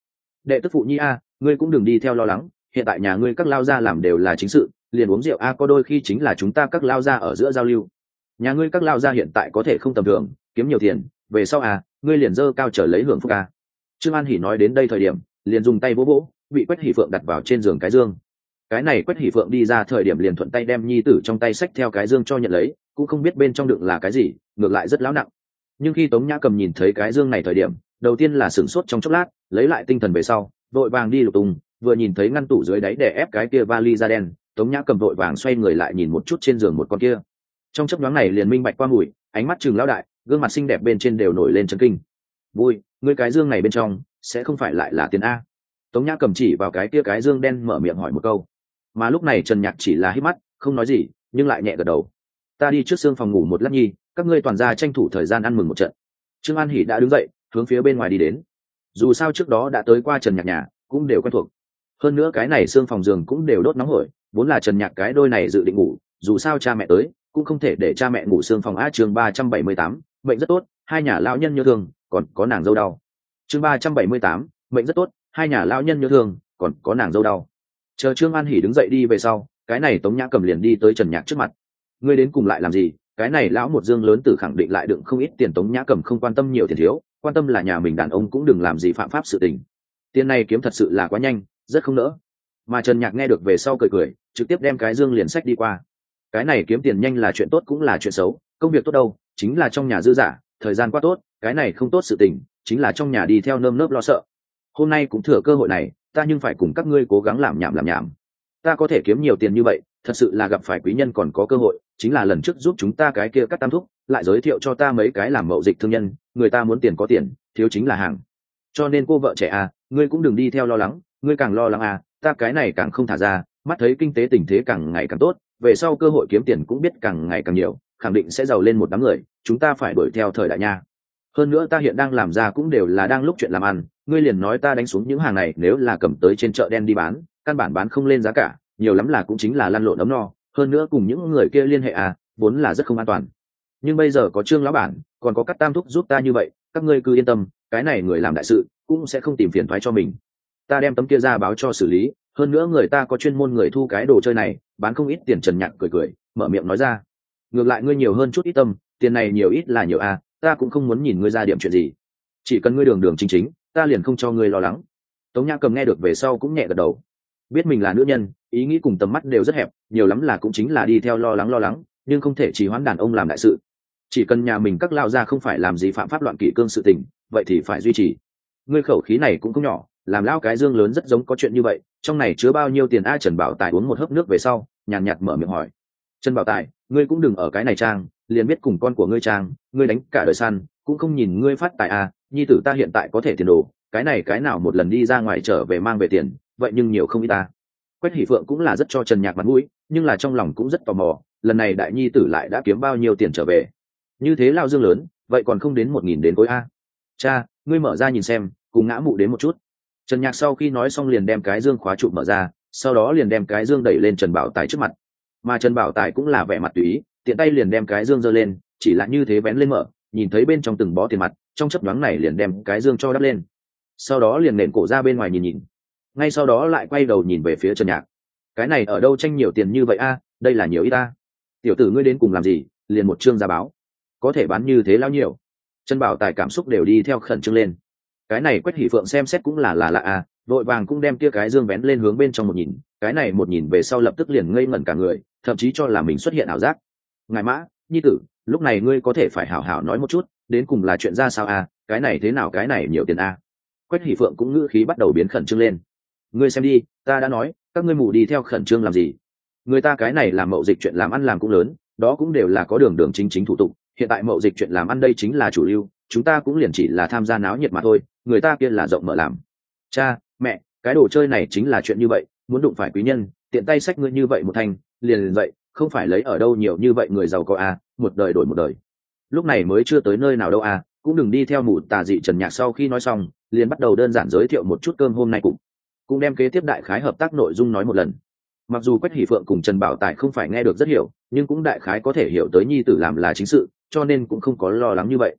đệ tức phụ nhi a, ngươi cũng đừng đi theo lo lắng, hiện tại nhà ngươi các lao gia làm đều là chính sự, liền uống rượu a có đôi khi chính là chúng ta các lao gia ở giữa giao lưu. Nhà ngươi các lao gia hiện tại có thể không tầm thường, kiếm nhiều tiền, về sau à ngươi liền dơ cao trở lấy hưởng phúc a. Trương An Hỉ nói đến đây thời điểm liền dùng tay vỗ vỗ bị Quách Hỉ Phượng đặt vào trên giường cái dương. Cái này Quách Hỉ Phượng đi ra thời điểm liền thuận tay đem nhi tử trong tay xách theo cái dương cho nhận lấy, cũng không biết bên trong đựng là cái gì, ngược lại rất lão nặng. Nhưng khi Tống Nhã Cầm nhìn thấy cái dương này thời điểm, đầu tiên là sửng sốt trong chốc lát, lấy lại tinh thần về sau vội vàng đi lục tung, vừa nhìn thấy ngăn tủ dưới đáy để ép cái kia vali da đen, Tống Nhã Cầm vội vàng xoay người lại nhìn một chút trên giường một con kia. Trong chốc nhoáng này liền minh bạch qua mùi, ánh mắt trừng lão đại, gương mặt xinh đẹp bên trên đều nổi lên chấn kinh. Vui, ngươi cái dương này bên trong sẽ không phải lại là tiền a? Tống Nhã Cầm chỉ vào cái kia cái dương đen mở miệng hỏi một câu. Mà lúc này Trần Nhạc chỉ là hít mắt không nói gì, nhưng lại nhẹ gật đầu. Ta đi trước xương phòng ngủ một lát nhi, các ngươi toàn ra tranh thủ thời gian ăn mừng một trận. Trương An Hỉ đã đứng dậy hướng phía bên ngoài đi đến. Dù sao trước đó đã tới qua Trần Nhạc nhà, cũng đều quen thuộc. Hơn nữa cái này xương phòng giường cũng đều đốt nóng hổi, vốn là Trần Nhạc cái đôi này dự định ngủ, dù sao cha mẹ tới cũng không thể để cha mẹ ngủ xương phòng. A chương ba trăm bảy mươi tám, mệnh rất tốt, hai nhà lão nhân nhớ thương, còn có nàng dâu đau. Chương ba trăm bảy mươi tám, mệnh rất tốt, hai nhà lão nhân nhớ thương, còn có nàng dâu đau. Chờ Trương An Hỉ đứng dậy đi về sau, cái này Tống Nhã Cầm liền đi tới Trần Nhạc trước mặt. Ngươi đến cùng lại làm gì? Cái này lão một dương lớn tử khẳng định lại đựng không ít tiền. Tống Nhã Cầm không quan tâm nhiều tiền thiếu, quan tâm là nhà mình đàn ông cũng đừng làm gì phạm pháp sự tình. Tiền này kiếm thật sự là quá nhanh, rất không nỡ. Mà Trần Nhạc nghe được về sau cười cười, trực tiếp đem cái dương liền xách đi qua. Cái này kiếm tiền nhanh là chuyện tốt cũng là chuyện xấu, công việc tốt đâu chính là trong nhà dư giả, thời gian quá tốt, cái này không tốt sự tình chính là trong nhà đi theo nơm nớp lo sợ. Hôm nay cũng thừa cơ hội này, ta nhưng phải cùng các ngươi cố gắng làm nhảm làm nhảm. Ta có thể kiếm nhiều tiền như vậy, thật sự là gặp phải quý nhân còn có cơ hội, chính là lần trước giúp chúng ta cái kia cắt tam thúc, lại giới thiệu cho ta mấy cái làm mậu dịch thương nhân, người ta muốn tiền có tiền, thiếu chính là hàng. Cho nên cô vợ trẻ à, ngươi cũng đừng đi theo lo lắng, ngươi càng lo lắng à, ta cái này càng không thả ra, mắt thấy kinh tế tình thế càng ngày càng tốt, về sau cơ hội kiếm tiền cũng biết càng ngày càng nhiều, khẳng định sẽ giàu lên một đám người, chúng ta phải đuổi theo thời đại nha. Hơn nữa ta hiện đang làm ra cũng đều là đang lúc chuyện làm ăn, ngươi liền nói ta đánh xuống những hàng này nếu là cầm tới trên chợ đen đi bán, căn bản bán không lên giá cả, nhiều lắm là cũng chính là lăn lộn ấm no, hơn nữa cùng những người kia liên hệ à, vốn là rất không an toàn. Nhưng bây giờ có Trương lão bản, còn có các tam thúc giúp ta như vậy, các ngươi cứ yên tâm, cái này người làm đại sự cũng sẽ không tìm phiền toái cho mình. Ta đem tấm kia ra báo cho xử lý, hơn nữa người ta có chuyên môn người thu cái đồ chơi này, bán không ít tiền. Trần Nhạc cười cười, mở miệng nói ra. Ngược lại ngươi nhiều hơn chút ít tâm, tiền này nhiều ít là nhiều à, ta cũng không muốn nhìn ngươi ra điểm chuyện gì. Chỉ cần ngươi đường đường chính chính, ta liền không cho ngươi lo lắng. Tống Nhã Cầm nghe được về sau cũng nhẹ gật đầu. Biết mình là nữ nhân, ý nghĩ cùng tầm mắt đều rất hẹp, nhiều lắm là cũng chính là đi theo lo lắng lo lắng, nhưng không thể trì hoãn đàn ông làm đại sự. Chỉ cần nhà mình các lao ra không phải làm gì phạm pháp loạn kỷ cương sự tình, vậy thì phải duy trì. Ngươi khẩu khí này cũng không nhỏ, làm lao cái dương lớn rất giống có chuyện như vậy, trong này chứa bao nhiêu tiền a? Trần Bảo Tài uống một hớp nước về sau, nhàn nhạt mở miệng hỏi. Trần Bảo Tài, ngươi cũng đừng ở cái này trang, liền biết cùng con của ngươi trang, ngươi đánh cả đời săn, cũng không nhìn ngươi phát tài a. Nhi tử ta hiện tại có thể tiền đồ, cái này cái nào một lần đi ra ngoài trở về mang về tiền, vậy nhưng nhiều không ít ta. Quách Hỷ Phượng cũng là rất cho Trần Nhạc mặt mũi, nhưng là trong lòng cũng rất tò mò, lần này đại nhi tử lại đã kiếm bao nhiêu tiền trở về. Như thế lao dương lớn, vậy còn không đến một nghìn đến khối a. Cha, ngươi mở ra nhìn xem, cùng ngã mụ đến một chút. Trần Nhạc sau khi nói xong liền đem cái dương khóa trụ mở ra, sau đó liền đem cái dương đẩy lên Trần Bảo Tài trước mặt. Mà Trần Bảo Tài cũng là vẻ mặt tùy ý, tiện tay liền đem cái dương giơ lên, chỉ là như thế vén lên mở, nhìn thấy bên trong từng bó tiền mặt, trong chớp nhoáng này liền đem cái dương cho đắp lên. Sau đó liền nện cổ ra bên ngoài nhìn nhìn. Ngay sau đó lại quay đầu nhìn về phía Trần Nhạc. Cái này ở đâu tranh nhiều tiền như vậy a, đây là nhiều ít ta. Tiểu tử ngươi đến cùng làm gì, liền một chương ra báo. Có thể bán như thế lao nhiều. Trần Bảo Tài cảm xúc đều đi theo khẩn trương lên. Cái này Quách Hỷ Phượng xem xét cũng là là lạ a, vội vàng cũng đem kia cái dương vén lên hướng bên trong một nhìn, cái này một nhìn về sau lập tức liền ngây ngẩn cả người, thậm chí cho là mình xuất hiện ảo giác. Ngài Mã, nhi tử, lúc này ngươi có thể phải hảo hảo nói một chút, đến cùng là chuyện ra sao a, cái này thế nào cái này nhiều tiền a. Quách Hỷ Phượng cũng ngữ khí bắt đầu biến khẩn trương lên. Ngươi xem đi, ta đã nói, các ngươi mù đi theo khẩn trương làm gì? Người ta cái này làm mậu dịch chuyện làm ăn làm cũng lớn, đó cũng đều là có đường đường chính chính thủ tục, hiện tại mậu dịch chuyện làm ăn đây chính là chủ lưu, chúng ta cũng liền chỉ là tham gia náo nhiệt mà thôi, người ta kia là rộng mở làm. Cha, mẹ, cái đồ chơi này chính là chuyện như vậy, muốn đụng phải quý nhân, tiện tay xách ngươi như vậy một thành, liền liền vậy, không phải lấy ở đâu nhiều như vậy người giàu có à, một đời đổi một đời. Lúc này mới chưa tới nơi nào đâu à, cũng đừng đi theo mù tà dị. Trần Nhạc sau khi nói xong, liền bắt đầu đơn giản giới thiệu một chút cơm hôm nay cũng cũng đem kế tiếp đại khái hợp tác nội dung nói một lần. Mặc dù Quách Hỷ Phượng cùng Trần Bảo Tài không phải nghe được rất hiểu, nhưng cũng đại khái có thể hiểu tới nhi tử làm là chính sự, cho nên cũng không có lo lắng như vậy.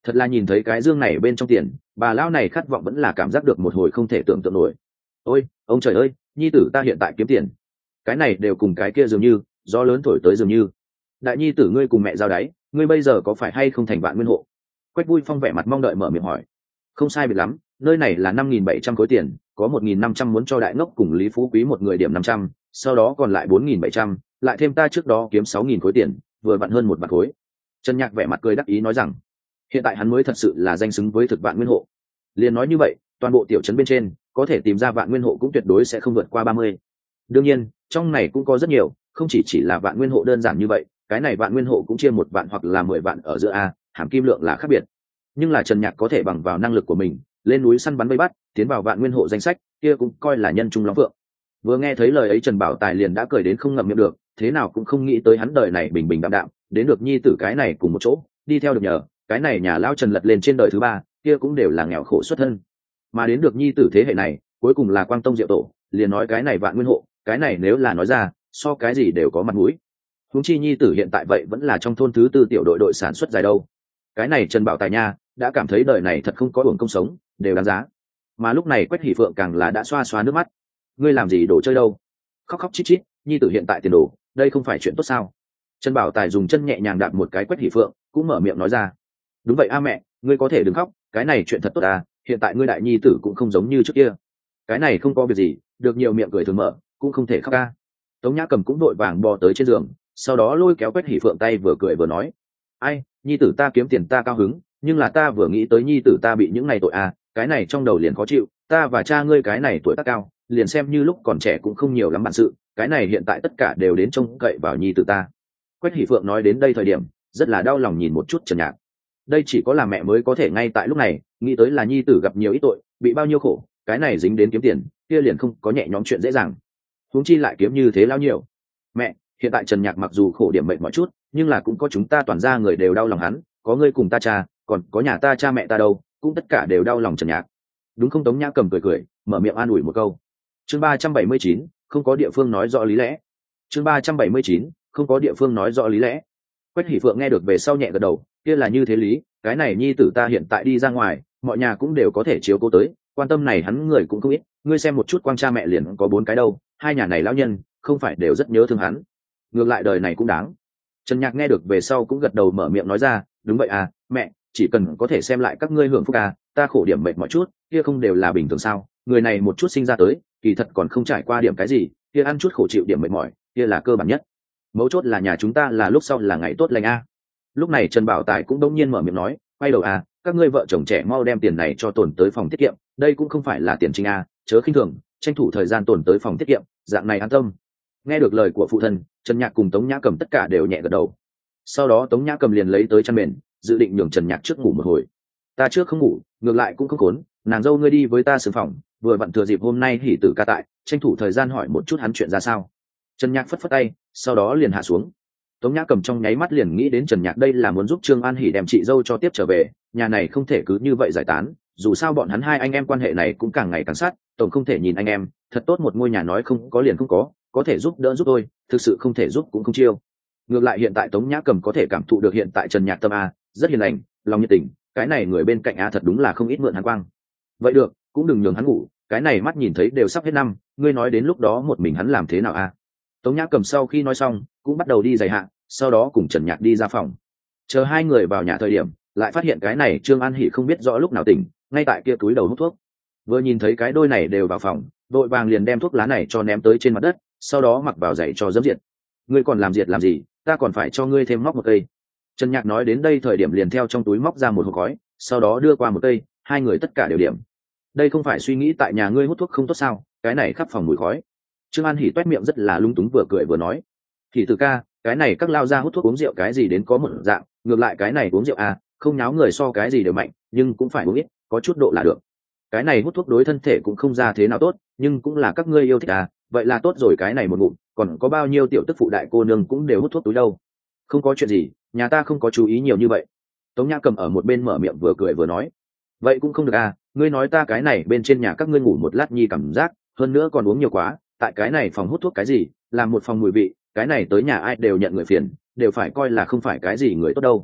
Thật là nhìn thấy cái dương này bên trong tiền, bà lão này khát vọng vẫn là cảm giác được một hồi không thể tưởng tượng nổi. Ôi ông trời ơi, nhi tử ta hiện tại kiếm tiền, cái này đều cùng cái kia dường như gió lớn thổi tới dường như. Đại nhi tử ngươi cùng mẹ giao đáy, ngươi bây giờ có phải hay không thành vạn nguyên hộ? Quách Vui Phong vẻ mặt mong đợi mở miệng hỏi. Không sai biệt lắm, nơi này là năm nghìn bảy trăm khối tiền, có một nghìn năm trăm muốn cho đại ngốc cùng Lý Phú Quý một người điểm năm trăm, sau đó còn lại bốn nghìn bảy trăm, lại thêm ta trước đó kiếm sáu nghìn khối tiền, vừa vặn hơn một vạn khối. Trần Nhạc vẻ mặt cười đắc ý nói rằng, hiện tại hắn mới thật sự là danh xứng với thực vạn nguyên hộ. Liền nói như vậy, toàn bộ tiểu trấn bên trên có thể tìm ra vạn nguyên hộ cũng tuyệt đối sẽ không vượt qua ba mươi. Đương nhiên, trong này cũng có rất nhiều, không chỉ chỉ là vạn nguyên hộ đơn giản như vậy, cái này vạn nguyên hộ cũng chia một vạn hoặc là mười vạn ở giữa a, hàm kim lượng là khác biệt. Nhưng là Trần Nhạc có thể bằng vào năng lực của mình, lên núi săn bắn vây bắt, tiến vào vạn nguyên hộ danh sách, kia cũng coi là nhân trung lắm vượng. Vừa nghe thấy lời ấy Trần Bảo Tài liền đã cười đến không ngậm miệng được, thế nào cũng không nghĩ tới hắn đời này bình bình đạm đạm, đến được nhi tử cái này cùng một chỗ, đi theo được nhờ, cái này nhà lão Trần lật lên trên đời thứ ba, kia cũng đều là nghèo khổ xuất thân. Mà đến được nhi tử thế hệ này, cuối cùng là Quang Tông Diệu Tổ, liền nói cái này vạn nguyên hộ, cái này nếu là nói ra, so cái gì đều có mặt mũi. Huống chi nhi tử hiện tại vậy vẫn là trong thôn thứ tư tiểu đội đội sản xuất dài đâu. Cái này Trần Bảo Tài nha, đã cảm thấy đời này thật không có uổng công sống, đều đáng giá. Mà lúc này Quách Hỷ Phượng càng là đã xoa xoa nước mắt. Ngươi làm gì đồ chơi đâu? Khóc khóc chít chít, nhi tử hiện tại tiền đồ, đây không phải chuyện tốt sao? Trần Bảo Tài dùng chân nhẹ nhàng đạp một cái Quách Hỷ Phượng, cũng mở miệng nói ra. Đúng vậy a mẹ, ngươi có thể đừng khóc, cái này chuyện thật tốt à, hiện tại ngươi đại nhi tử cũng không giống như trước kia. Cái này không có việc gì, được nhiều miệng cười thường mở, cũng không thể khóc a. Tống Nhã Cầm cũng vội vàng bò tới trên giường, sau đó lôi kéo Quách Hỷ Phượng tay vừa cười vừa nói, ai, nhi tử ta kiếm tiền ta cao hứng, nhưng là ta vừa nghĩ tới nhi tử ta bị những ngày tội à, cái này trong đầu liền khó chịu, ta và cha ngươi cái này tuổi tác cao, liền xem như lúc còn trẻ cũng không nhiều lắm bản sự, cái này hiện tại tất cả đều đến trông cậy vào nhi tử ta. Quách Hỷ Phượng nói đến đây thời điểm, rất là đau lòng nhìn một chút Trần Nhạc. Đây chỉ có là mẹ mới có thể ngay tại lúc này nghĩ tới là nhi tử gặp nhiều ít tội, bị bao nhiêu khổ, cái này dính đến kiếm tiền, kia liền không có nhẹ nhõm chuyện dễ dàng. Huống chi lại kiếm như thế lao nhiều. Mẹ, hiện tại Trần Nhạc mặc dù khổ điểm mệnh mọi chút, nhưng là cũng có chúng ta toàn ra người đều đau lòng hắn, có ngươi cùng ta cha, còn có nhà ta cha mẹ ta đâu, cũng tất cả đều đau lòng Trần Nhạc. Đúng không? Tống Nhã Cầm cười cười, mở miệng an ủi một câu. Chương ba trăm bảy mươi chín, không có địa phương nói rõ lý lẽ. Chương ba trăm bảy mươi chín, không có địa phương nói rõ lý lẽ. Quách Hỷ Phượng nghe được về sau nhẹ gật đầu, kia là như thế lý, cái này nhi tử ta hiện tại đi ra ngoài, mọi nhà cũng đều có thể chiếu cố tới, quan tâm này hắn người cũng không ít, ngươi xem một chút quang cha mẹ liền có bốn cái đâu, hai nhà này lão nhân, không phải đều rất nhớ thương hắn. Ngược lại đời này cũng đáng. Trần Nhạc nghe được về sau cũng gật đầu mở miệng nói ra, đúng vậy à, mẹ, chỉ cần có thể xem lại các ngươi hưởng phúc à, ta khổ điểm mệt mọi chút, kia không đều là bình thường sao, người này một chút sinh ra tới, kỳ thật còn không trải qua điểm cái gì, kia ăn chút khổ chịu điểm mệt mỏi, kia là cơ bản nhất. Mấu chốt là nhà chúng ta là lúc sau là ngày tốt lành a. Lúc này Trần Bảo Tài cũng đông nhiên mở miệng nói, quay đầu à, các ngươi vợ chồng trẻ mau đem tiền này cho tồn tới phòng tiết kiệm, đây cũng không phải là tiền chính a, chớ khinh thường, tranh thủ thời gian tồn tới phòng tiết kiệm, dạng này an tâm. Nghe được lời của phụ thân, Trần Nhạc cùng Tống Nhã Cầm tất cả đều nhẹ gật đầu. Sau đó Tống Nhã Cầm liền lấy tới chăn mền, dự định nhường Trần Nhạc trước ngủ một hồi. Ta trước không ngủ, ngược lại cũng không khốn, nàng dâu ngươi đi với ta sướng phòng, vừa vặn thừa dịp hôm nay hỉ tử ca tại, tranh thủ thời gian hỏi một chút hắn chuyện ra sao. Trần Nhạc phất phất tay, sau đó liền hạ xuống. Tống Nhã Cầm trong nháy mắt liền nghĩ đến Trần Nhạc đây là muốn giúp Trương An Hỷ đem chị dâu cho tiếp trở về, nhà này không thể cứ như vậy giải tán, dù sao bọn hắn hai anh em quan hệ này cũng càng ngày càng sát, tổng không thể nhìn anh em, thật tốt một ngôi nhà nói không có liền không có, có thể giúp đỡ giúp tôi, thực sự không thể giúp cũng không chiêu. Ngược lại hiện tại Tống Nhã Cầm có thể cảm thụ được hiện tại Trần Nhạc tâm a, rất hiền lành, lòng nhiệt tình, cái này người bên cạnh a thật đúng là không ít mượn hắn quang. Vậy được, cũng đừng nhường hắn ngủ, cái này mắt nhìn thấy đều sắp hết năm, ngươi nói đến lúc đó một mình hắn làm thế nào a? Tống Nhã Cầm sau khi nói xong, cũng bắt đầu đi giày hạ, sau đó cùng Trần Nhạc đi ra phòng. Chờ hai người vào nhà thời điểm, lại phát hiện cái này Trương An Hỷ không biết rõ lúc nào tỉnh, ngay tại kia túi đầu hút thuốc. Vừa nhìn thấy cái đôi này đều vào phòng, đội vàng liền đem thuốc lá này cho ném tới trên mặt đất, sau đó mặc vào giày cho dẫm diệt. Ngươi còn làm diệt làm gì, ta còn phải cho ngươi thêm móc một cây. Trần Nhạc nói đến đây thời điểm liền theo trong túi móc ra một hộp khói, sau đó đưa qua một cây, hai người tất cả đều điểm. Đây không phải suy nghĩ tại nhà ngươi hút thuốc không tốt sao, cái này khắp phòng mùi khói. Trương An Hỷ toét miệng rất là lung túng vừa cười vừa nói, thì từ ca, cái này các lao ra hút thuốc uống rượu cái gì đến có một dạng, ngược lại cái này uống rượu à, không nháo người so cái gì đều mạnh, nhưng cũng phải uống ít, có chút độ là được. Cái này hút thuốc đối thân thể cũng không ra thế nào tốt, nhưng cũng là các ngươi yêu thích à, vậy là tốt rồi, cái này một ngụm, còn có bao nhiêu tiểu tức phụ đại cô nương cũng đều hút thuốc túi đâu. Không có chuyện gì, nhà ta không có chú ý nhiều như vậy. Tống Nhã Cầm ở một bên mở miệng vừa cười vừa nói, vậy cũng không được à, ngươi nói ta cái này bên trên nhà các ngươi ngủ một lát nhi cảm giác, hơn nữa còn uống nhiều quá, tại cái này phòng hút thuốc cái gì, làm một phòng mùi vị, cái này tới nhà ai đều nhận người phiền, đều phải coi là không phải cái gì người tốt đâu.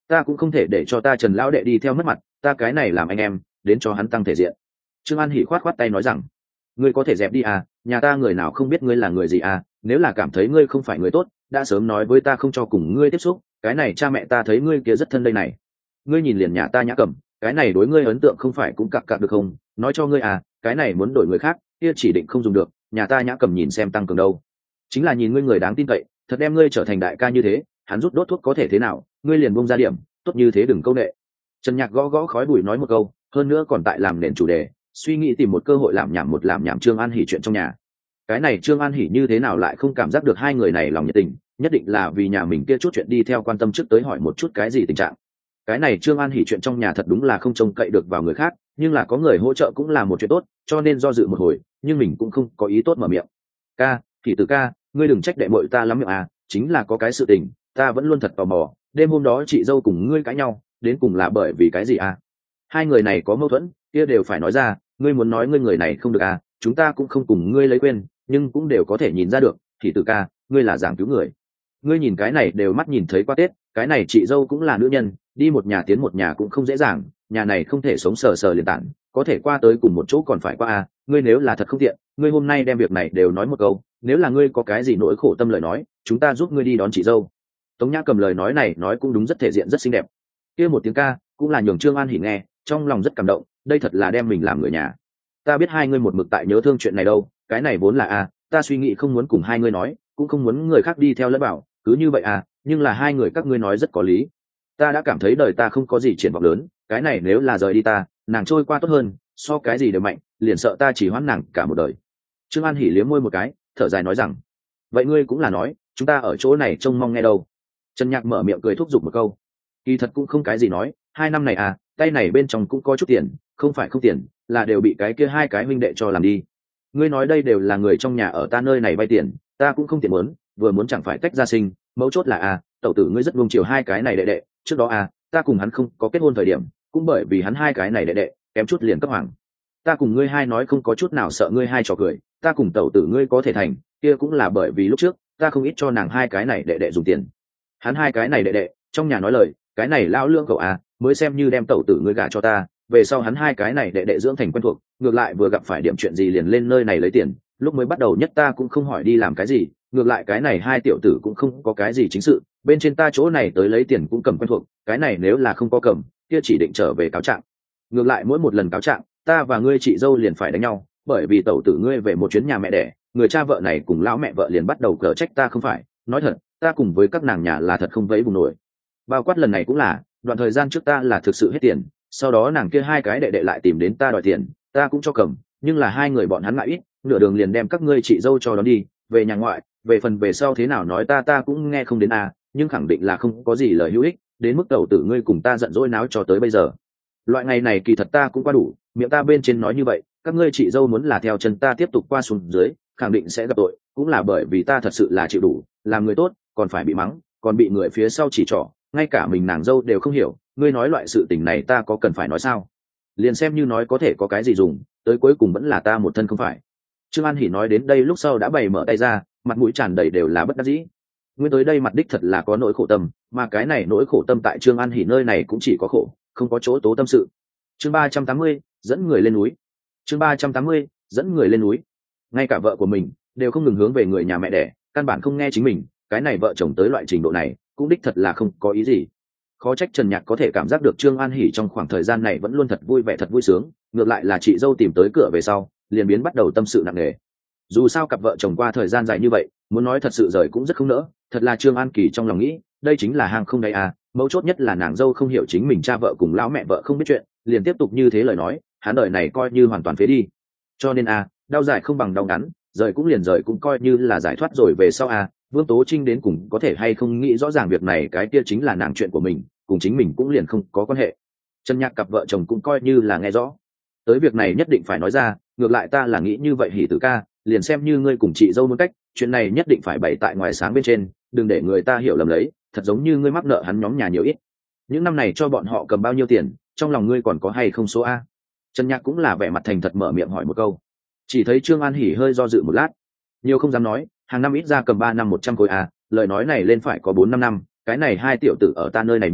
ta cũng không thể để cho ta Trần lão đệ đi theo mất mặt, ta cái này làm anh em đến cho hắn tăng thể diện. Trương An Hỉ khoát khoát tay nói rằng, ngươi có thể dẹp đi à, nhà ta người nào không biết ngươi là người gì à, nếu là cảm thấy ngươi không phải người tốt đã sớm nói với ta không cho cùng ngươi tiếp xúc, cái này cha mẹ ta thấy ngươi kia rất thân đây này. Ngươi nhìn liền nhà ta Nhã Cẩm, cái này đối ngươi ấn tượng không phải cũng cặc cặc được không, nói cho ngươi à, cái này muốn đổi người khác kia chỉ định không dùng được, nhà ta Nhã Cẩm nhìn xem tăng cường đâu, chính là nhìn ngươi người đáng tin cậy, thật đem ngươi trở thành đại ca như thế, hắn rút đốt thuốc có thể thế nào, ngươi liền buông ra điểm tốt như thế đừng câu nệ. Trần Nhạc gõ gõ khói bụi nói một câu, hơn nữa còn tại làm nền chủ đề, suy nghĩ tìm một cơ hội làm nhảm một làm nhảm Trương An Hỉ chuyện trong nhà. Cái này Trương An Hỉ như thế nào lại không cảm giác được hai người này lòng nhiệt tình, nhất định là vì nhà mình kia chút chuyện đi theo quan tâm trước tới hỏi một chút cái gì tình trạng. Cái này Trương An Hỉ chuyện trong nhà thật đúng là không trông cậy được vào người khác, nhưng là có người hỗ trợ cũng là một chuyện tốt, cho nên do dự một hồi, nhưng mình cũng không có ý tốt mở miệng. Ca, Hỉ Tử ca, ngươi đừng trách đệ muội ta lắm miệng à, chính là có cái sự tình, ta vẫn luôn thật tò mò, đêm hôm đó chị dâu cùng ngươi cãi nhau, đến cùng là bởi vì cái gì à? Hai người này có mâu thuẫn, kia đều phải nói ra, ngươi muốn nói ngươi người này không được à, chúng ta cũng không cùng ngươi lấy quên, nhưng cũng đều có thể nhìn ra được, Hỉ Tử ca, ngươi là giảng cứu người. Ngươi nhìn cái này đều mắt nhìn thấy qua Tết, cái này chị dâu cũng là nữ nhân, đi một nhà tiến một nhà cũng không dễ dàng, nhà này không thể sống sờ sờ liền tản, có thể qua tới cùng một chỗ còn phải qua à, ngươi nếu là thật không tiện, ngươi hôm nay đem việc này đều nói một câu, nếu là ngươi có cái gì nỗi khổ tâm lời nói, chúng ta giúp ngươi đi đón chị dâu. Tống Nhã cầm lời nói này nói cũng đúng, rất thể diện rất xinh đẹp. Kia một tiếng ca cũng là nhường Trương An Hỉ nghe, trong lòng rất cảm động, đây thật là đem mình làm người nhà. Ta biết hai ngươi một mực tại nhớ thương chuyện này đâu, cái này vốn là à, ta suy nghĩ không muốn cùng hai ngươi nói, cũng không muốn người khác đi theo lẫn bảo, cứ như vậy à, nhưng là hai người các ngươi nói rất có lý. Ta đã cảm thấy đời ta không có gì triển vọng lớn, cái này nếu là rời đi ta, nàng trôi qua tốt hơn, so cái gì đều mạnh, liền sợ ta chỉ hoãn nàng cả một đời. Trương An Hỉ liếm môi một cái, thở dài nói rằng, vậy ngươi cũng là nói, chúng ta ở chỗ này trông mong nghe đâu. Trần Nhạc mở miệng cười thúc giục một câu, kỳ thật cũng không cái gì nói, hai năm này à, tay này bên trong cũng có chút tiền, không phải không tiền, là đều bị cái kia hai cái huynh đệ cho làm đi. Ngươi nói đây đều là người trong nhà ở ta nơi này vay tiền, ta cũng không tiện muốn, vừa muốn chẳng phải tách ra sinh, mấu chốt là à, tẩu tử ngươi rất nuông chiều hai cái này đệ đệ, trước đó à, ta cùng hắn không có kết hôn thời điểm, cũng bởi vì hắn hai cái này đệ đệ, kém chút liền cấp hoàng. Ta cùng ngươi hai nói không có chút nào sợ ngươi hai trò cười, ta cùng tẩu tử ngươi có thể thành, kia cũng là bởi vì lúc trước, ta không ít cho nàng hai cái này đệ đệ dùng tiền. Hắn hai cái này đệ đệ, trong nhà nói lời, cái này lão lương cậu à, mới xem như đem tẩu tử ngươi gả cho ta, về sau hắn hai cái này đệ đệ dưỡng thành quen thuộc, ngược lại vừa gặp phải điểm chuyện gì liền lên nơi này lấy tiền, lúc mới bắt đầu nhất ta cũng không hỏi đi làm cái gì, ngược lại cái này hai tiểu tử cũng không có cái gì chính sự, bên trên ta chỗ này tới lấy tiền cũng cầm quen thuộc, cái này nếu là không có cầm, kia chỉ định trở về cáo trạng. Ngược lại mỗi một lần cáo trạng, ta và ngươi chị dâu liền phải đánh nhau, bởi vì tẩu tử ngươi về một chuyến nhà mẹ đẻ, người cha vợ này cùng lão mẹ vợ liền bắt đầu cờ trách ta không phải, nói thật, ta cùng với các nàng nhà là thật không vẫy vùng nổi. Bao quát lần này cũng là, đoạn thời gian trước ta là thực sự hết tiền, sau đó nàng kia hai cái đệ đệ lại tìm đến ta đòi tiền, ta cũng cho cầm, nhưng là hai người bọn hắn ngại ít, nửa đường liền đem các ngươi chị dâu cho đón đi, về nhà ngoại, về phần về sau thế nào nói ta ta cũng nghe không đến à, nhưng khẳng định là không có gì lời hữu ích, đến mức tẩu tử ngươi cùng ta giận dỗi náo cho tới bây giờ. Loại ngày này kỳ thật ta cũng qua đủ, miệng ta bên trên nói như vậy, các ngươi chị dâu muốn là theo chân ta tiếp tục qua xuống dưới, khẳng định sẽ gặp tội, cũng là bởi vì ta thật sự là chịu đủ, làm người tốt, còn phải bị mắng, còn bị người phía sau chỉ trỏ, ngay cả mình nàng dâu đều không hiểu, ngươi nói loại sự tình này ta có cần phải nói sao? Liền xem như nói có thể có cái gì dùng, tới cuối cùng vẫn là ta một thân không phải. Trương An Hỉ nói đến đây lúc sau đã bày mở tay ra, mặt mũi tràn đầy đều là bất đắc dĩ. Nguyên tới đây mặt đích thật là có nỗi khổ tâm, mà cái này nỗi khổ tâm tại Trương An Hỉ nơi này cũng chỉ có khổ, không có chỗ tố tâm sự. Chương ba trăm tám mươi, dẫn người lên núi. Chương ba trăm tám mươi, dẫn người lên núi. Ngay cả vợ của mình đều không ngừng hướng về người nhà mẹ đẻ, căn bản không nghe chính mình, cái này vợ chồng tới loại trình độ này, cũng đích thật là không có ý gì. Khó trách Trần Nhạc có thể cảm giác được Trương An Hỉ trong khoảng thời gian này vẫn luôn thật vui vẻ thật vui sướng, ngược lại là chị dâu tìm tới cửa về sau, liền biến bắt đầu tâm sự nặng nề. Dù sao cặp vợ chồng qua thời gian dài như vậy, muốn nói thật sự rời cũng rất không nỡ, thật là Trương An Kỳ trong lòng nghĩ, đây chính là hang không đáy à, mấu chốt nhất là nàng dâu không hiểu chính mình cha vợ cùng lão mẹ vợ không biết chuyện, liền tiếp tục như thế lời nói, hắn đời này coi như hoàn toàn phế đi. Cho nên à, đau dài không bằng đau ngắn, rời cũng liền rời cũng coi như là giải thoát rồi về sau à, Vương Tố Trinh đến cùng có thể hay không nghĩ rõ ràng việc này, cái kia chính là nàng chuyện của mình, cùng chính mình cũng liền không có quan hệ. Trần Nhạc cặp vợ chồng cũng coi như là nghe rõ, tới việc này nhất định phải nói ra, ngược lại ta là nghĩ như vậy Hỉ Tử ca, liền xem như ngươi cùng chị dâu muốn cách, chuyện này nhất định phải bày tại ngoài sáng bên trên, đừng để người ta hiểu lầm lấy, thật giống như ngươi mắc nợ hắn nhóm nhà nhiều ít. Những năm này cho bọn họ cầm bao nhiêu tiền, trong lòng ngươi còn có hay không số a? Trần Nhạc cũng là vẻ mặt thành thật mở miệng hỏi một câu. Chỉ thấy Trương An Hỉ hơi do dự một lát, nhiều không dám nói, hàng năm ít ra cầm ba năm một trăm khối a, lời nói này lên phải có bốn năm năm, cái này hai tiểu tử ở ta nơi này nhi,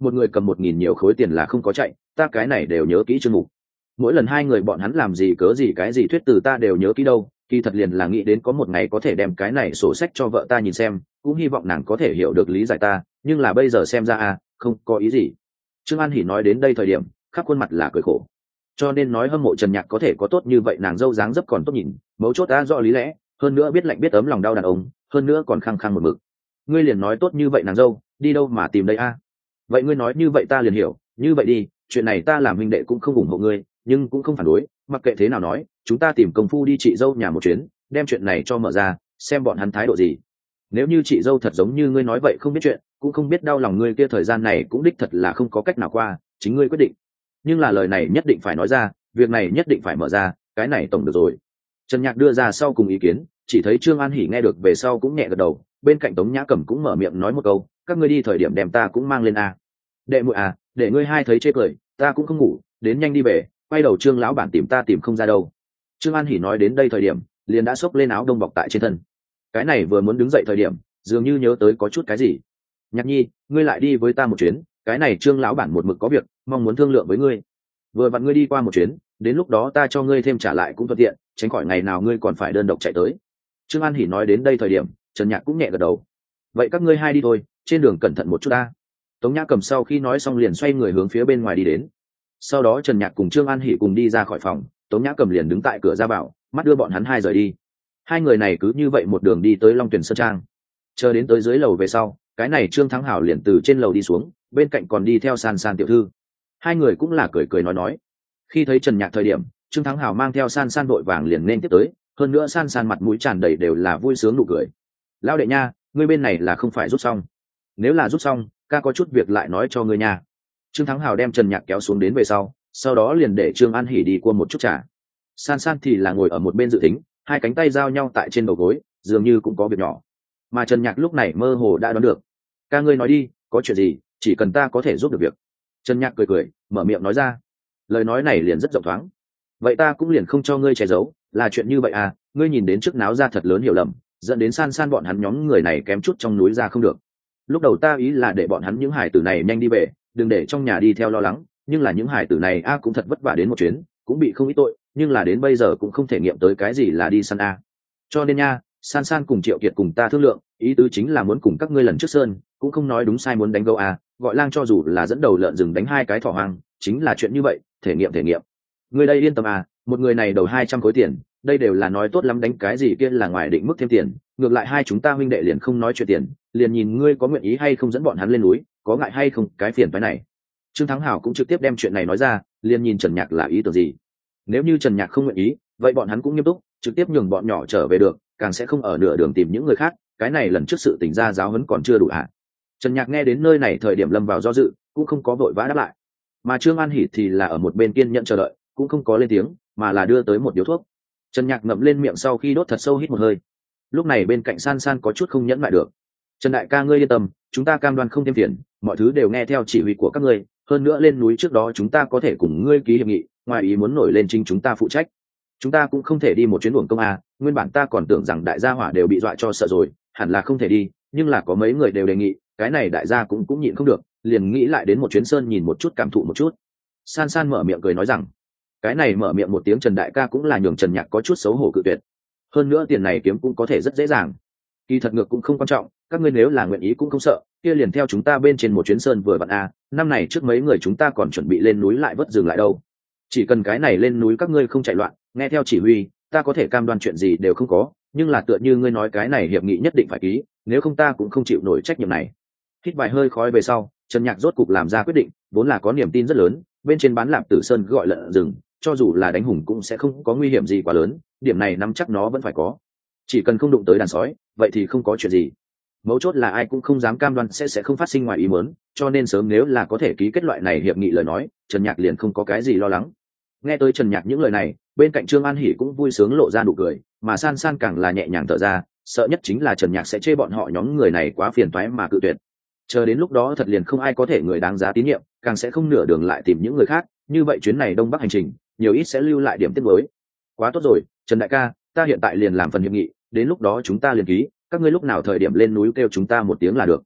một người cầm một nghìn nhiều khối tiền là không có chạy, ta cái này đều nhớ kỹ chương mục. Mỗi lần hai người bọn hắn làm gì cớ gì cái gì thuyết từ ta đều nhớ kỹ đâu, kỳ thật liền là nghĩ đến có một ngày có thể đem cái này sổ sách cho vợ ta nhìn xem, cũng hy vọng nàng có thể hiểu được lý giải ta, nhưng là bây giờ xem ra à, không có ý gì. Trương An Hỷ nói đến đây thời điểm khắp khuôn mặt là cười khổ, cho nên nói hâm mộ Trần Nhạc có thể có tốt như vậy, nàng dâu dáng dấp còn tốt nhìn, mấu chốt đã rõ lý lẽ, hơn nữa biết lạnh biết ấm lòng đau đàn ông, hơn nữa còn khăng khăng một mực. Ngươi liền nói tốt như vậy nàng dâu đi đâu mà tìm đây a? Vậy ngươi nói như vậy ta liền hiểu, như vậy đi, chuyện này ta làm huynh đệ cũng không ủng hộ ngươi, nhưng cũng không phản đối, mặc kệ thế nào nói, chúng ta tìm công phu đi chị dâu nhà một chuyến, đem chuyện này cho mở ra, xem bọn hắn thái độ gì. Nếu như chị dâu thật giống như ngươi nói vậy không biết chuyện, cũng không biết đau lòng ngươi kia thời gian này cũng đích thật là không có cách nào qua, chính ngươi quyết định. Nhưng là lời này nhất định phải nói ra, việc này nhất định phải mở ra, cái này tổng được rồi. Trần Nhạc đưa ra sau cùng ý kiến, chỉ thấy Trương An Hỷ nghe được về sau cũng nhẹ gật đầu, bên cạnh Tống Nhã Cẩm cũng mở miệng nói một câu, các ngươi đi thời điểm đem ta cũng mang lên a. Đệ muội à, để ngươi hai thấy chê cười, ta cũng không ngủ, đến nhanh đi về, quay đầu Trương lão bản tìm ta tìm không ra đâu. Trương An Hỷ nói đến đây thời điểm, liền đã xốc lên áo đông bọc tại trên thân. Cái này vừa muốn đứng dậy thời điểm, dường như nhớ tới có chút cái gì. Nhạc Nhi, ngươi lại đi với ta một chuyến, cái này Trương lão bản một mực có việc, mong muốn thương lượng với ngươi. Vừa vặn ngươi đi qua một chuyến, đến lúc đó ta cho ngươi thêm trả lại cũng thuận tiện, tránh khỏi ngày nào ngươi còn phải đơn độc chạy tới. Trương An Hỷ nói đến đây thời điểm, Trần Nhạc cũng nhẹ gật đầu. Vậy các ngươi hai đi thôi, trên đường cẩn thận một chút ta. Tống Nhã Cầm sau khi nói xong liền xoay người hướng phía bên ngoài đi đến. Sau đó Trần Nhạc cùng Trương An Hỷ cùng đi ra khỏi phòng, Tống Nhã Cầm liền đứng tại cửa ra vào, mắt đưa bọn hắn hai rời đi. Hai người này cứ như vậy một đường đi tới Long Tuyển Sơn Trang. Chờ đến tới dưới lầu về sau, cái này Trương Thắng Hảo liền từ trên lầu đi xuống, bên cạnh còn đi theo San San tiểu thư. Hai người cũng là cười cười nói nói. Khi thấy Trần Nhạc thời điểm, Trương Thắng Hảo mang theo San San vội vàng liền nên tiếp tới, hơn nữa San San mặt mũi tràn đầy đều là vui sướng nụ cười. Lão đệ nha, ngươi bên này là không phải rút xong? Nếu là rút xong, ca có chút việc lại nói cho ngươi nha. Trương Thắng Hảo đem Trần Nhạc kéo xuống đến về sau, sau đó liền để Trương An Hỷ đi qua một chút trà. San San thì là ngồi ở một bên dự tính, hai cánh tay giao nhau tại trên đầu gối, dường như cũng có việc nhỏ. Mà Trần Nhạc lúc này mơ hồ đã đoán được. Ca ngươi nói đi, có chuyện gì, chỉ cần ta có thể giúp được việc. Trần Nhạc cười cười, mở miệng nói ra. Lời nói này liền rất rộng thoáng. Vậy ta cũng liền không cho ngươi che giấu, là chuyện như vậy à, ngươi nhìn đến trước náo ra thật lớn hiểu lầm, dẫn đến San San bọn hắn nhóm người này kém chút trong núi ra không được. Lúc đầu ta ý là để bọn hắn những hải tử này nhanh đi về, đừng để trong nhà đi theo lo lắng, nhưng là những hải tử này a cũng thật vất vả đến một chuyến, cũng bị không ít tội, nhưng là đến bây giờ cũng không thể nghiệm tới cái gì là đi săn a. Cho nên nha, San San cùng Triệu Kiệt cùng ta thương lượng, ý tứ chính là muốn cùng các ngươi lần trước sơn, cũng không nói đúng sai muốn đánh gấu a, gọi lang cho dù là dẫn đầu lợn rừng đánh hai cái thỏ hoang, chính là chuyện như vậy, thể nghiệm thể nghiệm. Ngươi đây yên tâm à, một người này đầu hai trăm khối tiền, đây đều là nói tốt lắm, đánh cái gì kia là ngoài định mức thêm tiền, ngược lại hai chúng ta huynh đệ liền không nói chuyện tiền, liền nhìn ngươi có nguyện ý hay không dẫn bọn hắn lên núi, có ngại hay không cái phiền phái này. Trương Thắng Hảo cũng trực tiếp đem chuyện này nói ra, liền nhìn Trần Nhạc là ý tưởng gì. Nếu như Trần Nhạc không nguyện ý, vậy bọn hắn cũng nghiêm túc, trực tiếp nhường bọn nhỏ trở về được, càng sẽ không ở nửa đường tìm những người khác, cái này lần trước sự tình ra giáo huấn còn chưa đủ hả? Trần Nhạc nghe đến nơi này thời điểm lâm vào do dự, cũng không có vội vã đáp lại. Mà Trương An Hỷ thì là ở một bên kiên nhẫn chờ đợi, cũng không có lên tiếng, mà là đưa tới một điếu thuốc. Trần Nhạc ngậm lên miệng sau khi đốt thật sâu hít một hơi. Lúc này bên cạnh San San có chút không nhẫn lại được. Trần đại ca ngươi yên tâm, chúng ta cam đoan không thêm tiền, mọi thứ đều nghe theo chỉ huy của các ngươi, hơn nữa lên núi trước đó chúng ta có thể cùng ngươi ký hiệp nghị, ngoài ý muốn nổi lên chính chúng ta phụ trách. Chúng ta cũng không thể đi một chuyến uổng công à, nguyên bản ta còn tưởng rằng đại gia hỏa đều bị dọa cho sợ rồi, hẳn là không thể đi, nhưng là có mấy người đều đề nghị, cái này đại gia cũng cũng nhịn không được, liền nghĩ lại đến một chuyến sơn nhìn một chút cảm thụ một chút. San San mở miệng cười nói rằng, cái này mở miệng một tiếng Trần đại ca cũng là nhường Trần Nhạc có chút xấu hổ cự tuyệt. Hơn nữa tiền này kiếm cũng có thể rất dễ dàng. Kỳ thật ngược cũng không quan trọng, các ngươi nếu là nguyện ý cũng không sợ, kia liền theo chúng ta bên trên một chuyến sơn vừa vặn a, năm này trước mấy người chúng ta còn chuẩn bị lên núi lại vất dừng lại đâu. Chỉ cần cái này lên núi các ngươi không chạy loạn, nghe theo chỉ huy, ta có thể cam đoan chuyện gì đều không có, nhưng là tựa như ngươi nói cái này hiệp nghị nhất định phải ký, nếu không ta cũng không chịu nổi trách nhiệm này. Hít vài hơi khói về sau, Trần Nhạc rốt cục làm ra quyết định, vốn là có niềm tin rất lớn, bên trên bán Lạp Tử Sơn gọi lợn rừng, cho dù là đánh hùng cũng sẽ không có nguy hiểm gì quá lớn, điểm này nắm chắc nó vẫn phải có. Chỉ cần không đụng tới đàn sói, vậy thì không có chuyện gì. Mấu chốt là ai cũng không dám cam đoan sẽ sẽ không phát sinh ngoài ý muốn, cho nên sớm nếu là có thể ký kết loại này hiệp nghị lời nói, Trần Nhạc liền không có cái gì lo lắng. Nghe tới Trần Nhạc những lời này, bên cạnh Trương An Hỷ cũng vui sướng lộ ra nụ cười, mà San San càng là nhẹ nhàng thở ra, sợ nhất chính là Trần Nhạc sẽ chê bọn họ nhóm người này quá phiền toái mà cự tuyệt. Chờ đến lúc đó thật liền không ai có thể người đáng giá tín nhiệm, càng sẽ không nửa đường lại tìm những người khác, như vậy chuyến này Đông Bắc hành trình, nhiều ít sẽ lưu lại điểm tiếc nuối. Quá tốt rồi, Trần đại ca, ta hiện tại liền làm phần hiệp nghị, đến lúc đó chúng ta liền ký, các ngươi lúc nào thời điểm lên núi kêu chúng ta một tiếng là được.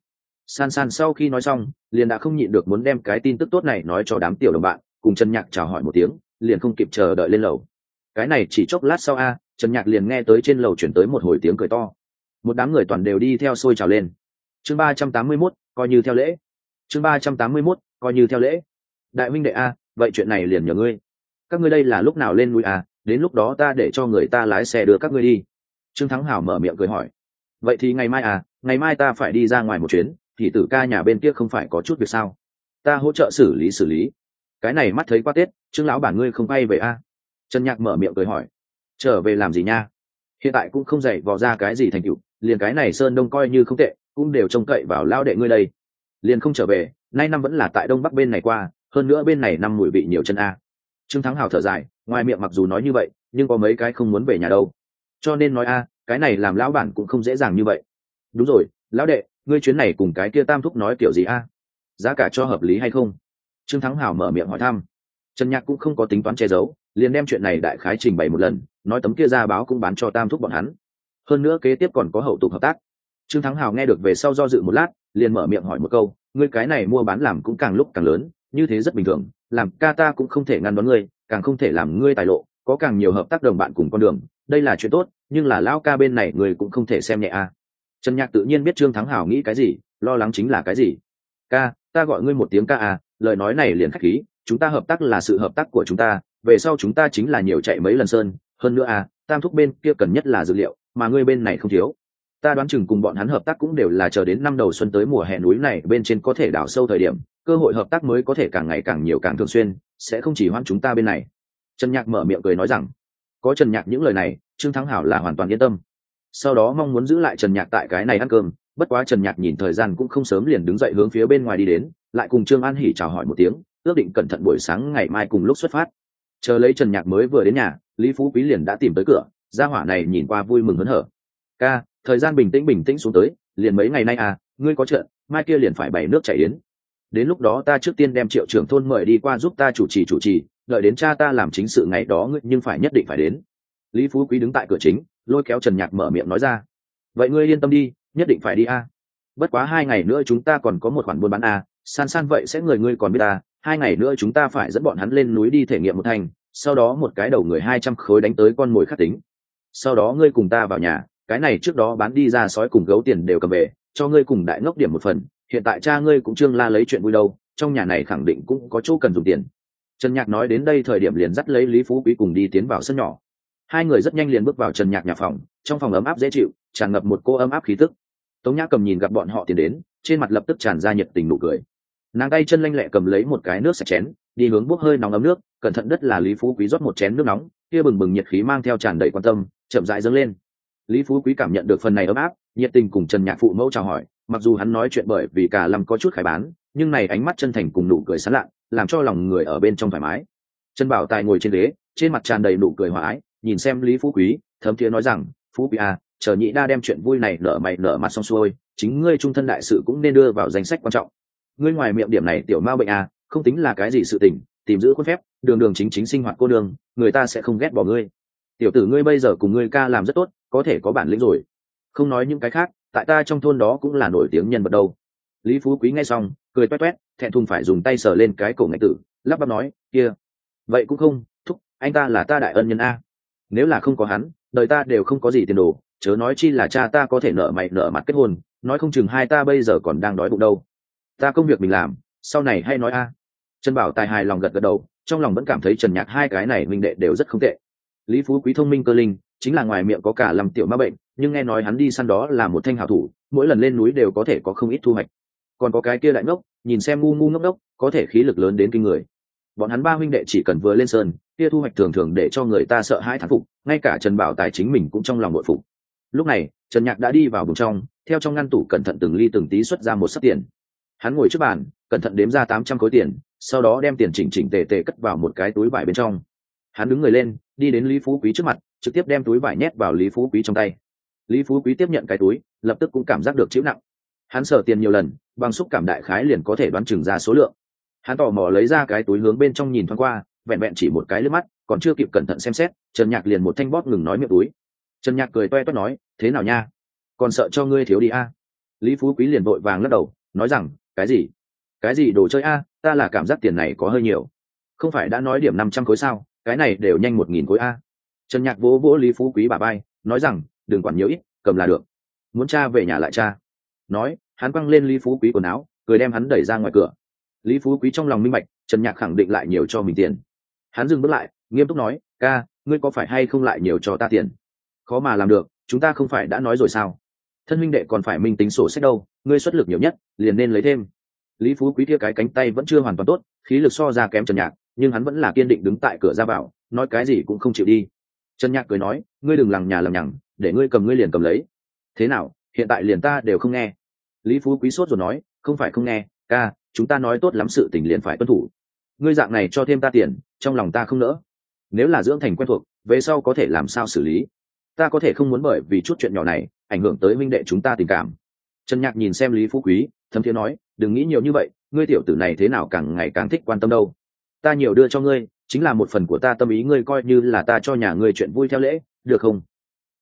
San San sau khi nói xong liền đã không nhịn được muốn đem cái tin tức tốt này nói cho đám tiểu đồng bạn, cùng Trần Nhạc chào hỏi một tiếng, liền không kịp chờ đợi lên lầu. Cái này chỉ chốc lát sau a, Trần Nhạc liền nghe tới trên lầu chuyển tới một hồi tiếng cười to. Một đám người toàn đều đi theo sôi trào lên. Chương ba trăm tám mươi mốt, coi như theo lễ. Chương ba trăm tám mươi mốt, coi như theo lễ. Đại huynh đệ a, vậy chuyện này liền nhờ ngươi. Các ngươi đây là lúc nào lên núi a, đến lúc đó ta để cho người ta lái xe đưa các ngươi đi. Trương Thắng Hảo mở miệng cười hỏi. Vậy thì ngày mai à, ngày mai ta phải đi ra ngoài một chuyến, thì tử ca nhà bên kia không phải có chút việc sao? Ta hỗ trợ xử lý xử lý. Cái này mắt thấy qua Tết, Trương lão bản ngươi không bay về a? Trần Nhạc mở miệng cười hỏi. Trở về làm gì nha? Hiện tại cũng không dạy vò ra cái gì thành tựu, liền cái này Sơn Đông coi như không tệ, cũng đều trông cậy vào lao đệ ngươi đây. Liền không trở về, nay năm vẫn là tại Đông Bắc bên này qua, hơn nữa bên này năm mùi vị nhiều chân a. Trương Thắng Hào thở dài, ngoài miệng mặc dù nói như vậy, nhưng có mấy cái không muốn về nhà đâu. Cho nên nói a, cái này làm lão bản cũng không dễ dàng như vậy. Đúng rồi, lão đệ, ngươi chuyến này cùng cái kia Tam thúc nói kiểu gì a? Giá cả cho hợp lý hay không? Trương Thắng Hào mở miệng hỏi thăm. Trần Nhạc cũng không có tính toán che giấu, liền đem chuyện này đại khái trình bày một lần, nói tấm kia ra báo cũng bán cho Tam thúc bọn hắn. Hơn nữa kế tiếp còn có hậu tục hợp tác. Trương Thắng Hào nghe được về sau do dự một lát, liền mở miệng hỏi một câu, ngươi cái này mua bán làm cũng càng lúc càng lớn, như thế rất bình thường, làm ca ta cũng không thể ngăn đón ngươi, càng không thể làm ngươi tài lộ, có càng nhiều hợp tác đồng bạn cùng con đường, đây là chuyện tốt, nhưng là lão ca bên này người cũng không thể xem nhẹ a. Trần Nhạc tự nhiên biết Trương Thắng Hào nghĩ cái gì, lo lắng chính là cái gì. Ca, ta gọi ngươi một tiếng ca à, lời nói này liền khách khí, chúng ta hợp tác là sự hợp tác của chúng ta, về sau chúng ta chính là nhiều chạy mấy lần sơn, hơn nữa à, Tam thúc bên kia cần nhất là dược liệu, mà ngươi bên này không thiếu. Ta đoán chừng cùng bọn hắn hợp tác cũng đều là chờ đến năm đầu xuân tới mùa hè núi này bên trên có thể đào sâu thời điểm, cơ hội hợp tác mới có thể càng ngày càng nhiều càng thường xuyên, sẽ không chỉ hoãn chúng ta bên này. Trần Nhạc mở miệng cười nói rằng, có Trần Nhạc những lời này, Trương Thắng Hảo là hoàn toàn yên tâm. Sau đó mong muốn giữ lại Trần Nhạc tại cái này ăn cơm, bất quá Trần Nhạc nhìn thời gian cũng không sớm liền đứng dậy hướng phía bên ngoài đi đến, lại cùng Trương An Hỉ chào hỏi một tiếng, ước định cẩn thận buổi sáng ngày mai cùng lúc xuất phát. Chờ lấy Trần Nhạc mới vừa đến nhà, Lý Phú Quý liền đã tìm tới cửa, gia hỏa này nhìn qua vui mừng hớn hở. Ca, thời gian bình tĩnh bình tĩnh xuống tới, liền mấy ngày nay à, ngươi có chuyện, mai kia liền phải bày nước chảy yến. Đến lúc đó ta trước tiên đem Triệu trưởng thôn mời đi qua giúp ta chủ trì chủ trì, đợi đến cha ta làm chính sự ngày đó ngươi nhưng phải nhất định phải đến. Lý Phú Quý đứng tại cửa chính, lôi kéo Trần Nhạc mở miệng nói ra. Vậy ngươi yên tâm đi, nhất định phải đi a. Bất quá hai ngày nữa chúng ta còn có một khoản buôn bán a, San San vậy sẽ người ngươi còn biết ta, hai ngày nữa chúng ta phải dẫn bọn hắn lên núi đi thể nghiệm một thành, sau đó một cái đầu người hai trăm khối đánh tới con mồi khắc tính. Sau đó ngươi cùng ta vào nhà, cái này trước đó bán đi ra sói cùng gấu tiền đều cầm về, cho ngươi cùng đại ngốc điểm một phần, hiện tại cha ngươi cũng trương la lấy chuyện vui đâu, trong nhà này khẳng định cũng có chỗ cần dùng tiền. Trần Nhạc nói đến đây thời điểm liền dắt lấy Lý Phú Quý cùng đi tiến vào sân nhỏ. Hai người rất nhanh liền bước vào Trần Nhạc nhà phòng, trong phòng ấm áp dễ chịu, tràn ngập một cô ấm áp khí tức. Tống Nhã Cầm nhìn gặp bọn họ tiến đến, trên mặt lập tức tràn ra nhiệt tình nụ cười. Nàng tay chân lanh lẹ cầm lấy một cái nước sạch chén, đi hướng bốc hơi nóng ấm nước, cẩn thận đất là Lý Phú Quý rót một chén nước nóng, kia bừng bừng nhiệt khí mang theo tràn đầy quan tâm, chậm rãi dâng lên. Lý Phú Quý cảm nhận được phần này ấm áp, nhiệt tình cùng Trần Nhạc phụ mẫu chào hỏi, mặc dù hắn nói chuyện bởi vì cả lâm có chút khải bán, nhưng này ánh mắt chân thành cùng nụ cười sán lạ, làm cho lòng người ở bên trong thoải mái. Trần Bảo Tài ngồi trên ghế, trên mặt tràn đầy nụ cười hòa ái, nhìn xem Lý Phú Quý, thấm thiế nói rằng, Phú Quý à, chờ nhị đa đem chuyện vui này nở mày nở mặt xong xuôi, chính ngươi trung thân đại sự cũng nên đưa vào danh sách quan trọng. Ngươi ngoài miệng điểm này tiểu ma bệnh à, không tính là cái gì sự tình, tìm giữ khuôn phép, đường đường chính chính sinh hoạt cô đường, người ta sẽ không ghét bỏ ngươi. Tiểu tử ngươi bây giờ cùng ngươi ca làm rất tốt, có thể có bản lĩnh rồi. Không nói những cái khác, tại ta trong thôn đó cũng là nổi tiếng nhân vật đâu. Lý Phú Quý nghe xong, cười toét toét, thẹn thùng phải dùng tay sờ lên cái cổ ngạch tử, lắp bắp nói, kia, vậy cũng không, thúc, anh ta là ta đại ân nhân a. Nếu là không có hắn, đời ta đều không có gì tiền đồ, chớ nói chi là cha ta có thể nợ mày nợ mặt kết hôn, nói không chừng hai ta bây giờ còn đang đói bụng đâu. Ta công việc mình làm, sau này hay nói a. Trần Bảo Tài hài lòng gật gật đầu, trong lòng vẫn cảm thấy Trần Nhạc hai cái này minh đệ đều rất không tệ. Lý Phú Quý thông minh cơ linh, chính là ngoài miệng có cả làm tiểu ma bệnh, nhưng nghe nói hắn đi săn đó là một thanh hảo thủ, mỗi lần lên núi đều có thể có không ít thu hoạch. Còn có cái kia đại ngốc, nhìn xem ngu ngu ngốc ngốc, có thể khí lực lớn đến kinh người. Bọn hắn ba huynh đệ chỉ cần vừa lên sơn, kia thu hoạch thường thường để cho người ta sợ hãi thán phục, ngay cả Trần Bảo Tài chính mình cũng trong lòng nội phục. Lúc này, Trần Nhạc đã đi vào buồng trong, theo trong ngăn tủ cẩn thận từng ly từng tí xuất ra một sấp tiền. Hắn ngồi trước bàn, cẩn thận đếm ra tám trăm khối tiền, sau đó đem tiền chỉnh chỉnh tề tề cất vào một cái túi vải bên trong. Hắn đứng người lên, đi đến Lý Phú Quý trước mặt, trực tiếp đem túi vải nhét vào Lý Phú Quý trong tay. Lý Phú Quý tiếp nhận cái túi, lập tức cũng cảm giác được chịu nặng. Hắn sở tiền nhiều lần, bằng xúc cảm đại khái liền có thể đoán chừng ra số lượng. Hắn tò mò lấy ra cái túi hướng bên trong nhìn thoáng qua, vẹn vẹn chỉ một cái lướt mắt, còn chưa kịp cẩn thận xem xét, Trần Nhạc liền một thanh bóp ngừng nói miệng túi. Trần Nhạc cười toe toét nói, thế nào nha, còn sợ cho ngươi thiếu đi a? Lý Phú Quý liền vội vàng lắc đầu, nói rằng cái gì cái gì đồ chơi a, ta là cảm giác tiền này có hơi nhiều. Không phải đã nói điểm năm trăm khối sao, cái này đều nhanh một nghìn khối a. Trần Nhạc vỗ vỗ Lý Phú Quý bả vai, nói rằng đừng quản nhiều ít, cầm là được, muốn cha về nhà lại cha. Nói hắn quăng lên Lý Phú Quý quần áo, cười đem hắn đẩy ra ngoài cửa. Lý Phú Quý trong lòng minh bạch Trần Nhạc khẳng định lại nhiều cho mình tiền. Hắn dừng bước lại, nghiêm túc nói, ca, ngươi có phải hay không lại nhiều cho ta tiền? Khó mà làm được, chúng ta không phải đã nói rồi sao, thân huynh đệ còn phải minh tính sổ sách đâu, ngươi xuất lực nhiều nhất liền nên lấy thêm. Lý Phú Quý kia cái cánh tay vẫn chưa hoàn toàn tốt, khí lực so ra kém Trần Nhạc, nhưng hắn vẫn là kiên định đứng tại cửa ra vào, nói cái gì cũng không chịu đi. Trần Nhạc cười nói, ngươi đừng lằng nhà lằng nhằng, để ngươi cầm ngươi liền cầm lấy. Thế nào, hiện tại liền ta đều không nghe? Lý Phú Quý sốt rồi nói, không phải không nghe, ca, chúng ta nói tốt lắm sự tình liền phải tuân thủ. Ngươi dạng này cho thêm ta tiền, trong lòng ta không nỡ. Nếu là dưỡng thành quen thuộc, về sau có thể làm sao xử lý? Ta có thể không muốn bởi vì chút chuyện nhỏ này ảnh hưởng tới huynh đệ chúng ta tình cảm. Trần Nhạc nhìn xem Lý Phú Quý, thấm thiế nói, đừng nghĩ nhiều như vậy, ngươi tiểu tử này thế nào càng ngày càng thích quan tâm đâu. Ta nhiều đưa cho ngươi chính là một phần của ta tâm ý, ngươi coi như là ta cho nhà ngươi chuyện vui theo lễ, được không?